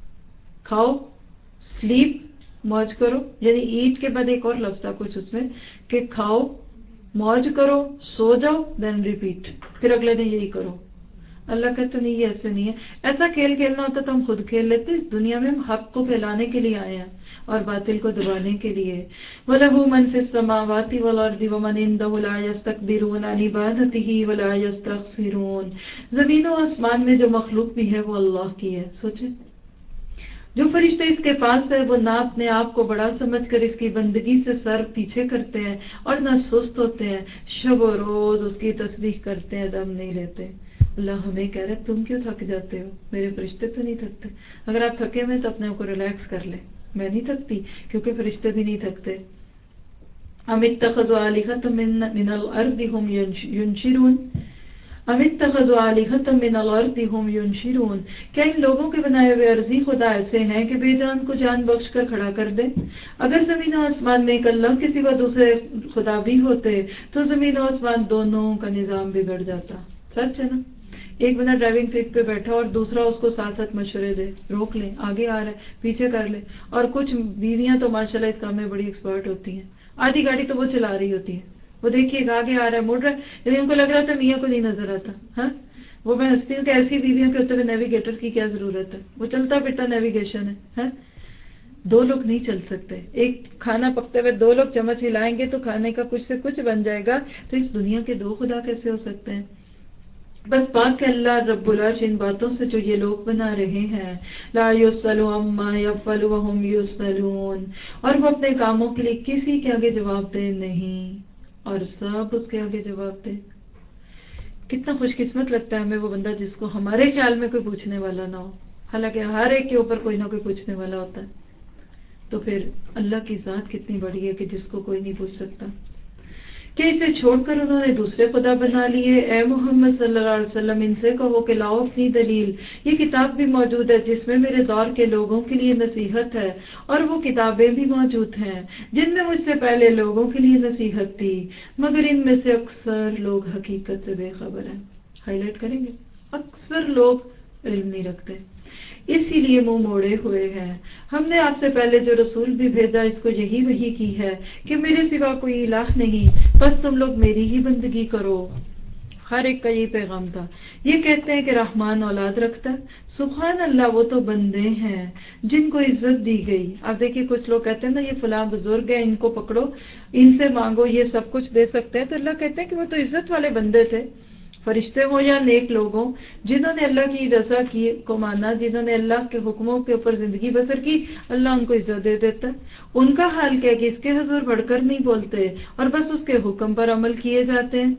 کھاؤ سلیپ موج کرو, یعنی ایٹ کے بعد ایک اور لفظ تھا کچھ اس میں کہ کھاؤ موج کرو سو جاؤ دین ریپیٹ, پھر اگلے دن یہی کرو. اللہ کہتا نہیں یہ ایسے نہیں ہے, ایسا کھیل کھیلنا ہوتا تو ہم خود کھیل لیتے. اس دنیا میں ہم حق کو پھیلانے کے لیے آئے ہیں اور باطل کو دبانے کے لیے. وَلَهُ مَنْ فِي السَّمَاوَاتِ وَالْأَرْضِ وَمَنْ عِنْدَهُ لَا يَسْتَكْبِرُونَ عَنْ عِبَادَتِهِ وَلَا يَسْتَكْبِرُونَ. زمین و آسمان میں جو مخلوق بھی ہے وہ اللہ کی ہے. سوچیں, جو فرشتے اس کے پاس ہے وہ نہ اپنے آپ کو بڑا سمجھ کر اس کی بندگی سے سر پیچھے کرتے ہیں اور نہ سست ہوتے ہیں, شب و روز اس کی تسبیح کرتے ہیں, دم نہیں لیتے. اللہ ہمیں کہہ رہے تم کیوں تھک جاتے ہو, میرے فرشتے تو نہیں تھکتے. اگر آپ تھکے ہوئے تو اپنے آپ کو ریلیکس کر لیں. میں نہیں تھکتی کیونکہ فرشتے بھی نہیں تھکتے. ام اتخذوا آلہۃ من الارض ہم ینشرون ام اتخذوا آلہۃ من الارض ہم ینشرون. کیا ان لوگوں کے بنائے ہوئے عرضی خدا ایسے ہیں کہ بے جان کو جان بخش کر کھڑا کر دیں؟ اگر زمین و آسمان میں ایک اللہ کے سوا دوسرے خدا بھی ہوتے تو زمین و آسمان دونوں کا نظام بگڑ جاتا. سچ ہے نا, ایک بندہ ڈرائیونگ سیٹ پہ بیٹھا اور دوسرا اس کو ساتھ ساتھ مشورے دے, روک لیں, آگے آ رہا ہے پیچھے کر لے. اور کچھ بیویاں تو ماشاءاللہ اس کام میں بڑی ایکسپرٹ ہوتی ہیں, آدھی گاڑی تو وہ چلا رہی ہوتی ہے, وہ دیکھیے گا آگے آ رہا ہے مڑ رہا ہے, یعنی ان کو لگ رہا تھا میاں کو نہیں نظر آتا. ہاں وہ میں ہنستی ہوں کہ ایسی بیویوں کے ہوتے ہوئے نیویگیٹر کی کیا ضرورت ہے, وہ چلتا پھرتا نیویگیشن ہے. دو لوگ نہیں چل سکتے, ایک کھانا پکتے ہوئے دو لوگ چمچ ہلائیں گے تو کھانے کا کچھ سے کچھ بن جائے گا. تو اس دنیا کے دو خدا کیسے ہو سکتے ہیں؟ بس پاک ہے اللہ رب العرش ان باتوں سے جو یہ لوگ بنا رہے ہیں. لا یسأل عما یفعل وهم یسألون, اور وہ اپنے کاموں کے لیے کسی کے آگے جواب دے نہیں اور سب اس کے آگے جواب دے. کتنا خوش قسمت لگتا ہے ہمیں وہ بندہ جس کو ہمارے خیال میں کوئی پوچھنے والا نہ ہو, حالانکہ ہر ایک کے اوپر کوئی نہ کوئی پوچھنے والا ہوتا ہے. تو پھر اللہ کی ذات کتنی بڑی ہے کہ جس کو کوئی نہیں پوچھ سکتا. کہ اسے چھوڑ کر انہوں نے دوسرے خدا بنا لیے. اے محمد صلی اللہ علیہ وسلم ان سے کہو کہ لاؤ اپنی دلیل. یہ کتاب بھی موجود ہے جس میں میرے دور کے لوگوں کے لیے نصیحت ہے, اور وہ کتابیں بھی موجود ہیں جن میں مجھ سے پہلے لوگوں کے لیے نصیحت تھی, مگر ان میں سے اکثر لوگ حقیقت سے بے خبر ہیں. ہائی لائٹ کریں گے, اکثر لوگ علم نہیں رکھتے, اسی لیے منہ موڑے ہوئے ہیں. ہم نے آپ سے پہلے جو رسول بھی بھیجا اس کو یہی وحی کی ہے کہ میرے سوا کوئی الہ نہیں, بس تم لوگ میری ہی بندگی کرو. ہر ایک کا یہ پیغام تھا. یہ کہتے ہیں کہ رحمان اولاد رکھتا ہے. سبحان اللہ, وہ تو بندے ہیں جن کو عزت دی گئی. اب دیکھیے کچھ لوگ کہتے ہیں نا یہ فلاں بزرگ ہے, ان کو پکڑو, ان سے مانگو, یہ سب کچھ دے سکتے ہیں. تو اللہ کہتے ہیں کہ وہ تو عزت والے بندے تھے, فرشتے ہوں یا نیک لوگ ہوں, جنہوں نے اللہ کی رضا کی کو مانا, جنہوں نے اللہ کے حکموں کے اوپر زندگی بسر کی, اللہ ان کو عزت دے دیتا ہے. ان کا حال کیا کہ اس کے حضور بڑھ کر نہیں بولتے اور بس اس کے حکم پر عمل کیے جاتے ہیں.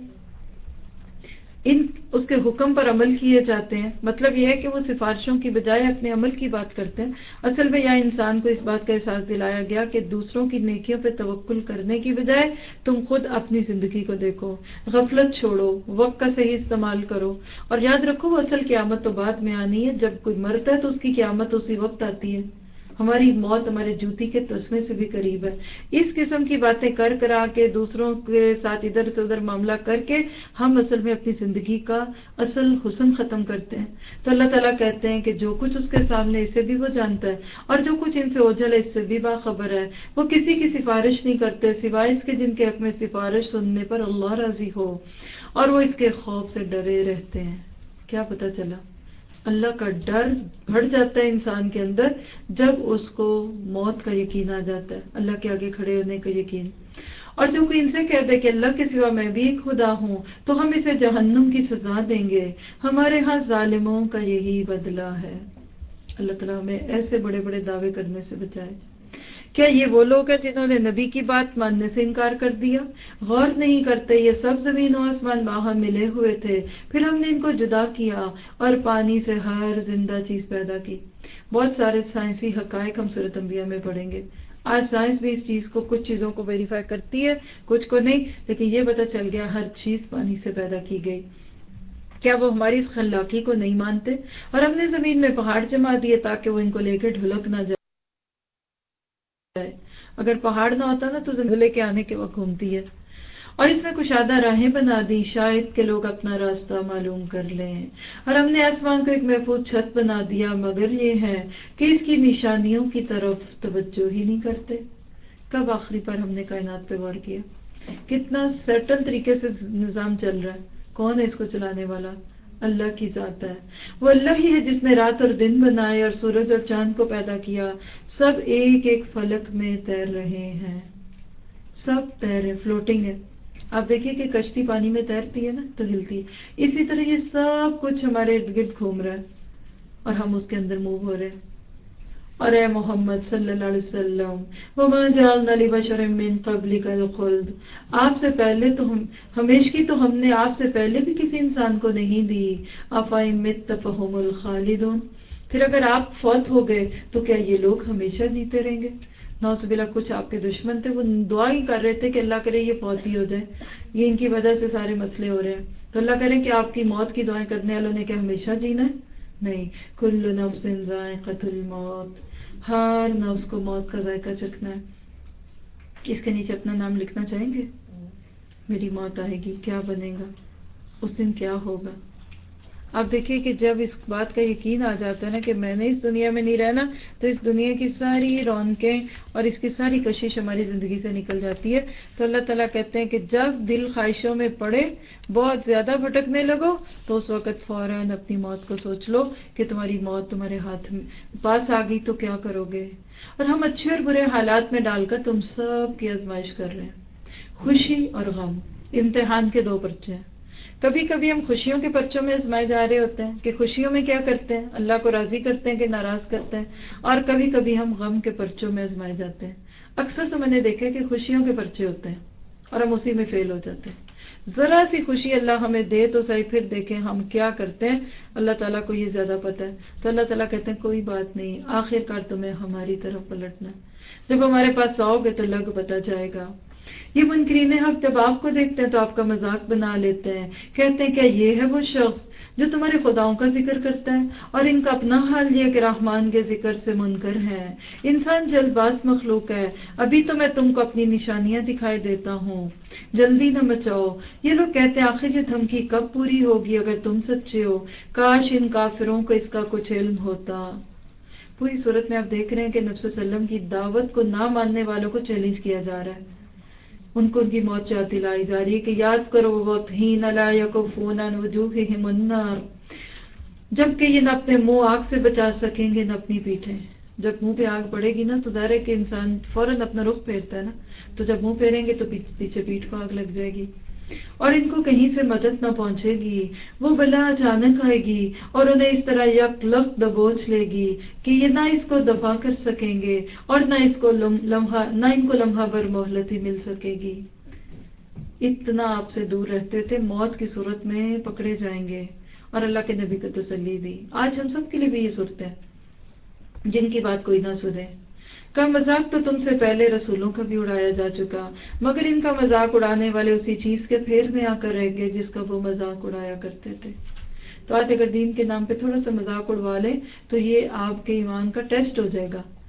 ان اس کے حکم پر عمل کیے جاتے ہیں مطلب یہ ہے کہ وہ سفارشوں کی بجائے اپنے عمل کی بات کرتے ہیں. اصل میں یہاں انسان کو اس بات کا احساس دلایا گیا کہ دوسروں کی نیکیوں پہ توکل کرنے کی بجائے تم خود اپنی زندگی کو دیکھو, غفلت چھوڑو, وقت کا صحیح استعمال کرو, اور یاد رکھو وہ اصل قیامت تو بعد میں آنی ہے. جب کوئی مرتا ہے تو اس کی قیامت اسی وقت آتی ہے. ہماری موت ہمارے جوتی کے تسمے سے بھی قریب ہے. اس قسم کی باتیں کر کرا کے دوسروں کے ساتھ ادھر سے ادھر معاملہ کر کے ہم اصل میں اپنی زندگی کا اصل حسن ختم کرتے ہیں. تو اللہ تعالیٰ کہتے ہیں کہ جو کچھ اس کے سامنے اسے بھی وہ جانتا ہے اور جو کچھ ان سے اوجھل ہے اس سے بھی باخبر ہے. وہ کسی کی سفارش نہیں کرتے سوائے اس کے جن کے حق میں سفارش سننے پر اللہ راضی ہو اور وہ اس کے خوف سے ڈرے رہتے ہیں. کیا پتہ چلا؟ اللہ کا ڈر بڑھ جاتا ہے انسان کے اندر جب اس کو موت کا یقین آ جاتا ہے، اللہ کے آگے کھڑے ہونے کا یقین. اور جو کوئی ان سے کہہ دے کہ اللہ کے سوا میں بھی ایک خدا ہوں تو ہم اسے جہنم کی سزا دیں گے، ہمارے ہاں ظالموں کا یہی بدلہ ہے. اللہ تعالیٰ ہمیں ایسے بڑے بڑے دعوے کرنے سے بچائے. کیا یہ وہ لوگ ہیں جنہوں نے نبی کی بات ماننے سے انکار کر دیا؟ غور نہیں کرتے یہ سب زمین و آسمان باہم ملے ہوئے تھے، پھر ہم نے ان کو جدا کیا اور پانی سے ہر زندہ چیز پیدا کی. بہت سارے سائنسی حقائق ہم سورۃ انبیاء میں پڑھیں گے. آج سائنس بھی اس چیز کو کچھ چیزوں کو ویریفائی کرتی ہے کچھ کو نہیں، لیکن یہ پتہ چل گیا ہر چیز پانی سے پیدا کی گئی. کیا وہ ہماری اس خلاقی کو نہیں مانتے؟ اور ہم نے زمین میں پہاڑ جما دیے تاکہ وہ ان کو لے کے ڈھلک نہ جائے. اگر پہاڑ نہ ہوتا نا تو زلزلے کے آنے کے وقت گھومتی ہے. اور اس میں کشادہ راہیں بنا دی شاید کہ لوگ اپنا راستہ معلوم کر لیں. اور ہم نے آسمان کو ایک محفوظ چھت بنا دیا مگر یہ ہے کہ اس کی نشانیوں کی طرف توجہ ہی نہیں کرتے. کب آخری پر ہم نے کائنات پہ غور کیا؟ کتنا سیٹل طریقے سے نظام چل رہا ہے. کون ہے اس کو چلانے والا؟ اللہ کی ذات ہے. وہ اللہ ہی ہے جس نے رات اور دن بنائے اور سورج اور چاند کو پیدا کیا. سب ایک ایک فلک میں تیر رہے ہیں. سب تیر ہے، فلوٹنگ ہے. آپ دیکھیے کہ کشتی پانی میں تیرتی ہے نا تو ہلتی ہے. اسی طرح یہ سب کچھ ہمارے ارد گرد گھوم رہا ہے اور ہم اس کے اندر موو ہو رہے ہیں. اور اے محمد صلی اللہ علیہ وسلم وما جعلنا لبشر من قبلک الخلد، آپ سے پہلے تو ہم ہمیشگی تو ہم نے آپ سے پہلے بھی کسی انسان کو نہیں دی. افإن مت فهم الخالدون، پھر اگر آپ فوت ہو گئے تو کیا یہ لوگ ہمیشہ جیتے رہیں گے؟ نعوذ باللہ. کچھ آپ کے دشمن تھے وہ دعا ہی کر رہے تھے کہ اللہ کرے یہ فوت ہی ہو جائے، یہ ان کی وجہ سے سارے مسئلے ہو رہے ہیں. تو اللہ کرے کہ آپ کی موت کی دعائیں کرنے والوں نے کیا ہمیشہ جینا ہے؟ نہیں. کل نفس ذائقۃ الموت، ہر نفس کو موت کا ذائقہ چکھنا ہے. اس کے نیچے اپنا نام لکھنا چاہیں گے؟ میری موت آئے گی، کیا بنے گا اس دن، کیا ہوگا؟ آپ دیکھیے کہ جب اس بات کا یقین آ جاتا ہے نا کہ میں نے اس دنیا میں نہیں رہنا تو اس دنیا کی ساری رونقیں اور اس کی ساری کشش ہماری زندگی سے نکل جاتی ہے. تو اللہ تعالیٰ کہتے ہیں کہ جب دل خواہشوں میں پڑے بہت زیادہ بھٹکنے لگو تو اس وقت فوراً اپنی موت کو سوچ لو کہ تمہاری موت تمہارے ہاتھ میں پاس آ گئی تو کیا کرو گے. اور ہم اچھے اور برے حالات میں ڈال کر تم سب کی آزمائش کر رہے ہیں. خوشی اور غم امتحان کے دو پرچے ہیں. کبھی کبھی ہم خوشیوں کے پرچوں میں آزمائے جا رہے ہوتے ہیں کہ خوشیوں میں کیا کرتے ہیں، اللہ کو راضی کرتے ہیں کہ ناراض کرتے ہیں. اور کبھی کبھی ہم غم کے پرچوں میں آزمائے جاتے ہیں. اکثر تو میں نے دیکھا کہ خوشیوں کے پرچے ہوتے ہیں اور ہم اسی میں فیل ہو جاتے ہیں. ذرا سی خوشی اللہ ہمیں دے تو صحیح، پھر دیکھیں ہم کیا کرتے ہیں. اللہ تعالیٰ کو یہ زیادہ پتہ ہے. تو اللہ تعالیٰ کہتے ہیں کوئی بات نہیں، آخر کار تمہیں ہماری طرف پلٹنا. جب ہمارے پاس آؤ گے تو لگ پتہ جائے گا. یہ منکرین حق جب آپ کو دیکھتے ہیں تو آپ کا مذاق بنا لیتے ہیں. کہتے ہیں کیا یہ ہے وہ شخص جو تمہارے خداؤں کا ذکر کرتا ہے؟ اور ان کا اپنا حال یہ کہ رحمان کے ذکر سے منکر ہے. انسان جلد باز مخلوق ہے. ابھی تو میں تم کو اپنی نشانیاں دکھائی دیتا ہوں، جلدی نہ مچاؤ. یہ لوگ کہتے ہیں آخر یہ دھمکی کب پوری ہوگی اگر تم سچے ہو؟ کاش ان کافروں کو اس کا کچھ علم ہوتا. پوری صورت میں آپ دیکھ رہے ہیں کہ نبی صلی اللہ علیہ وسلم کی دعوت کو نہ ماننے والوں کو چیلنج کیا جا رہا ہے. ان کو ان کی موت یاد دلائی جا رہی ہے کہ یاد کرو وقت حین لا یکفون عن وجوہہم النار، جبکہ یہ نہ اپنے منہ آگ سے بچا سکیں گے نہ اپنی پیٹھیں. جب منہ پہ آگ پڑے گی نا تو ظاہر ہے کہ انسان فوراً اپنا رخ پھیرتا ہے نا، تو جب منہ پھیریں گے تو پیچھے پیٹھ کو آگ لگ جائے گی اور ان کو کہیں سے مدد نہ پہنچے گی. وہ بلا اچانک آئے گی اور انہیں اس طرح یک لخت دبوچ لے گی کہ یہ نہ اس کو دفع کر سکیں گے اور نہ اس کو لمحہ نہ ان کو لمحہ بھر مہلت ہی مل سکے گی. اتنا آپ سے دور رہتے تھے، موت کی صورت میں پکڑے جائیں گے. اور اللہ کے نبی کو تسلی دی. آج ہم سب کے لیے بھی یہ صورت ہے جن کی بات کوئی نہ سنے. کا مذاق تو تم سے پہلے رسولوں کا بھی اڑایا جا چکا، مگر ان کا مذاق اڑانے والے اسی چیز کے پھیر میں آ کر رہیں گے جس کا وہ مذاق اڑایا کرتے تھے. تو آج اگر دین کے نام پہ تھوڑا سا مذاق اڑوا لیں تو یہ آپ کے ایمان کا ٹیسٹ ہو جائے گا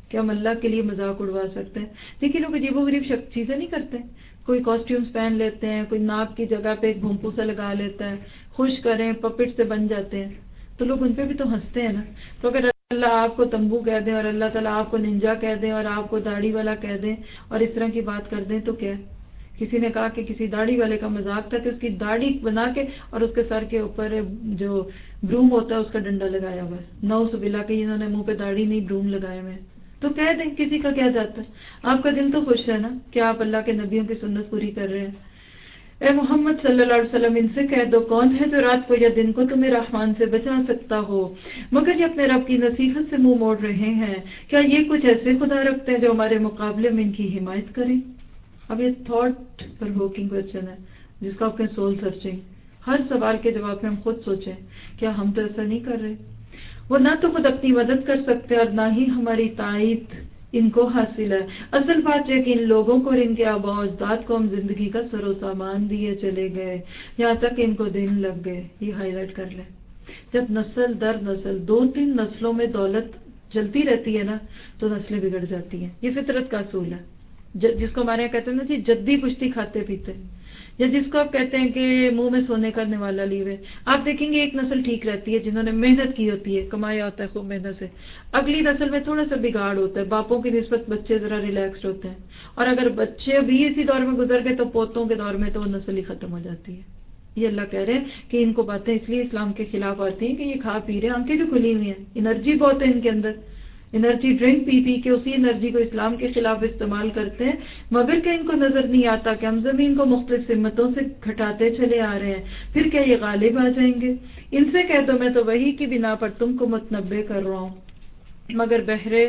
کہ ہم اللہ کے لیے مذاق اڑوا سکتے ہیں. دیکھیے لوگ عجیب و غریب چیزیں نہیں کرتے, کوئی کاسٹیومز پہن لیتے ہیں, کوئی ناک کی جگہ پہ ایک بھونپو سا لگا لیتا ہے, خوش کریں پپٹ سے بن جاتے ہیں, تو لوگ ان پہ بھی تو ہنستے ہیں نا. تو اگر اللہ آپ کو تمبو کہہ دیں اور اللہ تعالیٰ آپ کو ننجا کہہ دیں اور آپ کو داڑھی والا کہہ دیں اور اس طرح کی بات کر دیں تو کیا ہے؟ کسی نے کہا کہ کسی داڑھی والے کا مذاق تھا کہ اس کی داڑھی بنا کے اور اس کے سر کے اوپر جو بروم ہوتا ہے اس کا ڈنڈا لگایا ہوا ہے. نعوذ باللہ کہ انہوں نے منہ پہ داڑھی نہیں بروم لگائے ہوئے. تو کہہ دیں, کسی کا کیا جاتا ہے, آپ کا دل تو خوش ہے نا کہ آپ اللہ کے نبیوں کی سنت پوری کر رہے ہیں. اے محمد صلی اللہ علیہ وسلم ان سے کہہ دو, کون ہے جو رات کو یا دن کو تمہیں رحمان سے بچا سکتا ہو مگر یہ اپنے رب کی نصیحت سے منہ موڑ رہے ہیں. کیا یہ کچھ ایسے خدا رکھتے ہیں جو ہمارے مقابلے میں ان کی حمایت کریں؟ اب یہ تھاٹ پرووکنگ کوسچن ہے جس کو آپ کہیں سول سرچنگ. ہر سوال کے جواب میں ہم خود سوچیں کیا ہم تو ایسا نہیں کر رہے. وہ نہ تو خود اپنی مدد کر سکتے اور نہ ہی ہماری تائید ان کو حاصل ہے. اصل بات یہ کہ ان لوگوں کو اور ان کے آباء و اجداد کو ہم زندگی کا سر و سامان دیے چلے گئے یہاں تک ان کو دن لگ گئے. یہ ہائی لائٹ کر لیں. جب نسل در نسل دو تین نسلوں میں دولت چلتی رہتی ہے نا تو نسلیں بگڑ جاتی ہیں. یہ فطرت کا اصول ہے جس کو ہمارے یہاں کہتے ہیں نا جی جدی پشتی کھاتے پیتے, یا جس کو آپ کہتے ہیں کہ منہ میں سونے کرنے والا لیوے. آپ دیکھیں گے ایک نسل ٹھیک رہتی ہے جنہوں نے محنت کی ہوتی ہے, کمایا ہوتا ہے خوب محنت سے. اگلی نسل میں تھوڑا سا بگاڑ ہوتا ہے, باپوں کی نسبت بچے ذرا ریلیکسڈ ہوتے ہیں, اور اگر بچے بھی اسی دور میں گزر گئے تو پوتوں کے دور میں تو وہ نسل ہی ختم ہو جاتی ہے. یہ اللہ کہہ رہے ہیں کہ ان کو باتیں اس لیے اسلام کے خلاف آتی ہیں کہ یہ کھا پی رہے ہیں, آنکھیں جو کھلی ہوئی ہیں, انرجی بہت ہے ان کے اندر, انرجی ڈرنک پی پی کے اسی انرجی کو اسلام کے خلاف استعمال کرتے ہیں. مگر کیا ان کو نظر نہیں آتا کہ ہم زمین کو مختلف سمتوں سے گھٹاتے چلے آ رہے ہیں, پھر کیا یہ غالب آ جائیں گے؟ ان سے کہہ دو میں تو وحی کی بنا پر تم کو متنبع کر رہا ہوں مگر بہرے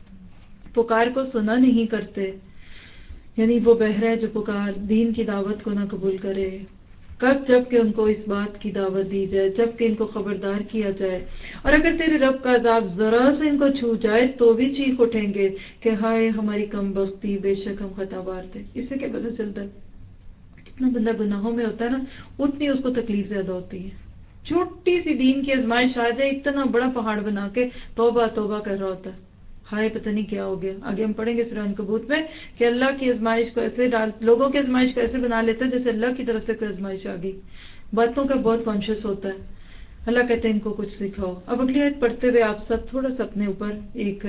پکار کو سنا نہیں کرتے. یعنی وہ بہرا ہے جو پکار دین کی دعوت کو نہ قبول کرے. کب؟ جب کہ ان کو اس بات کی دعوت دی جائے, جب کہ ان کو خبردار کیا جائے. اور اگر تیرے رب کا عذاب ذرا سے ان کو چھو جائے تو بھی چیخ اٹھیں گے کہ ہائے ہماری کم بختی, بے شک ہم خطا بار تھے. اس سے کیا پتہ چلتا ہے جتنا بندہ گناہوں میں ہوتا ہے نا اتنی اس کو تکلیف زیادہ ہوتی ہے. چھوٹی سی دین کی آزمائش آ جائے اتنا بڑا پہاڑ بنا کے توبہ توبہ کر رہا ہوتا ہے, ہائے پتہ نہیں کیا ہو گیا. آگے ہم پڑھیں گے سورہ عنکبوت میں کہ اللہ کی آزمائش کو ایسے ڈال, لوگوں کی آزمائش کو ایسے بنا لیتا ہے جیسے اللہ کی طرف سے کوئی آزمائش آ گئی. باتوں کا بہت کانشیس ہوتا ہے. اللہ کہتے ہیں ان کو کچھ سکھاؤ. اب اگلی آیت پڑھتے ہوئے آپ سب تھوڑا سا اپنے اوپر ایک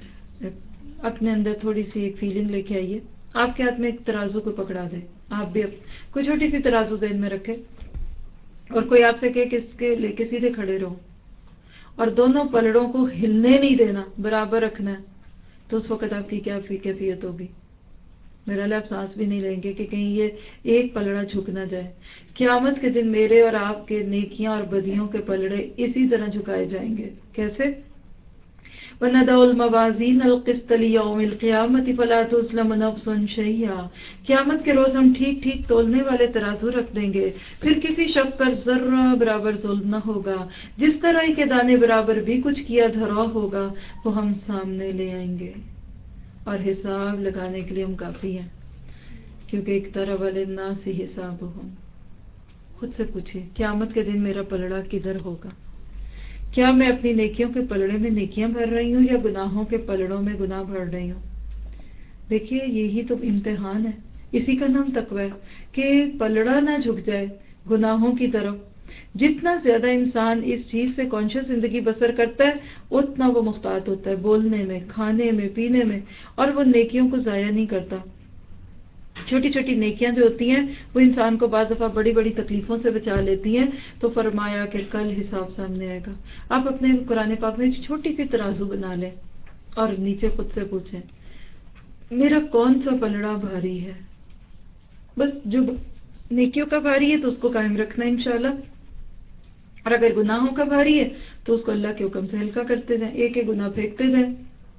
اپنے اندر تھوڑی سی ایک فیلنگ لے کے آئیے. آپ کے ہاتھ میں ایک ترازو کو پکڑا دے, آپ بھی کوئی چھوٹی سی ترازو ذہن میں رکھے اور کوئی آپ سے کہ اس کے لے کے سیدھے کھڑے رہو اور دونوں پلڑوں کو ہلنے نہیں دینا, برابر رکھنا ہے. تو اس وقت آپ کی کیا کیفیت ہوگی؟ میرا لئے آپ سانس بھی نہیں لیں گے کہ کہیں یہ ایک پلڑا جھک نہ جائے. قیامت کے دن میرے اور آپ کے نیکیاں اور بدیوں کے پلڑے اسی طرح جھکائے جائیں گے. کیسے؟ وَنَدَعُ الْمَوَازِينَ الْقِسْطَ لِيَوْمِ الْقِيَامَةِ فَلَا تُظْلَمُ نَفْسٌ شَيْئًا. قیامت کے روز ہم ٹھیک ٹھیک تولنے والے ترازو رکھ دیں گے, پھر کسی شخص پر ذرہ برابر ظلم نہ ہوگا. جس طرح کے دانے برابر بھی کچھ کیا دھرا ہوگا وہ ہم سامنے لے آئیں گے, اور حساب لگانے کے لیے ہم کافی ہیں, کیونکہ اقترب للناس حسابهم. خود سے پوچھیں قیامت کے دن میرا پلڑا کدھر ہوگا؟ کیا میں اپنی نیکیوں کے پلڑے میں نیکیاں بھر رہی ہوں یا گناہوں کے پلڑوں میں گناہ بھر رہی ہوں؟ دیکھیے یہی تو امتحان ہے, اسی کا نام تقوی ہے کہ پلڑا نہ جھک جائے گناہوں کی طرف. جتنا زیادہ انسان اس چیز سے کانشیس زندگی بسر کرتا ہے اتنا وہ محتاط ہوتا ہے بولنے میں, کھانے میں, پینے میں, اور وہ نیکیوں کو ضائع نہیں کرتا. چھوٹی چھوٹی نیکیاں جو ہوتی ہیں وہ انسان کو بعض دفعہ بڑی بڑی تکلیفوں سے بچا لیتی ہیں. تو فرمایا کہ کل حساب سامنے آئے گا. آپ اپنے قرآن پاک میں چھوٹی سی ترازو بنا لیں اور نیچے خود سے پوچھیں میرا کون سا پلڑا بھاری ہے. بس جو نیکیوں کا بھاری ہے تو اس کو قائم رکھنا انشاءاللہ, اور اگر گناہوں کا بھاری ہے تو اس کو اللہ کے حکم سے ہلکا کرتے جائیں, ایک ایک گناہ پھینکتے جائیں.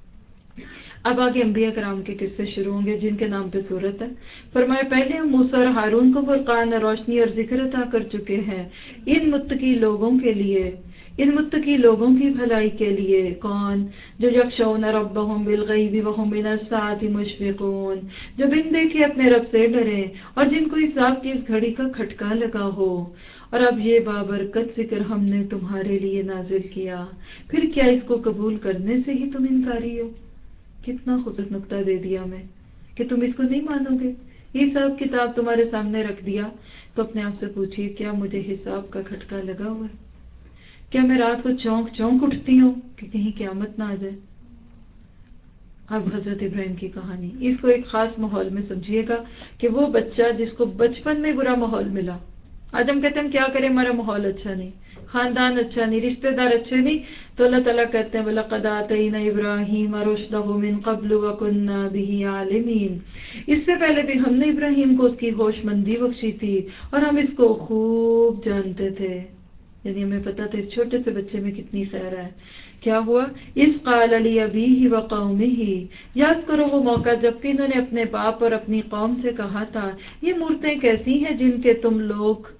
اب آگے انبیاء کرام کے قصے شروع ہوں گے جن کے نام پہ صورت ہے. فرمایا پہلے ہم موسیٰ اور ہارون کو فرقان, روشنی اور ذکر عطا کر چکے ہیں ان متقی لوگوں کے لیے, ان متقی لوگوں کی بھلائی کے لیے. کون؟ جو یخشون ربهم بالغیب وهم من الساعة مشفقون, جو بن دیکھے اپنے رب سے ڈرے اور جن کو حساب کی اس گھڑی کا کھٹکا لگا ہو. اور اب یہ بابرکت ذکر ہم نے تمہارے لیے نازل کیا, پھر کیا اس کو قبول کرنے سے ہی تم انکاری ہو؟ کتنا خوبصورت نقطہ دے دیا ہمیں کہ تم اس کو نہیں مانو گے. یہ سب کتاب تمہارے سامنے رکھ دیا تو اپنے آپ سے پوچھیے کیا مجھے حساب کا کھٹکا لگا ہوا ہے؟ کیا میں رات کو چونک چونک اٹھتی ہوں کہ کہیں قیامت نہ آ جائے؟ اب حضرت ابراہیم کی کہانی اس کو ایک خاص ماحول میں سمجھیے گا کہ وہ بچہ جس کو بچپن میں برا ماحول ملا. آج ہم کہتے ہیں کیا کریں، ہمارا ماحول اچھا نہیں، خاندان اچھا نہیں، رشتہ دار اچھے نہیں، تو اللہ تعالیٰ کہتے ہیں وَلَقَدْ آتَيْنَا إِبْرَاهِيمَ رُشْدَهُ مِن قَبْلُ وَكُنَّا بِهِ عَالِمِينَ. اس سے پہلے بھی ہم نے ابراہیم کو اس کی ہوش مندی بخشی تھی اور ہم اس کو خوب جانتے تھے. یعنی ہمیں پتا تھا اس چھوٹے سے بچے میں کتنی خیر ہے. کیا ہوا؟ اِذْ قَالَ لِأَبِيهِ وَقَوْمِهِ. یاد کرو وہ موقع جب کہ انہوں نے اپنے باپ اور اپنی قوم سے کہا تھا یہ مورتیں کیسی ہیں جن کے تم لوگ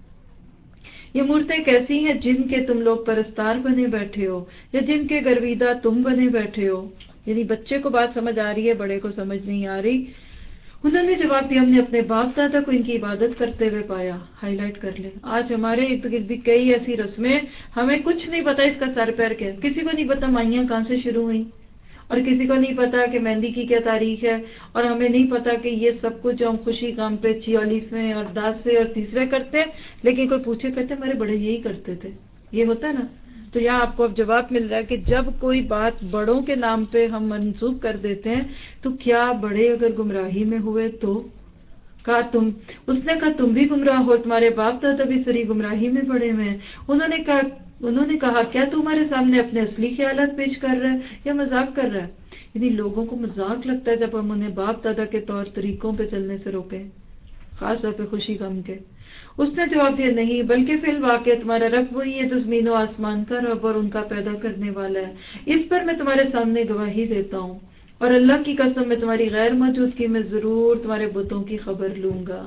یہ مورتیں کیسی ہیں جن کے تم لوگ پرستار بنے بیٹھے ہو یا جن کے گرویدہ تم بنے بیٹھے ہو. یعنی بچے کو بات سمجھ آ رہی ہے، بڑے کو سمجھ نہیں آ رہی. انہوں نے جواب دیا ہم نے اپنے باپ دادا کو ان کی عبادت کرتے ہوئے پایا. ہائی لائٹ کر لیں، آج ہمارے ارد گرد بھی کئی ایسی رسمیں ہمیں کچھ نہیں پتا اس کا سر پیر کیا. کسی کو نہیں پتا مائیاں کہاں سے شروع ہوئیں اور کسی کو نہیں پتا کہ مہندی کی کیا تاریخ ہے، اور ہمیں نہیں پتا کہ یہ سب کچھ جو ہم خوشی کام پہ چھیالیسویں اور دسویں اور تیسرے کرتے ہیں، لیکن کوئی پوچھے کہتے ہمارے بڑے یہی کرتے تھے. یہ ہوتا ہے نا. تو یہاں آپ کو اب جواب مل رہا ہے کہ جب کوئی بات بڑوں کے نام پہ ہم منسوخ کر دیتے ہیں تو کیا بڑے اگر گمراہی میں ہوئے تو کہا تم اس نے کہا تم بھی گمراہ ہو، تمہارے باپ دادا بھی سری گمراہی میں پڑے ہوئے ہیں. انہوں نے کہا انہوں نے کہا کیا تمہارے سامنے اپنے اصلی خیالات پیش کر رہا ہے یا مذاق کر رہا ہے؟ یعنی لوگوں کو مذاق لگتا ہے جب ہم انہیں باپ دادا کے طور طریقوں پہ چلنے سے روکیں، خاص طور پہ خوشی غم کے. اس نے جواب دیا نہیں، بلکہ فی الواقع تمہارا رب وہی ہے جو زمین و آسمان کا رب اور ان کا پیدا کرنے والا ہے. اس پر میں تمہارے سامنے گواہی دیتا ہوں اور اللہ کی قسم میں تمہاری غیر موجودگی میں ضرور تمہارے بتوں کی خبر لوں گا.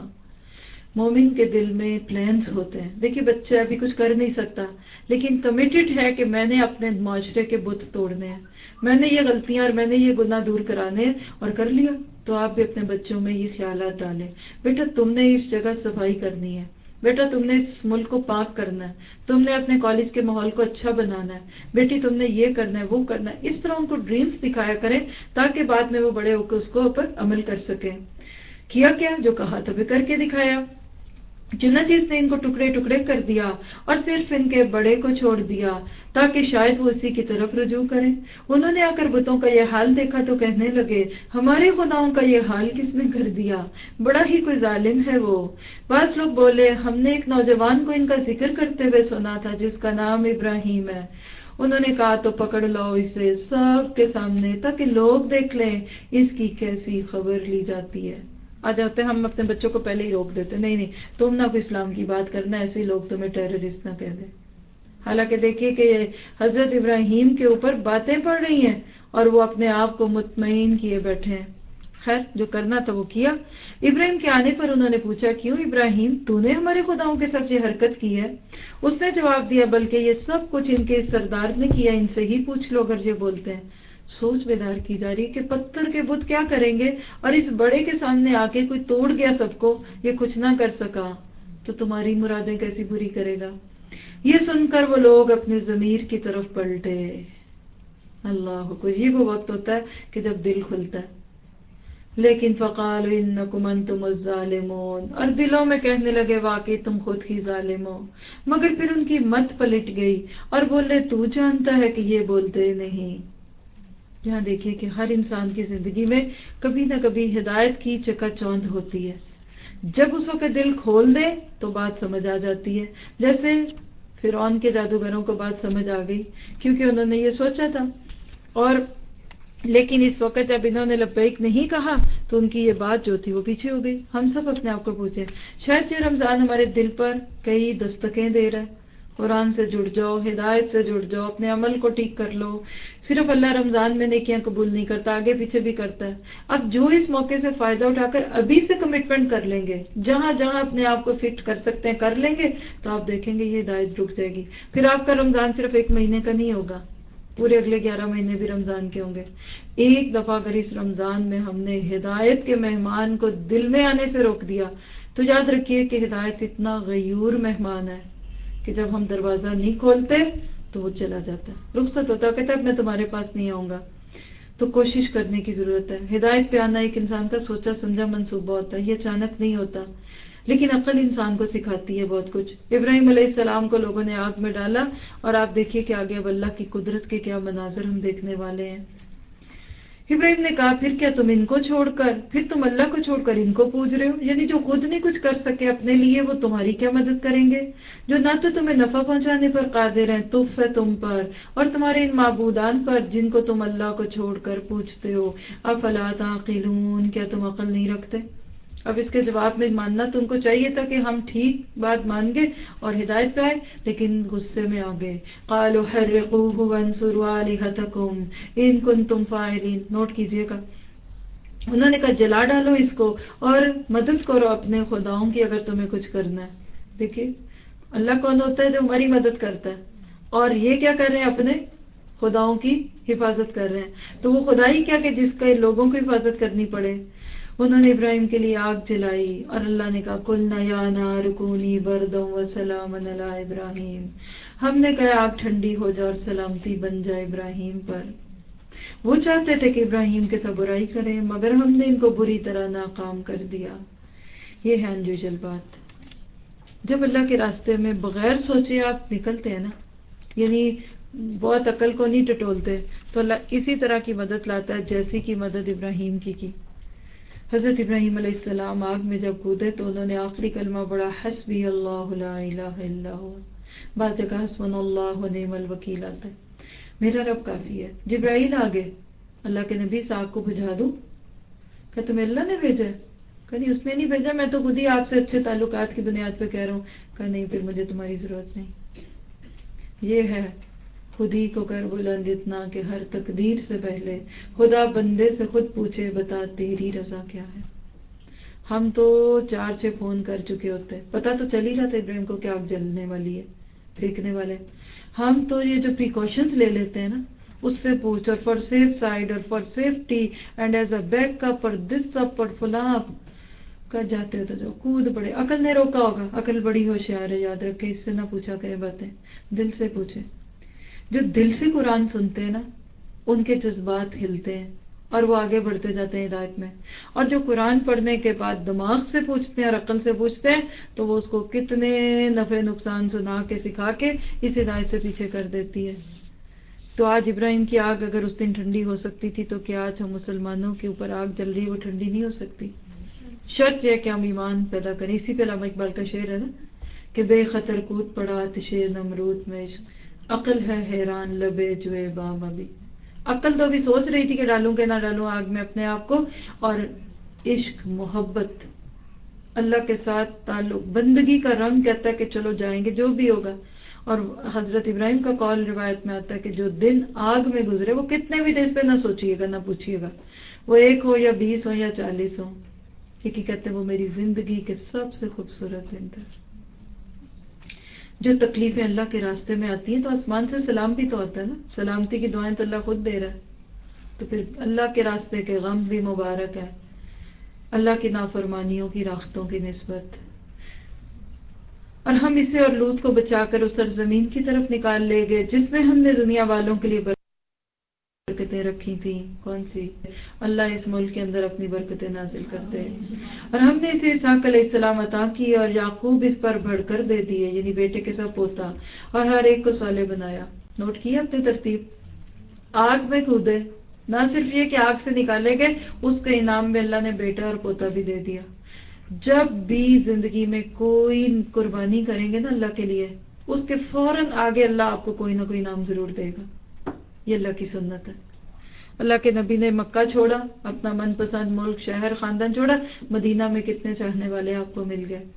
مومن کے دل میں پلانز ہوتے ہیں. دیکھیے بچہ ابھی کچھ کر نہیں سکتا لیکن کمیٹڈ ہے کہ میں نے اپنے معاشرے کے بت توڑنے ہیں، میں نے یہ غلطیاں اور میں نے یہ گناہ دور کرانے ہیں، اور کر لیا. تو آپ بھی اپنے بچوں میں یہ خیالات ڈالیں بیٹا تم نے اس جگہ صفائی کرنی ہے، بیٹا تم نے اس ملک کو پاک کرنا ہے، تم نے اپنے کالج کے ماحول کو اچھا بنانا ہے، بیٹی تم نے یہ کرنا ہے وہ کرنا ہے. اس طرح ان کو ڈریمز دکھایا کریں تاکہ بعد میں وہ بڑے ہو کے اس کو اوپر عمل کر سکیں. کیا کیا جو کہا تھا وہ کر کے دکھایا. چنانچہ اس نے ان کو ٹکڑے ٹکڑے کر دیا اور صرف ان کے بڑے کو چھوڑ دیا تاکہ شاید وہ اسی کی طرف رجوع کریں. انہوں نے آ کر بتوں کا یہ حال دیکھا تو کہنے لگے ہمارے خداؤں کا یہ حال کس نے کر دیا، بڑا ہی کوئی ظالم ہے وہ. بعض لوگ بولے ہم نے ایک نوجوان کو ان کا ذکر کرتے ہوئے سنا تھا جس کا نام ابراہیم ہے. انہوں نے کہا تو پکڑ لو اسے سب کے سامنے تاکہ لوگ دیکھ لیں اس کی کیسی خبر لی جاتی ہے. آ جاتے ہم اپنے بچوں کو پہلے ہی روک دیتے نہیں نہیں تم نہ کوئی اسلام کی بات کرنا، ایسے لوگ تمہیں ٹیررسٹ نہ کہہ دیں. حالانکہ دیکھیے کہ حضرت ابراہیم کے اوپر باتیں پڑ رہی ہیں اور وہ اپنے آپ کو مطمئن کیے بیٹھے ہیں. خیر جو کرنا تھا وہ کیا. ابراہیم کے آنے پر انہوں نے پوچھا کیوں ابراہیم تو نے ہمارے خداؤں کے ساتھ یہ حرکت کی ہے؟ اس نے جواب دیا بلکہ یہ سب کچھ ان کے سردار نے کیا، ان سے ہی پوچھ لو اگر یہ بولتے ہیں. سوچ بیدار کی جا رہی ہے کہ پتھر کے بت کیا کریں گے، اور اس بڑے کے سامنے آ کے کوئی توڑ گیا سب کو، یہ کچھ نہ کر سکا تو تمہاری مرادیں کیسی پوری کرے گا. یہ سن کر وہ لوگ اپنے ضمیر کی طرف پلٹے. اللہ کو یہ وہ وقت ہوتا ہے کہ جب دل کھلتا ہے. لیکن فقالوا انکم انتم الظالمون، اور دلوں میں کہنے لگے واقعی تم خود ہی ظالم ہو. مگر پھر ان کی مت پلٹ گئی اور بولے تو جانتا ہے کہ یہ بولتے نہیں. یہاں دیکھیے کہ ہر انسان کی زندگی میں کبھی نہ کبھی ہدایت کی چکا چوند ہوتی ہے. جب اس وقت دل کھول دے تو بات سمجھ آ جاتی ہے. جیسے فرعون کے جادوگروں کو بات سمجھ آ گئی کیونکہ انہوں نے یہ سوچا تھا، اور لیکن اس وقت جب انہوں نے لبیک نہیں کہا تو ان کی یہ بات جو تھی وہ پیچھے ہو گئی. ہم سب اپنے آپ کو پوچھیں شاید یہ رمضان ہمارے دل پر کئی دستکیں دے رہا ہے. قرآن سے جڑ جاؤ، ہدایت سے جڑ جاؤ، اپنے عمل کو ٹھیک کر لو. صرف اللہ رمضان میں نیکیاں قبول نہیں کرتا، آگے پیچھے بھی کرتا ہے. اب جو اس موقع سے فائدہ اٹھا کر ابھی سے کمٹمنٹ کر لیں گے، جہاں جہاں اپنے آپ کو فٹ کر سکتے ہیں کر لیں گے، تو آپ دیکھیں گے یہ ہدایت رک جائے گی. پھر آپ کا رمضان صرف ایک مہینے کا نہیں ہوگا، پورے اگلے گیارہ مہینے بھی رمضان کے ہوں گے. ایک دفعہ اگر اس رمضان میں ہم نے ہدایت کے مہمان کو دل میں آنے سے روک دیا تو یاد رکھیے کہ ہدایت اتنا غیور مہمان ہے کہ جب ہم دروازہ نہیں کھولتے تو وہ چلا جاتا ہے، رخصت ہوتا ہے، کہتا ہے میں تمہارے پاس نہیں آؤں گا. تو کوشش کرنے کی ضرورت ہے. ہدایت پہ آنا ایک انسان کا سوچا سمجھا منصوبہ ہوتا ہے, یہ اچانک نہیں ہوتا, لیکن عقل انسان کو سکھاتی ہے بہت کچھ. ابراہیم علیہ السلام کو لوگوں نے آگ میں ڈالا, اور آپ دیکھیے کہ آگے اب اللہ کی قدرت کے کیا مناظر ہم دیکھنے والے ہیں. ابراہیم نے کہا پھر کیا تم ان کو چھوڑ کر, پھر تم اللہ کو چھوڑ کر ان کو پوج رہے ہو؟ یعنی جو خود نہیں کچھ کر سکے اپنے لیے وہ تمہاری کیا مدد کریں گے؟ جو نہ تو تمہیں نفع پہنچانے پر قادر ہیں, تف ہے تم پر اور تمہارے ان معبودان پر جن کو تم اللہ کو چھوڑ کر پوچھتے ہو. افلا تعقلون, کیا تم عقل نہیں رکھتے؟ اب اس کے جواب میں ماننا تو ان کو چاہیے تھا کہ ہم ٹھیک بات مان گے اور ہدایت پہ آئے, لیکن غصے میں آ گئے. قالوا حرقوه وانصروا آلهتكم ان کنتم فاعلین. نوٹ کیجئے گا, انہوں نے کہا جلا ڈالو اس کو اور مدد کرو اپنے خداؤں کی اگر تمہیں کچھ کرنا ہے. دیکھیے اللہ کون ہوتا ہے؟ جو ہماری مدد کرتا ہے, اور یہ کیا کر رہے ہیں؟ اپنے خداؤں کی حفاظت کر رہے ہیں. تو وہ خدا ہی کیا کہ جس کے لوگوں کو حفاظت کرنی پڑے. انہوں نے ابراہیم کے لیے آگ جلائی اور اللہ نے کہا قلنا یا نار کونی بردا وسلاما علی ابراہیم. ہم نے کہا آگ ٹھنڈی ہو جائے اور سلامتی بن جائے ابراہیم پر. وہ چاہتے تھے کہ ابراہیم کے ساتھ برائی کریں, مگر ہم نے ان کو بری طرح ناکام کر دیا. یہ ہے انیوژل بات. جب اللہ کے راستے میں بغیر سوچے آپ نکلتے ہیں نا, یعنی بہت عقل کو نہیں ٹٹولتے, تو اللہ اسی طرح کی مدد لاتا ہے جیسی کی مدد ابراہیم کی کی. حضرت ابراہیم علیہ السلام آگ میں جب کودے تو انہوں نے آخری کلمہ بڑا حسبی اللہ لا الہ الا ہوا. بعض جگہ حسبنا اللہ و نعم الوکیل آتا ہے, میرا رب کافی ہے. جبرائیل آگے, اللہ کے نبی اس آگ کو بجھا دوں؟ کہ تمہیں اللہ نے بھیجا ہے؟ کہ نہیں اس نے نہیں بھیجا, میں تو خود ہی آپ سے اچھے تعلقات کی بنیاد پہ کہہ رہا ہوں. کہ نہیں پھر مجھے تمہاری ضرورت نہیں. یہ ہے خود ہی کو کر بلند اتنا کہ ہر تقدیر سے پہلے خدا بندے سے خود پوچھے بتا تیری رضا کیا ہے. ہم تو چار چھ فون کر چکے ہوتے, پتا تو چل ہی رہا تھا ابراہیم کو کہ آگ جلنے والی ہے, پھینکنے والے. ہم تو یہ جو پریکاشنز لے لیتے ہیں نا, اس سے پوچھ, اور فار سیف سائڈ اور for safety and as a back up اور دس اپ اور فلاں کر جاتے ہو تو جو کود پڑے. عقل نے روکا ہوگا, عقل بڑی ہوشیار ہے, یاد رکھے اس سے نہ پوچھا کرے باتیں, دل سے پوچھے. جو دل سے قرآن سنتے ہیں نا ان کے جذبات ہلتے ہیں اور وہ آگے بڑھتے جاتے ہیں ہدایت میں. اور جو قرآن پڑھنے کے بعد دماغ سے پوچھتے ہیں اور عقل سے پوچھتے ہیں تو وہ اس کو کتنے نفع نقصان سنا کے سکھا کے اس ہدایت سے پیچھے کر دیتی ہے. تو آج ابراہیم کی آگ اگر اس دن ٹھنڈی ہو سکتی تھی تو کیا آج ہم مسلمانوں کے اوپر آگ جل رہی ہے وہ ٹھنڈی نہیں ہو سکتی؟ شرط یہ کہ ہم ایمان پیدا کریں. اسی پہ علامہ اقبال کا شعر ہے نا کہ بے خطر کود پڑا آتش نمرود میں, عقل ہے حیران لبے جوے بام. ابھی عقل تو ابھی سوچ رہی تھی کہ ڈالوں کہ نہ ڈالوں آگ میں اپنے آپ کو, اور عشق محبت اللہ کے ساتھ تعلق بندگی کا رنگ کہتا ہے کہ چلو جائیں گے جو بھی ہوگا. اور حضرت ابراہیم کا قول روایت میں آتا ہے کہ جو دن آگ میں گزرے وہ کتنے بھی دن پہ نہ سوچیے گا نہ پوچھیے گا, وہ ایک ہو یا بیس ہو یا چالیس ہو, لیکن کہتے ہیں وہ میری زندگی کے سب سے خوبصورت دن تھے. جو تکلیفیں اللہ کے راستے میں آتی ہیں تو آسمان سے سلام بھی تو ہوتا ہے نا, سلامتی کی دعائیں تو اللہ خود دے رہا ہے. تو پھر اللہ کے راستے کے غم بھی مبارک ہے اللہ کی نافرمانیوں کی راختوں کی نسبت. اور ہم اسے اور لوط کو بچا کر اس سرزمین کی طرف نکال لے گئے جس میں ہم نے دنیا والوں کے لیے برکتیں رکھی تھیں. کون سی؟ اللہ اس ملک کے اندر اپنی برکتیں نازل کرتے, اور ہم نے اسے اسحاق علیہ السلام عطا کی اور یعقوب اس پر بڑھ کر دے دیے, یعنی بیٹے کے ساتھ پوتا, اور ہر ایک کو صالح بنایا. نوٹ کیا اپنی ترتیب, آگ میں کودے, نہ صرف یہ کہ آگ سے نکالے گئے, اس کے انعام میں اللہ نے بیٹا اور پوتا بھی دے دیا. جب بھی زندگی میں کوئی قربانی کریں گے نا اللہ کے لیے, اس کے فوراً آگے اللہ آپ کو کوئی نہ کوئی انعام ضرور دے گا. یہ اللہ کی سنت ہے. اللہ کے نبی نے مکہ چھوڑا, اپنا من پسند ملک شہر خاندان چھوڑا, مدینہ میں کتنے چاہنے والے آپ کو مل گئے.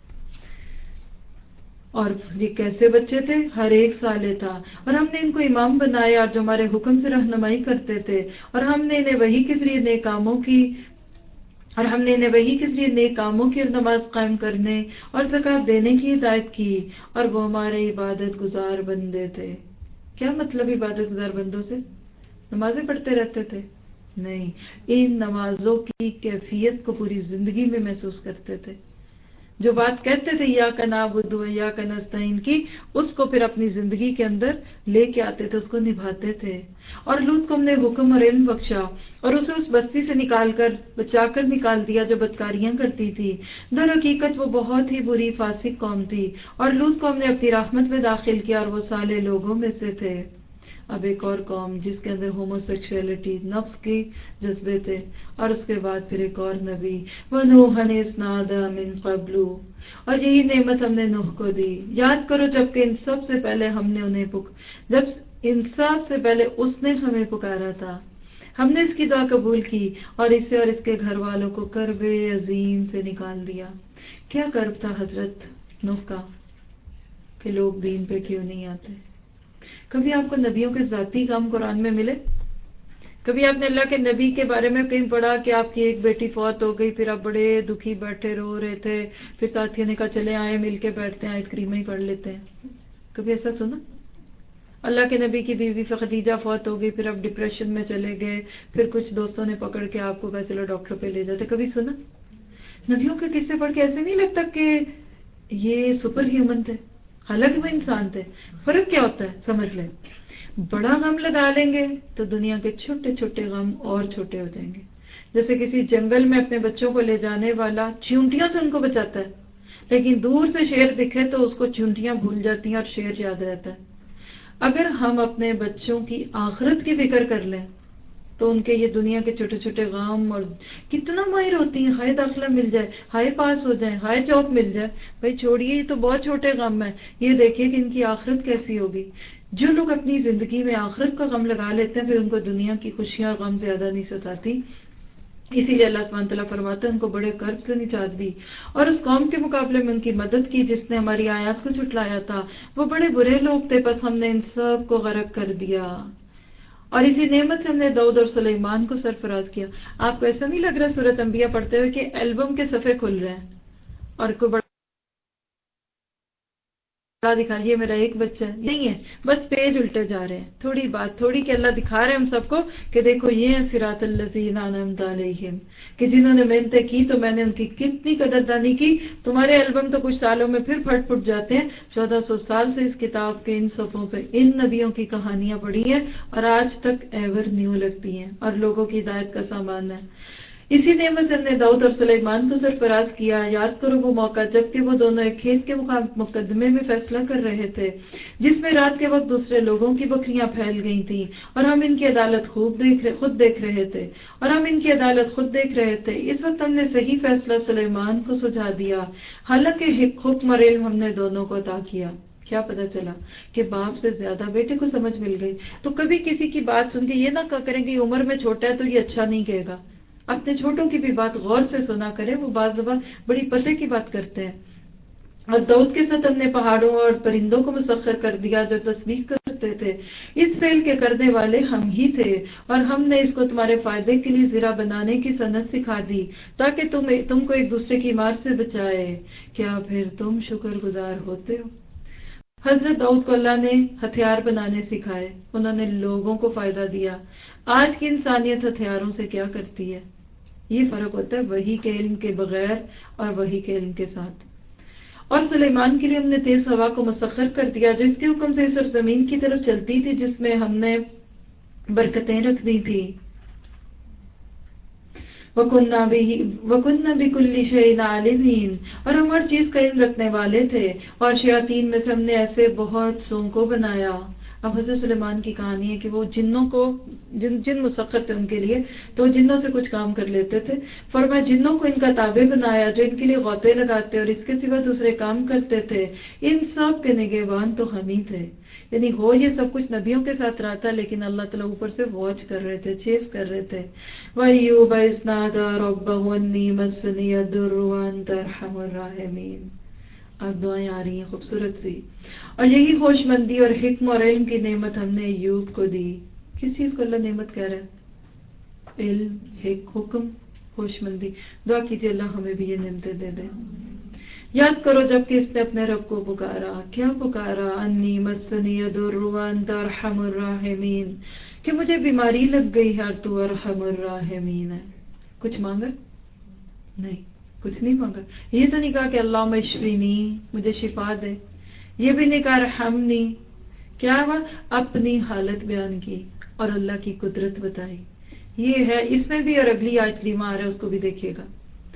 اور یہ کیسے بچے تھے؟ ہر ایک صالح تھا, اور ہم نے ان کو امام بنایا اور جو ہمارے حکم سے رہنمائی کرتے تھے, اور ہم نے انہیں وہی کے ذریعے نیک کاموں کی اور ہم نے انہیں وہی کے ذریعے نیک کاموں کی نماز قائم کرنے اور زکات دینے کی ہدایت کی, اور وہ ہمارے عبادت گزار بندے تھے. کیا مطلب عبادت گزار بندوں سے؟ نمازیں پڑھتے رہتے تھے؟ نہیں, ان نمازوں کی کیفیت کو پوری زندگی میں محسوس کرتے تھے. جو بات کہتے تھے یا کا نعبد و یا کا نستعین کی، اس کو پھر اپنی زندگی کے اندر لے کے آتے تھے، اس کو نبھاتے تھے. اور لوط کو ہم نے حکم اور علم بخشا اور اسے اس بستی سے نکال کر بچا کر نکال دیا جو بدکاریاں کرتی تھی. در حقیقت وہ بہت ہی بری فاسق قوم تھی، اور لوط کو ہم نے اپنی رحمت میں داخل کیا اور وہ صالح لوگوں میں سے تھے. اب ایک اور قوم جس کے اندر ہومو سیکشولیٹی، نفس کی جذبے تھے، اور اس کے بعد پھر ایک اور نبی وَنُوحًا إِذْ نَادَىٰ مِن قَبْلُ، اور یہی نعمت ہم نے نوح کو دی. یاد کرو جب کہ ان سب سے پہلے ہم نے انہیں پک جب ان سب سے پہلے اس نے ہمیں پکارا تھا، ہم نے اس کی دعا قبول کی اور اسے اور اس کے گھر والوں کو کرب عظیم سے نکال دیا. کیا کرب تھا حضرت نوح کا کہ لوگ دین پہ کیوں نہیں آتے؟ کبھی آپ کو نبیوں کے ذاتی کام قرآن میں ملے؟ کبھی آپ نے اللہ کے نبی کے بارے میں کہیں پڑھا کہ آپ کی ایک بیٹی فوت ہو گئی، پھر آپ بڑے دکھی بیٹھے رو رہے تھے، پھر ساتھیوں نے کہا چلے آئے مل کے بیٹھتے ہیں آیت کریمہ ہی پڑھ لیتے ہیں؟ کبھی ایسا سنا؟ اللہ کے نبی کی بیوی خدیجہ فوت ہو گئی، پھر آپ ڈپریشن میں چلے گئے، پھر کچھ دوستوں نے پکڑ کے آپ کو کہا چلو ڈاکٹر پہ لے جاتے. کبھی سنا؟ نبیوں کے قصے پڑھ کے ایسے نہیں لگتا کہ یہ سپر ہیومن تھے؟ حالانکہ وہ انسان تھے. فرق کیا ہوتا ہے سمجھ لیں. بڑا غم لگا لیں گے تو دنیا کے چھوٹے چھوٹے غم اور چھوٹے ہو جائیں گے. جیسے کسی جنگل میں اپنے بچوں کو لے جانے والا چیونٹیاں سے ان کو بچاتا ہے، لیکن دور سے شیر دکھے تو اس کو چیونٹیاں بھول جاتی ہیں اور شیر یاد رہتا ہے. اگر ہم اپنے بچوں کی آخرت کی فکر کر لیں تو ان کے یہ دنیا کے چھوٹے چھوٹے غم اور کتنا ماہر ہوتی ہیں، ہائے داخلہ مل جائے، ہائے پاس ہو جائیں، ہائے جاب مل جائے. بھائی چھوڑیے یہ تو بہت چھوٹے غم ہیں، یہ دیکھیے کہ ان کی آخرت کیسی ہوگی. جو لوگ اپنی زندگی میں آخرت کا غم لگا لیتے ہیں پھر ان کو دنیا کی خوشیاں اور غم زیادہ نہیں ستاتی. اسی لیے اللہ سبحانہ تعالیٰ فرماتا ہے ان کو بڑے کرب سے نجات دی اور اس قوم کے مقابلے میں ان کی مدد کی جس نے ہماری آیات کو جھٹلایا تھا. وہ بڑے برے لوگ تھے، بس ہم نے ان سب کو غرق کر دیا. اور اسی نعمت سے ہم نے داؤد اور سلیمان کو سرفراز کیا. آپ کو ایسا نہیں لگ رہا سورۃ انبیاء پڑھتے ہوئے کہ البم کے صفحے کھل رہے ہیں اور کوئی بڑا دکھا یہ میرا ایک بچہ ہے؟ نہیں ہے، بس پیج الٹے جا رہے ہیں. تھوڑی بات تھوڑی کہ اللہ دکھا رہے ہیں ہم سب کو کہ دیکھو یہ ہیں صراط الذین انعمت علیہم، کہ جنہوں نے محنتیں کی تو میں نے ان کی کتنی قدردانی کی. تمہارے البم تو کچھ سالوں میں پھر پھٹ پھٹ جاتے ہیں. چودہ سو سال سے اس کتاب کے ان صفحوں پہ ان نبیوں کی کہانیاں پڑھی ہیں اور آج تک ایور نیو لگتی ہیں اور لوگوں کی ہدایت کا سامان ہے. اسی نعمت سے ہم نے داؤد اور سلیمان کو سرفراز کیا. یاد کرو وہ موقع جب کہ وہ دونوں ایک کھیت کے مقدمے میں فیصلہ کر رہے تھے جس میں رات کے وقت دوسرے لوگوں کی بکریاں پھیل گئی تھیں اور ہم ان کی عدالت خوب دیکھ رہے خود دیکھ رہے تھے اور ہم ان کی عدالت خود دیکھ رہے تھے. اس وقت ہم نے صحیح فیصلہ سلیمان کو سجھا دیا، حالانکہ حکم اور علم ہم نے دونوں کو عطا کیا. کیا پتا چلا کہ باپ سے زیادہ بیٹے کو سمجھ مل گئی. تو کبھی کسی کی بات سن کے یہ نہ کریں کہ عمر میں چھوٹا ہے تو یہ اچھا نہیں کہے گا. اپنے چھوٹوں کی بھی بات غور سے سنا کریں، وہ بعض دفعہ بڑی پتے کی بات کرتے ہیں. اور داؤد کے ساتھ ہم نے پہاڑوں اور پرندوں کو مسخر کر دیا جو تسبیح کرتے تھے. اس فعل کے کرنے والے ہم ہی تھے اور ہم نے اس کو تمہارے فائدے کے لیے ذرا بنانے کی صنعت سکھا دی تاکہ تم تم کو ایک دوسرے کی مار سے بچائے. کیا پھر تم شکر گزار ہوتے ہو؟ حضرت داؤد کو اللہ نے ہتھیار بنانے سکھائے، انہوں نے لوگوں کو فائدہ دیا. آج کی انسانیت ہتھیاروں سے کیا کرتی ہے؟ یہ فرق ہوتا ہے وحی کے علم کے بغیر اور وحی کے علم کے ساتھ. اور سلیمان کے لیے ہم نے تیز ہوا کو مسخر کر دیا جو اس کے حکم سے صرف زمین کی طرف چلتی تھی جس میں ہم نے برکتیں رکھ دی تھی. وَكُنَّا بِكُلِّ شَيْءٍ عَالِمِينَ، اور ہم ہر چیز کا علم رکھنے والے تھے. اور شیاطین میں سے ہم نے ایسے بہت سوں کو بنایا. اب حضرت سلیمان کی کہانی ہے کہ وہ جنوں کو جن جن مسخر تھے ان کے لیے تو جنوں سے کچھ کام کر لیتے تھے. فرمایا جنوں کو ان کا تابع بنایا جو ان کے لیے غوطے لگاتے اور اس کے سوا دوسرے کام کرتے تھے. ان سب کے نگہبان تو ہم ہی تھے. یعنی ہو یہ سب کچھ نبیوں کے ساتھ رہا تھا لیکن اللہ تعالیٰ اوپر سے واچ کر رہے تھے، چیز کر رہے تھے. وَأَيُّوبَ إِذْ نَادَىٰ رَبَّهُ أَنِّي مَسَّنِيَ الضُّرُّ وَأَنتَ أَرْحَمُ الرَّاحِمِينَ. اب دعائیں آ رہی ہیں خوبصورت سی. اور یہی ہوش مندی اور حکم اور علم کی نعمت ہم نے ایوب کو دی. کس چیز کو اللہ نعمت کہہ رہا ہے؟ علم، حکم، ہوش مندی. دعا کیجیے اللہ ہمیں بھی یہ نعمتیں دے دیں. یاد کرو جب کہ اس نے اپنے رب کو پکارا. کیا پکارا؟ انی مسنی الضر وانت ارحم الراحمین، کہ مجھے بیماری لگ گئی ہے اور تو ارحم الراحمین ہے. کچھ مانگا؟ نہیں. کچھ نہیں مانگا. یہ تو نہیں کہا کہ اللہم اشفینی، مجھے شفا دے. یہ بھی نہیں کہا رحمنی. کیا ہوا؟ اپنی حالت بیان کی اور اللہ کی قدرت بتائی. یہ ہے اس میں بھی، اور اگلی آیت کریمہ آ رہا ہے اس کو بھی دیکھیے گا.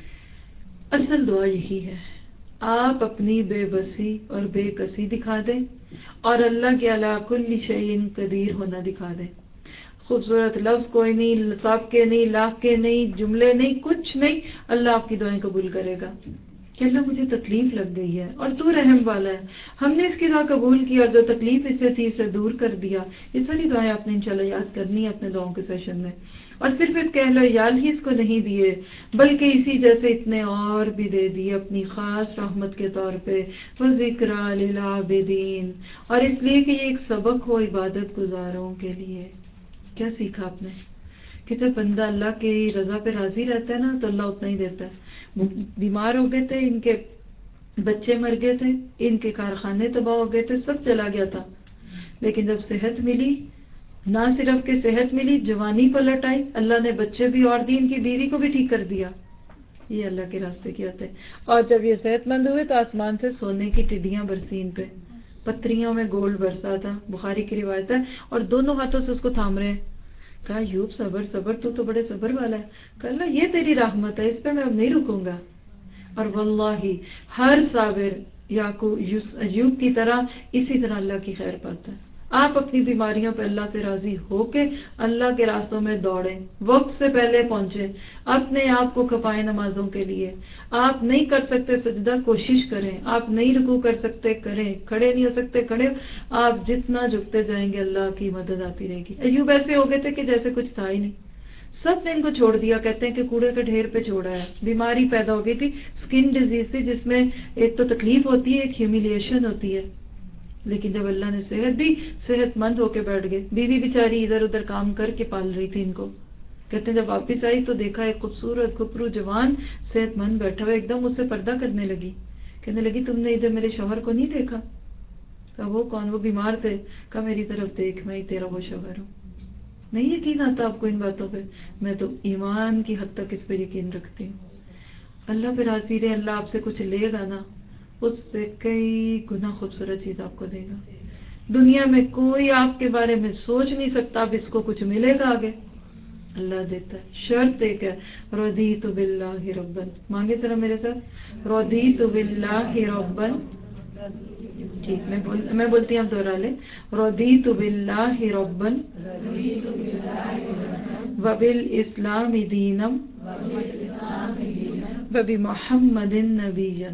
اصل دعا یہی ہے، آپ اپنی بے بسی اور بے کسی دکھا دیں اور اللہ کے علی کل شیء قدیر ہونا دکھا دیں. خوبصورت لفظ کوئی نہیں، سب کے نہیں، لاکھ کے نہیں، جملے نہیں، کچھ نہیں. اللہ آپ کی دعائیں قبول کرے گا کہ اللہ مجھے تکلیف لگ گئی ہے اور تو رحم والا ہے. ہم نے اس کی دعا قبول کی اور جو تکلیف اس سے تھی اسے دور کر دیا. اس والی دعائیں آپ نے انشاءاللہ یاد کرنی ہے اپنے دعاؤں کے سیشن میں. اور صرف ایک کہہ لو یال ہی اس کو نہیں دیے، بلکہ اسی جیسے اتنے اور بھی دے دیے اپنی خاص رحمت کے طور پہ. وَذِكْرَى لِلْعَابِدِينَ، اور اس لیے کہ یہ ایک سبق ہو عبادت گزاروں کے لیے. کیا سیکھا آپ نے؟ کہ جب بندہ اللہ کی رضا پہ راضی رہتا ہے نا تو اللہ اتنا ہی دیتا ہے. بیمار ہو گئے تھے، ان کے بچے مر گئے تھے، ان کے کارخانے تباہ ہو گئے تھے، سب چلا گیا تھا. لیکن جب صحت ملی، نہ صرف کہ صحت ملی، جوانی پلٹ آئی، اللہ نے بچے بھی اور دی، ان کی بیوی کو بھی ٹھیک کر دیا. یہ اللہ کے راستے کی آتے. اور جب یہ صحت مند ہوئے تو آسمان سے سونے کی ٹڈیاں برسی ان پہ، پتریوں میں گولڈ برسا تھا، بخاری کی روایت ہے. اور دونوں ہاتھوں سے اس کو تھام رہے ہیں. کہا یوب صبر صبر، تو تو بڑے صبر والا ہے. کہا اللہ یہ تیری رحمت ہے، اس پہ میں اب نہیں رکوں گا. اور واللہ ہر صابر ایوب کی طرح اسی طرح اللہ کی خیر پاتا ہے. آپ اپنی بیماریوں پہ اللہ سے راضی ہو کے اللہ کے راستوں میں دوڑیں، وقت سے پہلے پہنچیں، اپنے آپ کو کھپائیں نمازوں کے لیے. آپ نہیں کر سکتے سجدہ، کوشش کریں. آپ نہیں رکوع کر سکتے، کریں. کھڑے نہیں ہو سکتے، کھڑے. آپ جتنا جھکتے جائیں گے اللہ کی مدد آتی رہے گی. ایوب ایسے ہو گئے تھے کہ جیسے کچھ تھا ہی نہیں، سب نے ان کو چھوڑ دیا. کہتے ہیں کہ کوڑے کے ڈھیر پہ چھوڑا ہے. بیماری پیدا ہو گئی تھی، سکن ڈیزیز تھی، جس میں ایک تو تکلیف ہوتی ہے، ایک ہیومیلیشن ہوتی ہے. لیکن جب اللہ نے صحت دی، صحت مند ہو کے بیٹھ گئے. بیوی بیچاری ادھر ادھر کام کر کے پال رہی تھی ان کو. کہتے ہیں جب واپس آئی تو دیکھا ایک خوبصورت کھپرو جوان صحت مند بیٹھا ہوا. ایک دم اس سے پردہ کرنے لگی، کہنے لگی تم نے ادھر میرے شوہر کو نہیں دیکھا؟ کہا وہ کون؟ وہ بیمار تھے. کہا میری طرف دیکھ، میں ہی تیرا وہ شوہر ہوں. نہیں یقین آتا آپ کو ان باتوں پہ؟ میں تو ایمان کی حد تک اس پہ یقین رکھتی ہوں. اللہ پہ راضی رہے. اللہ آپ سے کچھ لے گا نا، اس سے کئی گنا خوبصورت چیز آپ کو دے گا. دنیا میں کوئی آپ کے بارے میں سوچ نہیں سکتا اب اس کو کچھ ملے گا آگے. اللہ دیتا ہے. شرط ایک ہے، رضیت باللہ ربن. مانگے ذرا میرے ساتھ، رضیت باللہ ربن. ٹھیک، میں بول میں بولتی ہوں، آپ دوہرا لیں. رضیت باللہ ربن وبالاسلام دینا وبمحمد نبیا.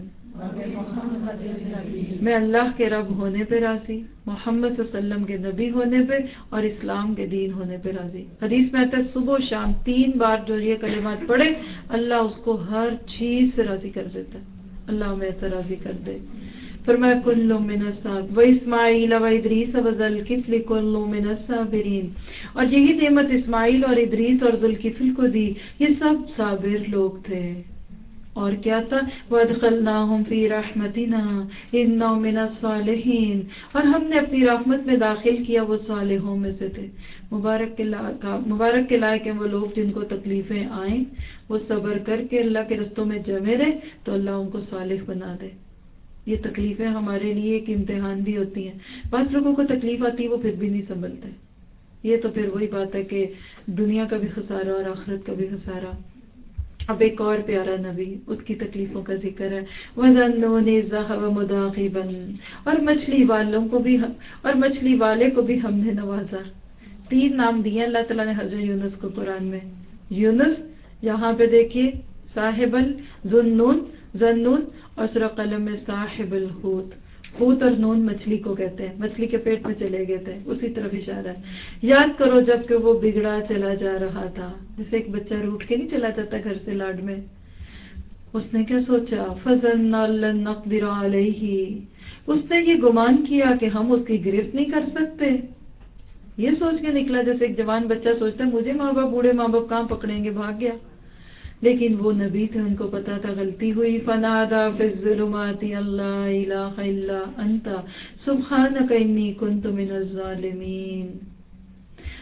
میں اللہ کے رب ہونے پہ راضی، محمد صلی اللہ علیہ وسلم کے نبی ہونے پہ اور اسلام کے دین ہونے پہ راضی. حدیث میں آتا ہے صبح و شام تین بار جو یہ کلمات پڑھے اللہ اس کو ہر چیز سے راضی کر دیتا ہے. اللہ ہمیں ایسا راضی کر دے. فرمایا کل من الصابرین و اسماعیل و ادریس و ذوالکفل کل من الصابرین. اور یہی نعمت اسماعیل اور ادریس اور ذوالکفل کو دی، یہ سب صابر لوگ تھے. اور کیا تھا؟ وَأَدْخَلْنَاهُمْ فِي رَحْمَتِنَا إِنَّهُمْ مِنَ الصَّالِحِينَ. اور ہم نے اپنی رحمت میں داخل کیا، وہ صالحوں میں سے تھے. مبارک کے لائق مبارک کے لائق ہیں وہ لوگ جن کو تکلیفیں آئیں، وہ صبر کر کے اللہ کے رستوں میں جمے رہے تو اللہ ان کو صالح بنا دے. یہ تکلیفیں ہمارے لیے ایک امتحان بھی ہوتی ہیں. بعض لوگوں کو تکلیف آتی ہے وہ پھر بھی نہیں سنبھلتے. یہ تو پھر وہی بات ہے کہ دنیا کا بھی خسارہ اور آخرت کا بھی خسارہ. اب ایک اور پیارا نبی، اس کی تکلیفوں کا ذکر ہے. وَذَنُّونِ إِذْ ذَهَبَ مُغَاضِبًا. اور مچھلی والوں کو بھی اور مچھلی والے کو بھی ہم نے نوازا. تین نام دیے اللہ تعالیٰ نے حضرت یونس کو قرآن میں. یونس یہاں پہ دیکھیے صاحب الذنون ذنون، اور سورہ قلم میں صاحب الحوت. حوت اور نون مچھلی کو کہتے ہیں، مچھلی کے پیٹ میں چلے گئے تھے، اسی طرف اشارہ ہے. یاد کرو جب کہ وہ بگڑا چلا جا رہا تھا، جیسے ایک بچہ روٹ کے نہیں چلا جاتا گھر سے لاڈ میں. اس نے کیا سوچا؟ فَظَنَّ أَن لَّن نَّقْدِرَ عَلَيْهِ. اس نے یہ گمان کیا کہ ہم اس کی گرفت نہیں کر سکتے. یہ سوچ کے نکلا جیسے ایک جوان بچہ سوچتا ہے مجھے ماں باپ بوڑھے ماں باپ کہاں پکڑیں گے، بھاگ گیا. لیکن وہ نبی تھے، ان کو پتا تھا غلطی ہوئی. فنادا فی الظلمات اللہ الہ الا انت سبحانک انی کنت من الظالمین.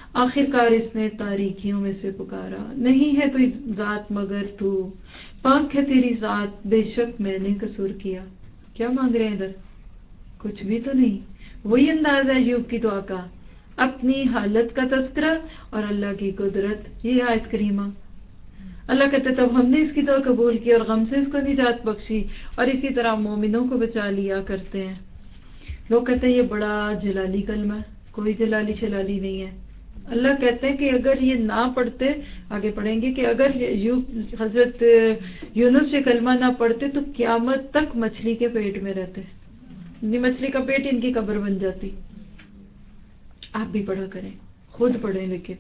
آخر کار اس نے تاریکیوں میں سے پکارا، نہیں ہے کوئی ذات مگر تو، پاک ہے تیری ذات، بے شک میں نے قصور کیا۔ کیا مانگ رہے ہیں ادھر؟ کچھ بھی تو نہیں۔ وہی انداز ہے ایوب کی دعا کا، اپنی حالت کا تذکرہ اور اللہ کی قدرت۔ یہ آیت کریمہ اللہ کہتے تب ہم نے اس کی دعا قبول کی اور غم سے اس کو نجات بخشی، اور اسی طرح مومنوں کو بچا لیا کرتے ہیں۔ لوگ کہتے ہیں یہ بڑا جلالی کلمہ ہے، کوئی جلالی شلالی نہیں ہے۔ اللہ کہتے ہیں کہ اگر یہ نہ پڑھتے، آگے پڑھیں گے کہ اگر حضرت یونس یہ کلمہ نہ پڑھتے تو قیامت تک مچھلی کے پیٹ میں رہتے، مچھلی کا پیٹ ان کی قبر بن جاتی۔ آپ بھی پڑھا کریں، خود پڑھیں، لیکن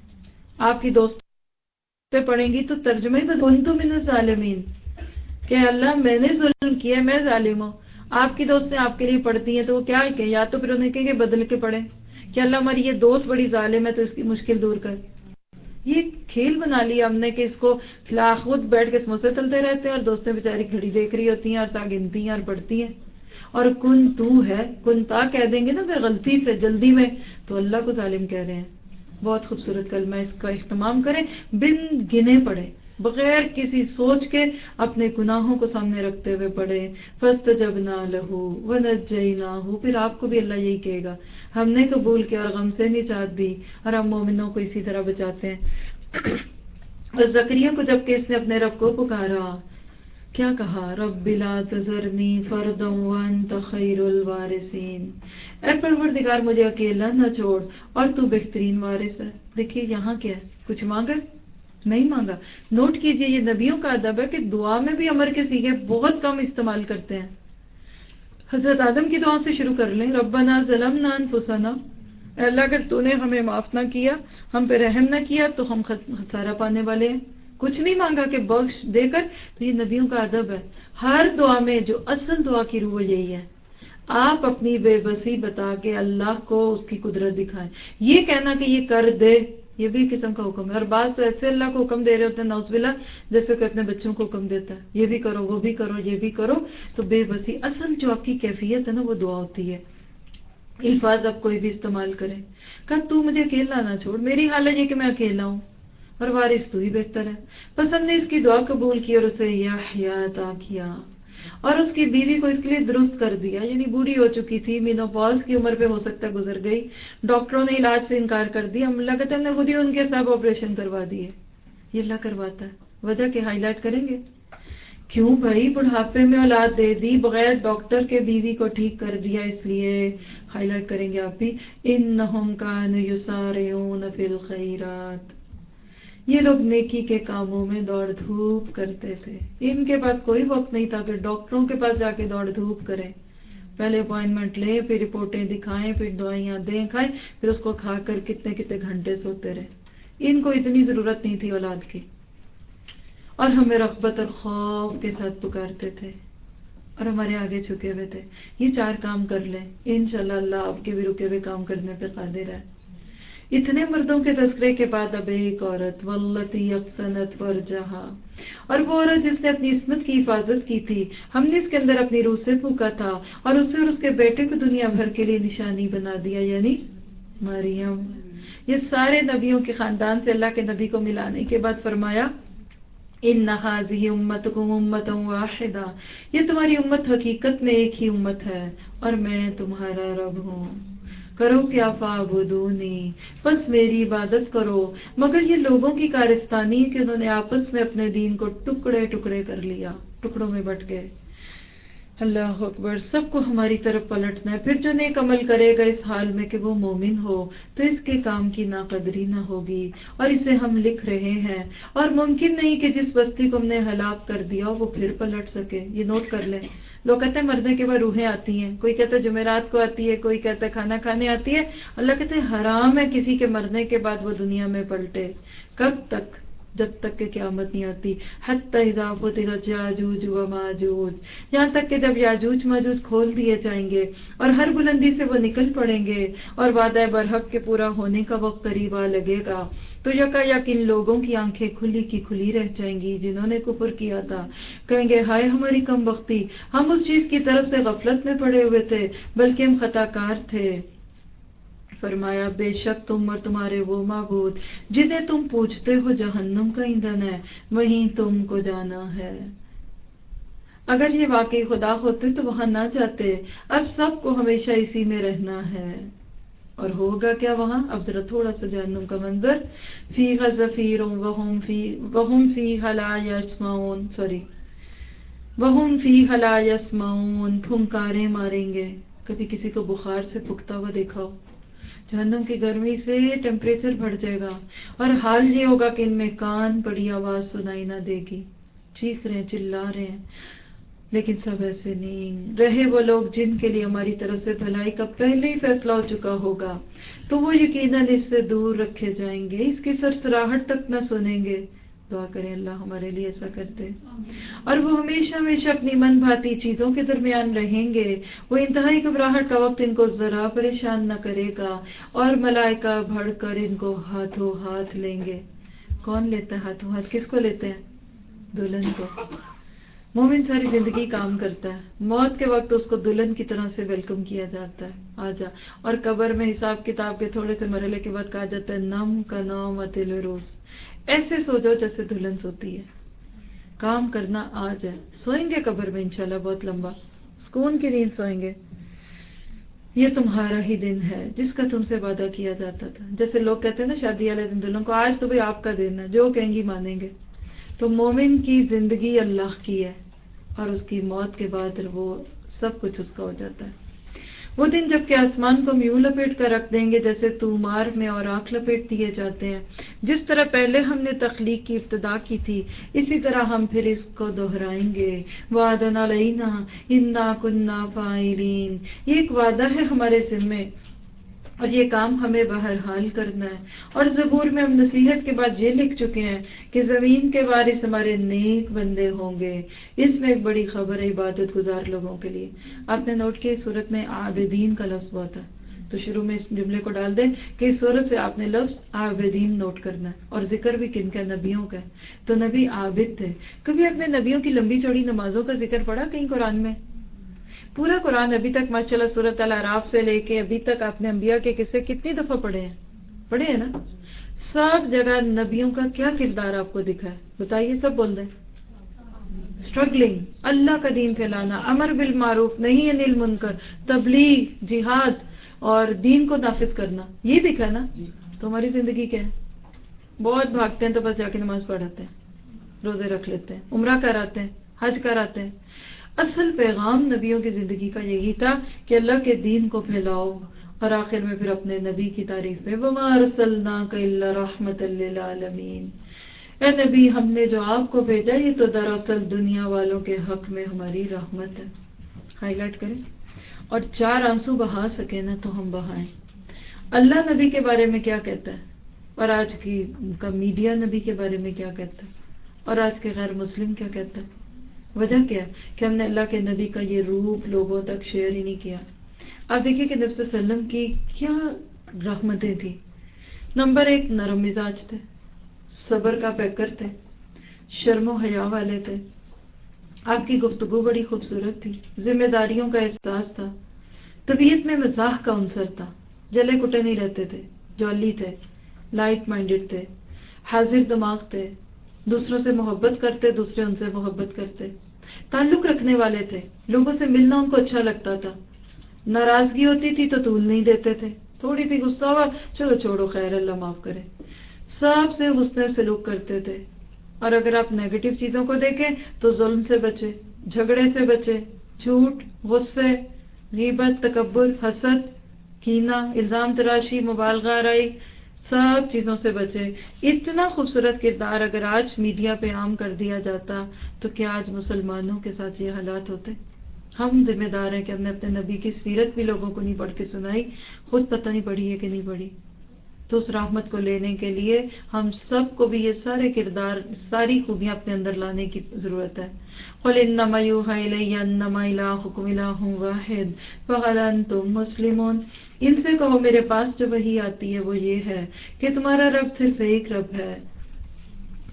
آپ کی دوست سے پڑھیں گی تو ترجمہ ہی کنت من الظالمین کہ اللہ میں نے ظلم کیا، میں ظالم ہوں۔ آپ کی دوستیں آپ کے لیے پڑھتی ہیں تو وہ کیا کہ یا تو پھر انہیں کہیں کہ بدل کے پڑھیں کہ اللہ ہماری یہ دوست بڑی ظالم ہے تو اس کی مشکل دور کر۔ یہ کھیل بنا لیا ہم نے کہ اس کو کھلا خود بیٹھ کے سموسے تلتے رہتے ہیں اور دوستیں بیچاری گھڑی دیکھ رہی ہوتی ہیں اور سا گنتی ہیں اور پڑھتی ہیں، اور کن تو ہے کن تا کہہ دیں گے نا اگر غلطی سے جلدی میں تو اللہ کو ظالم کہہ رہے ہیں۔ بہت خوبصورت کلمہ، اس کا اہتمام کریں، بن گنے پڑھیں، بغیر کسی سوچ کے اپنے گناہوں کو سامنے رکھتے ہوئے پڑھے۔ فاستجبنا لہ ونجیناہ، پھر آپ کو بھی اللہ یہی کہے گا ہم نے قبول کیا اور غم سے نجات دی، اور ہم مومنوں کو اسی طرح بچاتے ہیں۔ اور زکریا کو جب کہ اس نے اپنے رب کو پکارا، کیا کہا؟ رب لا تذرنی فردا وانت خیر الوارثین، اے پروردگار مجھے اکیلا نہ چھوڑ اور تو بہترین وارث ہے۔ دیکھیے یہاں کیا ہے، کچھ مانگا نہیں مانگا۔ نوٹ کیجئے یہ نبیوں کا ادب ہے کہ دعا میں بھی امر کے صیغے بہت کم استعمال کرتے ہیں۔ حضرت آدم کی دعا سے شروع کر لیں، ربنا ظلمنا انفسنا، اے اللہ اگر تو نے ہمیں معاف نہ کیا، ہم پہ رحم نہ کیا تو ہم خسارہ پانے والے ہیں۔ کچھ نہیں مانگا کہ بخش دے کر، تو یہ نبیوں کا ادب ہے۔ ہر دعا میں جو اصل دعا کی روح یہی ہے، آپ اپنی بے بسی بتا کے اللہ کو اس کی قدرت دکھائیں۔ یہ کہنا کہ یہ کر دے، یہ بھی قسم کا حکم ہے، اور بعض تو ایسے اللہ کو حکم دے رہے ہوتے ہیں نعوذ باللہ جیسے کہ اپنے بچوں کو حکم دیتا ہے، یہ بھی کرو وہ بھی کرو یہ بھی کرو۔ تو بے بسی اصل جو آپ کی کیفیت ہے نا وہ دعا ہوتی ہے۔ الفاظ آپ کوئی بھی استعمال کریں، کہ تو مجھے اکیلا نہ چھوڑ، میری حالت یہ کہ میں اکیلا ہوں اور وارث تو ہی بہتر ہے۔ بس ہم نے اس کی دعا قبول کی اور اسے یحییٰ عطا کیا، اور اس کی بیوی کو اس کے لیے درست کر دیا، یعنی بوڑھی ہو چکی تھی، مینوپاز کی عمر پہ ہو سکتا ہے گزر گئی، ڈاکٹروں نے علاج سے انکار کر دیا، ہم اللہ کہتے ہیں ہم نے خود ہی ان کے سب آپریشن کروا دیے۔ یہ اللہ کرواتا ہے، وجہ کہ ہائی لائٹ کریں گے کیوں بھائی؟ بڑھاپے میں اولاد دے دی، بغیر ڈاکٹر کے بیوی کو ٹھیک کر دیا، اس لیے ہائی لائٹ کریں گے آپ بھی، انہم کانوا یسارعون فی الخیرات، یہ لوگ نیکی کے کاموں میں دوڑ دھوپ کرتے تھے۔ ان کے پاس کوئی وقت نہیں تھا کہ ڈاکٹروں کے پاس جا کے دوڑ دھوپ کریں، پہلے اپوائنٹمنٹ لیں، پھر رپورٹیں دکھائیں، پھر دوائیاں دیں کھائیں، پھر اس کو کھا کر کتنے کتنے گھنٹے سوتے رہے۔ ان کو اتنی ضرورت نہیں تھی اولاد کی، اور ہمیں رغبت اور خوف کے ساتھ پکارتے تھے اور ہمارے آگے جھکے ہوئے تھے۔ یہ چار کام کر لیں، انشاءاللہ اللہ آپ کے بھی رکے ہوئے کام کرنے پہ قادر ہے۔ اتنے مردوں کے تذکرے کے بعد اب ایک عورت، واللتی احسنت فرجہا، اور وہ عورت جس نے اپنی عصمت کی حفاظت کی تھی، ہم نے اس کے اندر اپنی روح سے پھونکا تھا اور اسے اور اس کے بیٹے کو دنیا بھر کے لیے نشانی بنا دیا، یعنی مریم۔ یہ سارے نبیوں کے خاندان سے اللہ کے نبی کو ملانے کے بعد فرمایا ان هذه امتکم امۃ واحدہ، یہ تمہاری امت حقیقت میں ایک ہی امت ہے اور میں تمہارا رب ہوں، کرو کیا فاعبدونی، بس میری عبادت کرو۔ مگر یہ لوگوں کی کارستانی ہے کہ انہوں نے آپس میں اپنے دین کو ٹکڑے ٹکڑے کر لیا، ٹکڑوں میں بٹ گئے۔ اللہ اکبر، سب کو ہماری طرف پلٹنا ہے۔ پھر جو نیک عمل کرے گا اس حال میں کہ وہ مومن ہو تو اس کے کام کی ناقدری نہ ہوگی، اور اسے ہم لکھ رہے ہیں، اور ممکن نہیں کہ جس بستی کو ہم نے ہلاک کر دیا وہ پھر پلٹ سکے۔ یہ نوٹ کر لیں، لوگ کہتے ہیں مرنے کے بعد روحیں آتی ہیں، کوئی کہتا ہے جمعرات کو آتی ہے، کوئی کہتا ہے کھانا کھانے آتی ہے۔ اللہ کہتے ہیں حرام ہے کسی کے مرنے کے بعد وہ دنیا میں پلٹے۔ کب تک؟ جب تک کہ قیامت نہیں آتی۔ حتی اذا فتحت یاجوج و ماجوج، یہاں تک کہ جب یاجوج ماجوج کھول دیے جائیں گے اور ہر بلندی سے وہ نکل پڑیں گے اور وعدہ برحق کے پورا ہونے کا وقت قریب آ لگے گا، تو یکا یک ان لوگوں کی آنکھیں کھلی کی کھلی رہ جائیں گی جنہوں نے کفر کیا تھا۔ کہیں گے ہائے ہماری کم بختی، ہم اس چیز کی طرف سے غفلت میں پڑے ہوئے تھے بلکہ ہم خطا کار تھے۔ فرمایا بے شک تم اور تمہارے وہ معبود جنہیں تم پوجتے ہو جہنم کا ایندھن ہے، وہیں تم کو جانا ہے۔ اگر یہ واقعی خدا ہوتے تو وہاں نہ جاتے، اب سب کو ہمیشہ اسی میں رہنا ہے۔ اور ہوگا کیا وہاں؟ اب ذرا تھوڑا سا جہنم کا منظر، فیہا زفیر وہم فی وہم فیہا لا یسمعون سوری وہم فیہا لا یسمعون پھنکاریں ماریں گے۔ کبھی کسی کو بخار سے پھکتا ہوا دیکھا ہو؟ جہنم کی گرمی سے ٹیمپریچر بڑھ جائے گا اور حال یہ ہوگا کہ ان میں کان بڑی آواز سنائی نہ دے گی، چیخ رہے ہیں، چلا رہے ہیں، لیکن سب ایسے نہیں رہے وہ لوگ جن کے لیے ہماری طرف سے بھلائی کا پہلے ہی فیصلہ ہو چکا ہوگا، تو وہ یقیناً اس سے دور رکھے جائیں گے، اس کی سرسراہٹ تک نہ سنیں گے۔ دعا کریں اللہ ہمارے لیے ایسا کر دے۔ اور وہ ہمیشہ ہمیشہ اپنی من بھاتی چیزوں کے درمیان رہیں گے، وہ انتہائی گھبراہٹ کا وقت ان کو ذرا پریشان نہ کرے گا، اور ملائکہ بڑھ کر ان کو ہاتھوں ہاتھ لیں گے۔ کون لیتا ہے ہاتھوں ہاتھ؟ کس کو لیتے ہیں؟ دلہن کو۔ مومن ساری زندگی کام کرتا ہے، موت کے وقت اس کو دلہن کی طرح سے ویلکم کیا جاتا ہے، آجا۔ اور قبر میں حساب کتاب کے تھوڑے سے مرحلے کے بعد کہا جاتا ہے نم کا نوم العروس، ایسے سو جاؤ جیسے دلہن سوتی ہے۔ کام کرنا آج ہے، سوئیں گے قبر میں انشاءاللہ بہت لمبا، سکون کی نیند سوئیں گے۔ یہ تمہارا ہی دن ہے جس کا تم سے وعدہ کیا جاتا تھا، جیسے لوگ کہتے ہیں نا شادی والے دن دلہن کو، آج تو بھئی آپ کا دن ہے، جو کہیں گی مانیں گے۔ تو مومن کی زندگی اللہ کی ہے، اور اس کی موت کے بعد وہ سب کچھ اس کا ہو جاتا ہے۔ وہ دن جب کہ آسمان کو ہم یوں لپیٹ کر رکھ دیں گے جیسے تومار میں اور آنکھ لپیٹ دیے جاتے ہیں، جس طرح پہلے ہم نے تخلیق کی ابتدا کی تھی اسی طرح ہم پھر اس کو دہرائیں گے۔ وعدنا علینا انا کنا فاعلین، یہ ایک وعدہ ہے ہمارے ذمے، اور یہ کام ہمیں بہرحال کرنا ہے۔ اور زبور میں ہم نصیحت کے بعد یہ لکھ چکے ہیں کہ زمین کے وارث ہمارے نیک بندے ہوں گے۔ اس میں ایک بڑی خبر ہے عبادت گزار لوگوں کے لیے۔ آپ نے نوٹ کیا اس صورت میں عابدین کا لفظ بہت ہے، تو شروع میں اس جملے کو ڈال دیں کہ اس صورت سے آپ نے لفظ عابدین نوٹ کرنا ہے، اور ذکر بھی کن کا؟ نبیوں کا ہے۔ تو نبی عابد تھے۔ کبھی اپنے نبیوں کی لمبی چوڑی نمازوں کا ذکر پڑھا کہیں قرآن میں؟ پورا قرآن ابھی تک ماشاءاللہ سورۃ الاعراف سے لے کے ابھی تک آپ نے انبیاء کے قصے کتنی دفعہ پڑھے ہیں؟ پڑھے ہیں نا؟ سب جگہ نبیوں کا کیا کردار آپ کو دکھا ہے؟ بتائیے، سب بول دیں۔ اسٹرگلنگ، اللہ کا دین پھیلانا، امر بالمعروف نہیں انل المنکر، تبلیغ، جہاد اور دین کو نافذ کرنا، یہ دکھا نا؟ تو ہماری زندگی کیا ہے؟ بہت بھاگتے ہیں تو بس جا کے نماز پڑھاتے ہیں، روزے رکھ لیتے ہیں، عمرہ کراتے ہیں، حج کراتے ہیں۔ اصل پیغام نبیوں کی زندگی کا یہی تھا کہ اللہ کے دین کو پھیلاؤ، اور آخر میں پھر اپنے نبی کی تعریف میں وَمَا أَرْسَلْنَاكَ إِلَّا رَحْمَةً لِّلْعَالَمِينَ، اے نبی ہم نے جو آپ کو بھیجا یہ تو دراصل دنیا والوں کے حق میں ہماری رحمت ہے۔ ہائی لائٹ کریں، اور چار آنسو بہا سکے نا تو ہم بہائیں۔ اللہ نبی کے بارے میں کیا کہتا ہے، اور آج کی کا میڈیا نبی کے بارے میں کیا کہتا ہے، اور آج کے غیر مسلم کیا کہتا ہے؟ وجہ کیا ہے کہ ہم نے اللہ کے نبی کا یہ روپ لوگوں تک شیئر ہی نہیں کیا۔ آپ دیکھیے کہ نبی صلی اللہ علیہ وسلم کی کیا رحمتیں تھیں۔ نمبر ایک، نرم مزاج تھے، صبر کا پیکر تھے، شرم و حیا والے تھے، آپ کی گفتگو بڑی خوبصورت تھی، ذمہ داریوں کا احساس تھا، طبیعت میں مزاح کا عنصر تھا، جلے کٹے نہیں رہتے تھے، جولی تھے، لائٹ مائنڈڈ تھے، حاضر دماغ تھے، دوسروں سے محبت کرتے، دوسرے ان سے محبت کرتے، تعلق رکھنے والے تھے، لوگوں سے ملنا ان کو اچھا لگتا تھا، ناراضگی ہوتی تھی تو طول نہیں دیتے تھے، تھوڑی سی غصہ ہوا چلو چھوڑو خیر اللہ معاف کرے، سب سے حسن سلوک کرتے تھے۔ اور اگر آپ نیگیٹو چیزوں کو دیکھیں تو ظلم سے بچے، جھگڑے سے بچے، جھوٹ، غصے، غیبت، تکبر، حسد، کینہ، الزام تراشی، مبالغہ آرائی، سب چیزوں سے بچے۔ اتنا خوبصورت کردار اگر آج میڈیا پہ عام کر دیا جاتا تو کیا آج مسلمانوں کے ساتھ یہ حالات ہوتے؟ ہم ذمہ دار ہیں کہ ہم نے اپنے نبی کی سیرت بھی لوگوں کو نہیں پڑھ کے سنائی، خود پتہ نہیں پڑھی ہے کہ نہیں پڑھی۔ تو اس رحمت کو لینے کے لیے ہم سب کو بھی یہ سارے کردار، ساری خوبیاں اپنے اندر لانے کی ضرورت ہے۔ قُلْ إِنَّمَا يُوحَىٰ إِلَيَّ أَنَّمَا إِلَٰهُكُمْ إِلَٰهٌ وَاحِدٌ فَهَلْ أَنتُم مُّسْلِمُونَ، ان سے کہو میرے پاس جو وحی آتی ہے وہ یہ ہے کہ تمہارا رب صرف ایک رب ہے،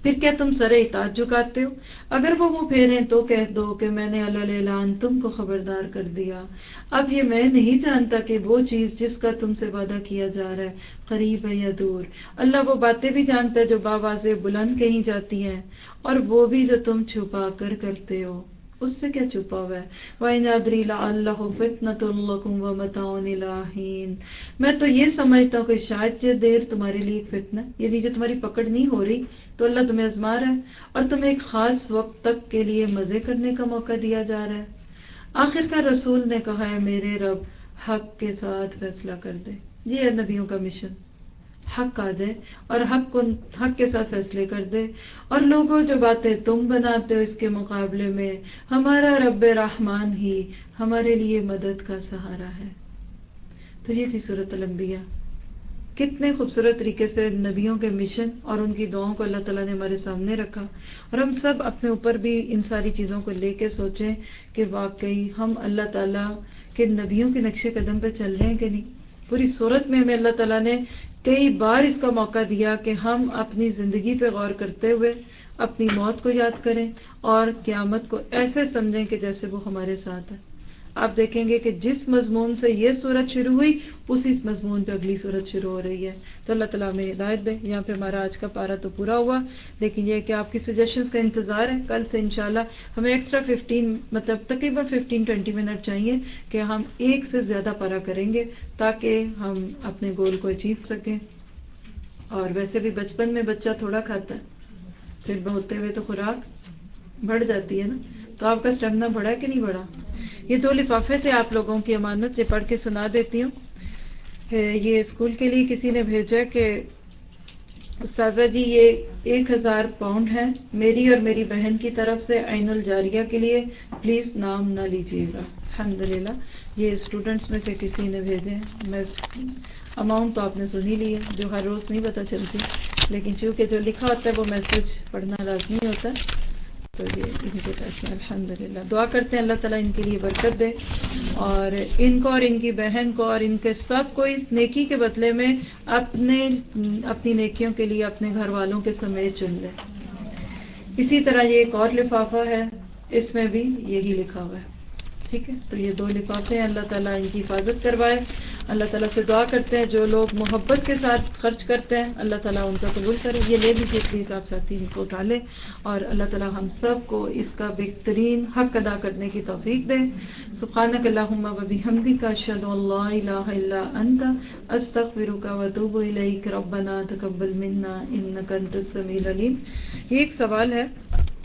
پھر کیا تم سر اطاعت جھکاتے ہو؟ اگر وہ منہ پھیریں تو کہہ دو کہ میں نے علی الاعلان تم کو خبردار کر دیا۔ اب یہ میں نہیں جانتا کہ وہ چیز جس کا تم سے وعدہ کیا جا رہا ہے قریب ہے یا دور۔ اللہ وہ باتیں بھی جانتا ہے جو باواضح بلند کہی جاتی ہیں، اور وہ بھی جو تم چھپا کر کرتے ہو۔ اس سے کیا چھپا ہوا ہے؟ وَإِنْ أَدْرِي لَعَلَّهُ فِتْنَةٌ لَكُمْ وَمَتَاعٌ إِلَىٰ حِينٍ، میں تو یہ سمجھتا ہوں کہ شاید یہ دیر تمہارے لیے ایک فتنہ، یعنی جو تمہاری پکڑ نہیں ہو رہی تو اللہ تمہیں آزما رہا ہے، اور تمہیں ایک خاص وقت تک کے لیے مزے کرنے کا موقع دیا جا رہا ہے۔ آخر کار رسول نے کہا ہے میرے رب حق کے ساتھ فیصلہ کر دے۔ یہ ہے نبیوں کا مشن، حق آ جائے اور حق کو حق کے ساتھ فیصلے کر دے، اور لوگوں جو باتیں تم بناتے ہو اس کے مقابلے میں ہمارا رب رحمان ہی ہمارے لیے مدد کا سہارا ہے۔ تو یہ تھی سورۃ الانبیاء۔ کتنے خوبصورت طریقے سے نبیوں کے مشن اور ان کی دعاؤں کو اللہ تعالیٰ نے ہمارے سامنے رکھا، اور ہم سب اپنے اوپر بھی ان ساری چیزوں کو لے کے سوچیں کہ واقعی ہم اللہ تعالیٰ کے نبیوں کے نقش قدم پہ چل رہے ہیں کہ نہیں۔ پوری صورت میں ہمیں اللہ تعالیٰ نے کئی بار اس کا موقع دیا کہ ہم اپنی زندگی پہ غور کرتے ہوئے اپنی موت کو یاد کریں اور قیامت کو ایسے سمجھیں کہ جیسے وہ ہمارے ساتھ ہے۔ آپ دیکھیں گے کہ جس مضمون سے یہ صورت شروع ہوئی اسی مضمون پہ اگلی صورت شروع ہو رہی ہے۔ تو اللہ تعالیٰ ہمیں ہدایت دے۔ یہاں پہ ہمارا آج کا پارہ تو پورا ہوا، لیکن یہ کہ آپ کی سجیشنز کا انتظار ہے۔ کل سے انشاءاللہ ہمیں ایکسٹرا ففٹین مطلب تقریباً ففٹین ٹوینٹی منٹ چاہیے کہ ہم ایک سے زیادہ پارہ کریں گے تاکہ ہم اپنے گول کو اچیو سکیں۔ اور ویسے بھی بچپن میں بچہ تھوڑا کھاتا ہے، پھر ہوتے ہوئے تو خوراک بڑھ جاتی ہے نا۔ تو آپ کا اسٹیمنا بڑھا کہ نہیں بڑھا؟ یہ دو لفافے تھے آپ لوگوں کی امانت، یہ پڑھ کے سنا دیتی ہوں۔ یہ اسکول کے لیے کسی نے بھیجا کہ استاذہ جی یہ ایک ہزار پاؤنڈ ہے میری اور میری بہن کی طرف سے عین الجاریہ کے لیے، پلیز نام نہ لیجیے گا۔ الحمدللہ یہ اسٹوڈنٹس میں سے کسی نے بھیجے ہیں۔ میں اماؤنٹ تو آپ نے سنی لی ہے جو ہر روز نہیں پتہ چلتی، لیکن چونکہ جو لکھا ہوتا ہے وہ میسج پڑھنا لازمی ہوتا ہے، تو یہ ان کے پیسے الحمدللہ۔ دعا کرتے ہیں اللہ تعالیٰ ان کے لیے برکت دے، اور ان کو اور ان کی بہن کو اور ان کے سب کو اس نیکی کے بدلے میں اپنے اپنی نیکیوں کے لیے اپنے گھر والوں کے سمیت چن لے۔ اسی طرح یہ ایک اور لفافہ ہے، اس میں بھی یہی لکھا ہوا ہے، ٹھیک ہے۔ تو یہ دو لفافے ہیں، اللہ تعالیٰ ان کی حفاظت کروائے۔ اللہ تعالیٰ سے دعا کرتے ہیں جو لوگ محبت کے ساتھ خرچ کرتے ہیں اللہ تعالیٰ ان کا قبول کرے۔ یہ لے لیجیے پلیز آپ ساتھی ان کو اٹھا لیں، اور اللہ تعالیٰ ہم سب کو اس کا بہترین حق ادا کرنے کی توفیق دے۔ سبحانک اللہم و بحمدک اشہد ان لا الہ الا انت استغفرک و اتوب الیک ربنا تقبل منا انک انت السمیع العلیم۔ یہ ایک سوال ہے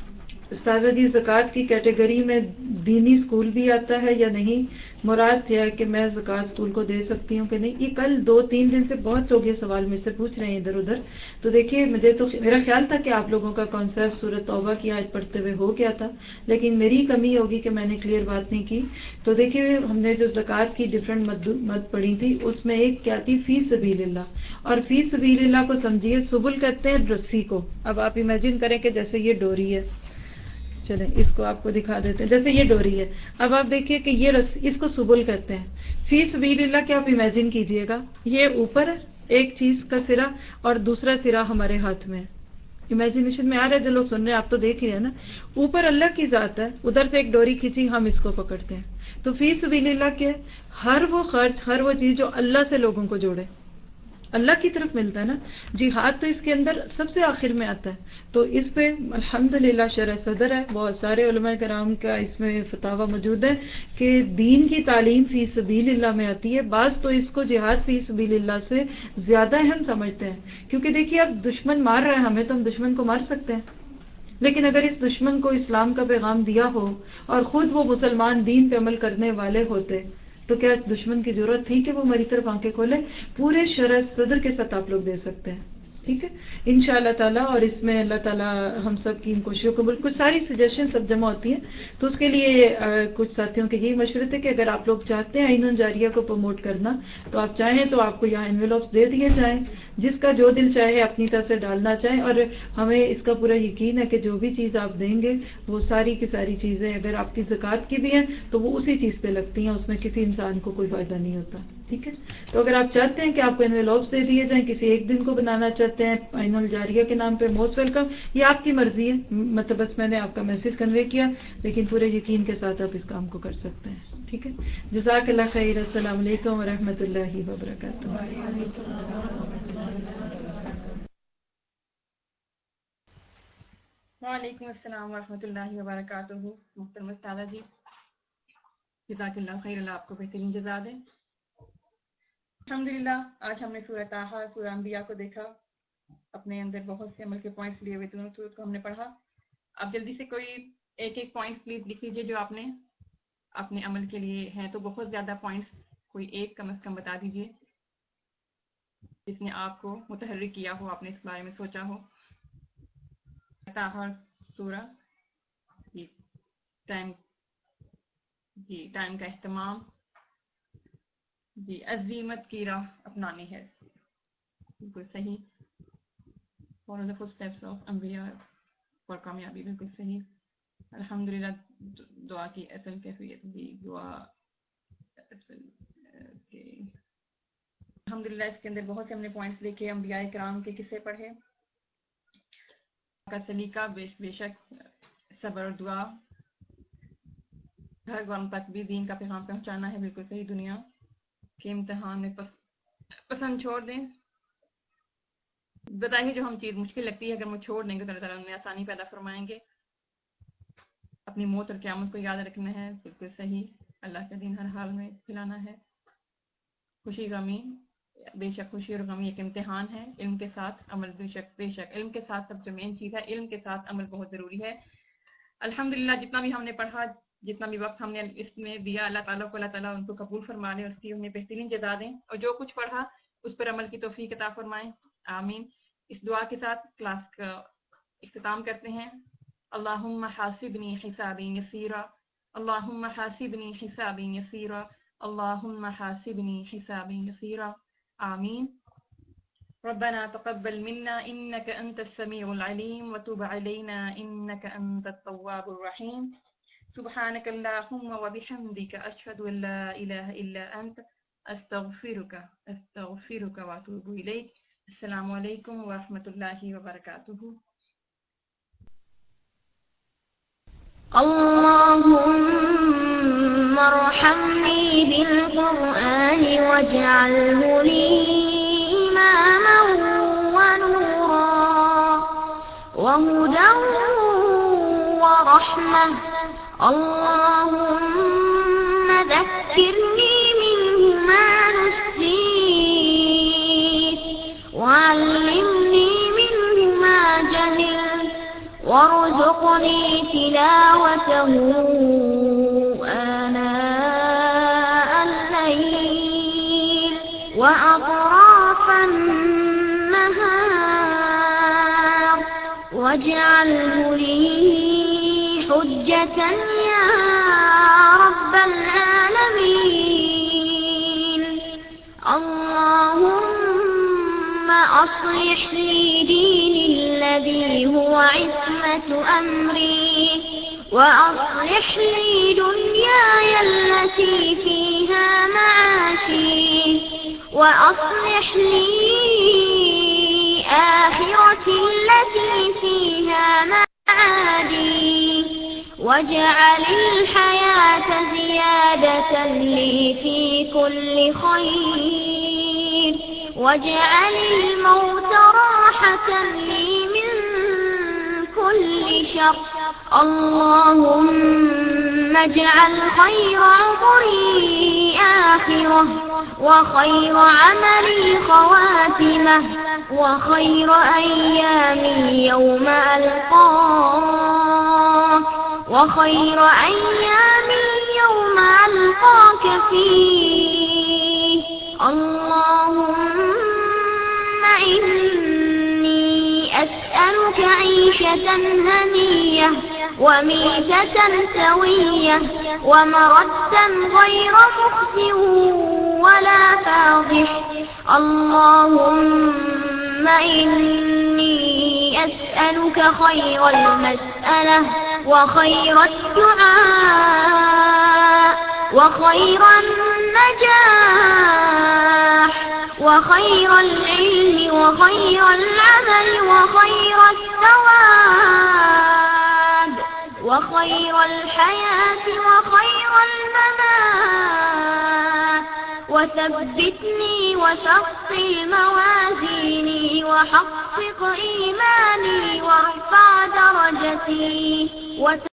استاذہ جی، زکوٰۃ کی کیٹیگری میں دینی اسکول بھی آتا ہے یا نہیں؟ مراد یہ ہے کہ میں زکوٰۃ اسکول کو دے سکتی ہوں کہ نہیں؟ یہ کل دو تین دن سے بہت لوگ یہ سوال مجھ سے پوچھ رہے ہیں ادھر ادھر۔ تو دیکھیے مجھے تو میرا خیال تھا کہ آپ لوگوں کا کانسیپٹ سورۃ توبہ کی آیت پڑھتے ہوئے ہو گیا تھا، لیکن میری کمی ہوگی کہ میں نے کلیئر بات نہیں کی۔ تو دیکھیے ہم نے جو زکوٰۃ کی ڈفرینٹ مد مد پڑھی تھی اس میں ایک کیا تھی، فی سبیل اللہ، اور فی سبیل اللہ کو سمجھیے سبل کہتے ہیں رسی کو۔ اب آپ امیجن کریں کہ جیسے یہ ڈوری ہے، چلیں اس کو آپ کو دکھا دیتے ہیں، جیسے یہ ڈوری ہے۔ اب آپ دیکھیے کہ یہ رس اس کو سبل کہتے ہیں۔ فی سبیل اللہ کے آپ امیجن کیجئے گا، یہ اوپر ہے ایک چیز کا سرا اور دوسرا سرا ہمارے ہاتھ میں ہے۔ امیجنیشن میں آ رہا ہے جو لوگ سن رہے ہیں، آپ تو دیکھ ہی رہے ہیں نا، اوپر اللہ کی ذات ہے، ادھر سے ایک ڈوری کھینچی ہم اس کو پکڑتے ہیں۔ تو فی سبیل اللہ کے ہر وہ خرچ، ہر وہ چیز جو اللہ سے لوگوں کو جوڑے، اللہ کی طرف ملتا ہے نا۔ جہاد تو اس کے اندر سب سے آخر میں آتا ہے، تو اس پہ الحمدللہ شرح صدر ہے، بہت سارے علماء کرام کا اس میں فتاوی موجود ہے کہ دین کی تعلیم فی سبیل اللہ میں آتی ہے۔ بعض تو اس کو جہاد فی سبیل اللہ سے زیادہ اہم سمجھتے ہیں، کیونکہ دیکھیے اب دشمن مار رہا ہے ہمیں تو ہم دشمن کو مار سکتے ہیں، لیکن اگر اس دشمن کو اسلام کا پیغام دیا ہو اور خود وہ مسلمان دین پہ عمل کرنے والے ہوتے تو کیا دشمن کی ضرورت تھی کہ وہ ہماری طرف آنکھیں کھولے؟ پورے شرح صدر کے ساتھ آپ لوگ دے سکتے ہیں، ٹھیک ہے انشاءاللہ تعالیٰ۔ اور اس میں اللہ تعالیٰ ہم سب کی ان کوششوں کو، کچھ ساری سجیشن سب جمع ہوتی ہیں، تو اس کے لیے کچھ ساتھیوں کے یہی مشورے تھے کہ اگر آپ لوگ چاہتے ہیں عین جاریہ کو پروموٹ کرنا تو آپ چاہیں تو آپ کو یہاں انویلوپس دے دیے جائیں، جس کا جو دل چاہے اپنی طرف سے ڈالنا چاہیں، اور ہمیں اس کا پورا یقین ہے کہ جو بھی چیز آپ دیں گے وہ ساری کی ساری چیزیں اگر آپ کی زکوٰۃ کی بھی ہیں تو وہ اسی چیز پہ لگتی ہیں، اس میں کسی انسان کو کوئی فائدہ نہیں ہوتا۔ ٹھیک ہے. تو اگر آپ چاہتے ہیں کہ آپ کو انویلوپس دے دیے جائیں، کسی ایک دن کو بنانا چاہتے ہیں عین الجاریہ کے نام پہ، موسٹ ویلکم. یہ آپ کی مرضی ہے، مطلب بس میں نے آپ کا میسج کنوے کیا، لیکن پورے یقین کے ساتھ آپ اس کام کو کر سکتے ہیں. ٹھیک ہے. جزاک اللہ خیر. السلام علیکم ورحمۃ اللہ وبرکاتہ. وعلیکم السلام ورحمۃ اللہ وبرکاتہ. محترم استاذہ جی، جزاک اللہ خیر، اللہ آپ کو بہترین جزا دے. الحمدللہ آج ہم نے سورہ طٰہٰ، سورہ انبیاء کو دیکھا، اپنے اندر بہت سے عمل کے پوائنٹس لیے ہوئے دونوں سورت کو ہم نے پڑھا. اب جلدی سے کوئی ایک ایک پوائنٹس پلیز لکھ لیجیے جو آپ نے اپنے عمل کے لیے ہیں. تو بہت زیادہ پوائنٹس، کوئی ایک کم از کم بتا دیجیے جس نے آپ کو متحرک کیا ہو، آپ نے اس بارے میں سوچا ہو. طٰہٰ سورہ، جی ٹائم، جی ٹائم کا اہتمام، جی عزیمت کی راہ اپنانی ہے، بالکل صحیح. Follow the footsteps of انبیاء اور کامیابی، بالکل صحیح. الحمدللہ دعا کی اصل کیفیت، جی دعا الحمدللہ. اس کے اندر بہت سے ہم نے پوائنٹس دیکھے، انبیاء کرام کے قصے پڑھے، کا سلیقہ، بے, بے شک صبر اور دعا، گھر والوں تک بھی دین کا پیغام پہنچانا ہے، بالکل صحیح. دنیا کے امتحان میں پس, پسند چھوڑ دیں، بتائیے جو ہم چیز مشکل لگتی ہے اگر وہ چھوڑ دیں گے تو اللہ تعالیٰ میں آسانی پیدا فرمائیں گے. اپنی موت اور قیامت کو یاد رکھنا ہے، بالکل صحیح. اللہ کا دین ہر حال میں پھیلانا ہے. خوشی غمی، بے شک خوشی اور غمی ایک امتحان ہے. علم کے ساتھ عمل، بے شک بے شک علم کے ساتھ سب جو مین چیز ہے، علم کے ساتھ عمل بہت ضروری ہے. الحمدللہ جتنا بھی ہم نے پڑھا، جتنا بھی وقت ہم نے اس میں دیا، اللہ تعالیٰ کو اللہ تعالیٰ ان کو قبول فرما لے، اس کی انہیں بہترین جزا دیں، اور جو کچھ پڑھا اس پر عمل کی توفیق عطا فرمائیں. آمین. اس دعا کے ساتھ کلاس کا اختتام کرتے ہیں. اللہم حاسبنی حسابی یسیرا، اللہم حاسبنی حسابی یسیرا، اللہم حاسبنی حسابی یسیرا. آمین. ربنا تقبل منا انك انت السميع العليم وتب علينا انك انت التواب الرحيم. سبحانك اللهم وبحمدك اشهد ان لا اله الا انت استغفرك استغفرك واتوب اليك. السلام علیکم ورحمۃ اللہ وبرکاتہ. اللهم ارحمني بالقرآن واجعله لي إماما ونورا وهدى ورحمة. اللهم ذكرني منه ما نسيت وعلمني منه ما جهلت وارزقني تلاوته آناء الليل وأطراف النهار واجعله لي حجة يا رب العالمين. اللهم أصلح لي ديني الذي هو عصمة أمري وأصلح لي دنياي التي فيها معاشي وأصلح لي آخرتي التي فيها معادي واجعل الحياة زيادة لي في كل خير واجعل الموت راحة لي من كل شر. اللهم اجعل خير عمري آخرة وخير عملي خواتمة وخير أيامي يوم ألقاك وخير أيامي يوم ألقاك فيه. اللهم إني أسألك عيشة هنية وميتة سوية ومردا غير مخزٍ ولا فاضح. اللهم إني أسألك خير المسألة وخير الدعاء وخير النفس النجاح وخير العلم وخير العمل وخير الثواب وخير الحياة وخير الممات وثبتني وثقل موازيني وحقق إيماني وارفع درجتي